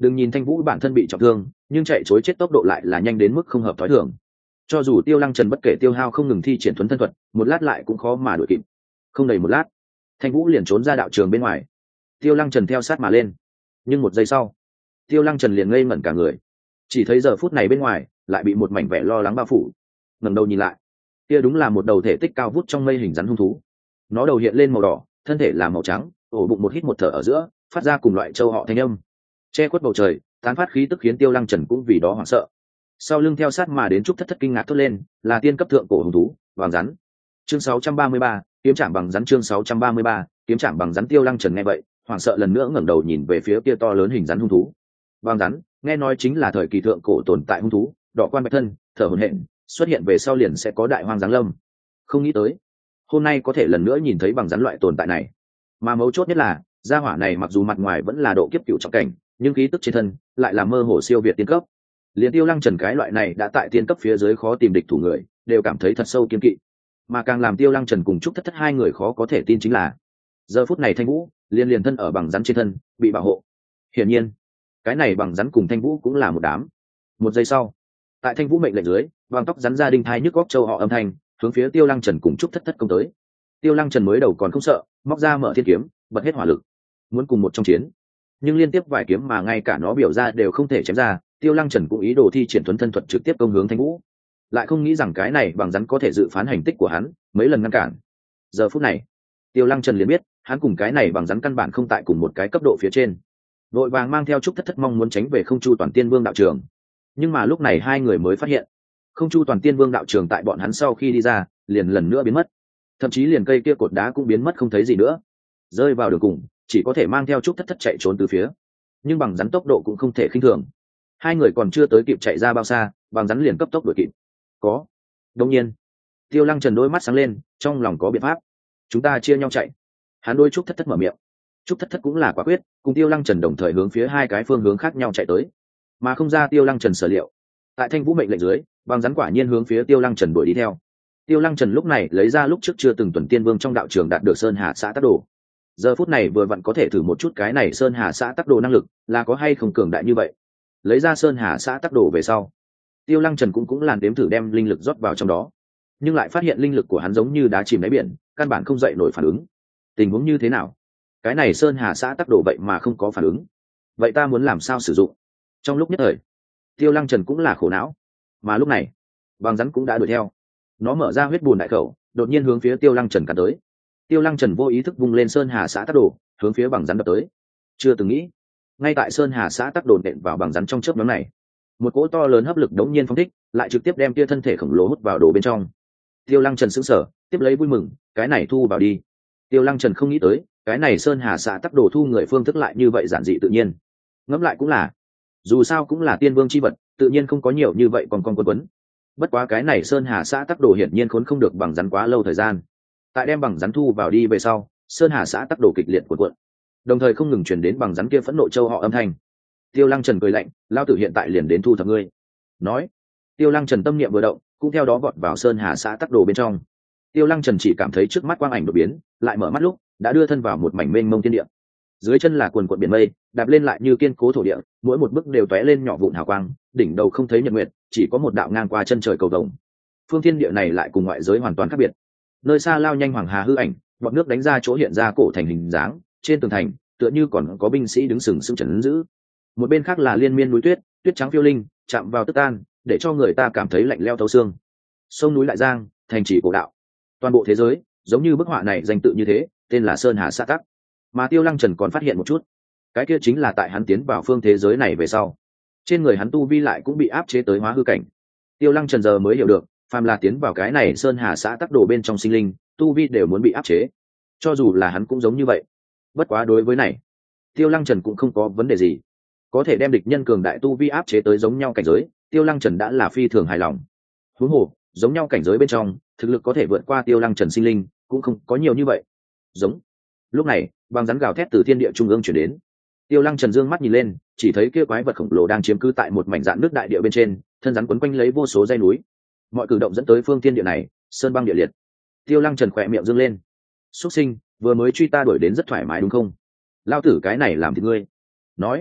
Đừng nhìn Thanh Vũ bản thân bị trọng thương, nhưng chạy trối chết tốc độ lại là nhanh đến mức không hợp thói thường. Cho dù Tiêu Lăng Trần bất kể tiêu hao không ngừng thi triển thuấn thân thuật, một lát lại cũng khó mà đuổi kịp. Không đầy một lát, Thanh Vũ liền trốn ra đạo trường bên ngoài. Tiêu Lăng Trần theo sát mà lên, nhưng một giây sau, Tiêu Lăng Trần liền ngây ngẩn cả người. Chỉ thấy giờ phút này bên ngoài lại bị một mảnh vẻ lo lắng bao phủ. Ngẩng đầu nhìn lại, kia đúng là một đầu thể tích cao vút trong mây hình rắn hung thú. Nó đầu hiện lên màu đỏ, thân thể là màu trắng, ổ bụng một hít một thở ở giữa, phát ra cùng loại châu họ thanh âm, che khuất bầu trời, tán phát khí tức khiến Tiêu Lăng Trần cũng vì đó hoảng sợ. Sau lưng theo sát mà đến Trúc Thất Thất kinh ngạc thốt lên, là tiên cấp thượng cổ hung thú, vàng rắn. Chương sáu trăm ba mươi ba, kiếm trảm bằng rắn. Chương sáu trăm ba mươi ba, kiếm trảm bằng rắn. Tiêu Lăng Trần nghe vậy, hoảng sợ lần nữa ngẩng đầu nhìn về phía kia to lớn hình rắn hung thú. Vàng rắn, nghe nói chính là thời kỳ thượng cổ tồn tại hung thú, đỏ quan bạch thân, thở hổn hển, xuất hiện về sau liền sẽ có đại hoang giáng lâm. Không nghĩ tới, hôm nay có thể lần nữa nhìn thấy bằng rắn loại tồn tại này. Mà mấu chốt nhất là, gia hỏa này mặc dù mặt ngoài vẫn là độ kiếp cựu trọng cảnh, nhưng khí tức trên thân lại là mơ hồ siêu việt tiên cấp. Liên Tiêu Lăng Trần cái loại này đã tại tiên cấp phía dưới khó tìm địch thủ người, đều cảm thấy thật sâu kiên kỵ. Mà càng làm Tiêu Lăng Trần cùng Trúc Thất Thất hai người khó có thể tin chính là, giờ phút này Thanh Vũ liên liền thân ở bằng rắn trên thân, bị bảo hộ. Hiển nhiên, cái này bằng rắn cùng Thanh Vũ cũng là một đám. Một giây sau, tại Thanh Vũ mệnh lệnh dưới, vàng tóc rắn ra đinh thai nhức góc châu họ âm thanh, hướng phía Tiêu Lăng Trần cùng Trúc Thất Thất công tới. Tiêu Lăng Trần mới đầu còn không sợ, móc ra mở thiên kiếm, bật hết hỏa lực, muốn cùng một trong chiến. Nhưng liên tiếp vài kiếm mà ngay cả nó biểu ra đều không thể chém ra, Tiêu Lăng Trần cũng ý đồ thi triển thuấn thân thuật trực tiếp công hướng Thanh Vũ. Lại không nghĩ rằng cái này bằng rắn có thể dự phán hành tích của hắn, mấy lần ngăn cản. Giờ phút này, Tiêu Lăng Trần liền biết, hắn cùng cái này bằng rắn căn bản không tại cùng một cái cấp độ phía trên. Vội vàng mang theo Trúc Thất Thất mong muốn tránh về Không Chu Toàn Tiên Vương đạo trường. Nhưng mà lúc này hai người mới phát hiện, Không Chu Toàn Tiên Vương đạo trường tại bọn hắn sau khi đi ra, liền lần nữa biến mất. Thậm chí liền cây kia cột đá cũng biến mất không thấy gì nữa. Rơi vào đường cùng, chỉ có thể mang theo Trúc Thất Thất chạy trốn từ phía. Nhưng bằng rắn tốc độ cũng không thể khinh thường. Hai người còn chưa tới kịp chạy ra bao xa, bằng rắn liền cấp tốc đuổi kịp. Có. Đương nhiên, Tiêu Lăng Trần đôi mắt sáng lên, trong lòng có biện pháp. Chúng ta chia nhau chạy. Hắn đôi Trúc Thất Thất mở miệng. Trúc Thất Thất cũng là quả quyết, cùng Tiêu Lăng Trần đồng thời hướng phía hai cái phương hướng khác nhau chạy tới. Mà không ra Tiêu Lăng Trần sở liệu, tại Thanh Vũ mệnh lệnh dưới, bằng rắn quả nhiên hướng phía Tiêu Lăng Trần đuổi đi theo. Tiêu Lăng Trần lúc này lấy ra lúc trước chưa từng tuần tiên vương trong đạo trường đạt được Sơn Hà xã tác đồ. Giờ phút này vừa vặn có thể thử một chút cái này Sơn Hà xã tác đồ năng lực là có hay không cường đại như vậy. Lấy ra Sơn Hà xã tác đồ về sau, Tiêu Lăng Trần cũng cũng làn đếm thử đem linh lực rót vào trong đó, nhưng lại phát hiện linh lực của hắn giống như đá chìm đáy biển, căn bản không dậy nổi phản ứng. Tình huống như thế nào? Cái này Sơn Hà xã tác đồ vậy mà không có phản ứng. Vậy ta muốn làm sao sử dụng? Trong lúc nhất thời, Tiêu Lăng Trần cũng là khổ não. Mà lúc này, bằng rắn cũng đã đuổi theo. Nó mở ra huyết bùn đại khẩu, đột nhiên hướng phía Tiêu Lăng Trần cắn tới. Tiêu Lăng Trần vô ý thức vung lên Sơn Hà xã tác đồ, hướng phía bằng rắn đập tới. Chưa từng nghĩ, ngay tại Sơn Hà xã tác đồ nện vào bằng rắn trong chớp nhoáng này, một cỗ to lớn hấp lực đống nhiên phóng thích, lại trực tiếp đem tia thân thể khổng lồ hút vào đồ bên trong. Tiêu Lăng Trần sững sờ, tiếp lấy vui mừng, cái này thu vào đi. Tiêu Lăng Trần không nghĩ tới, cái này Sơn Hà xã tác đồ thu người phương thức lại như vậy giản dị tự nhiên. Ngẫm lại cũng là, dù sao cũng là tiên vương chi vật, tự nhiên không có nhiều như vậy còn con quân quấn. Bất quá cái này Sơn Hà xã tác đồ hiển nhiên khốn không được bằng rắn quá lâu thời gian. Tại đem bằng rắn thu vào đi về sau, Sơn Hà xã tác đồ kịch liệt cuộn cuộn, đồng thời không ngừng truyền đến bằng rắn kia phẫn nộ châu họ âm thanh. Tiêu Lăng Trần cười lạnh, lao tử hiện tại liền đến thu thập ngươi. Nói, Tiêu Lăng Trần tâm niệm vừa động, cũng theo đó vọt vào Sơn Hà xã tác đồ bên trong. Tiêu Lăng Trần chỉ cảm thấy trước mắt quang ảnh đột biến, lại mở mắt lúc đã đưa thân vào một mảnh mênh mông thiên địa. Dưới chân là quần quần biển mây, đạp lên lại như kiên cố thổ địa, mỗi một bước đều tóe lên nhỏ vụn hào quang, đỉnh đầu không thấy nhật nguyệt, chỉ có một đạo ngang qua chân trời cầu vồng. Phương thiên địa này lại cùng ngoại giới hoàn toàn khác biệt. Nơi xa lao nhanh hoàng hà hư ảnh, bọt nước đánh ra chỗ hiện ra cổ thành hình dáng, trên tường thành tựa như còn có binh sĩ đứng sừng sững chấn giữ. Một bên khác là liên miên núi tuyết, tuyết trắng phiêu linh, chạm vào tức tan, để cho người ta cảm thấy lạnh lẽo thấu xương. Sông núi lại giang, thành trì cổ đạo, toàn bộ thế giới giống như bức họa này danh tự như thế, tên là Sơn Hà xã tắc. Mà Tiêu Lăng Trần còn phát hiện một chút, cái kia chính là tại hắn tiến vào phương thế giới này về sau, trên người hắn tu vi lại cũng bị áp chế tới hóa hư cảnh. Tiêu Lăng Trần giờ mới hiểu được, phàm là tiến vào cái này Sơn Hà xã tắc đồ bên trong sinh linh, tu vi đều muốn bị áp chế, cho dù là hắn cũng giống như vậy. Bất quá đối với này, Tiêu Lăng Trần cũng không có vấn đề gì, có thể đem địch nhân cường đại tu vi áp chế tới giống nhau cảnh giới, Tiêu Lăng Trần đã là phi thường hài lòng. Huống hồ, giống nhau cảnh giới bên trong, thực lực có thể vượt qua Tiêu Lăng Trần sinh linh cũng không có nhiều như vậy. Giống. Lúc này, băng rắn gào thét từ thiên địa trung ương chuyển đến. Tiêu Lăng Trần dương mắt nhìn lên, chỉ thấy kia quái vật khổng lồ đang chiếm cư tại một mảnh dạn nước đại địa bên trên, thân rắn quấn quanh lấy vô số dãy núi. Mọi cử động dẫn tới phương thiên địa này sơn băng địa liệt. Tiêu Lăng Trần khỏe miệng dương lên. Xuất sinh, vừa mới truy ta đuổi đến rất thoải mái đúng không? Lao tử cái này làm thì ngươi. Nói,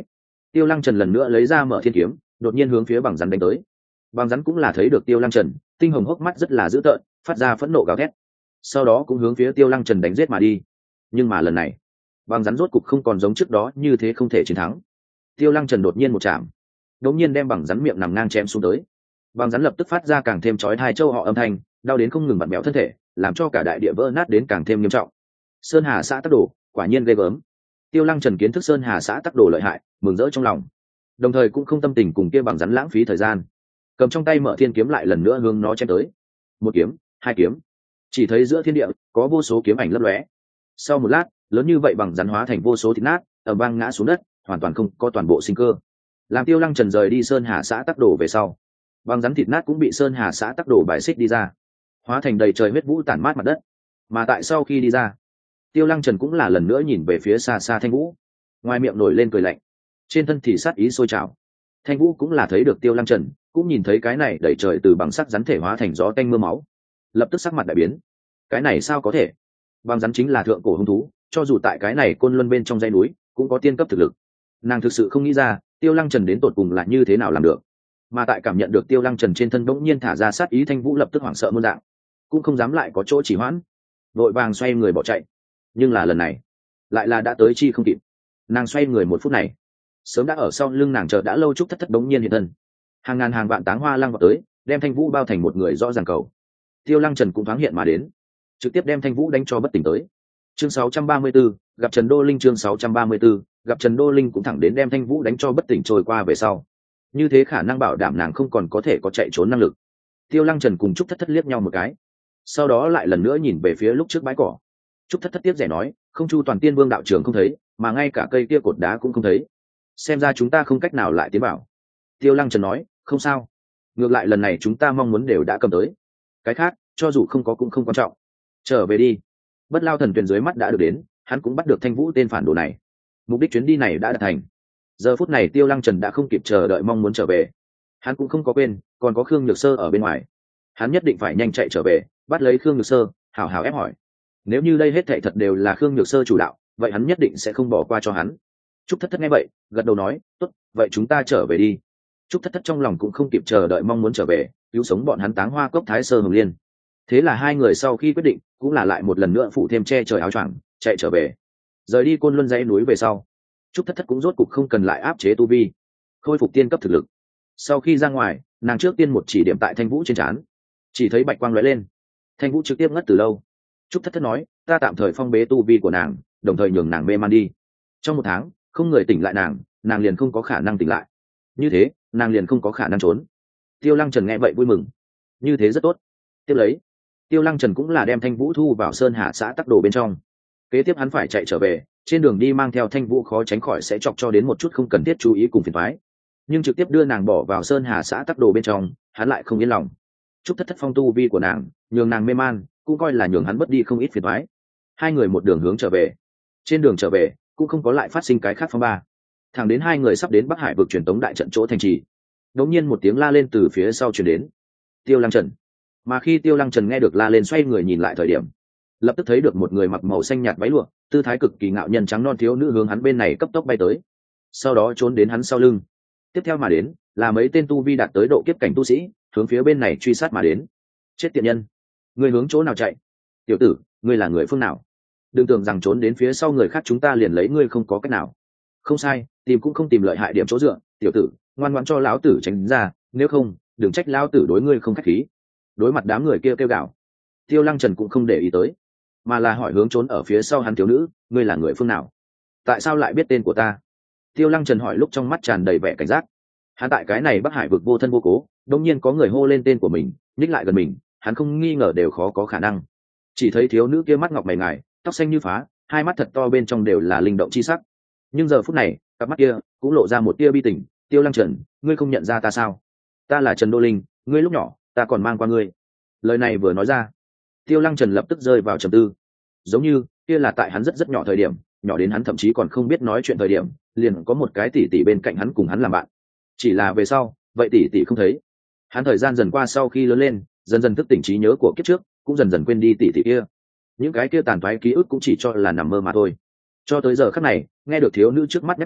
Tiêu Lăng Trần lần nữa lấy ra Mở Thiên kiếm, đột nhiên hướng phía bằng rắn đánh tới. Bằng rắn cũng là thấy được Tiêu Lăng Trần, tinh hồng hốc mắt rất là dữ tợn, phát ra phẫn nộ gào thét, sau đó cũng hướng phía Tiêu Lăng Trần đánh giết mà đi. Nhưng mà lần này bằng rắn rốt cục không còn giống trước đó như thế không thể chiến thắng. Tiêu Lăng Trần đột nhiên một chạm, đột nhiên đem bằng rắn miệng nằm ngang chém xuống tới. Bằng rắn lập tức phát ra càng thêm chói tai châu họ âm thanh, đau đến không ngừng vặn béo thân thể, làm cho cả đại địa vỡ nát đến càng thêm nghiêm trọng. Sơn Hà xã tắc đồ, quả nhiên ghê gớm. Tiêu Lăng Trần kiến thức Sơn Hà xã tắc đồ lợi hại, mừng rỡ trong lòng, đồng thời cũng không tâm tình cùng kia bằng rắn lãng phí thời gian, cầm trong tay Mở Thiên kiếm lại lần nữa hướng nó chém tới. Một kiếm, hai kiếm, chỉ thấy giữa thiên địa có vô số kiếm ảnh lấp lóe. Sau một lát, lớn như vậy bằng rắn hóa thành vô số thịt nát, ầm vang ngã xuống đất, hoàn toàn không có toàn bộ sinh cơ. Làm Tiêu Lăng Trần rời đi Sơn Hà xã tắc đồ về sau, bằng rắn thịt nát cũng bị Sơn Hà xã tắc đồ bài xích đi ra, hóa thành đầy trời huyết vũ tản mát mặt đất. Mà tại sau khi đi ra, Tiêu Lăng Trần cũng là lần nữa nhìn về phía xa xa Thanh Vũ, ngoài miệng nổi lên cười lạnh, trên thân thì sát ý sôi trào. Thanh Vũ cũng là thấy được Tiêu Lăng Trần, cũng nhìn thấy cái này đầy trời từ bằng sắc rắn thể hóa thành gió tanh mưa máu, lập tức sắc mặt đại biến. Cái này sao có thể? Bằng rắn chính là thượng cổ hung thú, cho dù tại cái này côn luân bên trong dãy núi cũng có tiên cấp thực lực. Nàng thực sự không nghĩ ra Tiêu Lăng Trần đến tột cùng là như thế nào làm được. Mà tại cảm nhận được Tiêu Lăng Trần trên thân bỗng nhiên thả ra sát ý, Thanh Vũ lập tức hoảng sợ muôn dạng, cũng không dám lại có chỗ chỉ hoãn, vội vàng xoay người bỏ chạy. Nhưng là lần này lại là đã tới chi không kịp. Nàng xoay người một phút này, sớm đã ở sau lưng nàng chờ đã lâu Trúc Thất Thất bỗng nhiên hiện thân, hàng ngàn hàng vạn táng hoa lăng vào tới, đem Thanh Vũ bao thành một người rõ ràng cầu. Tiêu Lăng Trần cũng thoáng hiện mà đến, trực tiếp đem Thanh Vũ đánh cho bất tỉnh tới. Chương sáu trăm ba mươi 634, gặp Trần Đô Linh. Chương sáu trăm ba mươi 634, gặp Trần Đô Linh cũng thẳng đến đem Thanh Vũ đánh cho bất tỉnh trôi qua về sau. Như thế khả năng bảo đảm nàng không còn có thể có chạy trốn năng lực. Tiêu Lăng Trần cùng Trúc Thất Thất liếc nhau một cái, sau đó lại lần nữa nhìn về phía lúc trước bãi cỏ. Trúc Thất Thất tiếc rẻ nói, không Chu Toàn Tiên Vương đạo trường không thấy, mà ngay cả cây kia cột đá cũng không thấy, xem ra chúng ta không cách nào lại tiến vào. Tiêu Lăng Trần nói, không sao, ngược lại lần này chúng ta mong muốn đều đã cầm tới, cái khác cho dù không có cũng không quan trọng, trở về đi. Bất Lao Thần Tuyền dưới mắt đã được đến, hắn cũng bắt được Thanh Vũ tên phản đồ này, mục đích chuyến đi này đã đạt thành. Giờ phút này Tiêu Lăng Trần đã không kịp chờ đợi mong muốn trở về, hắn cũng không có quên còn có Khương Nhược Sơ ở bên ngoài, hắn nhất định phải nhanh chạy trở về, bắt lấy Khương Nhược Sơ, hào hào ép hỏi. Nếu như đây hết thảy thật đều là Khương Nhược Sơ chủ đạo, vậy hắn nhất định sẽ không bỏ qua cho hắn. Trúc Thất Thất nghe vậy, gật đầu nói, tốt, vậy chúng ta trở về đi. Trúc Thất Thất trong lòng cũng không kịp chờ đợi mong muốn trở về, cứu sống bọn hắn Táng Hoa Cốc Thái Sơ Hồng Liên. Thế là hai người sau khi quyết định, cũng là lại một lần nữa phủ thêm che trời áo choàng, chạy trở về. Rời đi Côn Luân dãy núi về sau, Trúc Thất Thất cũng rốt cục không cần lại áp chế tu vi, khôi phục tiên cấp thực lực. Sau khi ra ngoài, nàng trước tiên một chỉ điểm tại Thanh Vũ trên trán, chỉ thấy bạch quang lóe lên, Thanh Vũ trực tiếp ngất từ lâu. Trúc Thất Thất nói, ta tạm thời phong bế tu vi của nàng, đồng thời nhường nàng mê man đi. Trong một tháng, không người tỉnh lại nàng, nàng liền không có khả năng tỉnh lại. Như thế, nàng liền không có khả năng trốn. Tiêu Lăng Trần nghe vậy vui mừng, như thế rất tốt. Tiếp lấy, Tiêu Lăng Trần cũng là đem Thanh Vũ thu vào Sơn Hà xã tắc đồ bên trong. Kế tiếp hắn phải chạy trở về, trên đường đi mang theo Thanh Vũ khó tránh khỏi sẽ chọc cho đến một chút không cần thiết chú ý cùng phiền toái. Nhưng trực tiếp đưa nàng bỏ vào Sơn Hà xã tắc đồ bên trong, hắn lại không yên lòng. Trúc Thất Thất phong tu vi của nàng, nhường nàng mê man, cũng coi là nhường hắn mất đi không ít phiền toái. Hai người một đường hướng trở về. Trên đường trở về, cũng không có lại phát sinh cái khác phong ba. Thẳng đến hai người sắp đến Bắc Hải vực truyền tống đại trận chỗ thành trì, đột nhiên một tiếng la lên từ phía sau truyền đến. Tiêu Lăng Trần. Mà khi Tiêu Lăng Trần nghe được la lên, xoay người nhìn lại thời điểm, lập tức thấy được một người mặc màu xanh nhạt váy lụa, tư thái cực kỳ ngạo nhân trắng non thiếu nữ hướng hắn bên này cấp tốc bay tới, sau đó trốn đến hắn sau lưng. Tiếp theo mà đến là mấy tên tu vi đạt tới độ kiếp cảnh tu sĩ, hướng phía bên này truy sát mà đến. Chết tiện nhân, ngươi hướng chỗ nào chạy? Tiểu tử, ngươi là người phương nào? Đừng tưởng rằng trốn đến phía sau người khác chúng ta liền lấy ngươi không có cách nào. Không sai, tìm cũng không tìm lợi hại điểm chỗ dựa, tiểu tử, ngoan ngoãn cho lão tử tránh ra, nếu không, đừng trách lão tử đối ngươi không khách khí. Đối mặt đám người kia kêu gào, Tiêu Lăng Trần cũng không để ý tới, mà là hỏi hướng trốn ở phía sau hắn thiếu nữ, ngươi là người phương nào? Tại sao lại biết tên của ta? Tiêu Lăng Trần hỏi lúc trong mắt tràn đầy vẻ cảnh giác. Hắn tại cái này Bắc Hải vực vô thân vô cố, đột nhiên có người hô lên tên của mình, nhích lại gần mình, hắn không nghi ngờ đều khó có khả năng. Chỉ thấy thiếu nữ kia mắt ngọc mày ngài, tóc xanh như phá, hai mắt thật to bên trong đều là linh động chi sắc. Nhưng giờ phút này, cặp mắt kia cũng lộ ra một tia bi tình. Tiêu Lăng Trần, ngươi không nhận ra ta sao? Ta là Trần Đô Linh, ngươi lúc nhỏ ta còn mang qua ngươi. Lời này vừa nói ra, Tiêu Lăng Trần lập tức rơi vào trầm tư. Giống như kia là tại hắn rất rất nhỏ thời điểm, nhỏ đến hắn thậm chí còn không biết nói chuyện thời điểm, liền có một cái tỷ tỷ bên cạnh hắn cùng hắn làm bạn. Chỉ là về sau, vậy tỷ tỷ không thấy. Hắn thời gian dần qua sau khi lớn lên, dần dần thức tỉnh trí nhớ của kiếp trước, cũng dần dần quên đi tỷ tỷ kia. Những cái kia tàn toái ký ức cũng chỉ cho là nằm mơ mà thôi. Cho tới giờ khắc này, nghe được thiếu nữ trước mắt nhắc nhở,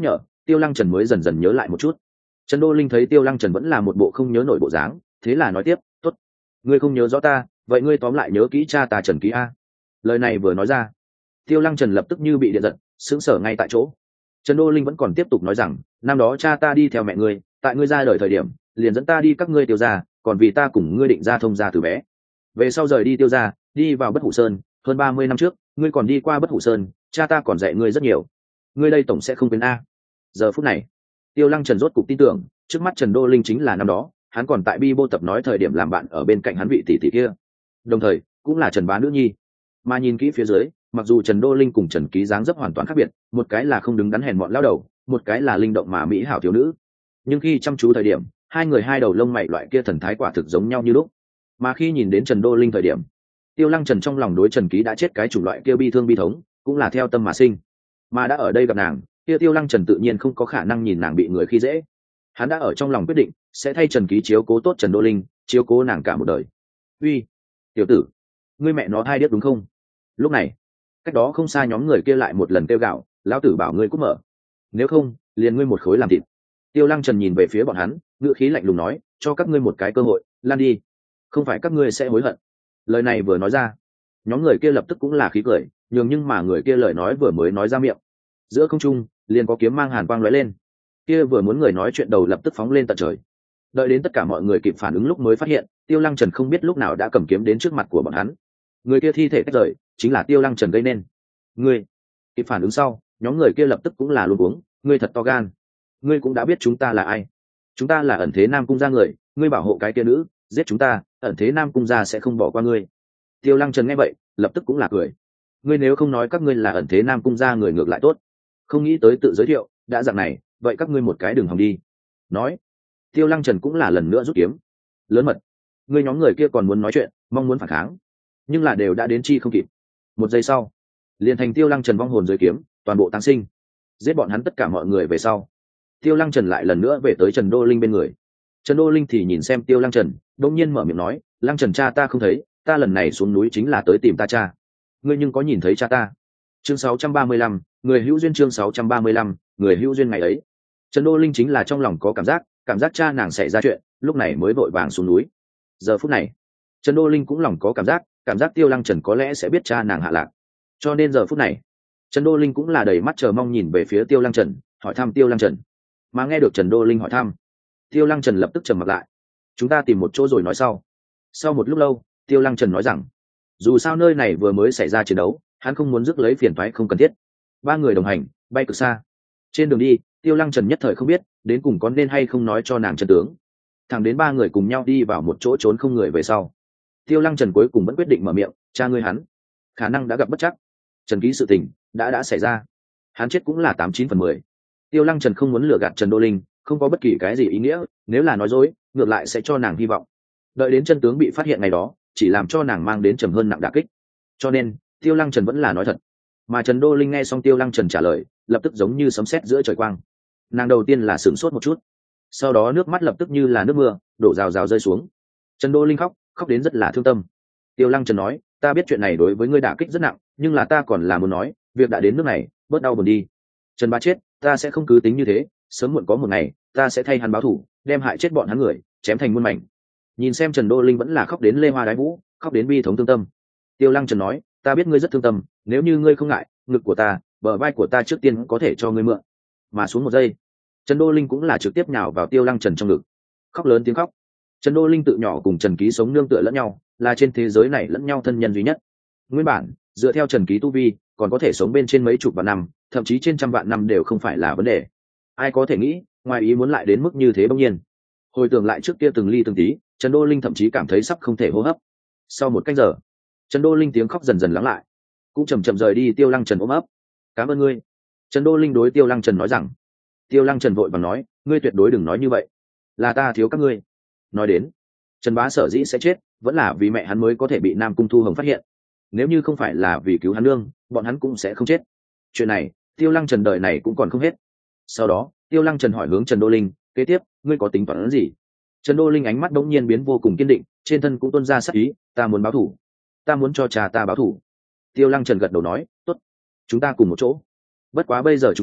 Tiêu Lăng Trần mới dần dần nhớ lại một chút. Trần Đô Linh thấy Tiêu Lăng Trần vẫn là một bộ không nhớ nổi bộ dáng, thế là nói tiếp, tốt, ngươi không nhớ rõ ta, vậy ngươi tóm lại nhớ kỹ cha ta Trần Ký a. Lời này vừa nói ra, Tiêu Lăng Trần lập tức như bị điện giật, sững sờ ngay tại chỗ. Trần Đô Linh vẫn còn tiếp tục nói rằng, năm đó cha ta đi theo mẹ ngươi, tại ngươi ra đời thời điểm, liền dẫn ta đi các ngươi Tiêu gia, còn vì ta cùng ngươi định ra thông gia từ bé. Về sau rời đi Tiêu gia, đi vào Bất Hủ Sơn, hơn ba mươi năm trước, ngươi còn đi qua Bất Hủ Sơn, cha ta còn dạy ngươi rất nhiều. Ngươi đây tổng sẽ không quên a. Giờ phút này, Tiêu Lăng Trần rốt cục tin tưởng, trước mắt Trần Đô Linh chính là năm đó, hắn còn tại Bi Bô tập nói thời điểm làm bạn ở bên cạnh hắn vị tỷ tỷ kia. Đồng thời, cũng là Trần Bá nữ nhi. Mà nhìn kỹ phía dưới, mặc dù Trần Đô Linh cùng Trần Ký dáng dấp hoàn toàn khác biệt, một cái là không đứng đắn hèn mọn lao đầu, một cái là linh động mà mỹ hảo thiếu nữ. Nhưng khi chăm chú thời điểm, hai người hai đầu lông mày loại kia thần thái quả thực giống nhau như lúc. Mà khi nhìn đến Trần Đô Linh thời điểm, Tiêu Lăng Trần trong lòng đối Trần Ký đã chết cái chủng loại kia bi thương bi thống, cũng là theo tâm mà sinh. Mà đã ở đây gặp nàng, kia Tiêu Lăng Trần tự nhiên không có khả năng nhìn nàng bị người khi dễ. Hắn đã ở trong lòng quyết định sẽ thay Trần Ký chiếu cố tốt Trần Đô Linh, chiếu cố nàng cả một đời. Uy, tiểu tử, ngươi mẹ nó hai điếc đúng không? Lúc này, cách đó không xa nhóm người kia lại một lần kêu gạo, lão tử bảo ngươi cút mở, nếu không liền ngươi một khối làm thịt. Tiêu Lăng Trần nhìn về phía bọn hắn, ngữ khí lạnh lùng nói, cho các ngươi một cái cơ hội, lan đi, không phải các ngươi sẽ hối hận. Lời này vừa nói ra, nhóm người kia lập tức cũng là khí cười, nhường nhưng mà người kia lời nói vừa mới nói ra miệng, giữa không trung liền có kiếm mang hàn quang lóe lên, kia vừa muốn người nói chuyện đầu lập tức phóng lên tận trời. Đợi đến tất cả mọi người kịp phản ứng lúc mới phát hiện, Tiêu Lăng Trần không biết lúc nào đã cầm kiếm đến trước mặt của bọn hắn. Người kia thi thể tách rời, chính là Tiêu Lăng Trần gây nên. Ngươi kịp phản ứng sau, nhóm người kia lập tức cũng là luống cuống, ngươi thật to gan, ngươi cũng đã biết chúng ta là ai? Chúng ta là Ẩn Thế Nam Cung gia người, ngươi bảo hộ cái kia nữ, giết chúng ta, Ẩn Thế Nam Cung gia sẽ không bỏ qua ngươi. Tiêu Lăng Trần nghe vậy, lập tức cũng là cười. Ngươi nếu không nói các ngươi là Ẩn Thế Nam Cung gia người ngược lại tốt, không nghĩ tới tự giới thiệu, đã dạng này, vậy các ngươi một cái đường hòng đi. Nói, Tiêu Lăng Trần cũng là lần nữa rút kiếm. Lớn mật, ngươi nhóm người kia còn muốn nói chuyện, mong muốn phản kháng, nhưng là đều đã đến chi không kịp. Một giây sau, liền thành Tiêu Lăng Trần vong hồn dưới kiếm, toàn bộ tăng sinh, giết bọn hắn tất cả mọi người về sau. Tiêu Lăng Trần lại lần nữa về tới Trần Đô Linh bên người. Trần Đô Linh thì nhìn xem Tiêu Lăng Trần, đột nhiên mở miệng nói, Lăng Trần cha ta không thấy, ta lần này xuống núi chính là tới tìm ta cha. Ngươi nhưng có nhìn thấy cha ta? Chương sáu trăm ba mươi lăm, người hữu duyên. Chương sáu trăm ba mươi lăm, người hữu duyên. Ngày ấy, Trần Đô Linh chính là trong lòng có cảm giác, cảm giác cha nàng xảy ra chuyện, lúc này mới vội vàng xuống núi. Giờ phút này, Trần Đô Linh cũng lòng có cảm giác, cảm giác Tiêu Lăng Trần có lẽ sẽ biết cha nàng hạ lạc. Cho nên giờ phút này, Trần Đô Linh cũng là đầy mắt chờ mong nhìn về phía Tiêu Lăng Trần, hỏi thăm Tiêu Lăng Trần. Mà nghe được Trần Đô Linh hỏi thăm, Tiêu Lăng Trần lập tức trầm mặt lại. Chúng ta tìm một chỗ rồi nói sau. Sau một lúc lâu, Tiêu Lăng Trần nói rằng, dù sao nơi này vừa mới xảy ra chiến đấu, hắn không muốn rước lấy phiền toái không cần thiết. Ba người đồng hành, bay cực xa. Trên đường đi, Tiêu Lăng Trần nhất thời không biết đến cùng có nên hay không nói cho nàng chân tướng. Thẳng đến ba người cùng nhau đi vào một chỗ trốn không người về sau, Tiêu Lăng Trần cuối cùng vẫn quyết định mở miệng, cha ngươi hắn khả năng đã gặp bất chắc. Trần Ký sự tình đã đã xảy ra, hắn chết cũng là tám chín phần mười. Tiêu Lăng Trần không muốn lừa gạt Trần Đô Linh, không có bất kỳ cái gì ý nghĩa, nếu là nói dối ngược lại sẽ cho nàng hy vọng. Đợi đến chân tướng bị phát hiện ngày đó, chỉ làm cho nàng mang đến trầm hơn nặng đả kích. Cho nên Tiêu Lăng Trần vẫn là nói thật. Mà Trần Đô Linh nghe xong Tiêu Lăng Trần trả lời, lập tức giống như sấm sét giữa trời quang. Nàng đầu tiên là sửng sốt một chút, sau đó nước mắt lập tức như là nước mưa đổ rào rào rơi xuống. Trần Đô Linh khóc, khóc đến rất là thương tâm. Tiêu Lăng Trần nói, ta biết chuyện này đối với ngươi đả kích rất nặng, nhưng là ta còn là muốn nói, việc đã đến nước này, bớt đau buồn đi. Trần Bá chết, ta sẽ không cứ tính như thế, sớm muộn có một ngày, ta sẽ thay hắn báo thù, đem hại chết bọn hắn người, chém thành muôn mảnh. Nhìn xem Trần Đô Linh vẫn là khóc đến lê hoa đái vũ, khóc đến bi thống thương tâm. Tiêu Lăng Trần nói, ta biết ngươi rất thương tâm, nếu như ngươi không ngại, ngực của ta, bờ vai của ta trước tiên có thể cho ngươi mượn. Mà xuống một giây, Trần Đô Linh cũng là trực tiếp nhào vào Tiêu Lăng Trần trong ngực, khóc lớn tiếng khóc. Trần Đô Linh tự nhỏ cùng Trần Ký sống nương tựa lẫn nhau, là trên thế giới này lẫn nhau thân nhân duy nhất. Nguyên bản, dựa theo Trần Ký tu vi, còn có thể sống bên trên mấy chục vạn năm, thậm chí trên trăm vạn năm đều không phải là vấn đề. Ai có thể nghĩ, ngoài ý muốn lại đến mức như thế bỗng nhiên. Hồi tưởng lại trước kia từng ly từng tí, Trần Đô Linh thậm chí cảm thấy sắp không thể hô hấp. Sau một cách giờ, Trần Đô Linh tiếng khóc dần dần lắng lại, cũng chậm chậm rời đi Tiêu Lăng Trần ôm ấp. Cảm ơn ngươi. Trần Đô Linh đối Tiêu Lăng Trần nói rằng. Tiêu Lăng Trần vội vàng nói, ngươi tuyệt đối đừng nói như vậy, là ta thiếu các ngươi. Nói đến, Trần Bá sở dĩ sẽ chết, vẫn là vì mẹ hắn mới có thể bị Nam Cung Thu Hồng phát hiện. Nếu như không phải là vì cứu hắn nương, bọn hắn cũng sẽ không chết. Chuyện này, Tiêu Lăng Trần đời này cũng còn không hết. Sau đó, Tiêu Lăng Trần hỏi hướng Trần Đô Linh, kế tiếp, ngươi có tính toán gì? Trần Đô Linh ánh mắt đống nhiên biến vô cùng kiên định, trên thân cũng tuôn ra sắc ý, ta muốn báo thù, ta muốn cho cha ta báo thù. Tiêu Lăng Trần gật đầu nói, tốt, chúng ta cùng một chỗ. Bất quá bây giờ chúng ta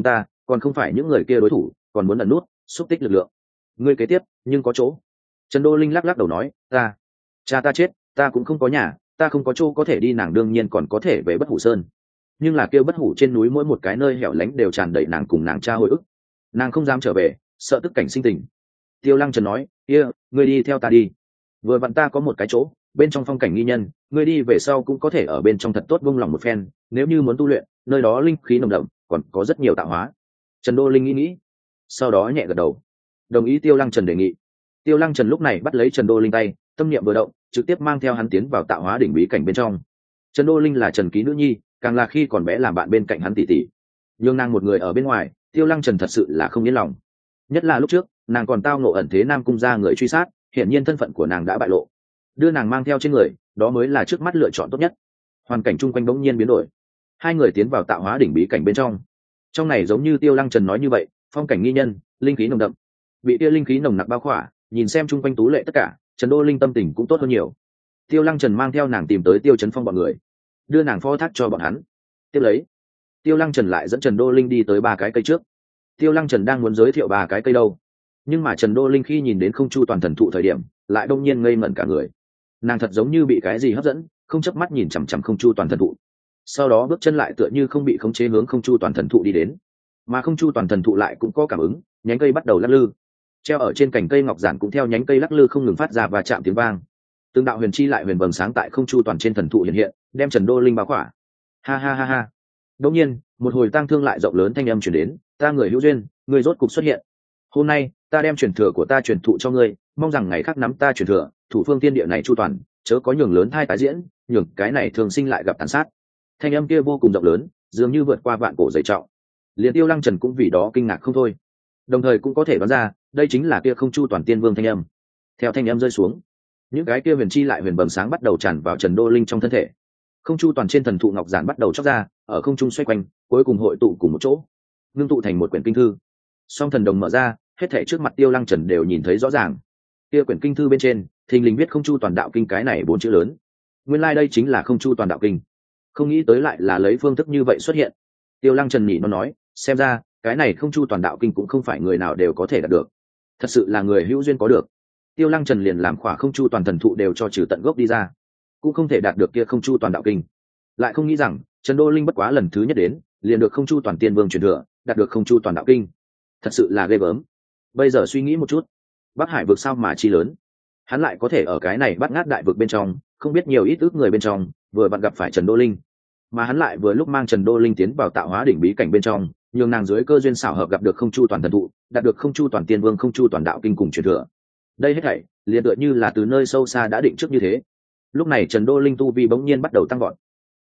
còn không phải những người kia đối thủ, còn muốn ẩn nút xúc tích lực lượng. Ngươi kế tiếp nhưng có chỗ. Trần Đô Linh lắc lắc đầu nói, ta cha ta chết, ta cũng không có nhà, ta không có chỗ có thể đi. Nàng đương nhiên còn có thể về Bất Hủ Sơn, nhưng là kêu Bất Hủ trên núi mỗi một cái nơi hẻo lánh đều tràn đầy nàng cùng nàng cha hồi ức, nàng không dám trở về, sợ tức cảnh sinh tình. Tiêu Lăng Trần nói, kia ngươi đi theo ta đi, vừa vặn ta có một cái chỗ bên trong phong cảnh nghi nhân, ngươi đi về sau cũng có thể ở bên trong thật tốt vung lòng một phen. Nếu như muốn tu luyện, nơi đó linh khí nồng đậm, còn có rất nhiều tạo hóa. Trần Đô Linh nghĩ nghĩ, sau đó nhẹ gật đầu, đồng ý Tiêu Lăng Trần đề nghị. Tiêu Lăng Trần lúc này bắt lấy Trần Đô Linh tay, tâm niệm vừa động, trực tiếp mang theo hắn tiến vào tạo hóa đỉnh bí cảnh bên trong. Trần Đô Linh là Trần Ký nữ nhi, càng là khi còn bé làm bạn bên cạnh hắn tỷ tỷ, nhưng nàng một người ở bên ngoài, Tiêu Lăng Trần thật sự là không yên lòng. Nhất là lúc trước nàng còn tao ngộ ẩn thế Nam Cung ra người truy sát, hiển nhiên thân phận của nàng đã bại lộ, đưa nàng mang theo trên người, đó mới là trước mắt lựa chọn tốt nhất. Hoàn cảnh chung quanh bỗng nhiên biến đổi, hai người tiến vào tạo hóa đỉnh bí cảnh bên trong. Trong này giống như Tiêu Lăng Trần nói như vậy, phong cảnh nghi nhân, linh khí nồng đậm, bị tia linh khí nồng nặc bao khỏa, nhìn xem chung quanh tú lệ tất cả, Trần Đô Linh tâm tình cũng tốt hơn nhiều. Tiêu Lăng Trần mang theo nàng tìm tới Tiêu Chấn Phong bọn người, đưa nàng phó thác cho bọn hắn. Tiếp lấy, Tiêu Lăng Trần lại dẫn Trần Đô Linh đi tới ba cái cây trước. Tiêu Lăng Trần đang muốn giới thiệu ba cái cây đâu, nhưng mà Trần Đô Linh khi nhìn đến không chu toàn thần thụ thời điểm, lại đông nhiên ngây ngẩn cả người. Nàng thật giống như bị cái gì hấp dẫn, không chớp mắt nhìn chằm chằm không chu toàn thần thụ, sau đó bước chân lại tựa như không bị khống chế hướng không chu toàn thần thụ đi đến. Mà không chu toàn thần thụ lại cũng có cảm ứng, nhánh cây bắt đầu lắc lư, treo ở trên cành cây ngọc giản cũng theo nhánh cây lắc lư không ngừng phát ra và chạm tiếng vang. Từng đạo huyền chi lại huyền vầng sáng tại không chu toàn trên thần thụ hiện hiện, đem Trần Đô Linh bao khỏa. Ha ha ha ha. Đột nhiên, một hồi tang thương lại rộng lớn thanh âm truyền đến, ta người hữu duyên, người rốt cục xuất hiện. Hôm nay, ta đem truyền thừa của ta truyền thụ cho ngươi, mong rằng ngày khác nắm ta truyền thừa, thủ phương tiên địa này chu toàn, chớ có nhường lớn thai tái diễn, nhường cái này thường sinh lại gặp tàn sát. Thanh âm kia vô cùng rộng lớn, dường như vượt qua vạn cổ dày trọng. Liền Tiêu Lăng Trần cũng vì đó kinh ngạc không thôi, đồng thời cũng có thể đoán ra, đây chính là kia không chu toàn tiên vương thanh âm. Theo thanh âm rơi xuống, những cái kia huyền chi lại huyền bầm sáng bắt đầu tràn vào Trần Đô Linh trong thân thể. Không chu toàn trên thần thụ ngọc giản bắt đầu chóc ra, ở không trung xoay quanh, cuối cùng hội tụ cùng một chỗ, ngưng tụ thành một quyển kinh thư. Song thần đồng mở ra, hết thảy trước mặt Tiêu Lăng Trần đều nhìn thấy rõ ràng. Kia quyển kinh thư bên trên, thình lình viết không chu toàn đạo kinh cái này bốn chữ lớn. Nguyên lai like đây chính là không chu toàn đạo kinh. Không nghĩ tới lại là lấy phương thức như vậy xuất hiện. Tiêu Lăng Trần nhỉ nó nói, xem ra cái này không chu toàn đạo kinh cũng không phải người nào đều có thể đạt được, thật sự là người hữu duyên có được. Tiêu Lăng Trần liền làm khỏa không chu toàn thần thụ đều cho trừ tận gốc đi ra, cũng không thể đạt được kia không chu toàn đạo kinh. Lại không nghĩ rằng Trần Đô Linh bất quá lần thứ nhất đến, liền được không chu toàn tiên vương truyền thừa, đạt được không chu toàn đạo kinh, thật sự là ghê gớm. Bây giờ suy nghĩ một chút, Bắc Hải vực sao mà chi lớn, hắn lại có thể ở cái này bắt ngát đại vực bên trong, không biết nhiều ít ước người bên trong, vừa vặn gặp phải Trần Đô Linh, mà hắn lại vừa lúc mang Trần Đô Linh tiến vào tạo hóa đỉnh bí cảnh bên trong, nhường nàng dưới cơ duyên xảo hợp gặp được không chu toàn thần thụ, đạt được không chu toàn tiên vương không chu toàn đạo kinh cùng truyền thừa. Đây hết thảy liền tựa như là từ nơi sâu xa đã định trước như thế. Lúc này Trần Đô Linh tu vi bỗng nhiên bắt đầu tăng vọt,